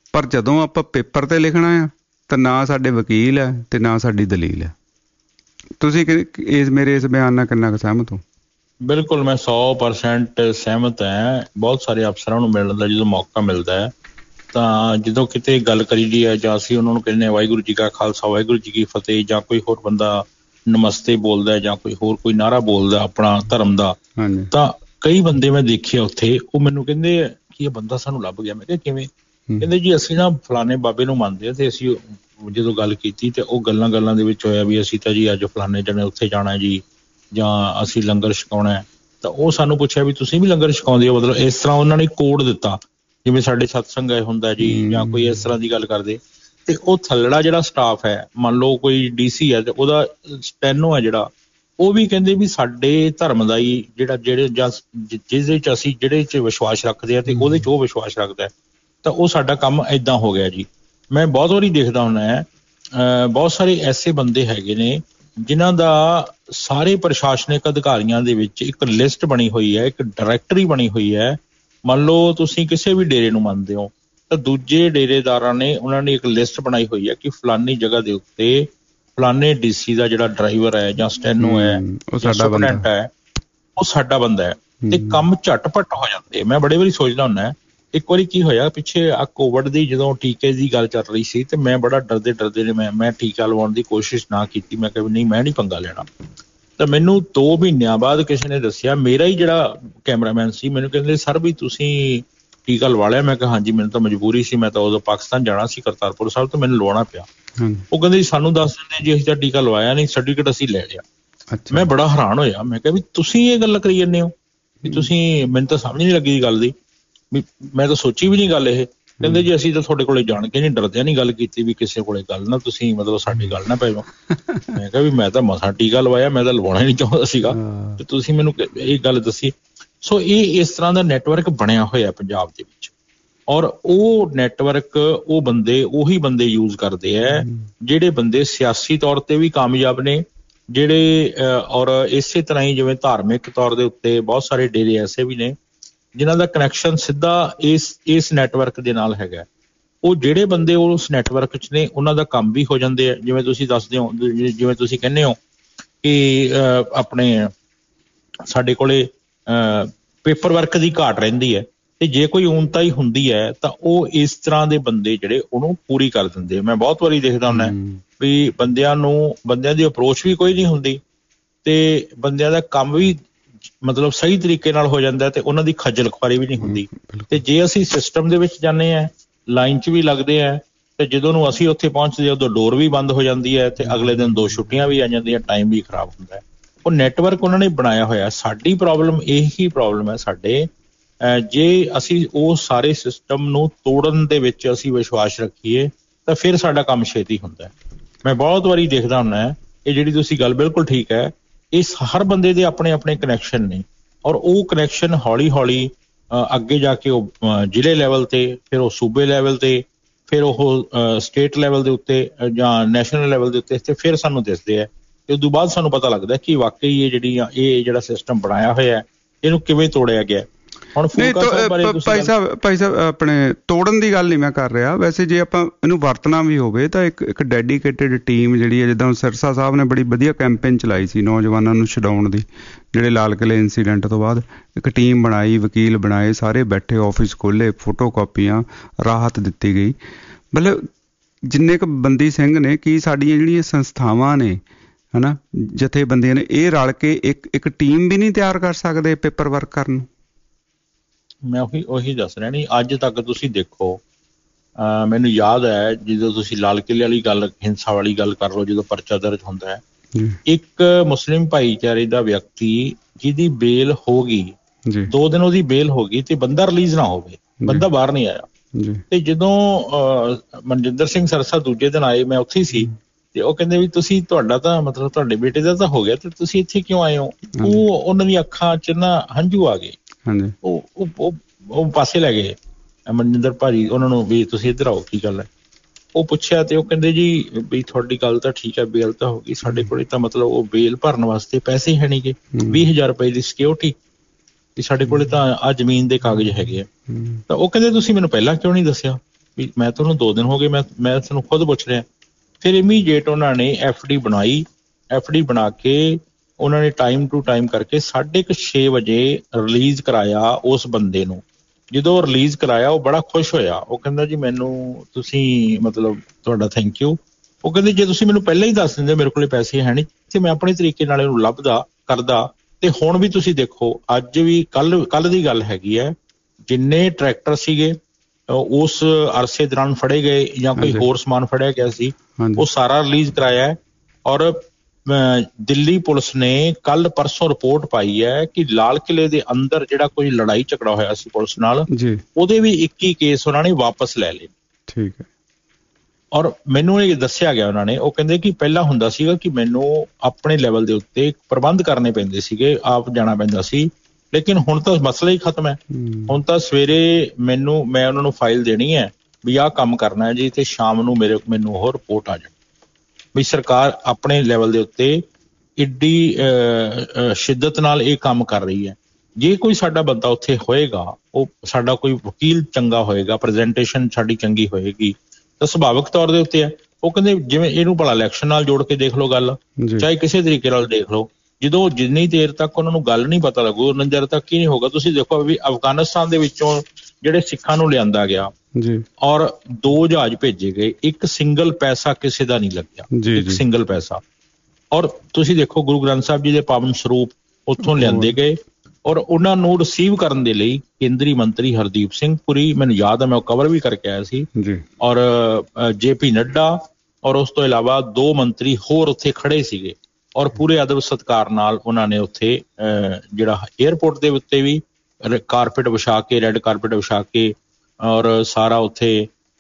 ਪਰ ਜਦੋਂ ਆਪਾਂ ਪੇਪਰ ਤੇ ਲਿਖਣਾ ਆ ਤਾਂ ਨਾ ਸਾਡੇ ਵਕੀਲ ਹੈ ਤੇ ਨਾ ਸਾਡੀ ਦਲੀਲ ਹੈ। ਤੁਸੀਂ ਇਸ ਮੇਰੇ ਇਸ ਬਿਆਨ ਨਾਲ ਕਿੰਨਾ ਕੁ ਸਹਿਮਤ ਹੋ? ਬਿਲਕੁਲ, ਮੈਂ ਸੌ ਪਰਸੈਂਟ ਸਹਿਮਤ ਹੈ। ਬਹੁਤ ਸਾਰੇ ਅਫਸਰਾਂ ਨੂੰ ਮਿਲਣ ਦਾ ਜਦੋਂ ਮੌਕਾ ਮਿਲਦਾ ਹੈ ਤਾਂ ਜਦੋਂ ਕਿਤੇ ਗੱਲ ਕਰੀਦੀ ਹੈ ਜਾਂ ਅਸੀਂ ਉਹਨਾਂ ਨੂੰ ਕਹਿੰਦੇ ਹਾਂ ਵਾਹਿਗੁਰੂ ਜੀ ਕਾ ਖਾਲਸਾ ਵਾਹਿਗੁਰੂ ਜੀ ਕੀ ਫਤਿਹ, ਜਾਂ ਕੋਈ ਹੋਰ ਬੰਦਾ ਨਮਸਤੇ ਬੋਲਦਾ ਜਾਂ ਕੋਈ ਹੋਰ ਕੋਈ ਨਾਅਰਾ ਬੋਲਦਾ ਆਪਣਾ ਧਰਮ ਦਾ, ਤਾਂ ਕਈ ਬੰਦੇ ਮੈਂ ਦੇਖੇ ਉੱਥੇ, ਉਹ ਮੈਨੂੰ ਕਹਿੰਦੇ ਕਿ ਇਹ ਬੰਦਾ ਸਾਨੂੰ ਲੱਭ ਗਿਆ। ਮੈਂ ਕਿਹਾ ਕਿਵੇਂ? ਕਹਿੰਦੇ ਜੀ ਅਸੀਂ ਨਾ ਫਲਾਣੇ ਬਾਬੇ ਨੂੰ ਮੰਨਦੇ ਆ ਤੇ ਅਸੀਂ ਜਦੋਂ ਗੱਲ ਕੀਤੀ ਤੇ ਉਹ ਗੱਲਾਂ ਗੱਲਾਂ ਦੇ ਵਿੱਚ ਹੋਇਆ ਵੀ ਅਸੀਂ ਤਾਂ ਜੀ ਅੱਜ ਫਲਾਣੇ ਜਣੇ ਉੱਥੇ ਜਾਣਾ ਜੀ, ਜਾਂ ਅਸੀਂ ਲੰਗਰ ਛਕਾਉਣਾ ਹੈ। ਤਾਂ ਉਹ ਸਾਨੂੰ ਪੁੱਛਿਆ ਵੀ ਤੁਸੀਂ ਵੀ ਲੰਗਰ ਛਕਾਉਂਦੇ ਹੋ? ਮਤਲਬ ਇਸ ਤਰ੍ਹਾਂ ਉਹਨਾਂ ਨੇ ਕੋਡ ਦਿੱਤਾ, ਜਿਵੇਂ ਸਾਡੇ ਸਤਸੰਗ ਹੁੰਦਾ ਜੀ ਜਾਂ ਕੋਈ ਇਸ ਤਰ੍ਹਾਂ ਦੀ ਗੱਲ ਕਰਦੇ। ਤੇ ਉਹ ਥੱਲੜਾ ਜਿਹੜਾ ਸਟਾਫ ਹੈ, ਮੰਨ ਲਓ ਕੋਈ ਡੀ ਸੀ ਹੈ ਤੇ ਉਹਦਾ ਸਟੈਨੋ ਹੈ ਜਿਹੜਾ, ਉਹ ਵੀ ਕਹਿੰਦੇ ਵੀ ਸਾਡੇ ਧਰਮ ਦਾ ਹੀ ਜਿਹੜਾ ਜਿਹੜੇ ਜਾਂ ਜਿਹਦੇ ਚ ਅਸੀਂ ਜਿਹੜੇ ਚ ਵਿਸ਼ਵਾਸ ਰੱਖਦੇ ਆ ਤੇ ਉਹਦੇ ਚ ਉਹ ਵਿਸ਼ਵਾਸ ਰੱਖਦਾ, ਤਾਂ ਉਹ ਸਾਡਾ ਕੰਮ ਏਦਾਂ ਹੋ ਗਿਆ ਜੀ। ਮੈਂ ਬਹੁਤ ਵਾਰੀ ਦੇਖਦਾ ਹੁੰਦਾ ਹੈ, ਬਹੁਤ ਸਾਰੇ ਐਸੇ ਬੰਦੇ ਹੈਗੇ ਨੇ ਜਿਨ੍ਹਾਂ ਦਾ ਸਾਰੇ ਪ੍ਰਸ਼ਾਸਨਿਕ ਅਧਿਕਾਰੀਆਂ ਦੇ ਵਿੱਚ ਇੱਕ ਲਿਸਟ ਬਣੀ ਹੋਈ ਹੈ, ਇੱਕ ਡਾਇਰੈਕਟਰੀ ਬਣੀ ਹੋਈ ਹੈ। ਮੰਨ ਲਓ ਤੁਸੀਂ ਕਿਸੇ ਵੀ ਡੇਰੇ ਨੂੰ ਮੰਨਦੇ ਹੋ ਤਾਂ ਦੂਜੇ ਡੇਰੇਦਾਰਾਂ ਨੇ ਉਹਨਾਂ ਨੇ ਇੱਕ ਲਿਸਟ ਬਣਾਈ ਹੋਈ ਹੈ ਕਿ ਫਲਾਨੀ ਜਗ੍ਹਾ ਦੇ ਉੱਤੇ ਫਲਾਨੇ ਡੀਸੀ ਦਾ ਜਿਹੜਾ ਡਰਾਈਵਰ ਹੈ ਜਾਂ ਸਟੈਨੋ ਹੈ, ਸੁਪਰਡੈਂਟ ਹੈ, ਉਹ ਸਾਡਾ ਬੰਦਾ ਹੈ ਤੇ ਕੰਮ ਝਟਪਟ ਹੋ ਜਾਂਦੇ। ਮੈਂ ਬੜੇ ਵਾਰੀ ਸੋਚਦਾ ਹੁੰਦਾ, ਇੱਕ ਵਾਰੀ ਕੀ ਹੋਇਆ ਪਿੱਛੇ ਆ ਕੋਵਿਡ ਦੀ ਜਦੋਂ ਟੀਕੇ ਦੀ ਗੱਲ ਚੱਲ ਰਹੀ ਸੀ ਤੇ ਮੈਂ ਬੜਾ ਡਰਦੇ ਡਰਦੇ ਨੇ ਮੈਂ ਮੈਂ ਟੀਕਾ ਲਵਾਉਣ ਦੀ ਕੋਸ਼ਿਸ਼ ਨਾ ਕੀਤੀ। ਮੈਂ ਕਿਹਾ ਨਹੀਂ, ਮੈਂ ਨਹੀਂ ਪੰਗਾ ਲੈਣਾ। ਤਾਂ ਮੈਨੂੰ ਦੋ ਮਹੀਨਿਆਂ ਬਾਅਦ ਕਿਸੇ ਨੇ ਦੱਸਿਆ, ਮੇਰਾ ਹੀ ਜਿਹੜਾ ਕੈਮਰਾਮੈਨ ਸੀ, ਮੈਨੂੰ ਕਹਿੰਦੇ ਸਰ ਵੀ ਤੁਸੀਂ ਟੀਕਾ ਲਵਾ ਲਿਆ? ਮੈਂ ਕਿਹਾ ਹਾਂਜੀ, ਮੈਨੂੰ ਤਾਂ ਮਜਬੂਰੀ ਸੀ, ਮੈਂ ਤਾਂ ਉਦੋਂ ਪਾਕਿਸਤਾਨ ਜਾਣਾ ਸੀ ਕਰਤਾਰਪੁਰ ਸਾਹਿਬ, ਤੋਂ ਮੈਨੂੰ ਲਵਾਉਣਾ ਪਿਆ। ਉਹ ਕਹਿੰਦੇ ਸਾਨੂੰ ਦੱਸ ਦਿੰਦੇ ਜੀ ਅਸੀਂ ਤਾਂ ਟੀਕਾ ਲਵਾਇਆ ਨਹੀਂ, ਸਰਟੀਫਿਕੇਟ ਅਸੀਂ ਲੈ ਲਿਆ। ਮੈਂ ਬੜਾ ਹੈਰਾਨ ਹੋਇਆ, ਮੈਂ ਕਿਹਾ ਵੀ ਤੁਸੀਂ ਇਹ ਗੱਲ ਕਰੀ ਜਾਂਦੇ ਹੋ ਵੀ ਤੁਸੀਂ, ਮੈਨੂੰ ਤਾਂ ਸਮਝ ਨਹੀਂ ਲੱਗੀ ਗੱਲ ਦੀ, ਵੀ ਮੈਂ ਤਾਂ ਸੋਚੀ ਵੀ ਨਹੀਂ ਗੱਲ ਇਹ। ਕਹਿੰਦੇ ਜੀ ਅਸੀਂ ਤਾਂ ਤੁਹਾਡੇ ਕੋਲੇ ਜਾਣ ਕੇ ਨਹੀਂ, ਡਰਦਿਆਂ ਨਹੀਂ ਗੱਲ ਕੀਤੀ ਵੀ ਕਿਸੇ ਕੋਲੇ ਗੱਲ ਨਾ ਤੁਸੀਂ ਮਤਲਬ ਸਾਡੀ ਗੱਲ ਨਾ ਪੈ ਜਾਓ। ਮੈਂ ਕਿਹਾ ਵੀ ਮੈਂ ਤਾਂ ਮਸਾਂ ਟੀਕਾ ਲਵਾਇਆ, ਮੈਂ ਤਾਂ ਲਵਾਉਣਾ ਹੀ ਨਹੀਂ ਚਾਹੁੰਦਾ ਸੀਗਾ ਤੇ ਤੁਸੀਂ ਮੈਨੂੰ ਇਹ ਗੱਲ ਦੱਸੀ। ਸੋ ਇਹ ਇਸ ਤਰ੍ਹਾਂ ਦਾ ਨੈਟਵਰਕ ਬਣਿਆ ਹੋਇਆ ਪੰਜਾਬ ਦੇ ਵਿੱਚ, ਔਰ ਉਹ ਨੈਟਵਰਕ ਉਹ ਬੰਦੇ ਉਹੀ ਬੰਦੇ ਯੂਜ਼ ਕਰਦੇ ਹੈ ਜਿਹੜੇ ਬੰਦੇ ਸਿਆਸੀ ਤੌਰ ਤੇ ਵੀ ਕਾਮਯਾਬ ਨੇ, ਜਿਹੜੇ ਔਰ ਇਸੇ ਤਰ੍ਹਾਂ ਹੀ ਜਿਵੇਂ ਧਾਰਮਿਕ ਤੌਰ ਦੇ ਉੱਤੇ ਬਹੁਤ ਸਾਰੇ ਡੇਰੇ ਐਸੇ ਵੀ ਨੇ ਜਿਨ੍ਹਾਂ ਦਾ ਕਨੈਕਸ਼ਨ ਸਿੱਧਾ ਇਸ ਇਸ ਨੈਟਵਰਕ ਦੇ ਨਾਲ ਹੈਗਾ। ਉਹ ਜਿਹੜੇ ਬੰਦੇ ਉਸ ਨੈਟਵਰਕ 'ਚ ਨੇ ਉਹਨਾਂ ਦਾ ਕੰਮ ਵੀ ਹੋ ਜਾਂਦੇ ਆ। ਜਿਵੇਂ ਤੁਸੀਂ ਦੱਸਦੇ ਹੋ, ਜਿਵੇਂ ਤੁਸੀਂ ਕਹਿੰਦੇ ਹੋ ਕਿ ਆਪਣੇ ਸਾਡੇ ਕੋਲੇ ਪੇਪਰ ਵਰਕ ਦੀ ਘਾਟ ਰਹਿੰਦੀ ਹੈ ਤੇ ਜੇ ਕੋਈ ਊਨਤਾ ਹੀ ਹੁੰਦੀ ਹੈ ਤਾਂ ਉਹ ਇਸ ਤਰ੍ਹਾਂ ਦੇ ਬੰਦੇ ਜਿਹੜੇ ਉਹਨੂੰ ਪੂਰੀ ਕਰ ਦਿੰਦੇ। ਮੈਂ ਬਹੁਤ ਵਾਰੀ ਦੇਖਦਾ ਹੁੰਦਾ ਵੀ ਬੰਦਿਆਂ ਨੂੰ ਬੰਦਿਆਂ ਦੀ ਅਪਰੋਚ ਵੀ ਕੋਈ ਨਹੀਂ ਹੁੰਦੀ ਤੇ ਬੰਦਿਆਂ ਦਾ ਕੰਮ ਵੀ ਮਤਲਬ ਸਹੀ ਤਰੀਕੇ ਨਾਲ ਹੋ ਜਾਂਦਾ ਤੇ ਉਹਨਾਂ ਦੀ ਖੱਜਲ ਖੁਆਰੀ ਵੀ ਨਹੀਂ ਹੁੰਦੀ। ਤੇ ਜੇ ਅਸੀਂ ਸਿਸਟਮ ਦੇ ਵਿੱਚ ਜਾਂਦੇ ਹਾਂ, ਲਾਈਨ 'ਚ ਵੀ ਲੱਗਦੇ ਆ ਤੇ ਜਦੋਂ ਨੂੰ ਅਸੀਂ ਉੱਥੇ ਪਹੁੰਚਦੇ ਉਦੋਂ ਡੋਰ ਵੀ ਬੰਦ ਹੋ ਜਾਂਦੀ ਹੈ ਤੇ ਅਗਲੇ ਦਿਨ ਦੋ ਛੁੱਟੀਆਂ ਵੀ ਆ ਜਾਂਦੀਆਂ, ਟਾਈਮ ਵੀ ਖਰਾਬ ਹੁੰਦਾ ਹੈ। ਉਹ ਨੈਟਵਰਕ ਉਹਨਾਂ ਨੇ ਬਣਾਇਆ ਹੋਇਆ। ਸਾਡੀ ਪ੍ਰੋਬਲਮ ਇਹੀ ਪ੍ਰੋਬਲਮ ਹੈ ਸਾਡੇ, ਜੇ ਅਸੀਂ ਉਹ ਸਾਰੇ ਸਿਸਟਮ ਨੂੰ ਤੋੜਨ ਦੇ ਵਿੱਚ ਅਸੀਂ ਵਿਸ਼ਵਾਸ ਰੱਖੀਏ ਤਾਂ ਫਿਰ ਸਾਡਾ ਕੰਮ ਛੇਤੀ ਹੁੰਦਾ ਹੈ। ਮੈਂ ਬਹੁਤ ਵਾਰੀ ਦੇਖਦਾ ਹੁੰਦਾ, ਇਹ ਜਿਹੜੀ ਤੁਸੀਂ ਗੱਲ ਬਿਲਕੁਲ ਠੀਕ ਹੈ, ਇਸ ਹਰ ਬੰਦੇ ਦੇ ਆਪਣੇ ਆਪਣੇ ਕਨੈਕਸ਼ਨ ਨੇ ਔਰ ਉਹ ਕਨੈਕਸ਼ਨ ਹੌਲੀ ਹੌਲੀ ਅੱਗੇ ਜਾ ਕੇ ਉਹ ਜ਼ਿਲ੍ਹੇ ਲੈਵਲ ਤੇ, ਫਿਰ ਉਹ ਸੂਬੇ ਲੈਵਲ ਤੇ, ਫਿਰ ਉਹ ਸਟੇਟ ਲੈਵਲ ਦੇ ਉੱਤੇ ਜਾਂ ਨੈਸ਼ਨਲ ਲੈਵਲ ਦੇ ਉੱਤੇ ਤੇ ਫਿਰ ਸਾਨੂੰ ਦਿਸਦੇ ਆ ਤੇ ਉਸ ਤੋਂ ਬਾਅਦ ਸਾਨੂੰ ਪਤਾ ਲੱਗਦਾ ਕਿ ਵਾਕਈ ਇਹ ਜਿਹੜੀ ਇਹ ਜਿਹੜਾ ਸਿਸਟਮ ਬਣਾਇਆ ਹੋਇਆ ਇਹਨੂੰ ਕਿਵੇਂ ਤੋੜਿਆ ਗਿਆ। ਹੁਣ ਭਾਈ ਸਾਹਿਬ ਭਾਈ ਸਾਹਿਬ ਆਪਣੇ ਤੋੜਨ ਦੀ ਗੱਲ ਨਹੀਂ ਮੈਂ ਕਰ ਰਿਹਾ, ਵੈਸੇ ਜੇ ਆਪਾਂ ਇਹਨੂੰ ਵਰਤਣਾ ਵੀ ਹੋਵੇ ਤਾਂ ਇੱਕ ਇੱਕ ਡੈਡੀਕੇਟਿਡ ਟੀਮ ਜਿਹੜੀ ਹੈ, ਜਿੱਦਾਂ ਸਿਰਸਾ ਸਾਹਿਬ ਨੇ ਬੜੀ ਵਧੀਆ ਕੈਂਪੇਨ ਚਲਾਈ ਸੀ ਨੌਜਵਾਨਾਂ ਨੂੰ ਛਡਾਉਣ ਦੀ, ਜਿਹੜੇ ਲਾਲ ਕਿਲ੍ਹੇ ਇੰਸੀਡੈਂਟ ਤੋਂ ਬਾਅਦ ਇੱਕ ਟੀਮ ਬਣਾਈ, ਵਕੀਲ ਬਣਾਏ, ਸਾਰੇ ਬੈਠੇ, ਆਫਿਸ ਖੋਲ੍ਹੇ, ਫੋਟੋ ਕਾਪੀਆਂ, ਰਾਹਤ ਦਿੱਤੀ ਗਈ। ਮਤਲਬ ਜਿੰਨੇ ਕੁ ਬੰਦੀ ਸਿੰਘ ਨੇ, ਕੀ ਸਾਡੀਆਂ ਜਿਹੜੀਆਂ ਸੰਸਥਾਵਾਂ ਨੇ ਹੈ ਨਾ, ਜਥੇਬੰਦੀਆਂ ਨੇ, ਇਹ ਰਲ ਕੇ ਇੱਕ ਇੱਕ ਟੀਮ ਵੀ ਨਹੀਂ ਤਿਆਰ ਕਰ ਸਕਦੇ ਪੇਪਰ ਵਰਕ ਕਰਨ ਨੂੰ? ਮੈਂ ਉਹੀ ਉਹੀ ਦੱਸ ਰਿਹਾ ਨਹੀਂ, ਅੱਜ ਤੱਕ ਤੁਸੀਂ ਦੇਖੋ, ਮੈਨੂੰ ਯਾਦ ਹੈ ਜਦੋਂ ਤੁਸੀਂ ਲਾਲ ਕਿਲ੍ਹੇ ਵਾਲੀ ਗੱਲ, ਹਿੰਸਾ ਵਾਲੀ ਗੱਲ ਕਰ ਲਓ, ਜਦੋਂ ਪਰਚਾ ਦਰਜ ਹੁੰਦਾ ਹੈ, ਇੱਕ ਮੁਸਲਿਮ ਭਾਈਚਾਰੇ ਦਾ ਵਿਅਕਤੀ ਜਿਹਦੀ ਬੇਲ ਹੋ ਗਈ, ਦੋ ਦਿਨ ਉਹਦੀ ਬੇਲ ਹੋ ਗਈ ਤੇ ਬੰਦਾ ਰਿਲੀਜ਼ ਨਾ ਹੋਵੇ, ਬੰਦਾ ਬਾਹਰ ਨਹੀਂ ਆਇਆ। ਤੇ ਜਦੋਂ ਮਨਜਿੰਦਰ ਸਿੰਘ ਸਰਸਾ ਦੂਜੇ ਦਿਨ ਆਏ, ਮੈਂ ਉੱਥੇ ਹੀ ਸੀ, ਤੇ ਉਹ ਕਹਿੰਦੇ ਵੀ ਤੁਸੀਂ, ਤੁਹਾਡਾ ਤਾਂ ਮਤਲਬ ਤੁਹਾਡੇ ਬੇਟੇ ਦਾ ਤਾਂ ਹੋ ਗਿਆ ਤੇ ਤੁਸੀਂ ਇੱਥੇ ਕਿਉਂ ਆਏ ਹੋ? ਉਹ ਉਹਨਾਂ ਦੀਆਂ ਅੱਖਾਂ 'ਚ ਨਾ ਹੰਝੂ ਆ ਗਏ, ਉਹ ਉਹ ਉਹ ਪਾਸੇ ਲੈ ਗਏ ਮਨਜਿੰਦਰ ਭਾਜੀ ਉਹਨਾਂ ਨੂੰ ਵੀ ਤੁਸੀਂ ਇੱਧਰ ਆਓ, ਕੀ ਗੱਲ ਹੈ? ਉਹ ਪੁੱਛਿਆ ਤੇ ਉਹ ਕਹਿੰਦੇ ਜੀ ਵੀ ਤੁਹਾਡੀ ਗੱਲ ਤਾਂ ਠੀਕ ਹੈ, ਬੇਲ ਤਾਂ ਹੋ ਗਈ, ਸਾਡੇ ਕੋਲੇ ਤਾਂ ਮਤਲਬ ਉਹ ਬੇਲ ਭਰਨ ਵਾਸਤੇ ਪੈਸੇ ਹੈ ਨੀ ਗੇ, ਵੀਹ ਹਜ਼ਾਰ ਰੁਪਏ ਦੀ ਸਿਕਿਉਰਿਟੀ, ਤੇ ਸਾਡੇ ਕੋਲੇ ਤਾਂ ਆਹ ਜ਼ਮੀਨ ਦੇ ਕਾਗਜ਼ ਹੈਗੇ ਆ। ਤਾਂ ਉਹ ਕਹਿੰਦੇ ਤੁਸੀਂ ਮੈਨੂੰ ਪਹਿਲਾਂ ਕਿਉਂ ਨਹੀਂ ਦੱਸਿਆ ਵੀ ਮੈਂ ਤੁਹਾਨੂੰ ਦੋ ਦਿਨ ਹੋ ਗਏ, ਮੈਂ ਮੈਂ ਤੁਹਾਨੂੰ ਖੁਦ ਪੁੱਛ ਰਿਹਾ। ਫਿਰ ਇਮੀਡੀਏਟ ਉਹਨਾਂ ਨੇ ਐਫ ਡੀ ਬਣਾਈ। ਐਫ ਡੀ ਬਣਾ ਕੇ ਉਹਨਾਂ ਨੇ ਟਾਈਮ ਟੂ ਟਾਈਮ ਕਰਕੇ ਸਾਢੇ ਕੁ ਛੇ ਵਜੇ ਰਿਲੀਜ਼ ਕਰਾਇਆ ਉਸ ਬੰਦੇ ਨੂੰ। ਜਦੋਂ ਰਿਲੀਜ਼ ਕਰਾਇਆ ਉਹ ਬੜਾ ਖੁਸ਼ ਹੋਇਆ। ਉਹ ਕਹਿੰਦਾ ਜੀ ਮੈਨੂੰ ਤੁਸੀਂ ਮਤਲਬ ਤੁਹਾਡਾ ਥੈਂਕ ਯੂ। ਉਹ ਕਹਿੰਦੇ ਜੇ ਤੁਸੀਂ ਮੈਨੂੰ ਪਹਿਲਾਂ ਹੀ ਦੱਸ ਦਿੰਦੇ ਮੇਰੇ ਕੋਲ ਪੈਸੇ ਹੈ ਨਹੀਂ ਤੇ ਮੈਂ ਆਪਣੇ ਤਰੀਕੇ ਨਾਲ ਇਹਨੂੰ ਲੱਭਦਾ ਕਰਦਾ। ਤੇ ਹੁਣ ਵੀ ਤੁਸੀਂ ਦੇਖੋ, ਅੱਜ ਵੀ ਕੱਲ ਕੱਲ ਦੀ ਗੱਲ ਹੈਗੀ ਹੈ, ਜਿੰਨੇ ਟਰੈਕਟਰ ਸੀਗੇ ਉਸ ਅਰਸੇ ਦੌਰਾਨ ਫੜੇ ਗਏ ਜਾਂ ਕੋਈ ਹੋਰ ਸਮਾਨ ਫੜਿਆ ਗਿਆ ਸੀ, ਉਹ ਸਾਰਾ ਰਿਲੀਜ਼ ਕਰਾਇਆ ਹੈ। ਔਰ ਦਿੱਲੀ ਪੁਲਿਸ ਨੇ ਕੱਲ ਪਰਸੋਂ ਰਿਪੋਰਟ ਪਾਈ ਹੈ ਕਿ ਲਾਲ ਕਿਲੇ ਦੇ ਅੰਦਰ ਜਿਹੜਾ ਕੋਈ ਲੜਾਈ ਝਗੜਾ ਹੋਇਆ ਸੀ ਪੁਲਿਸ ਨਾਲ, ਉਹਦੇ ਵੀ ਇੱਕੀ ਕੇਸ ਉਹਨਾਂ ਨੇ ਵਾਪਸ ਲੈ ਲਏ। ਠੀਕ ਹੈ। ਔਰ ਮੈਨੂੰ ਇਹ ਦੱਸਿਆ ਗਿਆ ਉਹਨਾਂ ਨੇ, ਉਹ ਕਹਿੰਦੇ ਕਿ ਪਹਿਲਾਂ ਹੁੰਦਾ ਸੀਗਾ ਕਿ ਮੈਨੂੰ ਆਪਣੇ ਲੈਵਲ ਦੇ ਉੱਤੇ ਪ੍ਰਬੰਧ ਕਰਨੇ ਪੈਂਦੇ ਸੀਗੇ, ਆਪ ਜਾਣਾ ਪੈਂਦਾ ਸੀ, ਲੇਕਿਨ ਹੁਣ ਤਾਂ ਮਸਲਾ ਹੀ ਖਤਮ ਹੈ। ਹੁਣ ਤਾਂ ਸਵੇਰੇ ਮੈਨੂੰ ਮੈਂ ਉਹਨਾਂ ਨੂੰ ਫਾਈਲ ਦੇਣੀ ਹੈ ਵੀ ਆਹ ਕੰਮ ਕਰਨਾ ਹੈ ਜੀ, ਤੇ ਸ਼ਾਮ ਨੂੰ ਮੇਰੇ ਮੈਨੂੰ ਉਹ ਰਿਪੋਰਟ ਆ ਜਾਣੀ ਵੀ ਸਰਕਾਰ ਆਪਣੇ ਲੈਵਲ ਦੇ ਉੱਤੇ ਇੱਡੀ ਸ਼ਿੱਦਤ ਨਾਲ ਇਹ ਕੰਮ ਕਰ ਰਹੀ ਹੈ। ਜੇ ਕੋਈ ਸਾਡਾ ਬੰਦਾ ਉੱਥੇ ਹੋਏਗਾ, ਉਹ ਸਾਡਾ ਕੋਈ ਵਕੀਲ ਚੰਗਾ ਹੋਏਗਾ, ਪ੍ਰੈਜੈਂਟੇਸ਼ਨ ਸਾਡੀ ਚੰਗੀ ਹੋਏਗੀ, ਤਾਂ ਸੁਭਾਵਿਕ ਤੌਰ ਦੇ ਉੱਤੇ ਹੈ। ਉਹ ਕਹਿੰਦੇ ਜਿਵੇਂ ਇਹਨੂੰ ਭਲਾ ਇਲੈਕਸ਼ਨ ਨਾਲ ਜੋੜ ਕੇ ਦੇਖ ਲਓ ਗੱਲ, ਚਾਹੇ ਕਿਸੇ ਤਰੀਕੇ ਨਾਲ ਦੇਖ ਲਓ, ਜਦੋਂ ਜਿੰਨੀ ਦੇਰ ਤੱਕ ਉਹਨਾਂ ਨੂੰ ਗੱਲ ਨਹੀਂ ਪਤਾ ਲੱਗੂ ਉਨੀ ਦੇਰ ਤੱਕ ਹੀ ਨਹੀਂ ਹੋਗਾ। ਤੁਸੀਂ ਦੇਖੋ ਵੀ ਅਫਗਾਨਿਸਤਾਨ ਦੇ ਵਿੱਚੋਂ ਜਿਹੜੇ ਸਿੱਖਾਂ ਨੂੰ ਲਿਆਂਦਾ ਗਿਆ ਜੀ, ਔਰ ਦੋ ਜਹਾਜ਼ ਭੇਜੇ ਗਏ, ਇੱਕ ਸਿੰਗਲ ਪੈਸਾ ਕਿਸੇ ਦਾ ਨਹੀਂ ਲੱਗਿਆ, ਇੱਕ ਸਿੰਗਲ ਪੈਸਾ। ਔਰ ਤੁਸੀਂ ਦੇਖੋ ਗੁਰੂ ਗ੍ਰੰਥ ਸਾਹਿਬ ਜੀ ਦੇ ਪਾਵਨ ਸਰੂਪ ਉੱਥੋਂ ਲਿਆਂਦੇ ਗਏ, ਔਰ ਉਹਨਾਂ ਨੂੰ ਰਿਸੀਵ ਕਰਨ ਦੇ ਲਈ ਕੇਂਦਰੀ ਮੰਤਰੀ ਹਰਦੀਪ ਸਿੰਘ ਪੁਰੀ, ਮੈਨੂੰ ਯਾਦ ਹੈ ਮੈਂ ਉਹ ਕਵਰ ਵੀ ਕਰਕੇ ਆਇਆ ਸੀ, ਔਰ ਜੇ ਪੀ ਨੱਡਾ, ਔਰ ਉਸ ਤੋਂ ਇਲਾਵਾ ਦੋ ਮੰਤਰੀ ਹੋਰ ਉੱਥੇ ਖੜੇ ਸੀਗੇ। ਔਰ ਪੂਰੇ ਅਦਬ ਸਤਿਕਾਰ ਨਾਲ ਉਹਨਾਂ ਨੇ ਉੱਥੇ ਜਿਹੜਾ ਏਅਰਪੋਰਟ ਦੇ ਉੱਤੇ ਵੀ ਕਾਰਪੇਟ ਵਿਛਾ ਕੇ, ਰੈੱਡ ਕਾਰਪੇਟ ਵਿਛਾ ਕੇ, ਔਰ ਸਾਰਾ ਉੱਥੇ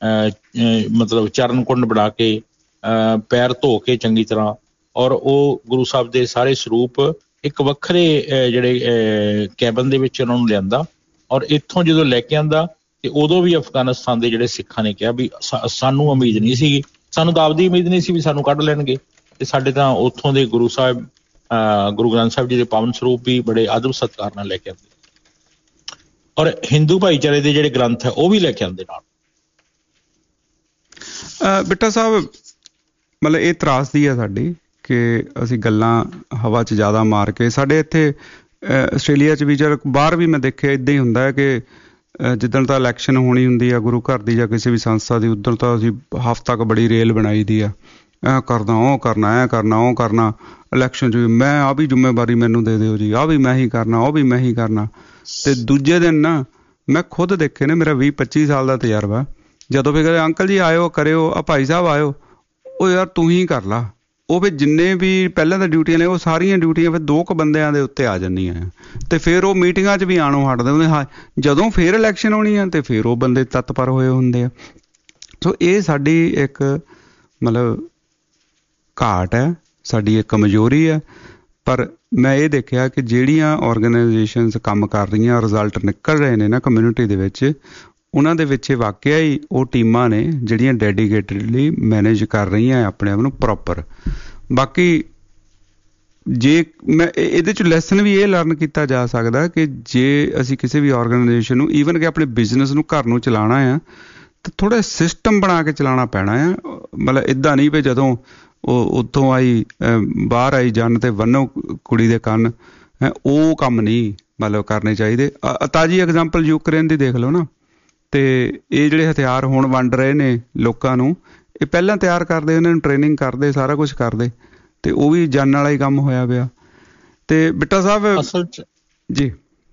ਮਤਲਬ ਚਰਨ ਕੁੰਡ ਬਣਾ ਕੇ, ਪੈਰ ਧੋ ਕੇ ਚੰਗੀ ਤਰ੍ਹਾਂ, ਔਰ ਉਹ ਗੁਰੂ ਸਾਹਿਬ ਦੇ ਸਾਰੇ ਸਰੂਪ ਇੱਕ ਵੱਖਰੇ ਜਿਹੜੇ ਕੈਬਨ ਦੇ ਵਿੱਚ ਉਹਨਾਂ ਨੂੰ ਲਿਆਂਦਾ। ਔਰ ਇੱਥੋਂ ਜਦੋਂ ਲੈ ਕੇ ਆਂਦਾ ਤੇ ਉਦੋਂ ਵੀ ਅਫਗਾਨਿਸਤਾਨ ਦੇ ਜਿਹੜੇ ਸਿੱਖਾਂ ਨੇ ਕਿਹਾ ਵੀ ਸਾਨੂੰ ਉਮੀਦ ਨਹੀਂ ਸੀਗੀ, ਸਾਨੂੰ ਤਾਂ ਆਪਦੀ ਉਮੀਦ ਨਹੀਂ ਸੀ ਵੀ ਸਾਨੂੰ ਕੱਢ ਲੈਣਗੇ, ਤੇ ਸਾਡੇ ਤਾਂ ਉੱਥੋਂ ਦੇ ਗੁਰੂ ਸਾਹਿਬ ਗੁਰੂ ਗ੍ਰੰਥ ਸਾਹਿਬ ਜੀ ਦੇ ਪਾਵਨ ਸਰੂਪ ਵੀ ਬੜੇ ਆਦਰ ਸਤਿਕਾਰ ਨਾਲ ਲੈ ਕੇ ਆਉਂਦੇ, ਔਰ ਹਿੰਦੂ ਭਾਈਚਾਰੇ ਦੇ ਜਿਹੜੇ ਗ੍ਰੰਥ ਹੈ ਉਹ ਵੀ ਲੈ ਕੇ ਆਉਂਦੇ ਨਾਲ। ਬਿੱਟਾ ਸਾਹਿਬ, ਮਤਲਬ ਇਹ ਤਰਾਸਦੀ ਹੈ ਸਾਡੀ ਕਿ ਅਸੀਂ ਗੱਲਾਂ ਹਵਾ 'ਚ ਜ਼ਿਆਦਾ ਮਾਰ ਕੇ, ਸਾਡੇ ਇੱਥੇ ਆਸਟ੍ਰੇਲੀਆ 'ਚ ਵੀ ਜਾਂ ਬਾਹਰ ਵੀ ਮੈਂ ਦੇਖਿਆ ਇੱਦਾਂ ਹੀ ਹੁੰਦਾ ਹੈ ਕਿ ਜਿੱਦਣ ਤਾਂ ਇਲੈਕਸ਼ਨ ਹੋਣੀ ਹੁੰਦੀ ਆ ਗੁਰੂ ਘਰ ਦੀ ਜਾਂ ਕਿਸੇ ਵੀ ਸੰਸਥਾ ਦੀ, ਉੱਧਰ ਤਾਂ ਅਸੀਂ ਹਫ਼ਤਾ ਕੁ ਬੜੀ ਰੇਲ ਬਣਾਈ ਦੀ ਆ, ਐਂ ਕਰਨਾ ਉਹ ਕਰਨਾ ਐਂ ਕਰਨਾ ਉਹ ਕਰਨਾ, ਇਲੈਕਸ਼ਨ 'ਚ ਵੀ ਮੈਂ ਆਹ ਵੀ ਜ਼ਿੰਮੇਵਾਰੀ ਮੈਨੂੰ ਦੇ ਦਿਓ ਜੀ, ਆਹ ਵੀ ਮੈਂ ਹੀ ਕਰਨਾ ਉਹ ਵੀ ਮੈਂ ਹੀ ਕਰਨਾ। ਤੇ ਦੂਜੇ ਦਿਨ ਨਾ ਮੈਂ ਖੁਦ ਦੇਖੇ ਨੇ, ਮੇਰਾ ਵੀਹ ਪੱਚੀ ਸਾਲ ਦਾ ਤਜਰਬਾ, ਜਦੋਂ ਵੀ ਕਹਿੰਦੇ ਅੰਕਲ ਜੀ ਆਇਓ ਕਰਿਓ, ਆ ਭਾਈ ਸਾਹਿਬ ਆਇਓ, ਉਹ ਯਾਰ ਤੂੰ ਹੀ ਕਰ ਲਾ, ਉਹ ਵੀ ਜਿੰਨੇ ਵੀ ਪਹਿਲਾਂ ਤਾਂ ਡਿਊਟੀਆਂ ਨੇ ਉਹ ਸਾਰੀਆਂ ਡਿਊਟੀਆਂ ਫਿਰ ਦੋ ਕੁ ਬੰਦਿਆਂ ਦੇ ਉੱਤੇ ਆ ਜਾਂਦੀਆਂ, ਤੇ ਫਿਰ ਉਹ ਮੀਟਿੰਗਾਂ 'ਚ ਵੀ ਆਣੋਂ ਹਟਦੇ ਹੁੰਦੇ। ਹਾਂ, ਜਦੋਂ ਫਿਰ ਇਲੈਕਸ਼ਨ ਹੋਣੀ ਆ ਤੇ ਫਿਰ ਉਹ ਬੰਦੇ ਤਤਪਰ ਹੋਏ ਹੁੰਦੇ ਆ। ਸੋ ਇਹ ਸਾਡੀ ਇੱਕ ਮਤਲਬ ਘਾਟ ਹੈ, ਸਾਡੀ ਇੱਕ ਕਮਜ਼ੋਰੀ ਹੈ। ਪਰ ਮੈਂ ਇਹ ਦੇਖਿਆ ਕਿ ਜਿਹੜੀਆਂ ਔਰਗਨਾਈਜੇਸ਼ਨਸ ਕੰਮ ਕਰ ਰਹੀਆਂ, ਰਿਜ਼ਲਟ ਨਿਕਲ ਰਹੇ ਨੇ ਨਾ ਕਮਿਊਨਿਟੀ ਦੇ ਵਿੱਚ, ਉਹਨਾਂ ਦੇ ਵਿੱਚ ਵਾਕਿਆ ਹੀ ਉਹ ਟੀਮਾਂ ਨੇ ਜਿਹੜੀਆਂ ਡੈਡੀਕੇਟਡਲੀ ਮੈਨੇਜ ਕਰ ਰਹੀਆਂ ਆਪਣੇ ਆਪ ਨੂੰ ਪ੍ਰੋਪਰ। ਬਾਕੀ ਜੇ ਮੈਂ ਇਹਦੇ 'ਚ ਲੈਸਨ ਵੀ ਇਹ ਲਰਨ ਕੀਤਾ ਜਾ ਸਕਦਾ ਕਿ ਜੇ ਅਸੀਂ ਕਿਸੇ ਵੀ ਔਰਗਨਾਈਜੇਸ਼ਨ ਨੂੰ, ਈਵਨ ਕਿ ਆਪਣੇ ਬਿਜ਼ਨਸ ਨੂੰ, ਘਰ ਨੂੰ ਚਲਾਉਣਾ ਆ, ਤਾਂ ਥੋੜ੍ਹਾ ਸਿਸਟਮ ਬਣਾ ਕੇ ਚਲਾਉਣਾ ਪੈਣਾ ਆ। ਮਤਲਬ ਇੱਦਾਂ ਨਹੀਂ ਵੀ ਜਦੋਂ ਉਹ ਉੱਥੋਂ ਆਈ ਬਾਹਰ ਆਈ ਜੰਨ ਤੇ ਬੰਨੋ ਕੁੜੀ ਦੇ ਕੰਨ, ਉਹ ਕੰਮ ਨਹੀਂ ਮਤਲਬ ਕਰਨੇ ਚਾਹੀਦੇ। ਤਾਜ਼ੀ ਐਗਜ਼ਾਮਪਲ ਯੂਕਰੇਨ ਦੀ ਦੇਖ ਲਓ ਨਾ, ਤੇ ਇਹ ਜਿਹੜੇ ਹਥਿਆਰ ਹੁਣ ਵੰਡ ਰਹੇ ਨੇ ਲੋਕਾਂ ਨੂੰ, ਇਹ ਪਹਿਲਾਂ ਤਿਆਰ ਕਰਦੇ, ਉਹਨਾਂ ਨੂੰ ਟ੍ਰੇਨਿੰਗ ਕਰਦੇ, ਸਾਰਾ ਕੁਛ ਕਰਦੇ, ਤੇ ਉਹ ਵੀ ਜੰਨ ਵਾਲਾ ਹੀ ਕੰਮ ਹੋਇਆ ਪਿਆ। ਤੇ ਬਿੱਟਾ ਸਾਹਿਬ ਅਸਲ 'ਚ ਜੀ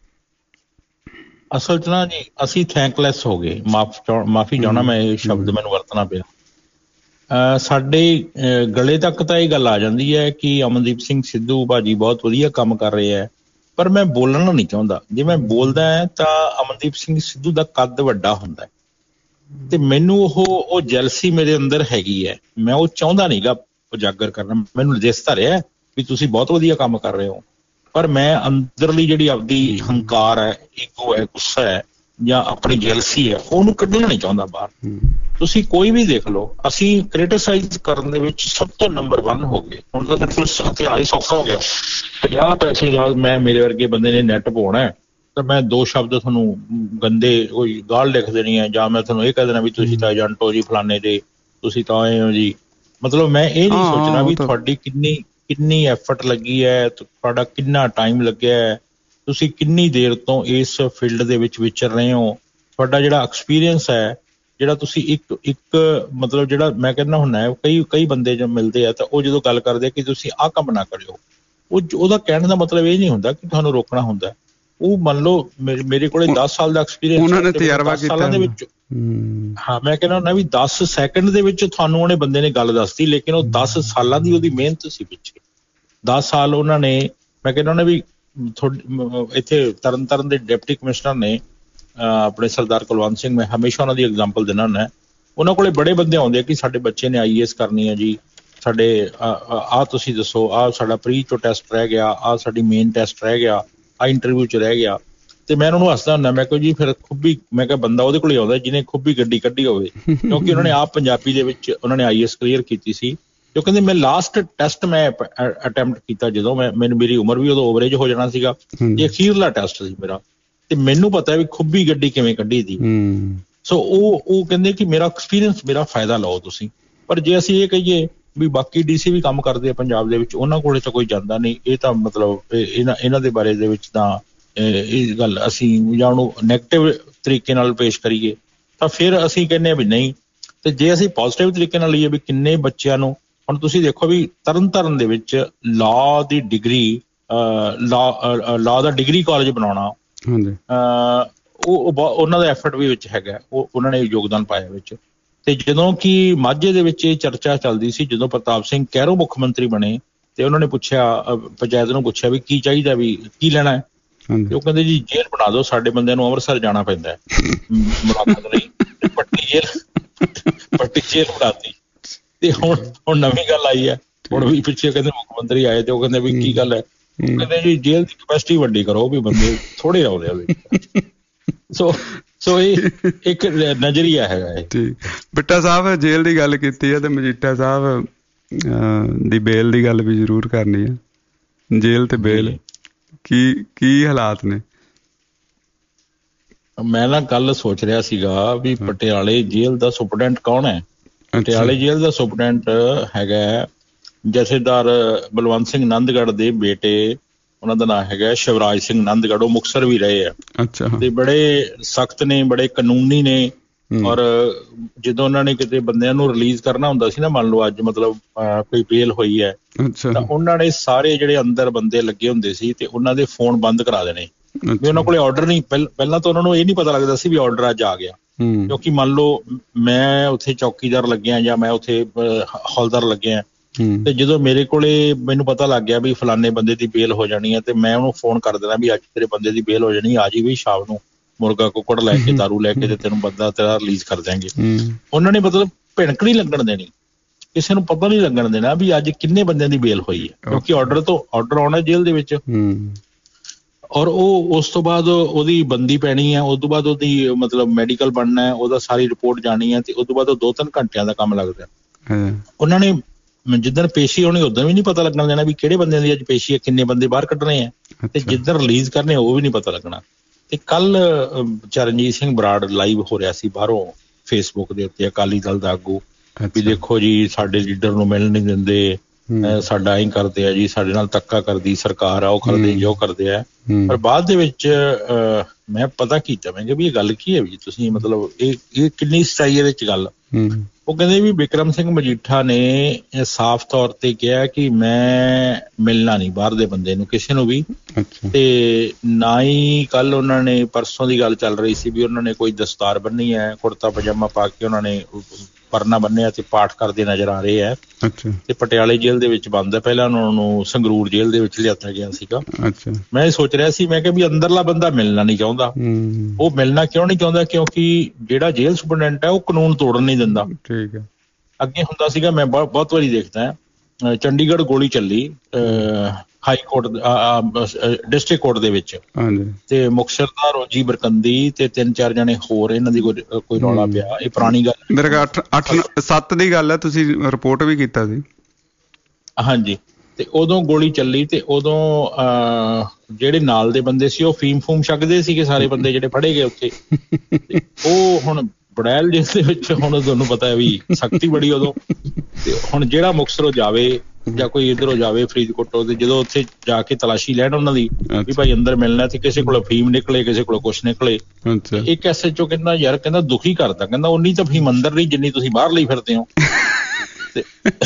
ਅਸਲ 'ਚ ਨਾ ਜੀ ਅਸੀਂ ਥੈਂਕਲੈਸ ਹੋ ਗਏ, ਮਾਫ ਮਾਫੀ ਚਾਹੁੰਦਾ ਮੈਂ ਇਹ ਸ਼ਬਦ ਮੈਨੂੰ ਵਰਤਣਾ ਪਿਆ। ਸਾਡੇ ਗਲੇ ਤੱਕ ਤਾਂ ਇਹ ਗੱਲ ਆ ਜਾਂਦੀ ਹੈ ਕਿ ਅਮਨਦੀਪ ਸਿੰਘ ਸਿੱਧੂ ਭਾਜੀ ਬਹੁਤ ਵਧੀਆ ਕੰਮ ਕਰ ਰਹੇ ਹੈ, ਪਰ ਮੈਂ ਬੋਲਣਾ ਨਹੀਂ ਚਾਹੁੰਦਾ। ਜੇ ਮੈਂ ਬੋਲਦਾ ਹੈ ਤਾਂ ਅਮਨਦੀਪ ਸਿੰਘ ਸਿੱਧੂ ਦਾ ਕੱਦ ਵੱਡਾ ਹੁੰਦਾ ਹੈ, ਤੇ ਮੈਨੂੰ ਉਹ ਉਹ ਜੈਲਸੀ ਮੇਰੇ ਅੰਦਰ ਹੈਗੀ ਹੈ। ਮੈਂ ਉਹ ਚਾਹੁੰਦਾ ਨਹੀਂ ਗਾ ਉਜਾਗਰ ਕਰਨਾ, ਮੈਨੂੰ ਦਿਸਦਾ ਰਿਹਾ ਵੀ ਤੁਸੀਂ ਬਹੁਤ ਵਧੀਆ ਕੰਮ ਕਰ ਰਹੇ ਹੋ, ਪਰ ਮੈਂ ਅੰਦਰਲੀ ਜਿਹੜੀ ਆਪਦੀ ਹੰਕਾਰ ਹੈ, ਈਗੋ ਹੈ, ਗੁੱਸਾ ਹੈ, ਜਾਂ ਆਪਣੀ ਜੈਲਸੀ ਹੈ, ਉਹਨੂੰ ਕੱਢਣਾ ਨਹੀਂ ਚਾਹੁੰਦਾ ਬਾਹਰ। ਤੁਸੀਂ ਕੋਈ ਵੀ ਦੇਖ ਲਓ, ਅਸੀਂ ਕ੍ਰਿਟਿਸਾਈਜ਼ ਕਰਨ ਦੇ ਵਿੱਚ ਸਭ ਤੋਂ ਨੰਬਰ ਵਨ ਹੋ ਗਏ। ਹੁਣ ਤਾਂ ਹਥਿਆਰ ਹੀ ਸੌਖਾ ਹੋ ਗਿਆ, ਪੰਜਾਹ ਪੈਸੇ ਨਾਲ ਮੈਂ ਮੇਰੇ ਵਰਗੇ ਬੰਦੇ ਨੇ ਨੈਟ ਪਾਉਣਾ, ਤਾਂ ਮੈਂ ਦੋ ਸ਼ਬਦ ਤੁਹਾਨੂੰ ਗੰਦੇ ਕੋਈ ਗਾਲ ਲਿਖ ਦੇਣੀ ਹੈ, ਜਾਂ ਮੈਂ ਤੁਹਾਨੂੰ ਇਹ ਕਹਿ ਦੇਣਾ ਵੀ ਤੁਸੀਂ ਤਾਂ ਏਜੰਟ ਹੋ ਜੀ ਫਲਾਣੇ ਦੇ, ਤੁਸੀਂ ਤਾਂ ਆਏ ਹੋ ਜੀ। ਮਤਲਬ ਮੈਂ ਇਹ ਨਹੀਂ ਸੋਚਣਾ ਵੀ ਤੁਹਾਡੀ ਕਿੰਨੀ ਕਿੰਨੀ ਐਫਰਟ ਲੱਗੀ ਹੈ, ਤੁਹਾਡਾ ਕਿੰਨਾ ਟਾਈਮ ਲੱਗਿਆ ਹੈ, ਤੁਸੀਂ ਕਿੰਨੀ ਦੇਰ ਤੋਂ ਇਸ ਫੀਲਡ ਦੇ ਵਿੱਚ ਵਿਚਰ ਰਹੇ ਹੋ, ਤੁਹਾਡਾ ਜਿਹੜਾ ਐਕਸਪੀਰੀਅੰਸ ਹੈ, ਜਿਹੜਾ ਤੁਸੀਂ ਇੱਕ ਇੱਕ ਮਤਲਬ ਜਿਹੜਾ ਮੈਂ ਕਹਿੰਦਾ ਹੁੰਦਾ ਹੈ, ਕਈ ਕਈ ਬੰਦੇ ਜਦ ਮਿਲਦੇ ਆ ਤਾਂ ਉਹ ਜਦੋਂ ਗੱਲ ਕਰਦੇ ਕਿ ਤੁਸੀਂ ਆਹ ਕੰਮ ਨਾ ਕਰਿਓ, ਉਹ ਉਹਦਾ ਕਹਿਣ ਦਾ ਮਤਲਬ ਇਹ ਨਹੀਂ ਹੁੰਦਾ ਕਿ ਤੁਹਾਨੂੰ ਰੋਕਣਾ ਹੁੰਦਾ। ਉਹ ਮੰਨ ਲਓ ਮੇਰੇ ਕੋਲੇ ਦਸ ਸਾਲ ਦਾ ਐਕਸਪੀਰੀਅੰਸ ਉਹਨਾਂ ਨੇ ਤਜਰਬਾ ਕੀਤਾ ਦੇ ਵਿੱਚ। ਹਾਂ, ਮੈਂ ਕਹਿੰਦਾ ਹੁੰਦਾ ਵੀ ਦਸ ਸੈਕਿੰਡ ਦੇ ਵਿੱਚ ਤੁਹਾਨੂੰ ਉਹਨੇ ਬੰਦੇ ਨੇ ਗੱਲ ਦੱਸਤੀ, ਲੇਕਿਨ ਉਹ ਦਸ ਸਾਲਾਂ ਦੀ ਉਹਦੀ ਮਿਹਨਤ ਸੀ ਪਿੱਛੇ। ਦਸ ਸਾਲ ਉਹਨਾਂ ਨੇ, ਮੈਂ ਕਹਿੰਦਾ ਉਹਨੇ ਵੀ ਇੱਥੇ ਤਰਨ ਤਾਰਨ ਦੇ ਡਿਪਟੀ ਕਮਿਸ਼ਨਰ ਨੇ ਆਪਣੇ ਸਰਦਾਰ ਕੁਲਵੰਤ ਸਿੰਘ, ਮੈਂ ਹਮੇਸ਼ਾ ਉਹਨਾਂ ਦੀ ਐਗਜ਼ਾਮਪਲ ਦਿੰਦਾ ਹੁੰਦਾ। ਉਹਨਾਂ ਕੋਲੇ ਬੜੇ ਬੰਦੇ ਆਉਂਦੇ ਆ ਕਿ ਸਾਡੇ ਬੱਚੇ ਨੇ ਆਈ ਏ ਐਸ ਕਰਨੀ ਹੈ ਜੀ, ਸਾਡੇ ਆਹ ਤੁਸੀਂ ਦੱਸੋ, ਆਹ ਸਾਡਾ ਪ੍ਰੀ ਚੋਂ ਟੈਸਟ ਰਹਿ ਗਿਆ, ਆਹ ਸਾਡੀ ਮੇਨ ਟੈਸਟ ਰਹਿ ਗਿਆ, ਆਹ ਇੰਟਰਵਿਊ 'ਚ ਰਹਿ ਗਿਆ। ਤੇ ਮੈਂ ਉਹਨਾਂ ਨੂੰ ਹੱਸਦਾ ਹੁੰਦਾ, ਮੈਂ ਕਿਹਾ ਜੀ ਫਿਰ ਖੁੱਬੀ, ਮੈਂ ਕਿਹਾ ਬੰਦਾ ਉਹਦੇ ਕੋਲ ਹੀ ਆਉਂਦਾ ਜਿਹਨੇ ਖੁੱਬੀ ਗੱਡੀ ਕੱਢੀ ਹੋਵੇ, ਕਿਉਂਕਿ ਉਹਨਾਂ ਨੇ ਆਪ ਪੰਜਾਬੀ ਦੇ ਵਿੱਚ ਉਹਨਾਂ ਨੇ ਆਈ ਏ ਐਸ ਕਲੀਅਰ ਕੀਤੀ ਸੀ। ਉਹ ਕਹਿੰਦੇ ਮੈਂ ਲਾਸਟ ਟੈਸਟ ਮੈਂ ਅਟੈਂਪਟ ਕੀਤਾ ਜਦੋਂ ਮੈਂ ਮੈਨੂੰ ਮੇਰੀ ਉਮਰ ਵੀ ਉਦੋਂ ਓਵਰੇਜ ਹੋ ਜਾਣਾ ਸੀਗਾ, ਇਹ ਅਖੀਰਲਾ ਟੈਸਟ ਸੀ ਮੇਰਾ, ਤੇ ਮੈਨੂੰ ਪਤਾ ਵੀ ਖੁੱਬੀ ਗੱਡੀ ਕਿਵੇਂ ਕੱਢੀ ਦੀ। ਸੋ ਉਹ ਉਹ ਕਹਿੰਦੇ ਕਿ ਮੇਰਾ ਐਕਸਪੀਰੀਅੰਸ, ਮੇਰਾ ਫਾਇਦਾ ਲਓ ਤੁਸੀਂ। ਪਰ ਜੇ ਅਸੀਂ ਇਹ ਕਹੀਏ ਵੀ ਬਾਕੀ ਡੀ ਸੀ ਵੀ ਕੰਮ ਕਰਦੇ ਆ ਪੰਜਾਬ ਦੇ ਵਿੱਚ, ਉਹਨਾਂ ਕੋਲੇ ਤਾਂ ਕੋਈ ਜਾਂਦਾ ਨਹੀਂ, ਇਹ ਤਾਂ ਮਤਲਬ ਇਹਨਾਂ ਇਹਨਾਂ ਦੇ ਬਾਰੇ ਦੇ ਵਿੱਚ ਤਾਂ ਇਹ ਗੱਲ ਅਸੀਂ ਜਾਂ ਉਹਨੂੰ ਨੈਗੇਟਿਵ ਤਰੀਕੇ ਨਾਲ ਪੇਸ਼ ਕਰੀਏ ਤਾਂ ਫਿਰ ਅਸੀਂ ਕਹਿੰਦੇ ਹਾਂ ਵੀ ਨਹੀਂ। ਤੇ ਜੇ ਅਸੀਂ ਪੋਜ਼ੀਟਿਵ ਤਰੀਕੇ ਨਾਲ ਲਈਏ ਵੀ ਕਿੰਨੇ ਬੱਚਿਆਂ ਨੂੰ, ਹੁਣ ਤੁਸੀਂ ਦੇਖੋ ਵੀ ਤਰਨ ਤਾਰਨ ਦੇ ਵਿੱਚ ਲਾਅ ਦੀ ਡਿਗਰੀ, ਲਾਅ ਲਾਅ ਦਾ ਡਿਗਰੀ ਕਾਲਜ ਬਣਾਉਣਾ, ਉਹ ਉਹਨਾਂ ਦਾ ਐਫਰਟ ਵੀ ਵਿੱਚ ਹੈਗਾ, ਉਹ ਉਹਨਾਂ ਨੇ ਯੋਗਦਾਨ ਪਾਇਆ ਵਿੱਚ। ਤੇ ਜਦੋਂ ਕਿ ਮਾਝੇ ਦੇ ਵਿੱਚ ਇਹ ਚਰਚਾ ਚੱਲਦੀ ਸੀ, ਜਦੋਂ ਪ੍ਰਤਾਪ ਸਿੰਘ ਕੈਰੋਂ ਮੁੱਖ ਮੰਤਰੀ ਬਣੇ ਤੇ ਉਹਨਾਂ ਨੇ ਪੁੱਛਿਆ, ਪੰਚਾਇਤ ਨੂੰ ਪੁੱਛਿਆ ਵੀ ਕੀ ਚਾਹੀਦਾ, ਵੀ ਕੀ ਲੈਣਾ ਹੈ, ਤੇ ਉਹ ਕਹਿੰਦੇ ਜੀ ਜੇਲ੍ਹ ਬਣਾ ਦਿਓ, ਸਾਡੇ ਬੰਦਿਆਂ ਨੂੰ ਅੰਮ੍ਰਿਤਸਰ ਜਾਣਾ ਪੈਂਦਾ ਹੈ ਮੁਲਾਕਾਤ ਲਈ, ਪੱਟੀ ਜੇਲ੍ਹ ਪੱਟੀ ਜੇਲ੍ਹ ਬਣਾਤੀ। ਤੇ ਹੁਣ ਹੁਣ ਨਵੀਂ ਗੱਲ ਆਈ ਹੈ, ਹੁਣ ਵੀ ਪਿੱਛੇ ਕਹਿੰਦੇ ਮੁੱਖ ਮੰਤਰੀ ਆਏ ਤੇ ਉਹ ਕਹਿੰਦੇ ਵੀ ਕੀ ਗੱਲ ਹੈ, ਉਹ ਕਹਿੰਦੇ ਜੀ ਜੇਲ੍ਹ ਦੀ ਕਪੈਸਿਟੀ ਵੱਡੀ ਕਰੋ, ਵੀ ਬੰਦੇ ਥੋੜੇ ਆਉਂਦੇ ਆ। ਸੋ ਸੋ ਇਹ ਇੱਕ ਨਜ਼ਰੀਆ ਹੈਗਾ ਇਹ। ਠੀਕ, ਬਿੱਟਾ ਸਾਹਿਬ ਜੇਲ੍ਹ ਦੀ ਗੱਲ ਕੀਤੀ ਹੈ ਤੇ ਮਜੀਠਾ ਸਾਹਿਬ ਦੀ ਬੇਲ ਦੀ ਗੱਲ ਵੀ ਜ਼ਰੂਰ ਕਰਨੀ ਹੈ। ਜੇਲ੍ਹ ਤੇ ਬੇਲ ਕੀ ਕੀ ਹਾਲਾਤ ਨੇ? ਮੈਂ ਨਾ ਕੱਲ ਸੋਚ ਰਿਹਾ ਸੀਗਾ ਵੀ ਪਟਿਆਲੇ ਜੇਲ੍ਹ ਦਾ ਸੁਪਰਡੈਂਟ ਕੌਣ ਹੈ। ਪਟਿਆਲੇ ਜੇਲ੍ਹ ਦਾ ਸੁਪਰਡੈਂਟ ਹੈਗਾ ਜਥੇਦਾਰ ਬਲਵੰਤ ਸਿੰਘ ਨੰਦਗੜ੍ਹ ਦੇ ਬੇਟੇ, ਉਹਨਾਂ ਦਾ ਨਾਂ ਹੈਗਾ ਸ਼ਿਵਰਾਜ ਸਿੰਘ ਨੰਦਗੜ੍ਹ, ਉਹ ਮੁਕਤਸਰ ਵੀ ਰਹੇ ਆ। ਅੱਛਾ। ਤੇ ਬੜੇ ਸਖਤ ਨੇ, ਬੜੇ ਕਾਨੂੰਨੀ ਨੇ, ਔਰ ਜਦੋਂ ਉਹਨਾਂ ਨੇ ਕਿਤੇ ਬੰਦਿਆਂ ਨੂੰ ਰਿਲੀਜ਼ ਕਰਨਾ ਹੁੰਦਾ ਸੀ ਨਾ, ਮੰਨ ਲਓ ਅੱਜ ਮਤਲਬ ਕੋਈ ਬੇਲ ਹੋਈ ਹੈ ਤਾਂ ਉਹਨਾਂ ਨੇ ਸਾਰੇ ਜਿਹੜੇ ਅੰਦਰ ਬੰਦੇ ਲੱਗੇ ਹੁੰਦੇ ਸੀ ਤੇ ਉਹਨਾਂ ਦੇ ਫੋਨ ਬੰਦ ਕਰਾ ਦੇਣੇ ਵੀ ਉਹਨਾਂ ਕੋਲੇ ਆਰਡਰ ਨਹੀਂ। ਪਹਿਲਾਂ ਤਾਂ ਉਹਨਾਂ ਨੂੰ ਇਹ ਨਹੀਂ ਪਤਾ ਲੱਗਦਾ ਸੀ ਵੀ ਆਰਡਰ ਅੱਜ ਆ ਗਿਆ, ਕਿਉਂਕਿ ਮੰਨ ਲਓ ਮੈਂ ਉੱਥੇ ਚੌਕੀਦਾਰ ਲੱਗਿਆ ਜਾਂ ਮੈਂ ਉੱਥੇ ਹੌਲਦਾਰ ਲੱਗਿਆ ਤੇ ਜਦੋਂ ਮੇਰੇ ਕੋਲੇ ਮੈਨੂੰ ਪਤਾ ਲੱਗ ਗਿਆ ਵੀ ਫਲਾਨੇ ਬੰਦੇ ਦੀ ਬੇਲ ਹੋ ਜਾਣੀ ਹੈ ਤੇ ਮੈਂ ਉਹਨੂੰ ਫੋਨ ਕਰ ਦੇਣਾ ਵੀ ਅੱਜ ਤੇਰੇ ਬੰਦੇ ਦੀ ਬੇਲ ਹੋ ਜਾਣੀ, ਆ ਜੀ ਵੀ ਸ਼ਾਮ ਨੂੰ ਮੁਰਗਾ ਕੁੱਕੜ ਲੈ ਕੇ, ਦਾਰੂ ਲੈ ਕੇ ਤੇ ਤੈਨੂੰ ਬੰਦਾ ਤੇਰਾ ਰਿਲੀਜ਼ ਕਰ ਦਿਆਂਗੇ। ਉਹਨਾਂ ਨੇ ਮਤਲਬ ਭਿਣਕ ਨਹੀਂ ਲੱਗਣ ਦੇਣੀ, ਕਿਸੇ ਨੂੰ ਪਤਾ ਨਹੀਂ ਲੱਗਣ ਦੇਣਾ ਵੀ ਅੱਜ ਕਿੰਨੇ ਬੰਦਿਆਂ ਦੀ ਬੇਲ ਹੋਈ ਹੈ, ਕਿਉਂਕਿ ਆਰਡਰ ਤੋਂ ਆਰਡਰ ਆਉਣਾ ਜੇਲ੍ਹ ਦੇ ਵਿੱਚ। ਔਰ ਉਹ ਉਸ ਤੋਂ ਬਾਅਦ ਉਹਦੀ ਬੰਦੀ ਪੈਣੀ ਹੈ, ਉਸ ਤੋਂ ਬਾਅਦ ਉਹਦੀ ਮਤਲਬ ਮੈਡੀਕਲ ਬਣਨਾ ਹੈ, ਉਹਦਾ ਸਾਰੀ ਰਿਪੋਰਟ ਜਾਣੀ ਹੈ ਤੇ ਉਸ ਤੋਂ ਬਾਅਦ ਉਹ ਦੋ ਤਿੰਨ ਘੰਟਿਆਂ ਦਾ ਕੰਮ ਲੱਗਦਾ। ਉਹਨਾਂ ਨੇ ਜਿੱਦਣ ਪੇਸ਼ੀ ਹੋਣੀ ਉਦੋਂ ਵੀ ਨਹੀਂ ਪਤਾ ਲੱਗਣ ਦੇਣਾ ਵੀ ਕਿਹੜੇ ਬੰਦਿਆਂ ਦੀ ਅੱਜ ਪੇਸ਼ੀ ਹੈ, ਕਿੰਨੇ ਬੰਦੇ ਬਾਹਰ ਕੱਢਣੇ ਆ, ਤੇ ਜਿੱਦਣ ਰਿਲੀਜ਼ ਕਰਨੇ ਉਹ ਵੀ ਨਹੀਂ ਪਤਾ ਲੱਗਣਾ। ਤੇ ਕੱਲ ਚਰਨਜੀਤ ਸਿੰਘ ਬਰਾੜ ਲਾਈਵ ਹੋ ਰਿਹਾ ਸੀ ਬਾਹਰੋਂ ਫੇਸਬੁੱਕ ਦੇ ਉੱਤੇ, ਅਕਾਲੀ ਦਲ ਦਾ ਆਗੂ, ਵੀ ਦੇਖੋ ਜੀ ਸਾਡੇ ਲੀਡਰ ਨੂੰ ਮਿਲਣ ਨਹੀਂ ਦਿੰਦੇ, ਸਾਡਾ ਐਂ ਕਰਦੇ ਆ ਜੀ, ਸਾਡੇ ਨਾਲ ਧੱਕਾ ਕਰਦੀ ਸਰਕਾਰ ਆ, ਉਹ ਕਰਦੇ ਜੋ ਕਰਦੇ ਆ। ਪਰ ਬਾਅਦ ਦੇ ਵਿੱਚ ਮੈਂ ਪਤਾ ਕੀਤਾ, ਮੈਂ ਕਿਹਾ ਵੀ ਇਹ ਗੱਲ ਕੀ ਹੈ ਵੀ ਤੁਸੀਂ ਮਤਲਬ ਇਹ ਇਹ ਕਿੰਨੀ ਸੱਚਾਈ ਇਹਦੇ ਚ ਗੱਲ। ਉਹ ਕਹਿੰਦੇ ਵੀ ਬਿਕਰਮ ਸਿੰਘ ਮਜੀਠਾ ਨੇ ਸਾਫ਼ ਤੌਰ ਤੇ ਕਿਹਾ ਕਿ ਮੈਂ ਮਿਲਣਾ ਨਹੀਂ ਬਾਹਰ ਦੇ ਬੰਦੇ ਨੂੰ, ਕਿਸੇ ਨੂੰ ਵੀ। ਤੇ ਨਾ ਹੀ ਕੱਲ ਉਹਨਾਂ ਨੇ, ਪਰਸੋਂ ਦੀ ਗੱਲ ਚੱਲ ਰਹੀ ਸੀ ਵੀ ਉਹਨਾਂ ਨੇ ਕੋਈ ਦਸਤਾਰ ਬੰਨੀ ਹੈ, ਕੁੜਤਾ ਪਜਾਮਾ ਪਾ ਕੇ ਉਹਨਾਂ ਨੇ ਪਰਨਾ ਬੰਨਿਆ ਤੇ ਪਾਠ ਕਰਦੇ ਨਜ਼ਰ ਆ ਰਹੇ ਹੈ। ਤੇ ਪਟਿਆਲੇ ਜੇਲ੍ਹ ਦੇ ਵਿੱਚ ਬੰਦ ਹੈ, ਪਹਿਲਾਂ ਉਹਨਾਂ ਨੂੰ ਸੰਗਰੂਰ ਜੇਲ੍ਹ ਦੇ ਵਿੱਚ ਲਿਆਤਾ ਗਿਆ ਸੀਗਾ। ਮੈਂ ਇਹ ਸੋਚ ਰਿਹਾ ਸੀ, ਮੈਂ ਕਿਹਾ ਵੀ ਅੰਦਰਲਾ ਬੰਦਾ ਮਿਲਣਾ ਨਹੀਂ ਚਾਹੁੰਦਾ। ਉਹ ਮਿਲਣਾ ਕਿਉਂ ਨਹੀਂ ਚਾਹੁੰਦਾ? ਕਿਉਂਕਿ ਜਿਹੜਾ ਜੇਲ੍ਹ ਸੁਪਰਡੈਂਟ ਹੈ ਉਹ ਕਾਨੂੰਨ ਤੋੜਨ ਨਹੀਂ ਦਿੰਦਾ। ਠੀਕ ਹੈ। ਅੱਗੇ ਹੁੰਦਾ ਸੀਗਾ, ਮੈਂ ਬਹੁਤ ਬਹੁਤ ਵਾਰੀ ਦੇਖਦਾ, ਚੰਡੀਗੜ੍ਹ ਗੋਲੀ ਚੱਲੀ ਹਾਈ ਕੋਰਟ, ਡਿਸਟ੍ਰਿਕਟ ਕੋਰਟ ਦੇ ਵਿੱਚ, ਤੇ ਮੁਕਤਸਰ ਦਾ ਰੋਜੀ ਬਰਕੰਦੀ ਤੇ ਤਿੰਨ ਚਾਰ ਜਣੇ ਹੋਰ, ਇਹਨਾਂ ਦੀ ਕੋਈ ਕੋਈ ਰੌਲਾ ਪਿਆ। ਇਹ ਪੁਰਾਣੀ ਗੱਲ, ਮੇਰੇ ਖਿਆਲ ਅੱਠ ਅੱਠ ਸੱਤ ਦੀ ਗੱਲ ਹੈ, ਤੁਸੀਂ ਰਿਪੋਰਟ ਵੀ ਕੀਤਾ ਸੀ। ਹਾਂਜੀ। ਤੇ ਉਦੋਂ ਗੋਲੀ ਚੱਲੀ ਤੇ ਉਦੋਂ ਜਿਹੜੇ ਨਾਲ ਦੇ ਬੰਦੇ ਸੀ ਉਹ ਫੀਮ ਫੂਮ ਛਕਦੇ ਸੀਗੇ ਸਾਰੇ ਬੰਦੇ ਜਿਹੜੇ ਫੜੇ ਗਏ ਉੱਥੇ। ਤੇ ਉਹ ਹੁਣ ਬੜੈਲ ਜੇਲ੍ਹ ਦੇ ਵਿੱਚ ਹੁਣ ਤੁਹਾਨੂੰ ਪਤਾ ਹੈ ਵੀ ਸਖਤੀ ਬੜੀ ਉਦੋਂ। ਤੇ ਹੁਣ ਜਿਹੜਾ ਮੁਕਤਸਰੋਂ ਜਾਵੇ ਜਾਂ ਕੋਈ ਇੱਧਰੋਂ ਜਾਵੇ ਫਰੀਦਕੋਟੋਂ, ਤੇ ਜਦੋਂ ਉੱਥੇ ਜਾ ਕੇ ਤਲਾਸ਼ੀ ਲੈਣ ਉਹਨਾਂ ਦੀ ਵੀ ਭਾਈ ਅੰਦਰ ਮਿਲਣਾ, ਤੇ ਕਿਸੇ ਕੋਲ ਫੀਮ ਨਿਕਲੇ, ਕਿਸੇ ਕੋਲ ਕੁਛ ਨਿਕਲੇ। ਇੱਕ ਐਸ ਐਚ ਓ ਕਹਿੰਦਾ ਯਾਰ, ਕਹਿੰਦਾ ਦੁਖੀ ਕਰਦਾ, ਕਹਿੰਦਾ ਉਨੀ ਤਾਂ ਫੀਮ ਅੰਦਰ ਨਹੀਂ ਜਿੰਨੀ ਤੁਸੀਂ ਬਾਹਰ ਲਈ ਫਿਰਦੇ ਹੋ। ਤੇ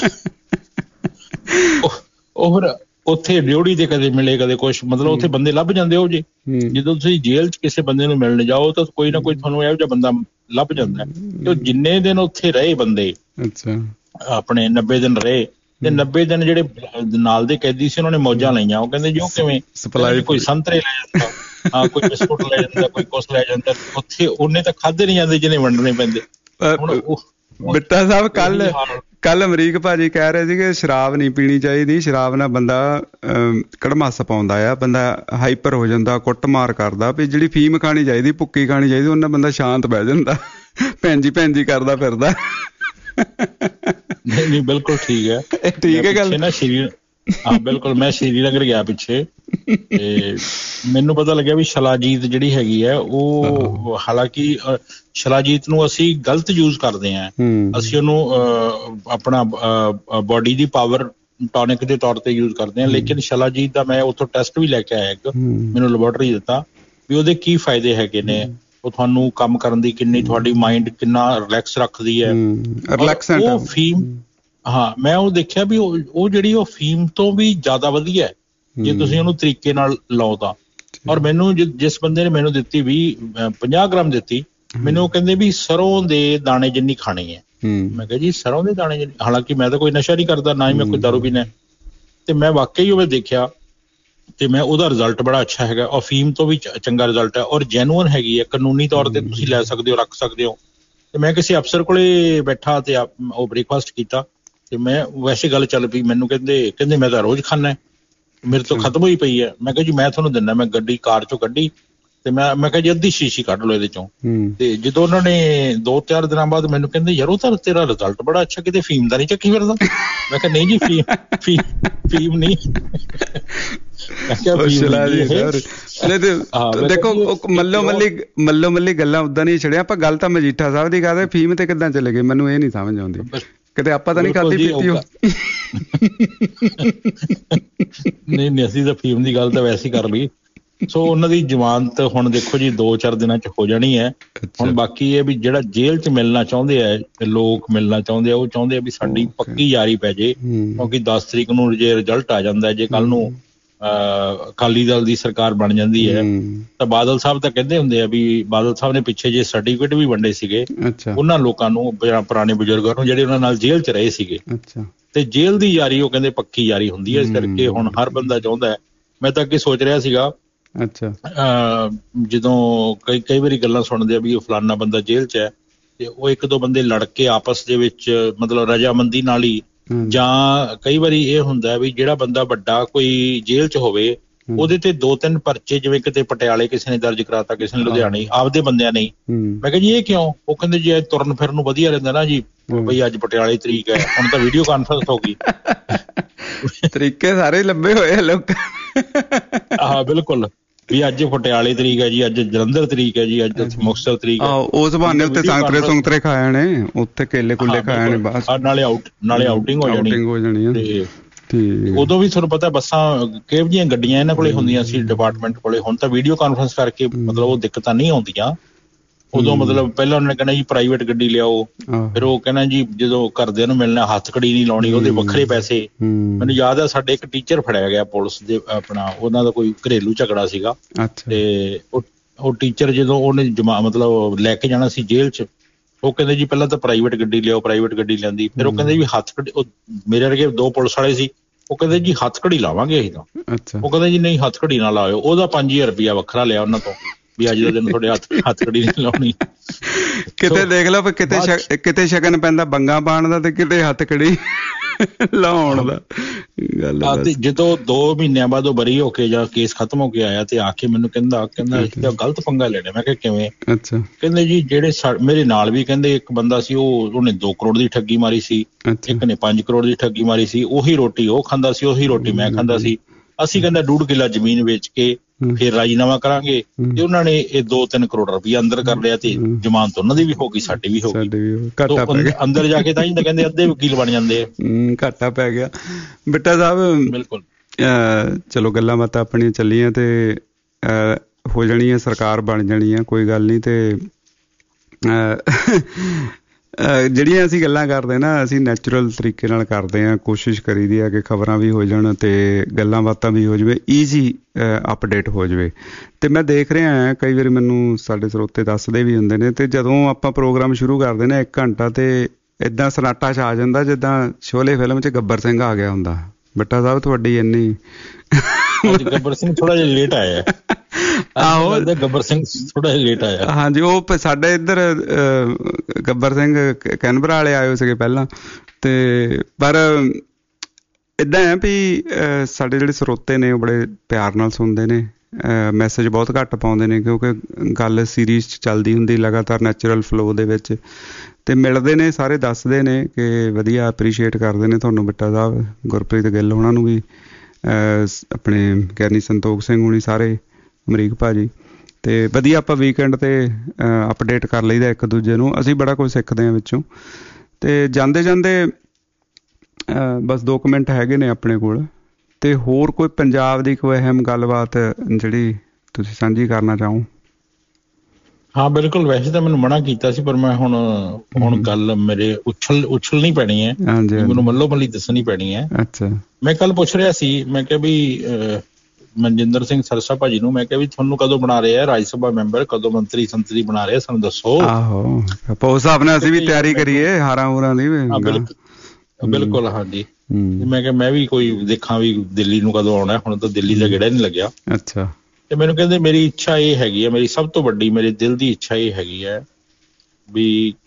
ਉਹ ਫਿਰ ਉੱਥੇ ਡਿਊਟੀ ਤੇ ਕਦੇ ਮਿਲੇ ਕਦੇ ਕੁਛ, ਮਤਲਬ ਉੱਥੇ ਬੰਦੇ ਲੱਭ ਜਾਂਦੇ ਹੋ ਜੇ। ਜਦੋਂ ਤੁਸੀਂ ਜੇਲ੍ਹ ਚ ਕਿਸੇ ਬੰਦੇ ਨੂੰ ਮਿਲਣ ਜਾਓ ਤਾਂ ਕੋਈ ਨਾ ਕੋਈ ਤੁਹਾਨੂੰ ਇਹੋ ਜਿਹਾ ਬੰਦਾ ਲੱਭ ਜਾਂਦਾ। ਤੇ ਜਿੰਨੇ ਦਿਨ ਉੱਥੇ ਰਹੇ ਬੰਦੇ, ਆਪਣੇ ਨੱਬੇ ਦਿਨ ਰਹੇ, ਤੇ ਨੱਬੇ ਦਿਨ ਜਿਹੜੇ ਨਾਲ ਦੇ ਕੈਦੀ ਸੀ ਉਹਨਾਂ ਨੇ ਮੌਜਾਂ ਲਈਆਂ। ਉਹ ਕਹਿੰਦੇ ਜੀ ਉਹ ਕਿਵੇਂ, ਕੋਈ ਸੰਤਰੇ ਲੈ ਜਾਂਦਾ, ਹਾਂ ਕੋਈ ਬਿਸਕੁਟ ਲੈ ਜਾਂਦਾ, ਕੋਈ ਕੁਛ ਲੈ ਜਾਂਦਾ। ਉੱਥੇ ਉਹਨੇ ਤਾਂ ਖਾਧੇ ਨਹੀਂ ਜਾਂਦੇ ਜਿਹਨੇ ਵੰਡਣੇ ਪੈਂਦੇ। ਬਿੱਟਾ ਸਾਹਿਬ ਕੱਲ ਕੱਲ ਅਮਰੀਕ ਭਾਜੀ ਕਹਿ ਰਹੇ ਸੀਗੇ ਸ਼ਰਾਬ ਨਹੀਂ ਪੀਣੀ ਚਾਹੀਦੀ, ਸ਼ਰਾਬ ਨਾਲ ਬੰਦਾ ਕੜਮਾਸ ਪਾਉਂਦਾ ਆ, ਬੰਦਾ ਹਾਈਪਰ ਹੋ ਜਾਂਦਾ, ਕੁੱਟਮਾਰ ਕਰਦਾ। ਵੀ ਜਿਹੜੀ ਫੀਮ ਖਾਣੀ ਚਾਹੀਦੀ, ਭੁੱਕੀ ਖਾਣੀ ਚਾਹੀਦੀ, ਉਹਨਾਂ ਬੰਦਾ ਸ਼ਾਂਤ ਬਹਿ ਜਾਂਦਾ, ਭੈਣਜੀ ਭੈਣਜੀ ਕਰਦਾ ਫਿਰਦਾ। ਨਹੀਂ ਨਹੀਂ ਬਿਲਕੁਲ ਠੀਕ ਹੈ, ਠੀਕ ਹੈ ਗੱਲ ਨਾ। ਸ਼੍ਰੀ ਹਾਂ ਬਿਲਕੁਲ, ਮੈਂ ਸ਼੍ਰੀਨਗਰ ਗਿਆ ਪਿੱਛੇ, ਤੇ ਮੈਨੂੰ ਪਤਾ ਲੱਗਿਆ ਵੀ ਸ਼ਲਾਜੀਤ ਜਿਹੜੀ ਹੈਗੀ ਹੈ ਉਹ, ਹਾਲਾਂਕਿ ਸ਼ਲਾਜੀਤ ਨੂੰ ਅਸੀਂ ਗਲਤ ਯੂਜ਼ ਕਰਦੇ ਹਾਂ। ਅਸੀਂ ਉਹਨੂੰ ਆਪਣਾ ਬੋਡੀ ਦੀ ਪਾਵਰ ਟੌਨਿਕ ਦੇ ਤੌਰ ਤੇ ਯੂਜ਼ ਕਰਦੇ ਹਾਂ, ਲੇਕਿਨ ਸ਼ਲਾਜੀਤ ਦਾ ਮੈਂ ਉੱਥੋਂ ਟੈਸਟ ਵੀ ਲੈ ਕੇ ਆਇਆ ਇੱਕ, ਮੈਨੂੰ ਲੈਬੋਰਟਰੀ ਦਿੱਤਾ ਵੀ ਉਹਦੇ ਕੀ ਫਾਇਦੇ ਹੈਗੇ ਨੇ। ਉਹ ਤੁਹਾਨੂੰ ਕੰਮ ਕਰਨ ਦੀ ਕਿੰਨੀ, ਤੁਹਾਡੀ ਮਾਈਂਡ ਕਿੰਨਾ ਰਿਲੈਕਸ ਰੱਖਦੀ ਹੈ। ਉਹ ਫੀਮ, ਹਾਂ ਮੈਂ ਉਹ ਦੇਖਿਆ ਵੀ ਉਹ ਉਹ ਜਿਹੜੀ ਉਹ ਫੀਮ ਤੋਂ ਵੀ ਜ਼ਿਆਦਾ ਵਧੀਆ ਹੈ ਜੇ ਤੁਸੀਂ ਉਹਨੂੰ ਤਰੀਕੇ ਨਾਲ ਲਾਓ ਤਾਂ। ਔਰ ਮੈਨੂੰ ਜਿਸ ਬੰਦੇ ਨੇ ਮੈਨੂੰ ਦਿੱਤੀ ਵੀ ਪੰਜਾਹ ਗ੍ਰਾਮ ਦਿੱਤੀ, ਮੈਨੂੰ ਉਹ ਕਹਿੰਦੇ ਵੀ ਸਰੋਂ ਦੇ ਦਾਣੇ ਜਿੰਨੀ ਖਾਣੀ ਹੈ। ਮੈਂ ਕਿਹਾ ਜੀ ਸਰੋਂ ਦੇ ਦਾਣੇ ਜਿੰਨੀ, ਹਾਲਾਂਕਿ ਮੈਂ ਤਾਂ ਕੋਈ ਨਸ਼ਾ ਨਹੀਂ ਕਰਦਾ, ਨਾ ਹੀ ਮੈਂ ਕੋਈ ਦਾਰੂ ਪੀਣਾ। ਤੇ ਮੈਂ ਵਾਕਈ ਉਹ ਦੇਖਿਆ ਤੇ ਮੈਂ ਉਹਦਾ ਰਿਜ਼ਲਟ ਬੜਾ ਅੱਛਾ ਹੈਗਾ, ਔਰ ਫੀਮ ਤੋਂ ਵੀ ਚੰਗਾ ਰਿਜ਼ਲਟ ਹੈ, ਔਰ ਜੈਨੂਅਨ ਹੈਗੀ ਹੈ, ਕਾਨੂੰਨੀ ਤੌਰ ਤੇ ਤੁਸੀਂ ਲੈ ਸਕਦੇ ਹੋ, ਰੱਖ ਸਕਦੇ ਹੋ। ਤੇ ਮੈਂ ਕਿਸੇ ਅਫਸਰ ਕੋਲੇ ਬੈਠਾ ਤੇ ਉਹ ਬ੍ਰੇਕਫਾਸਟ ਕੀਤਾ, ਤੇ ਮੈਂ ਵੈਸੇ ਗੱਲ ਚੱਲ ਪਈ, ਮੈਨੂੰ ਕਹਿੰਦੇ ਕਹਿੰਦੇ ਮੈਂ ਤਾਂ ਰੋਜ਼ ਖਾਨਾ, ਮੇਰੇ ਤੋਂ ਖਤਮ ਹੋਈ ਪਈ ਹੈ। ਮੈਂ ਕਿਹਾ ਜੀ ਮੈਂ ਤੁਹਾਨੂੰ ਦਿੰਦਾ। ਮੈਂ ਗੱਡੀ ਕਾਰ ਚੋਂ ਕੱਢੀ ਤੇ ਮੈਂ ਮੈਂ ਕਿਹਾ ਜੀ ਅੱਧੀ ਸ਼ੀਸ਼ੀ ਕੱਢ ਲਓ ਇਹਦੇ ਚੋਂ। ਤੇ ਜਦੋਂ ਉਹਨਾਂ ਨੇ ਦੋ ਚਾਰ ਦਿਨਾਂ ਬਾਅਦ ਮੈਨੂੰ ਕਹਿੰਦੇ ਯਾਰ ਉਹ ਤਾਂ ਤੇਰਾ ਰਿਜ਼ਲਟ ਬੜਾ ਅੱਛਾ, ਕਿਤੇ ਫੀਮ ਦਾ ਨਹੀਂ ਚੱਕੀ ਫਿਰਦਾ। ਮੈਂ ਕਿਹਾ ਨਹੀਂ ਜੀ ਫੀਮ ਫੀਮ ਫੀਮ ਨਹੀਂ। ਦੇਖੋ ਮੱਲੋ ਮੱਲੀ ਮੱਲੋ ਮੱਲੀ ਗੱਲਾਂ ਉਦਾਂ ਨਹੀਂ ਛੜਿਆ ਆਪਾਂ, ਗੱਲ ਤਾਂ ਮਜੀਠਾ ਸਾਹਿਬ ਦੀ ਕਰਦੇ, ਫੀਮ ਤੇ ਕਿੱਦਾਂ ਚਲੇ ਗਏ ਮੈਨੂੰ ਇਹ ਨਹੀਂ ਸਮਝ ਆਉਂਦੀ। ਕਿਤੇ ਆਪਾਂ ਤਾਂ ਨਹੀਂ ਖਾਧੀ ਪੀਤੀ ਹੋ? ਨਹੀਂ ਨਹੀਂ, ਅਸੀਂ ਤਾਂ ਫੀਮ ਦੀ ਗੱਲ ਤਾਂ ਵੈਸੇ ਹੀ ਕਰ ਲਈ। ਸੋ ਉਹਨਾਂ ਦੀ ਜ਼ਮਾਨਤ ਹੁਣ ਦੇਖੋ ਜੀ ਦੋ ਚਾਰ ਦਿਨਾਂ ਚ ਹੋ ਜਾਣੀ ਹੈ। ਹੁਣ ਬਾਕੀ ਇਹ ਵੀ ਜਿਹੜਾ ਜੇਲ੍ਹ ਚ ਮਿਲਣਾ ਚਾਹੁੰਦੇ ਆ ਲੋਕ, ਮਿਲਣਾ ਚਾਹੁੰਦੇ ਆ, ਉਹ ਚਾਹੁੰਦੇ ਆ ਵੀ ਸਾਡੀ ਪੱਕੀ ਯਾਰੀ ਪੈ ਜੇ, ਕਿਉਂਕਿ ਦਸ ਤਰੀਕ ਨੂੰ ਜੇ ਰਿਜ਼ਲਟ ਆ ਜਾਂਦਾ, ਜੇ ਕੱਲ ਨੂੰ ਅਹ ਅਕਾਲੀ ਦਲ ਦੀ ਸਰਕਾਰ ਬਣ ਜਾਂਦੀ ਹੈ ਤਾਂ ਬਾਦਲ ਸਾਹਿਬ ਤਾਂ ਕਹਿੰਦੇ ਹੁੰਦੇ ਆ ਵੀ ਬਾਦਲ ਸਾਹਿਬ ਨੇ ਪਿੱਛੇ ਜੇ ਸਰਟੀਫਿਕੇਟ ਵੀ ਵੰਡੇ ਸੀਗੇ ਉਹਨਾਂ ਲੋਕਾਂ ਨੂੰ, ਪੁਰਾਣੇ ਬਜ਼ੁਰਗਾਂ ਨੂੰ ਜਿਹੜੇ ਉਹਨਾਂ ਨਾਲ ਜੇਲ੍ਹ ਚ ਰਹੇ ਸੀਗੇ। ਤੇ ਜੇਲ੍ਹ ਦੀ ਯਾਰੀ ਉਹ ਕਹਿੰਦੇ ਪੱਕੀ ਯਾਰੀ ਹੁੰਦੀ ਹੈ, ਇਸ ਕਰਕੇ ਹੁਣ ਹਰ ਬੰਦਾ ਚਾਹੁੰਦਾ ਹੈ। ਮੈਂ ਤਾਂ ਅੱਗੇ ਸੋਚ ਰਿਹਾ ਸੀਗਾ, ਅੱਛਾ ਜਦੋਂ ਕਈ ਕਈ ਵਾਰੀ ਗੱਲਾਂ ਸੁਣਦੇ ਆ ਵੀ ਉਹ ਫਲਾਨਾ ਬੰਦਾ ਜੇਲ੍ਹ ਚ ਹੈ, ਤੇ ਉਹ ਇੱਕ ਦੋ ਬੰਦੇ ਲੜ ਕੇ ਆਪਸ ਦੇ ਵਿੱਚ ਮਤਲਬ ਰਜਾਮੰਦੀ ਨਾਲ ਹੀ, ਜਾਂ ਕਈ ਵਾਰੀ ਇਹ ਹੁੰਦਾ ਵੀ ਜਿਹੜਾ ਬੰਦਾ ਵੱਡਾ ਕੋਈ ਜੇਲ੍ਹ ਚ ਹੋਵੇ ਉਹਦੇ ਤੇ ਦੋ ਤਿੰਨ ਪਰਚੇ, ਜਿਵੇਂ ਕਿਤੇ ਪਟਿਆਲੇ ਕਿਸੇ ਨੇ ਦਰਜ ਕਰਾਤਾ, ਕਿਸੇ ਨੇ ਲੁਧਿਆਣੇ, ਆਪਦੇ ਬੰਦਿਆਂ ਨੇ। ਮੈਂ ਕਿਹਾ ਜੀ ਇਹ ਕਿਉਂ? ਉਹ ਕਹਿੰਦੇ ਜੀ ਇਹ ਤੁਰਨ ਫਿਰਨ ਨੂੰ ਵਧੀਆ ਰਹਿੰਦਾ ਨਾ ਜੀ, ਬਈ ਅੱਜ ਪਟਿਆਲੇ ਤਰੀਕ ਹੈ, ਹੁਣ ਤਾਂ ਵੀਡੀਓ ਕਾਨਫਰੰਸ ਹੋ ਗਈ। ਤਰੀਕੇ ਸਾਰੇ ਲੰਬੇ ਹੋਏ ਆ ਲੋਕ। ਹਾਂ ਬਿਲਕੁਲ, ਵੀ ਅੱਜ ਪਟਿਆਲੇ ਤਰੀਕ ਹੈ ਜੀ, ਅੱਜ ਜਲੰਧਰ ਤਰੀਕ ਹੈ ਜੀ, ਅੱਜ ਮੁਕਤਸਰ ਤਰੀਕ ਹੈ। ਉਸ ਬਹਾਨੇ ਉੱਤੇ ਸੰਤਰੇ ਸੰਤਰੇ ਖਾਏ ਨੇ, ਉੱਥੇ ਕੇਲੇ ਕੁੱਲੇ ਖਾਏ ਨੇ, ਬਸ ਨਾਲੇ ਆਊਟ ਨਾਲੇ ਆਊਟਿੰਗ ਹੋ ਜਾਣੀ ਹੋ ਜਾਣੀ। ਤੇ ਉਦੋਂ ਵੀ ਤੁਹਾਨੂੰ ਪਤਾ ਬੱਸਾਂ ਕਿਹੋ ਜਿਹੀਆਂ ਗੱਡੀਆਂ ਇਹਨਾਂ ਕੋਲੇ ਹੁੰਦੀਆਂ ਸੀ ਡਿਪਾਰਟਮੈਂਟ ਕੋਲੇ। ਹੁਣ ਤਾਂ ਵੀਡੀਓ ਕਾਨਫਰੰਸ ਕਰਕੇ ਮਤਲਬ ਉਹ ਦਿੱਕਤਾਂ ਨਹੀਂ ਆਉਂਦੀਆਂ। ਉਦੋਂ ਮਤਲਬ ਪਹਿਲਾਂ ਉਹਨੇ ਕਹਿਣਾ ਜੀ ਪ੍ਰਾਈਵੇਟ ਗੱਡੀ ਲਿਆਓ, ਫਿਰ ਉਹ ਕਹਿਣਾ ਜੀ ਜਦੋਂ ਘਰਦਿਆਂ ਨੂੰ ਮਿਲਣਾ ਹੱਥਕੜੀ ਨਹੀਂ ਲਾਉਣੀ, ਉਹਦੇ ਵੱਖਰੇ ਪੈਸੇ। ਮੈਨੂੰ ਯਾਦ ਆ ਸਾਡੇ ਇੱਕ ਟੀਚਰ ਫੜਿਆ ਗਿਆ ਪੁਲਿਸ ਦੇ, ਆਪਣਾ ਉਹਨਾਂ ਦਾ ਕੋਈ ਘਰੇਲੂ ਝਗੜਾ ਸੀਗਾ, ਤੇ ਉਹ ਟੀਚਰ ਜਦੋਂ ਉਹਨੇ ਜਮਾ ਮਤਲਬ ਲੈ ਕੇ ਜਾਣਾ ਸੀ ਜੇਲ੍ਹ ਚ, ਉਹ ਕਹਿੰਦੇ ਜੀ ਪਹਿਲਾਂ ਤਾਂ ਪ੍ਰਾਈਵੇਟ ਗੱਡੀ ਲਿਆਓ, ਪ੍ਰਾਈਵੇਟ ਗੱਡੀ ਲਿਆਂਦੀ। ਫਿਰ ਉਹ ਕਹਿੰਦੇ ਵੀ ਹੱਥਕੜੀ, ਉਹ ਮੇਰੇ ਵਰਗੇ ਦੋ ਪੁਲਿਸ ਵਾਲੇ ਸੀ, ਉਹ ਕਹਿੰਦੇ ਜੀ ਹੱਥਕੜੀ ਲਾਵਾਂਗੇ ਅਸੀਂ ਤਾਂ। ਉਹ ਕਹਿੰਦੇ ਜੀ ਨਹੀਂ ਹੱਥਕੜੀ ਨਾ ਲਾਇਓ, ਉਹਦਾ ਪੰਜ ਹਜ਼ਾਰ ਰੁਪਇਆ ਵੱਖਰਾ ਲਿਆ ਉਹਨਾਂ ਤੋਂ। ਵੀ ਅੱਜ ਦਾ ਦਿਨ ਤੁਹਾਡੇ ਹੱਥ ਹੱਥਕੜੀ ਨਹੀਂ ਲਾਉਣੀ। ਕਿਤੇ ਦੇਖ ਲਓ ਵੀ ਕਿਤੇ ਕਿਤੇ ਸ਼ਗਨ ਪੈਂਦਾ ਬੰਗਾ ਪਾਉਣ ਦਾ ਤੇ ਕਿਤੇ ਹੱਥਕੜੀ ਲਾਉਣ ਦਾ। ਗੱਲ ਜਦੋਂ ਦੋ ਮਹੀਨਿਆਂ ਬਾਅਦ ਉਹ ਬਰੀ ਹੋ ਕੇ ਜਾਂ ਕੇਸ ਖਤਮ ਹੋ ਕੇ ਆਇਆ ਤੇ ਆ ਕੇ ਮੈਨੂੰ ਕਹਿੰਦਾ ਕਹਿੰਦਾ ਗਲਤ ਪੰਗਾ ਲੈਣਾ। ਮੈਂ ਕਿਹਾ ਕਿਵੇਂ? ਅੱਛਾ। ਕਹਿੰਦੇ ਜੀ ਜਿਹੜੇ ਮੇਰੇ ਨਾਲ ਵੀ ਕਹਿੰਦੇ ਇੱਕ ਬੰਦਾ ਸੀ, ਉਹ ਉਹਨੇ ਦੋ ਕਰੋੜ ਦੀ ਠੱਗੀ ਮਾਰੀ ਸੀ, ਇੱਕ ਨੇ ਪੰਜ ਕਰੋੜ ਦੀ ਠੱਗੀ ਮਾਰੀ ਸੀ। ਉਹੀ ਰੋਟੀ ਉਹ ਖਾਂਦਾ ਸੀ, ਉਹੀ ਰੋਟੀ ਮੈਂ ਖਾਂਦਾ ਸੀ। ਅਸੀਂ ਕਹਿੰਦਾ ਡੂਢ ਕਿੱਲਾ ਜ਼ਮੀਨ ਵੇਚ ਕੇ ਫਿਰ ਰਾਜੀਨਾਮਾ ਕਰਾਂਗੇ ਤੇ ਉਹਨਾਂ ਨੇ ਇਹ ਦੋ ਤਿੰਨ ਕਰੋੜ ਰੁਪਇਆ ਅੰਦਰ ਕਰ ਲਿਆ ਤੇ ਜ਼ਮਾਨਤ ਉਹਨਾਂ ਦੀ ਵੀ ਹੋ ਗਈ, ਸਾਡੀ ਵੀ ਹੋ ਗਈ। ਅੰਦਰ ਜਾ ਕੇ ਤਾਂ ਹੀ ਤਾਂ ਕਹਿੰਦੇ ਅੱਧੇ ਵਕੀਲ ਬਣ ਜਾਂਦੇ ਆ। ਘਾਟਾ ਪੈ ਗਿਆ। ਬਿੱਟਾ ਸਾਹਿਬ ਬਿਲਕੁਲ ਚਲੋ ਗੱਲਾਂ ਬਾਤਾਂ ਆਪਣੀਆਂ ਚੱਲੀਆਂ ਤੇ ਹੋ ਜਾਣੀਆਂ, ਸਰਕਾਰ ਬਣ ਜਾਣੀ ਆ, ਕੋਈ ਗੱਲ ਨਹੀਂ। ਤੇ ਜਿਹੜੀਆਂ ਅਸੀਂ ਗੱਲਾਂ ਕਰਦੇ ਨਾ, ਅਸੀਂ ਨੈਚੁਰਲ ਤਰੀਕੇ ਨਾਲ ਕਰਦੇ ਹਾਂ। ਕੋਸ਼ਿਸ਼ ਕਰੀਦੀ ਆ ਕਿ ਖਬਰਾਂ ਵੀ ਹੋ ਜਾਣ ਤੇ ਗੱਲਾਂ ਬਾਤਾਂ ਵੀ ਹੋ ਜਾਵੇ, ਈਜ਼ੀ ਅਪਡੇਟ ਹੋ ਜਾਵੇ। ਤੇ ਮੈਂ ਦੇਖ ਰਿਹਾ ਹਾਂ ਕਈ ਵਾਰੀ ਮੈਨੂੰ ਸਾਡੇ ਸਰੋਤੇ ਦੱਸਦੇ ਵੀ ਹੁੰਦੇ ਨੇ, ਤੇ ਜਦੋਂ ਆਪਾਂ ਪ੍ਰੋਗਰਾਮ ਸ਼ੁਰੂ ਕਰਦੇ ਨੇ ਇੱਕ ਘੰਟਾ ਤੇ ਏਦਾਂ ਸਨਾਟਾ ਛਾ ਜਾਂਦਾ ਜਿੱਦਾਂ ਸ਼ੋਲੇ ਫਿਲਮ 'ਚ ਗੱਬਰ ਸਿੰਘ ਆ ਗਿਆ ਹੁੰਦਾ। ਬਿੱਟਾ ਸਾਹਿਬ ਤੁਹਾਡੀ ਇੰਨੀ ਗੱਬਰ ਸਿੰਘ ਥੋੜਾ ਜਿਹਾ ਲੇਟ ਆਇਆ। ਆਹੋ ਗੱਬਰ ਸਿੰਘ ਥੋੜਾ ਜਿਹਾ ਲੇਟ ਆਇਆ। ਹਾਂਜੀ, ਉਹ ਸਾਡੇ ਇੱਧਰ ਗੱਬਰ ਸਿੰਘ ਕੈਨਬਰਾ ਵਾਲੇ ਆਏ ਸੀਗੇ ਪਹਿਲਾਂ। ਤੇ ਪਰ ਏਦਾਂ ਹੈ ਵੀ ਸਾਡੇ ਜਿਹੜੇ ਸਰੋਤੇ ਨੇ ਉਹ ਬੜੇ ਪਿਆਰ ਨਾਲ ਸੁਣਦੇ ਨੇ, ਮੈਸੇਜ ਬਹੁਤ ਘੱਟ ਪਾਉਂਦੇ ਨੇ ਕਿਉਂਕਿ ਗੱਲ ਸੀਰੀਜ਼ 'ਚ ਚੱਲਦੀ ਹੁੰਦੀ ਲਗਾਤਾਰ ਨੈਚੁਰਲ ਫਲੋ ਦੇ ਵਿੱਚ। ਤੇ ਮਿਲਦੇ ਨੇ ਸਾਰੇ, ਦੱਸਦੇ ਨੇ ਕਿ ਵਧੀਆ ਐਪਰੀਸ਼ੀਏਟ ਕਰਦੇ ਨੇ ਤੁਹਾਨੂੰ ਬਿੱਟਾ ਸਾਹਿਬ, ਗੁਰਪ੍ਰੀਤ ਗਿੱਲ ਉਹਨਾਂ ਨੂੰ ਵੀ, ਆਪਣੇ ਗਿਆਨੀ ਸੰਤੋਖ ਸਿੰਘ ਹੁਣੀ, ਸਾਰੇ ਅਮਰੀਕ ਭਾਜੀ। ਤੇ ਵਧੀਆ ਆਪਾਂ ਵੀਕਐਂਡ ਤੇ ਅਪਡੇਟ ਕਰ ਲਈਦਾ ਇੱਕ ਦੂਜੇ ਨੂੰ, ਅਸੀਂ ਬੜਾ ਕੁਝ ਸਿੱਖਦੇ ਹਾਂ ਵਿੱਚੋਂ। ਤੇ ਜਾਂਦੇ ਜਾਂਦੇ ਬਸ ਦੋ ਕੁ ਮਿੰਟ ਹੈਗੇ ਨੇ ਆਪਣੇ ਕੋਲ, ਤੇ ਹੋਰ ਕੋਈ ਪੰਜਾਬ ਦੀ ਕੋਈ ਅਹਿਮ ਗੱਲਬਾਤ ਜਿਹੜੀ ਤੁਸੀਂ ਸਾਂਝੀ ਕਰਨਾ ਚਾਹੋ? ਹਾਂ ਬਿਲਕੁਲ, ਵੈਸੇ ਤਾਂ ਮੈਨੂੰ ਮਨਾ ਕੀਤਾ ਸੀ ਪਰ ਮੈਂ ਹੁਣ ਹੁਣ ਗੱਲ ਮੇਰੇ ਉਛਲ ਉਛਲਣੀ ਪੈਣੀ ਹੈ, ਮੈਨੂੰ ਮੱਲੋ ਮੱਲੀ ਦੱਸਣੀ ਪੈਣੀ ਹੈ। ਅੱਛਾ। ਮੈਂ ਕੱਲ ਪੁੱਛ ਰਿਹਾ ਸੀ, ਮੈਂ ਕਿਹਾ ਵੀ ਮਨਜਿੰਦਰ ਸਿੰਘ ਸਰਸਾ ਭਾਜੀ ਨੂੰ, ਮੈਂ ਕਿਹਾ ਵੀ ਤੁਹਾਨੂੰ ਕਦੋਂ ਬਣਾ ਰਹੇ ਆ ਰਾਜ ਸਭਾ ਮੈਂਬਰ, ਕਦੋਂ ਮੰਤਰੀ ਸੰਤਰੀ ਬਣਾ ਰਹੇ ਸਾਨੂੰ ਦੱਸੋ। ਆਹੋ, ਉਸ ਹਿਸਾਬ ਨਾਲ ਅਸੀਂ ਵੀ ਤਿਆਰੀ ਕਰੀਏ ਹਾਰਾਂ ਹੂਰਾਂ ਦੀ। ਬਿਲਕੁਲ ਹਾਂਜੀ। ਮੈਂ ਕਿਹਾ ਮੈਂ ਵੀ ਕੋਈ ਦੇਖਾਂ ਵੀ ਦਿੱਲੀ ਨੂੰ ਕਦੋਂ ਆਉਣਾ, ਹੁਣ ਤਾਂ ਦਿੱਲੀ ਦਾ ਗੇੜਾ ਨਹੀਂ ਲੱਗਿਆ। ਅੱਛਾ। ਤੇ ਮੈਨੂੰ ਕਹਿੰਦੇ ਮੇਰੀ ਇੱਛਾ ਇਹ ਹੈਗੀ ਹੈ, ਮੇਰੀ ਸਭ ਤੋਂ ਵੱਡੀ ਮੇਰੇ ਦਿਲ ਦੀ ਇੱਛਾ ਇਹ ਹੈਗੀ ਹੈ ਵੀ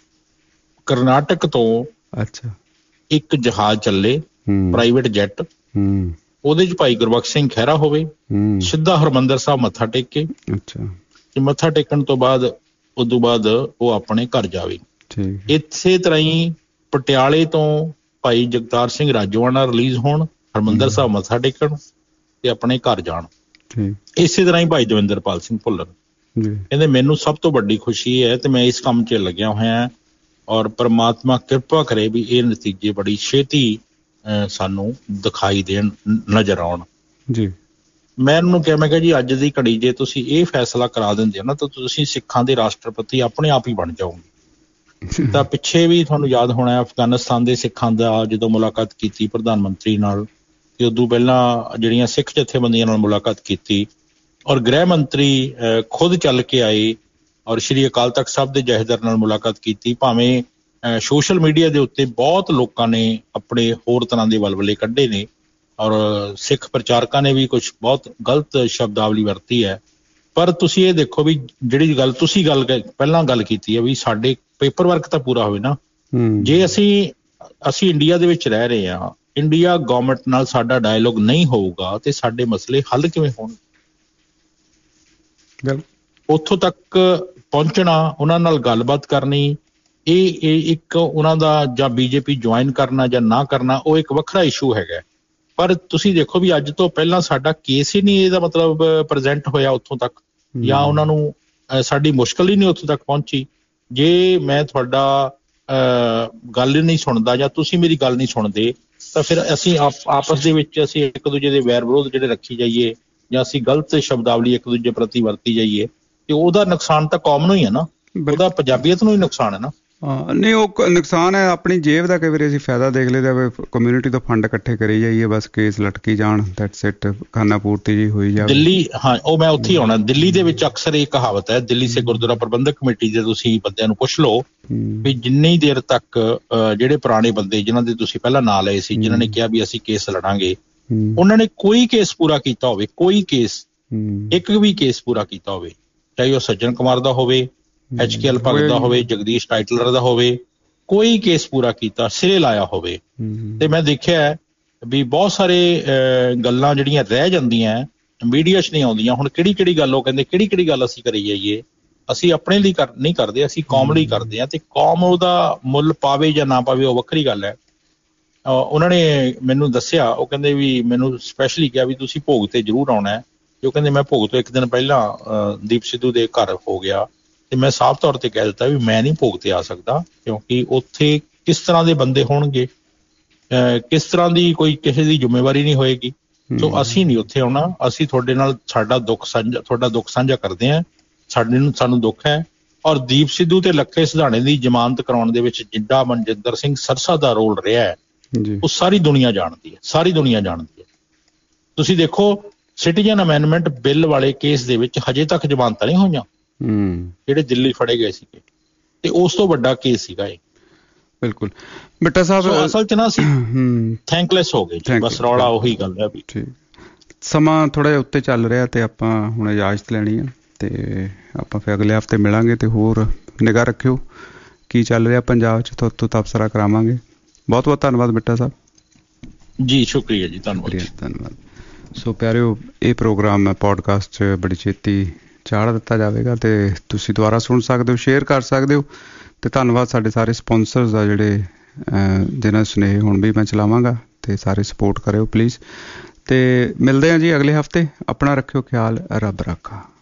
ਕਰਨਾਟਕ ਤੋਂ ਅੱਛਾ ਇੱਕ ਜਹਾਜ਼ ਚੱਲੇ, ਪ੍ਰਾਈਵੇਟ ਜੈਟ, ਉਹਦੇ ਚ ਭਾਈ ਗੁਰਬਖਸ਼ ਸਿੰਘ ਖਹਿਰਾ ਹੋਵੇ, ਸਿੱਧਾ ਹਰਿਮੰਦਰ ਸਾਹਿਬ ਮੱਥਾ ਟੇਕ ਕੇ, ਅੱਛਾ, ਤੇ ਮੱਥਾ ਟੇਕਣ ਤੋਂ ਬਾਅਦ ਉਦੋਂ ਬਾਅਦ ਉਹ ਆਪਣੇ ਘਰ ਜਾਵੇ। ਇਸੇ ਤਰ੍ਹਾਂ ਹੀ ਪਟਿਆਲੇ ਤੋਂ ਭਾਈ ਜਗਤਾਰ ਸਿੰਘ ਰਾਜੋਆਣਾ ਰਿਲੀਜ਼ ਹੋਣ, ਹਰਿਮੰਦਰ ਸਾਹਿਬ ਮੱਥਾ ਟੇਕਣ ਤੇ ਆਪਣੇ ਘਰ ਜਾਣ। ਇਸੇ ਤਰ੍ਹਾਂ ਹੀ ਭਾਈ ਦਵਿੰਦਰਪਾਲ ਸਿੰਘ ਭੁੱਲਰ ਕਹਿੰਦੇ ਮੈਨੂੰ ਸਭ ਤੋਂ ਵੱਡੀ ਖੁਸ਼ੀ ਹੈ ਤੇ ਮੈਂ ਇਸ ਕੰਮ 'ਚ ਲੱਗਿਆ ਹੋਇਆ, ਔਰ ਪ੍ਰਮਾਤਮਾ ਕਿਰਪਾ ਕਰੇ ਵੀ ਇਹ ਨਤੀਜੇ ਬੜੀ ਛੇਤੀ ਸਾਨੂੰ ਦਿਖਾਈ ਦੇਣ, ਨਜ਼ਰ ਆਉਣ। ਜੀ ਮੈਂ ਉਹਨੂੰ ਕਿਹਾ, ਮੈਂ ਕਿਹਾ ਜੀ ਅੱਜ ਦੀ ਘੜੀ ਜੇ ਤੁਸੀਂ ਇਹ ਫੈਸਲਾ ਕਰਾ ਦਿੰਦੇ ਹੋ ਨਾ ਤਾਂ ਤੁਸੀਂ ਸਿੱਖਾਂ ਦੇ ਰਾਸ਼ਟਰਪਤੀ ਆਪਣੇ ਆਪ ਹੀ ਬਣ ਜਾਓਗੇ। ਤਾਂ ਪਿੱਛੇ ਵੀ ਤੁਹਾਨੂੰ ਯਾਦ ਹੋਣਾ ਅਫਗਾਨਿਸਤਾਨ ਦੇ ਸਿੱਖਾਂ ਦਾ ਜਦੋਂ ਮੁਲਾਕਾਤ ਕੀਤੀ ਪ੍ਰਧਾਨ ਮੰਤਰੀ ਨਾਲ, ਤੇ ਉਦੋਂ ਪਹਿਲਾਂ ਜਿਹੜੀਆਂ ਸਿੱਖ ਜਥੇਬੰਦੀਆਂ ਨਾਲ ਮੁਲਾਕਾਤ ਕੀਤੀ, ਔਰ ਗ੍ਰਹਿ ਮੰਤਰੀ ਖੁਦ ਚੱਲ ਕੇ ਆਏ ਔਰ ਸ਼੍ਰੀ ਅਕਾਲ ਤਖਤ ਸਾਹਿਬ ਦੇ ਜਥੇਦਾਰ ਨਾਲ ਮੁਲਾਕਾਤ ਕੀਤੀ। ਭਾਵੇਂ ਸੋਸ਼ਲ ਮੀਡੀਆ ਦੇ ਉੱਤੇ ਬਹੁਤ ਲੋਕਾਂ ਨੇ ਆਪਣੇ ਹੋਰ ਤਰ੍ਹਾਂ ਦੇ ਵਲਵਲੇ ਕੱਢੇ ਨੇ, ਔਰ ਸਿੱਖ ਪ੍ਰਚਾਰਕਾਂ ਨੇ ਵੀ ਕੁਛ ਬਹੁਤ ਗਲਤ ਸ਼ਬਦਾਵਲੀ ਵਰਤੀ ਹੈ, ਪਰ ਤੁਸੀਂ ਇਹ ਦੇਖੋ ਵੀ ਜਿਹੜੀ ਗੱਲ ਤੁਸੀਂ ਗੱਲ ਪਹਿਲਾਂ ਗੱਲ ਕੀਤੀ ਹੈ ਵੀ ਸਾਡੇ ਪੇਪਰ ਵਰਕ ਤਾਂ ਪੂਰਾ ਹੋਵੇ ਨਾ। ਜੇ ਅਸੀਂ ਅਸੀਂ ਇੰਡੀਆ ਦੇ ਵਿੱਚ ਰਹਿ ਰਹੇ ਹਾਂ, ਇੰਡੀਆ ਗਵਰਨਮੈਂਟ ਨਾਲ ਸਾਡਾ ਡਾਇਲੋਗ ਨਹੀਂ ਹੋਊਗਾ ਤੇ ਸਾਡੇ ਮਸਲੇ ਹੱਲ ਕਿਵੇਂ ਹੋਣਗੇ? ਉੱਥੋਂ ਤੱਕ ਪਹੁੰਚਣਾ, ਉਹਨਾਂ ਨਾਲ ਗੱਲਬਾਤ ਕਰਨੀ, ਇਹ ਇਹ ਇੱਕ ਉਹਨਾਂ ਦਾ ਜਾਂ ਬੀਜੇਪੀ ਜੁਆਇਨ ਕਰਨਾ ਜਾਂ ਨਾ ਕਰਨਾ, ਉਹ ਇੱਕ ਵੱਖਰਾ ਇਸ਼ੂ ਹੈਗਾ। ਪਰ ਤੁਸੀਂ ਦੇਖੋ ਵੀ ਅੱਜ ਤੋਂ ਪਹਿਲਾਂ ਸਾਡਾ ਕੇਸ ਹੀ ਨਹੀਂ ਇਹਦਾ ਮਤਲਬ ਪ੍ਰੈਜ਼ੈਂਟ ਹੋਇਆ ਉੱਥੋਂ ਤੱਕ, ਜਾਂ ਉਹਨਾਂ ਨੂੰ ਸਾਡੀ ਮੁਸ਼ਕਲ ਹੀ ਨਹੀਂ ਉੱਥੋਂ ਤੱਕ ਪਹੁੰਚੀ। ਜੇ ਮੈਂ ਤੁਹਾਡਾ ਗੱਲ ਨਹੀਂ ਸੁਣਦਾ ਜਾਂ ਤੁਸੀਂ ਮੇਰੀ ਗੱਲ ਨਹੀਂ ਸੁਣਦੇ ਤਾਂ ਫਿਰ ਅਸੀਂ ਆਪ ਆਪਸ ਦੇ ਵਿੱਚ ਅਸੀਂ ਇੱਕ ਦੂਜੇ ਦੇ ਵੈਰ ਵਿਰੋਧ ਜਿਹੜੇ ਰੱਖੀ ਜਾਈਏ ਜਾਂ ਅਸੀਂ ਗਲਤ ਸ਼ਬਦਾਵਲੀ ਇੱਕ ਦੂਜੇ ਪ੍ਰਤੀ ਵਰਤੀ ਜਾਈਏ, ਤੇ ਉਹਦਾ ਨੁਕਸਾਨ ਤਾਂ ਕੌਮ ਨੂੰ ਹੀ ਹੈ ਨਾ, ਉਹਦਾ ਪੰਜਾਬੀਅਤ ਨੂੰ ਹੀ ਨੁਕਸਾਨ ਹੈ ਨਾ। ਹਾਂ ਨਹੀਂ, ਉਹ ਨੁਕਸਾਨ ਹੈ ਆਪਣੀ ਜੇਬ ਦਾ। ਕਈ ਵਾਰੀ ਅਸੀਂ ਫਾਇਦਾ ਦੇਖ ਲਈਦਾ, ਕਮਿਊਨਿਟੀ ਤੋਂ ਫੰਡ ਇਕੱਠੇ ਕਰੀ ਜਾਈਏ, ਬਸ ਕੇਸ ਲਟਕੀ ਜਾਣ, ਦੈਟਸ ਇਟ, ਖਾਨਾ ਪੂਰਤੀ ਜੀ ਹੋਈ ਜਾਵੇ। ਦਿੱਲੀ, ਹਾਂ ਉਹ ਮੈਂ ਉੱਥੇ ਹੀ ਆਉਣਾ, ਦਿੱਲੀ ਦੇ ਵਿੱਚ ਅਕਸਰ ਇਹ ਕਹਾਵਤ ਹੈ, ਦਿੱਲੀ ਸੇ ਗੁਰਦੁਆਰਾ ਪ੍ਰਬੰਧਕ ਕਮੇਟੀ ਦੇ ਤੁਸੀਂ ਬੰਦਿਆਂ ਨੂੰ ਪੁੱਛ ਲਓ ਵੀ ਜਿੰਨੀ ਦੇਰ ਤੱਕ ਜਿਹੜੇ ਪੁਰਾਣੇ ਬੰਦੇ ਜਿਨ੍ਹਾਂ ਦੇ ਤੁਸੀਂ ਪਹਿਲਾਂ ਨਾਂ ਲਏ ਸੀ, ਜਿਨ੍ਹਾਂ ਨੇ ਕਿਹਾ ਵੀ ਅਸੀਂ ਕੇਸ ਲੜਾਂਗੇ, ਉਹਨਾਂ ਨੇ ਕੋਈ ਕੇਸ ਪੂਰਾ ਕੀਤਾ ਹੋਵੇ, ਕੋਈ ਕੇਸ, ਇੱਕ ਵੀ ਕੇਸ ਪੂਰਾ ਕੀਤਾ ਹੋਵੇ, ਚਾਹੇ ਉਹ ਸੱਜਣ ਕੁਮਾਰ ਦਾ ਹੋਵੇ, ਐਚ ਕੇ ਐਲ ਭਗਤ ਦਾ ਹੋਵੇ, ਜਗਦੀਸ਼ ਟਾਈਟਲਰ ਦਾ ਹੋਵੇ, ਕੋਈ ਕੇਸ ਪੂਰਾ ਕੀਤਾ, ਸਿਰੇ ਲਾਇਆ ਹੋਵੇ। ਤੇ ਮੈਂ ਦੇਖਿਆ ਵੀ ਬਹੁਤ ਸਾਰੇ ਗੱਲਾਂ ਜਿਹੜੀਆਂ ਰਹਿ ਜਾਂਦੀਆਂ ਮੀਡੀਆ 'ਚ ਨਹੀਂ ਆਉਂਦੀਆਂ। ਹੁਣ ਕਿਹੜੀ ਕਿਹੜੀ ਗੱਲ ਉਹ ਕਹਿੰਦੇ ਕਿਹੜੀ ਕਿਹੜੀ ਗੱਲ ਅਸੀਂ ਕਰੀ ਜਾਈਏ, ਅਸੀਂ ਆਪਣੇ ਲਈ ਕਰ ਨਹੀਂ ਕਰਦੇ, ਅਸੀਂ ਕੌਮ ਲਈ ਕਰਦੇ ਹਾਂ। ਤੇ ਕੌਮ ਉਹਦਾ ਮੁੱਲ ਪਾਵੇ ਜਾਂ ਨਾ ਪਾਵੇ ਉਹ ਵੱਖਰੀ ਗੱਲ ਹੈ। ਉਹਨਾਂ ਨੇ ਮੈਨੂੰ ਦੱਸਿਆ, ਉਹ ਕਹਿੰਦੇ ਵੀ ਮੈਨੂੰ ਸਪੈਸ਼ਲੀ ਕਿਹਾ ਵੀ ਤੁਸੀਂ ਭੋਗ ਤੇ ਜ਼ਰੂਰ ਆਉਣਾ ਹੈ। ਉਹ ਕਹਿੰਦੇ ਮੈਂ ਭੋਗ ਤੋਂ ਇੱਕ ਦਿਨ ਪਹਿਲਾਂ ਦੀਪ ਸਿੱਧੂ ਦੇ ਘਰ ਹੋ ਗਿਆ ਤੇ ਮੈਂ ਸਾਫ਼ ਤੌਰ ਤੇ ਕਹਿ ਦਿੱਤਾ ਵੀ ਮੈਂ ਨਹੀਂ ਭੋਗ ਤੇ ਆ ਸਕਦਾ, ਕਿਉਂਕਿ ਉੱਥੇ ਕਿਸ ਤਰ੍ਹਾਂ ਦੇ ਬੰਦੇ ਹੋਣਗੇ, ਕਿਸ ਤਰ੍ਹਾਂ ਦੀ ਕੋਈ ਕਿਸੇ ਦੀ ਜ਼ਿੰਮੇਵਾਰੀ ਨਹੀਂ ਹੋਏਗੀ। ਸੋ ਅਸੀਂ ਨਹੀਂ ਉੱਥੇ ਆਉਣਾ। ਅਸੀਂ ਤੁਹਾਡੇ ਨਾਲ ਸਾਡਾ ਦੁੱਖ ਸਾਂਝਾ ਤੁਹਾਡਾ ਦੁੱਖ ਸਾਂਝਾ ਕਰਦੇ ਹਾਂ। ਸਾਡੇ ਨੂੰ ਸਾਨੂੰ ਦੁੱਖ ਹੈ। ਔਰ ਦੀਪ ਸਿੱਧੂ ਤੇ ਲੱਖੇ ਸਿਧਾਣੇ ਦੀ ਜ਼ਮਾਨਤ ਕਰਾਉਣ ਦੇ ਵਿੱਚ ਜਿੱਡਾ ਮਨਜਿੰਦਰ ਸਿੰਘ ਸਰਸਾ ਦਾ ਰੋਲ ਰਿਹਾ ਹੈ ਉਹ ਸਾਰੀ ਦੁਨੀਆ ਜਾਣਦੀ ਹੈ, ਸਾਰੀ ਦੁਨੀਆ ਜਾਣਦੀ ਹੈ। ਤੁਸੀਂ ਦੇਖੋ ਸਿਟੀਜ਼ਨ ਅਮੈਂਡਮੈਂਟ ਬਿੱਲ ਵਾਲੇ ਕੇਸ ਦੇ ਵਿੱਚ ਹਜੇ ਤੱਕ ਜ਼ਮਾਨਤਾਂ ਨਹੀਂ ਹੋਈਆਂ, ਜਿਹੜੇ ਦਿੱਲੀ ਫੜੇ ਗਏ ਸੀਗੇ, ਤੇ ਉਸ ਤੋਂ ਵੱਡਾ ਕੇਸ ਸੀਗਾ ਇਹ। ਬਿਲਕੁਲ ਬਿੱਟਾ ਸਾਹਿਬ, ਅਸਲ ਚ ਨਾ ਅਸੀਂ ਥੈਂਕਲੈਸ ਹੋ ਗਏ, ਬਸ ਰੌਲਾ ਉਹੀ ਗੱਲ ਹੈ ਵੀ ਸਮਾਂ ਥੋੜਾ ਜਿਹਾ ਉੱਤੇ ਚੱਲ ਰਿਹਾ ਤੇ ਆਪਾਂ ਹੁਣ ਇਜਾਜ਼ਤ ਲੈਣੀ ਆ ਤੇ ਆਪਾਂ ਫਿਰ ਅਗਲੇ ਹਫ਼ਤੇ ਮਿਲਾਂਗੇ ਤੇ ਹੋਰ ਨਿਗਾਹ ਰੱਖਿਓ ਕੀ ਚੱਲ ਰਿਹਾ ਪੰਜਾਬ 'ਚ, ਤੋਂ ਤਬਸਰਾ ਕਰਾਵਾਂਗੇ। ਬਹੁਤ ਬਹੁਤ ਧੰਨਵਾਦ ਬਿੱਟਾ ਸਾਹਿਬ ਜੀ। ਸ਼ੁਕਰੀਆ ਜੀ, ਧੰਨਵਾਦ ਧੰਨਵਾਦ। ਸੋ ਪਿਆਰਿਓ, ਇਹ ਪ੍ਰੋਗਰਾਮ ਪੋਡਕਾਸਟ 'ਚ ਬੜੀ ਛੇਤੀ ਚਾੜ ਦਿੱਤਾ ਜਾਵੇਗਾ ਤੇ ਤੁਸੀਂ ਦੁਬਾਰਾ ਸੁਣ ਸਕਦੇ ਹੋ, ਸ਼ੇਅਰ ਕਰ ਸਕਦੇ ਹੋ। ਤੇ ਧੰਨਵਾਦ ਸਾਡੇ ਸਾਰੇ ਸਪੋਂਸਰਸ ਆ ਜਿਹੜੇ ਜਿਹਨਾਂ ਸੁਨੇਹੇ ਹੁਣ ਵੀ ਮੈਂ ਚਲਾਵਾਂਗਾ, ਤੇ ਸਾਰੇ ਸਪੋਰਟ ਕਰਿਓ ਪਲੀਜ਼। ਤੇ ਮਿਲਦੇ ਹਾਂ ਜੀ ਅਗਲੇ ਹਫ਼ਤੇ। ਆਪਣਾ ਰੱਖਿਓ ਖਿਆਲ, ਰੱਬ ਰਾਖਾ।